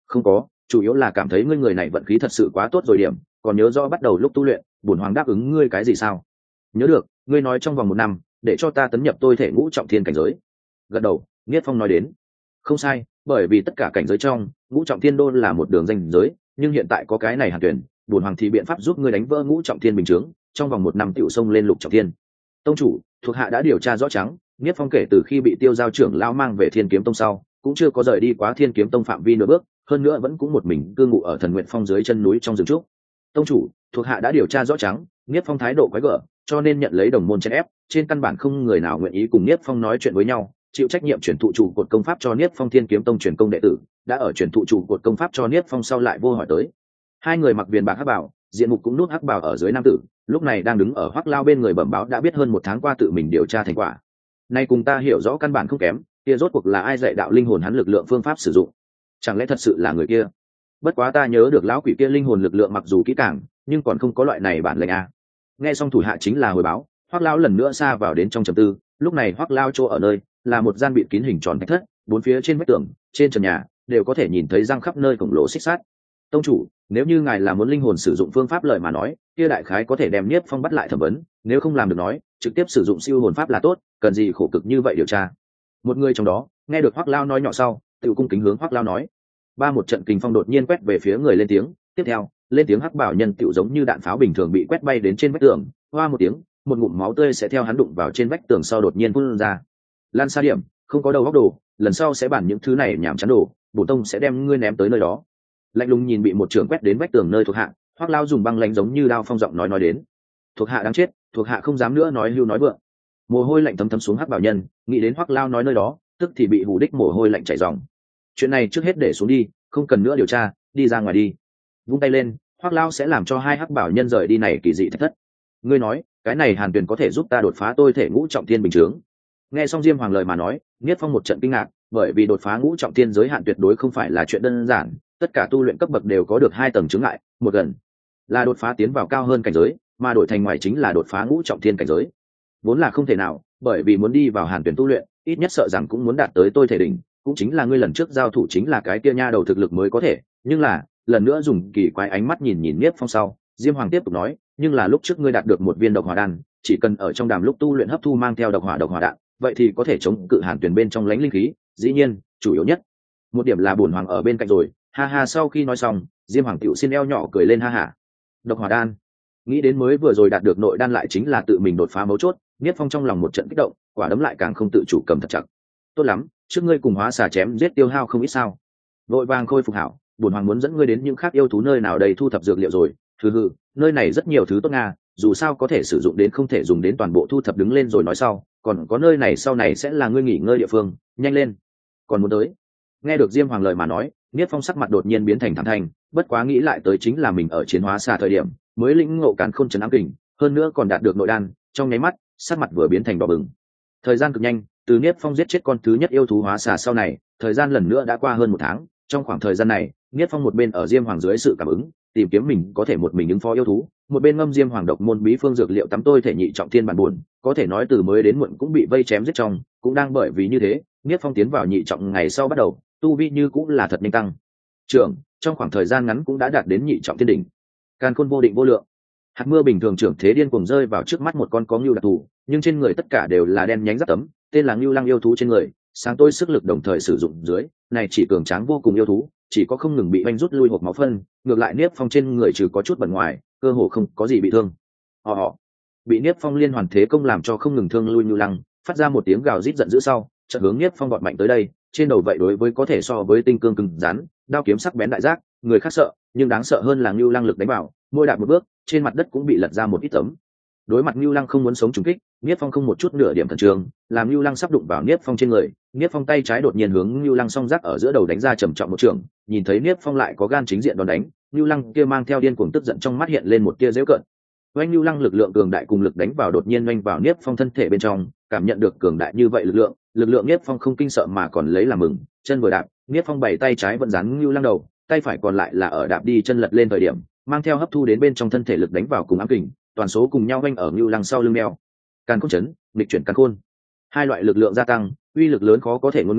Speaker 1: Không có, chủ yếu là cảm thấy ngươi người này vận khí thật sự quá tốt rồi điểm. Còn nhớ rõ bắt đầu lúc tu luyện bổn hoàng đáp ứng ngươi cái gì sao? Nhớ được, ngươi nói trong vòng một năm để cho ta tấn nhập tôi thể ngũ trọng thiên cảnh giới. Gật đầu, Niết Phong nói đến. Không sai, bởi vì tất cả cảnh giới trong ngũ trọng thiên đô là một đường danh giới, nhưng hiện tại có cái này hàn tuyển, bổn hoàng thì biện pháp giúp ngươi đánh vỡ ngũ trọng thiên bình chướng, trong vòng một năm tựu xông lên lục trọng thiên. Tông chủ, thuộc hạ đã điều tra rõ trắng, Niết Phong kể từ khi bị Tiêu Giao trưởng lão mang về Thiên Kiếm Tông sau, cũng chưa có rời đi quá Thiên Kiếm Tông phạm vi nửa bước, hơn nữa vẫn cũng một mình cư ngụ ở Thần Nguyện Phong dưới chân núi trong rừng trúc. Tông chủ, thuộc hạ đã điều tra rõ trắng, Niết Phong thái độ quái gở, cho nên nhận lấy đồng môn chen ép, trên căn bản không người nào nguyện ý cùng Niết Phong nói chuyện với nhau, chịu trách nhiệm chuyển thụ trụ cột công pháp cho Niết Phong Thiên Kiếm Tông truyền công đệ tử, đã ở chuyển thụ trụ cột công pháp cho Niết Phong sau lại vô hỏi tới. Hai người mặc viền bạc hắc bào, diện mục cũng nút hắc bào ở dưới nam tử, lúc này đang đứng ở Hoắc Lao bên người bẩm báo đã biết hơn một tháng qua tự mình điều tra thành quả. Nay cùng ta hiểu rõ căn bản không kém, kia rốt cuộc là ai dạy đạo linh hồn hắn lực lượng phương pháp sử dụng? Chẳng lẽ thật sự là người kia? Bất quá ta nhớ được lão quỷ kia linh hồn lực lượng mặc dù kỹ càng, nhưng còn không có loại này bản lĩnh à. Nghe xong thủ hạ chính là hồi báo, Hoắc Lao lần nữa xa vào đến trong trầm tư, lúc này Hoắc Lao chỗ ở nơi là một gian bịt kín hình tròn thạch thất, bốn phía trên vách tường, trên trần nhà đều có thể nhìn thấy răng khắp nơi khổng lồ xích sắt. Tông chủ, nếu như ngài là muốn linh hồn sử dụng phương pháp lời mà nói, kia đại khái có thể đem Niết Phong bắt lại thẩm vấn, nếu không làm được nói, trực tiếp sử dụng siêu hồn pháp là tốt, cần gì khổ cực như vậy điều tra. Một người trong đó nghe được Hoắc Lao nói nhỏ sau, tự cung kính hướng Hoắc Lao nói. Ba một trận kình phong đột nhiên quét về phía người lên tiếng, tiếp theo, lên tiếng hắc bảo nhân tựu giống như đạn pháo bình thường bị quét bay đến trên vách tường, hoa một tiếng, một ngụm máu tươi sẽ theo hắn đụng vào trên vách tường sau đột nhiên phun ra. Lan Sa Điểm, không có đầu góc đồ, lần sau sẽ bản những thứ này nhảm chán đồ, bổ tông sẽ đem ngươi ném tới nơi đó. Lạnh lùng nhìn bị một trưởng quét đến vách tường nơi thuộc hạ, Hoắc Lao dùng băng lãnh giống như đao phong giọng nói nói đến. Thuộc hạ đáng chết, thuộc hạ không dám nữa nói hưu nói vượng. Mồ hôi lạnh thấm thấm xuống hắc bảo nhân, nghĩ đến Hoắc Lao nói nơi đó, tức thì bị hù đích mồ hôi lạnh chảy ròng. Chuyện này trước hết để xuống đi, không cần nữa điều tra, đi ra ngoài đi. Vung tay lên, Hoắc Lao sẽ làm cho hai hắc bảo nhân rời đi này kỳ dị thạch thất. Ngươi nói, cái này Hàn Tuyền có thể giúp ta đột phá tôi thể ngũ trọng thiên bình chướng. Nghe xong Diêm Hoàng lời mà nói, Niết Phong một trận kinh ngạc, bởi vì đột phá ngũ trọng thiên giới hạn tuyệt đối không phải là chuyện đơn giản, tất cả tu luyện cấp bậc đều có được hai tầng chướng ngại, một gần là đột phá tiến vào cao hơn cảnh giới, mà đổi thành ngoài chính là đột phá ngũ trọng thiên cảnh giới. Vốn là không thể nào, bởi vì muốn đi vào Hàn Tuyền tu luyện, ít nhất sợ rằng cũng muốn đạt tới tôi thể đỉnh, cũng chính là ngươi lần trước giao thủ chính là cái kia nha đầu thực lực mới có thể, nhưng là, lần nữa dùng kỳ quái ánh mắt nhìn nhìn Niết Phong sau, Diêm Hoàng tiếp tục nói, nhưng là lúc trước ngươi đạt được một viên độc hỏa đan, chỉ cần ở trong đàm lúc tu luyện hấp thu mang theo độc hỏa độc hỏa đạn, vậy thì có thể chống cự Hàn Tuyền bên trong lãnh linh khí, dĩ nhiên, chủ yếu nhất một điểm là bổn hoàng ở bên cạnh rồi. Ha ha, sau khi nói xong, Diêm Hoàng tiểu xin eo nhỏ cười lên ha ha. Độc hỏa đan, nghĩ đến mới vừa rồi đạt được nội đan lại chính là tự mình đột phá mấu chốt, Niết Phong trong lòng một trận kích động, quả đấm lại càng không tự chủ cầm thật chặt. Tốt lắm, trước ngươi cùng hóa xà chém giết tiêu hao không ít sao? Vội vàng khôi phục hảo, bổn hoàng muốn dẫn ngươi đến những khác yêu thú nơi nào đây thu thập dược liệu rồi. Hừ hừ, nơi này rất nhiều thứ tốt nga, dù sao có thể sử dụng đến không thể dùng đến toàn bộ thu thập đứng lên rồi nói sau, còn có nơi này sau này sẽ là ngươi nghỉ ngơi địa phương, nhanh lên. Còn muốn tới. Nghe được Diêm Hoàng lời mà nói, Niết Phong sắc mặt đột nhiên biến thành thẳng thành, bất quá nghĩ lại tới chính là mình ở chiến hóa xà thời điểm, mới lĩnh ngộ càn khôn trấn ám kình, hơn nữa còn đạt được nội đan, trong nháy mắt, sắc mặt vừa biến thành đỏ bừng. Thời gian cực nhanh, từ Niết Phong giết chết con thứ nhất yêu thú hóa xà sau này, thời gian lần nữa đã qua hơn một tháng, trong khoảng thời gian này, Niết Phong một bên ở Diêm Hoàng dưới sự cảm ứng, tìm kiếm mình có thể một mình ứng phó yêu thú, một bên ngâm Diêm Hoàng độc môn bí phương dược liệu tắm tôi thể nhị trọng thiên bản buồn, có thể nói từ mới đến muộn cũng bị vây chém giết trong, cũng đang bởi vì như thế, Niết Phong tiến vào nhị trọng ngày sau bắt đầu, tu vi như cũng là thật nhanh tăng trưởng, trong khoảng thời gian ngắn cũng đã đạt đến nhị trọng thiên đỉnh. Càn khôn vô định vô lượng, hạt mưa bình thường trưởng thế điên cuồng rơi vào trước mắt một con có ngưu đặc thù, nhưng trên người tất cả đều là đen nhánh giáp tấm, tên là ngưu lăng yêu thú trên người, sáng tôi sức lực đồng thời sử dụng dưới, này chỉ cường tráng vô cùng yêu thú, chỉ có không ngừng bị oanh rút lui hộp máu phân, ngược lại Niết Phong trên người trừ có chút bẩn ngoài, cơ hồ không có gì bị thương. Họ họ bị Niết Phong liên hoàn thế công làm cho không ngừng thương lui ngưu lăng, phát ra một tiếng gào rít giận dữ sau, chợt hướng Niết Phong vọt mạnh tới đây, trên đầu vậy đối với có thể so với tinh cương cứng rắn, đao kiếm sắc bén đại giác, người khác sợ, nhưng đáng sợ hơn là ngưu lăng lực đánh vào, mỗi đạp một bước, trên mặt đất cũng bị lật ra một ít tấm. Đối mặt ngưu lăng không muốn sống trùng kích, Niết Phong không một chút nửa điểm thần trường, làm ngưu lăng sắp đụng vào Niết Phong trên người, Niết Phong tay trái đột nhiên hướng ngưu lăng song giác ở giữa đầu đánh ra trầm trọng một trường, nhìn thấy Niết Phong lại có gan chính diện đòn đánh, ngưu lăng kia mang theo điên cuồng tức giận trong mắt hiện lên một tia giễu cợt. Oanh ngưu lăng lực lượng cường đại cùng lực đánh vào đột nhiên oanh vào Niết Phong thân thể bên trong, cảm nhận được cường đại như vậy lực lượng, lực lượng Niết Phong không kinh sợ mà còn lấy làm mừng, chân vừa đạp, Niết Phong bảy tay trái vẫn dán ngưu lăng đầu, tay phải còn lại là ở đạp đi chân lật lên thời điểm, mang theo hấp thu đến bên trong thân thể lực đánh vào cùng ám kình, toàn số cùng nhau oanh ở ngưu lăng sau lưng đeo. Càn khôn chấn, nghịch chuyển càn khôn, hai loại lực lượng gia tăng, uy lực lớn khó có thể ngôn ngữ,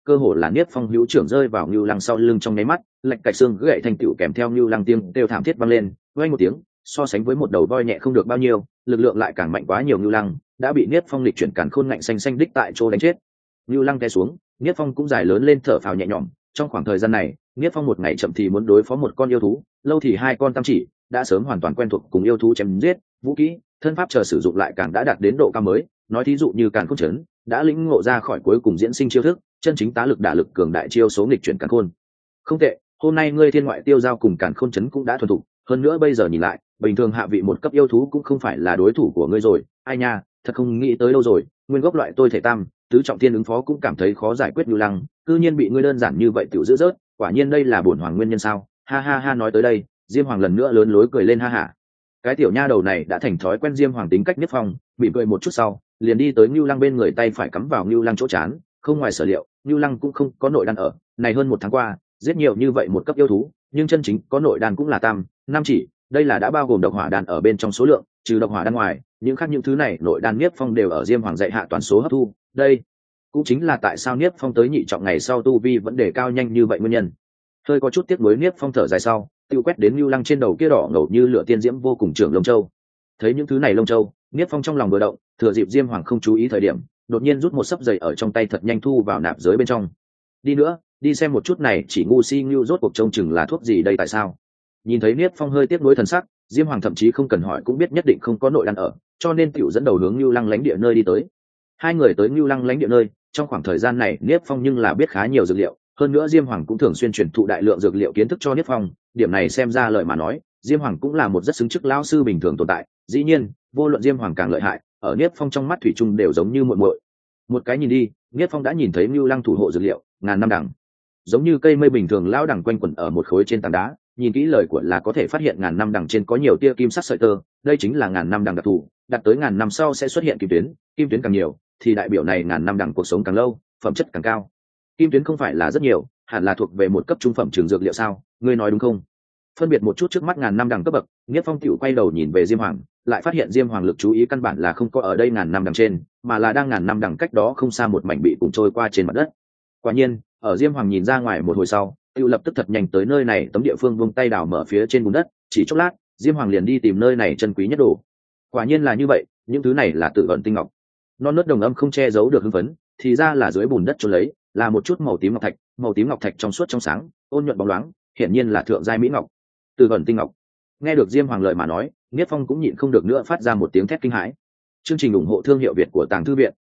Speaker 1: cơ hồ là Niết Phong hữu trưởng rơi vào Nưu Lăng sau lưng trong nháy mắt, lệch cạch xương gãy thành tựu kèm theo Nưu Lăng tiếng kêu thảm thiết vang lên, vang một tiếng, so sánh với một đầu voi nhẹ không được bao nhiêu, lực lượng lại càng mạnh quá nhiều. Nưu Lăng đã bị Niết Phong lịch chuyển càn khôn ngạnh xanh xanh đích tại chỗ đánh chết. Nưu Lăng té xuống, Niết Phong cũng dài lớn lên thở phào nhẹ nhõm. Trong khoảng thời gian này, Niết Phong một ngày chậm thì muốn đối phó một con yêu thú, lâu thì hai con tam chỉ, đã sớm hoàn toàn quen thuộc cùng yêu thú chém giết, vũ kỹ, thân pháp chờ sử dụng lại càng đã đạt đến độ cao mới. Nói thí dụ như càn khôn chấn, đã lĩnh ngộ ra khỏi cuối cùng diễn sinh chiêu thức, chân chính tá lực đả lực cường đại chiêu số nghịch chuyển càn khôn. Không tệ, hôm nay ngươi thiên ngoại tiêu giao cùng càn khôn chấn cũng đã thuần thục, hơn nữa bây giờ nhìn lại, bình thường hạ vị một cấp yêu thú cũng không phải là đối thủ của ngươi rồi. Ai nha, thật không nghĩ tới đâu rồi, nguyên gốc loại tôi thể tam tứ trọng thiên ứng phó cũng cảm thấy khó giải quyết. Nưu Lăng cư nhiên bị ngươi đơn giản như vậy tiểu giữ rớt, quả nhiên đây là bổn hoàng nguyên nhân sao? Ha ha ha. Nói tới đây, Diêm Hoàng lần nữa lớn lối cười lên ha hả. Cái tiểu nha đầu này đã thành thói quen Diêm Hoàng tính cách Niết Phong, bị cười một chút sau, liền đi tới Nưu Lăng bên người, tay phải cắm vào Nưu Lăng chỗ chán. Không ngoài sở liệu, Nưu Lăng cũng không có nội đan ở, này hơn một tháng qua, giết nhiều như vậy một cấp yêu thú, nhưng chân chính có nội đan cũng là tam, năm chỉ, đây là đã bao gồm độc hỏa đan ở bên trong số lượng, trừ độc hỏa đan ngoài, những khác những thứ này nội đan Niết Phong đều ở Diêm Hoàng dạy hạ toàn số hấp thu. Đây cũng chính là tại sao Niết Phong tới nhị trọng ngày sau tu vi vẫn đề cao nhanh như vậy nguyên nhân. Hơi có chút tiếc nuối, Niết Phong thở dài sau, tiêu quét đến Nưu Lăng trên đầu kia đỏ ngầu như lửa tiên diễm vô cùng trưởng lông châu. Thấy những thứ này lông châu, Niết Phong trong lòng vừa động, thừa dịp Diêm Hoàng không chú ý thời điểm, đột nhiên rút một sấp giày ở trong tay thật nhanh thu vào nạp giới bên trong. Đi nữa, đi xem một chút này chỉ ngu si ngưu rốt cuộc trông chừng là thuốc gì đây tại sao? Nhìn thấy Niết Phong hơi tiếc nuối thần sắc, Diêm Hoàng thậm chí không cần hỏi cũng biết nhất định không có nội đan ở, cho nên tiểu dẫn đầu hướng Nưu Lăng lãnh địa nơi đi tới. Hai người tới Nưu Lăng lãnh địa nơi, trong khoảng thời gian này Niết Phong nhưng là biết khá nhiều dược liệu, hơn nữa Diêm Hoàng cũng thường xuyên truyền thụ đại lượng dược liệu kiến thức cho Niết Phong, điểm này xem ra lời mà nói, Diêm Hoàng cũng là một rất xứng chức lão sư bình thường tồn tại. Dĩ nhiên, vô luận Diêm Hoàng càng lợi hại, ở Niết Phong trong mắt thủy chung đều giống như muội muội. Một cái nhìn đi, Niết Phong đã nhìn thấy Nưu Lăng thủ hộ dược liệu, ngàn năm đằng, giống như cây mây bình thường lão đằng quanh quẩn ở một khối trên tảng đá, nhìn kỹ lời của là có thể phát hiện ngàn năm đằng trên có nhiều tia kim sắc sợi tơ, đây chính là ngàn năm đằng đặc thù, đặt tới ngàn năm sau sẽ xuất hiện kim tuyến, kim tuyến càng nhiều thì đại biểu này ngàn năm đằng cuộc sống càng lâu, phẩm chất càng cao. Kim tuyến không phải là rất nhiều, hẳn là thuộc về một cấp trung phẩm trường dược liệu sao, ngươi nói đúng không? Phân biệt một chút trước mắt ngàn năm đằng cấp bậc, Niết Phong tiểu quay đầu nhìn về Diêm Hoàng, lại phát hiện Diêm Hoàng lực chú ý căn bản là không có ở đây ngàn năm đằng trên, mà là đang ngàn năm đằng cách đó không xa một mảnh bị cùng trôi qua trên mặt đất. Quả nhiên, ở Diêm Hoàng nhìn ra ngoài một hồi sau, tiêu lập tức thật nhanh tới nơi này tấm địa phương vung tay đào mở phía trên bùn đất, chỉ chốc lát, Diêm Hoàng liền đi tìm nơi này chân quý nhất đồ. Quả nhiên là như vậy, những thứ này là tự vận tinh ngọc. Non nớt đồng âm không che giấu được hưng phấn, thì ra là dưới bùn đất chôn lấy, là một chút màu tím ngọc thạch, màu tím ngọc thạch trong suốt trong sáng, ôn nhuận bóng loáng, hiển nhiên là thượng giai mỹ ngọc. Tự vận tinh ngọc. Nghe được Diêm Hoàng lời mà nói, Niết Phong cũng nhịn không được nữa phát ra một tiếng thét kinh hãi. Chương trình ủng hộ thương hiệu Việt của Tàng Thư viện,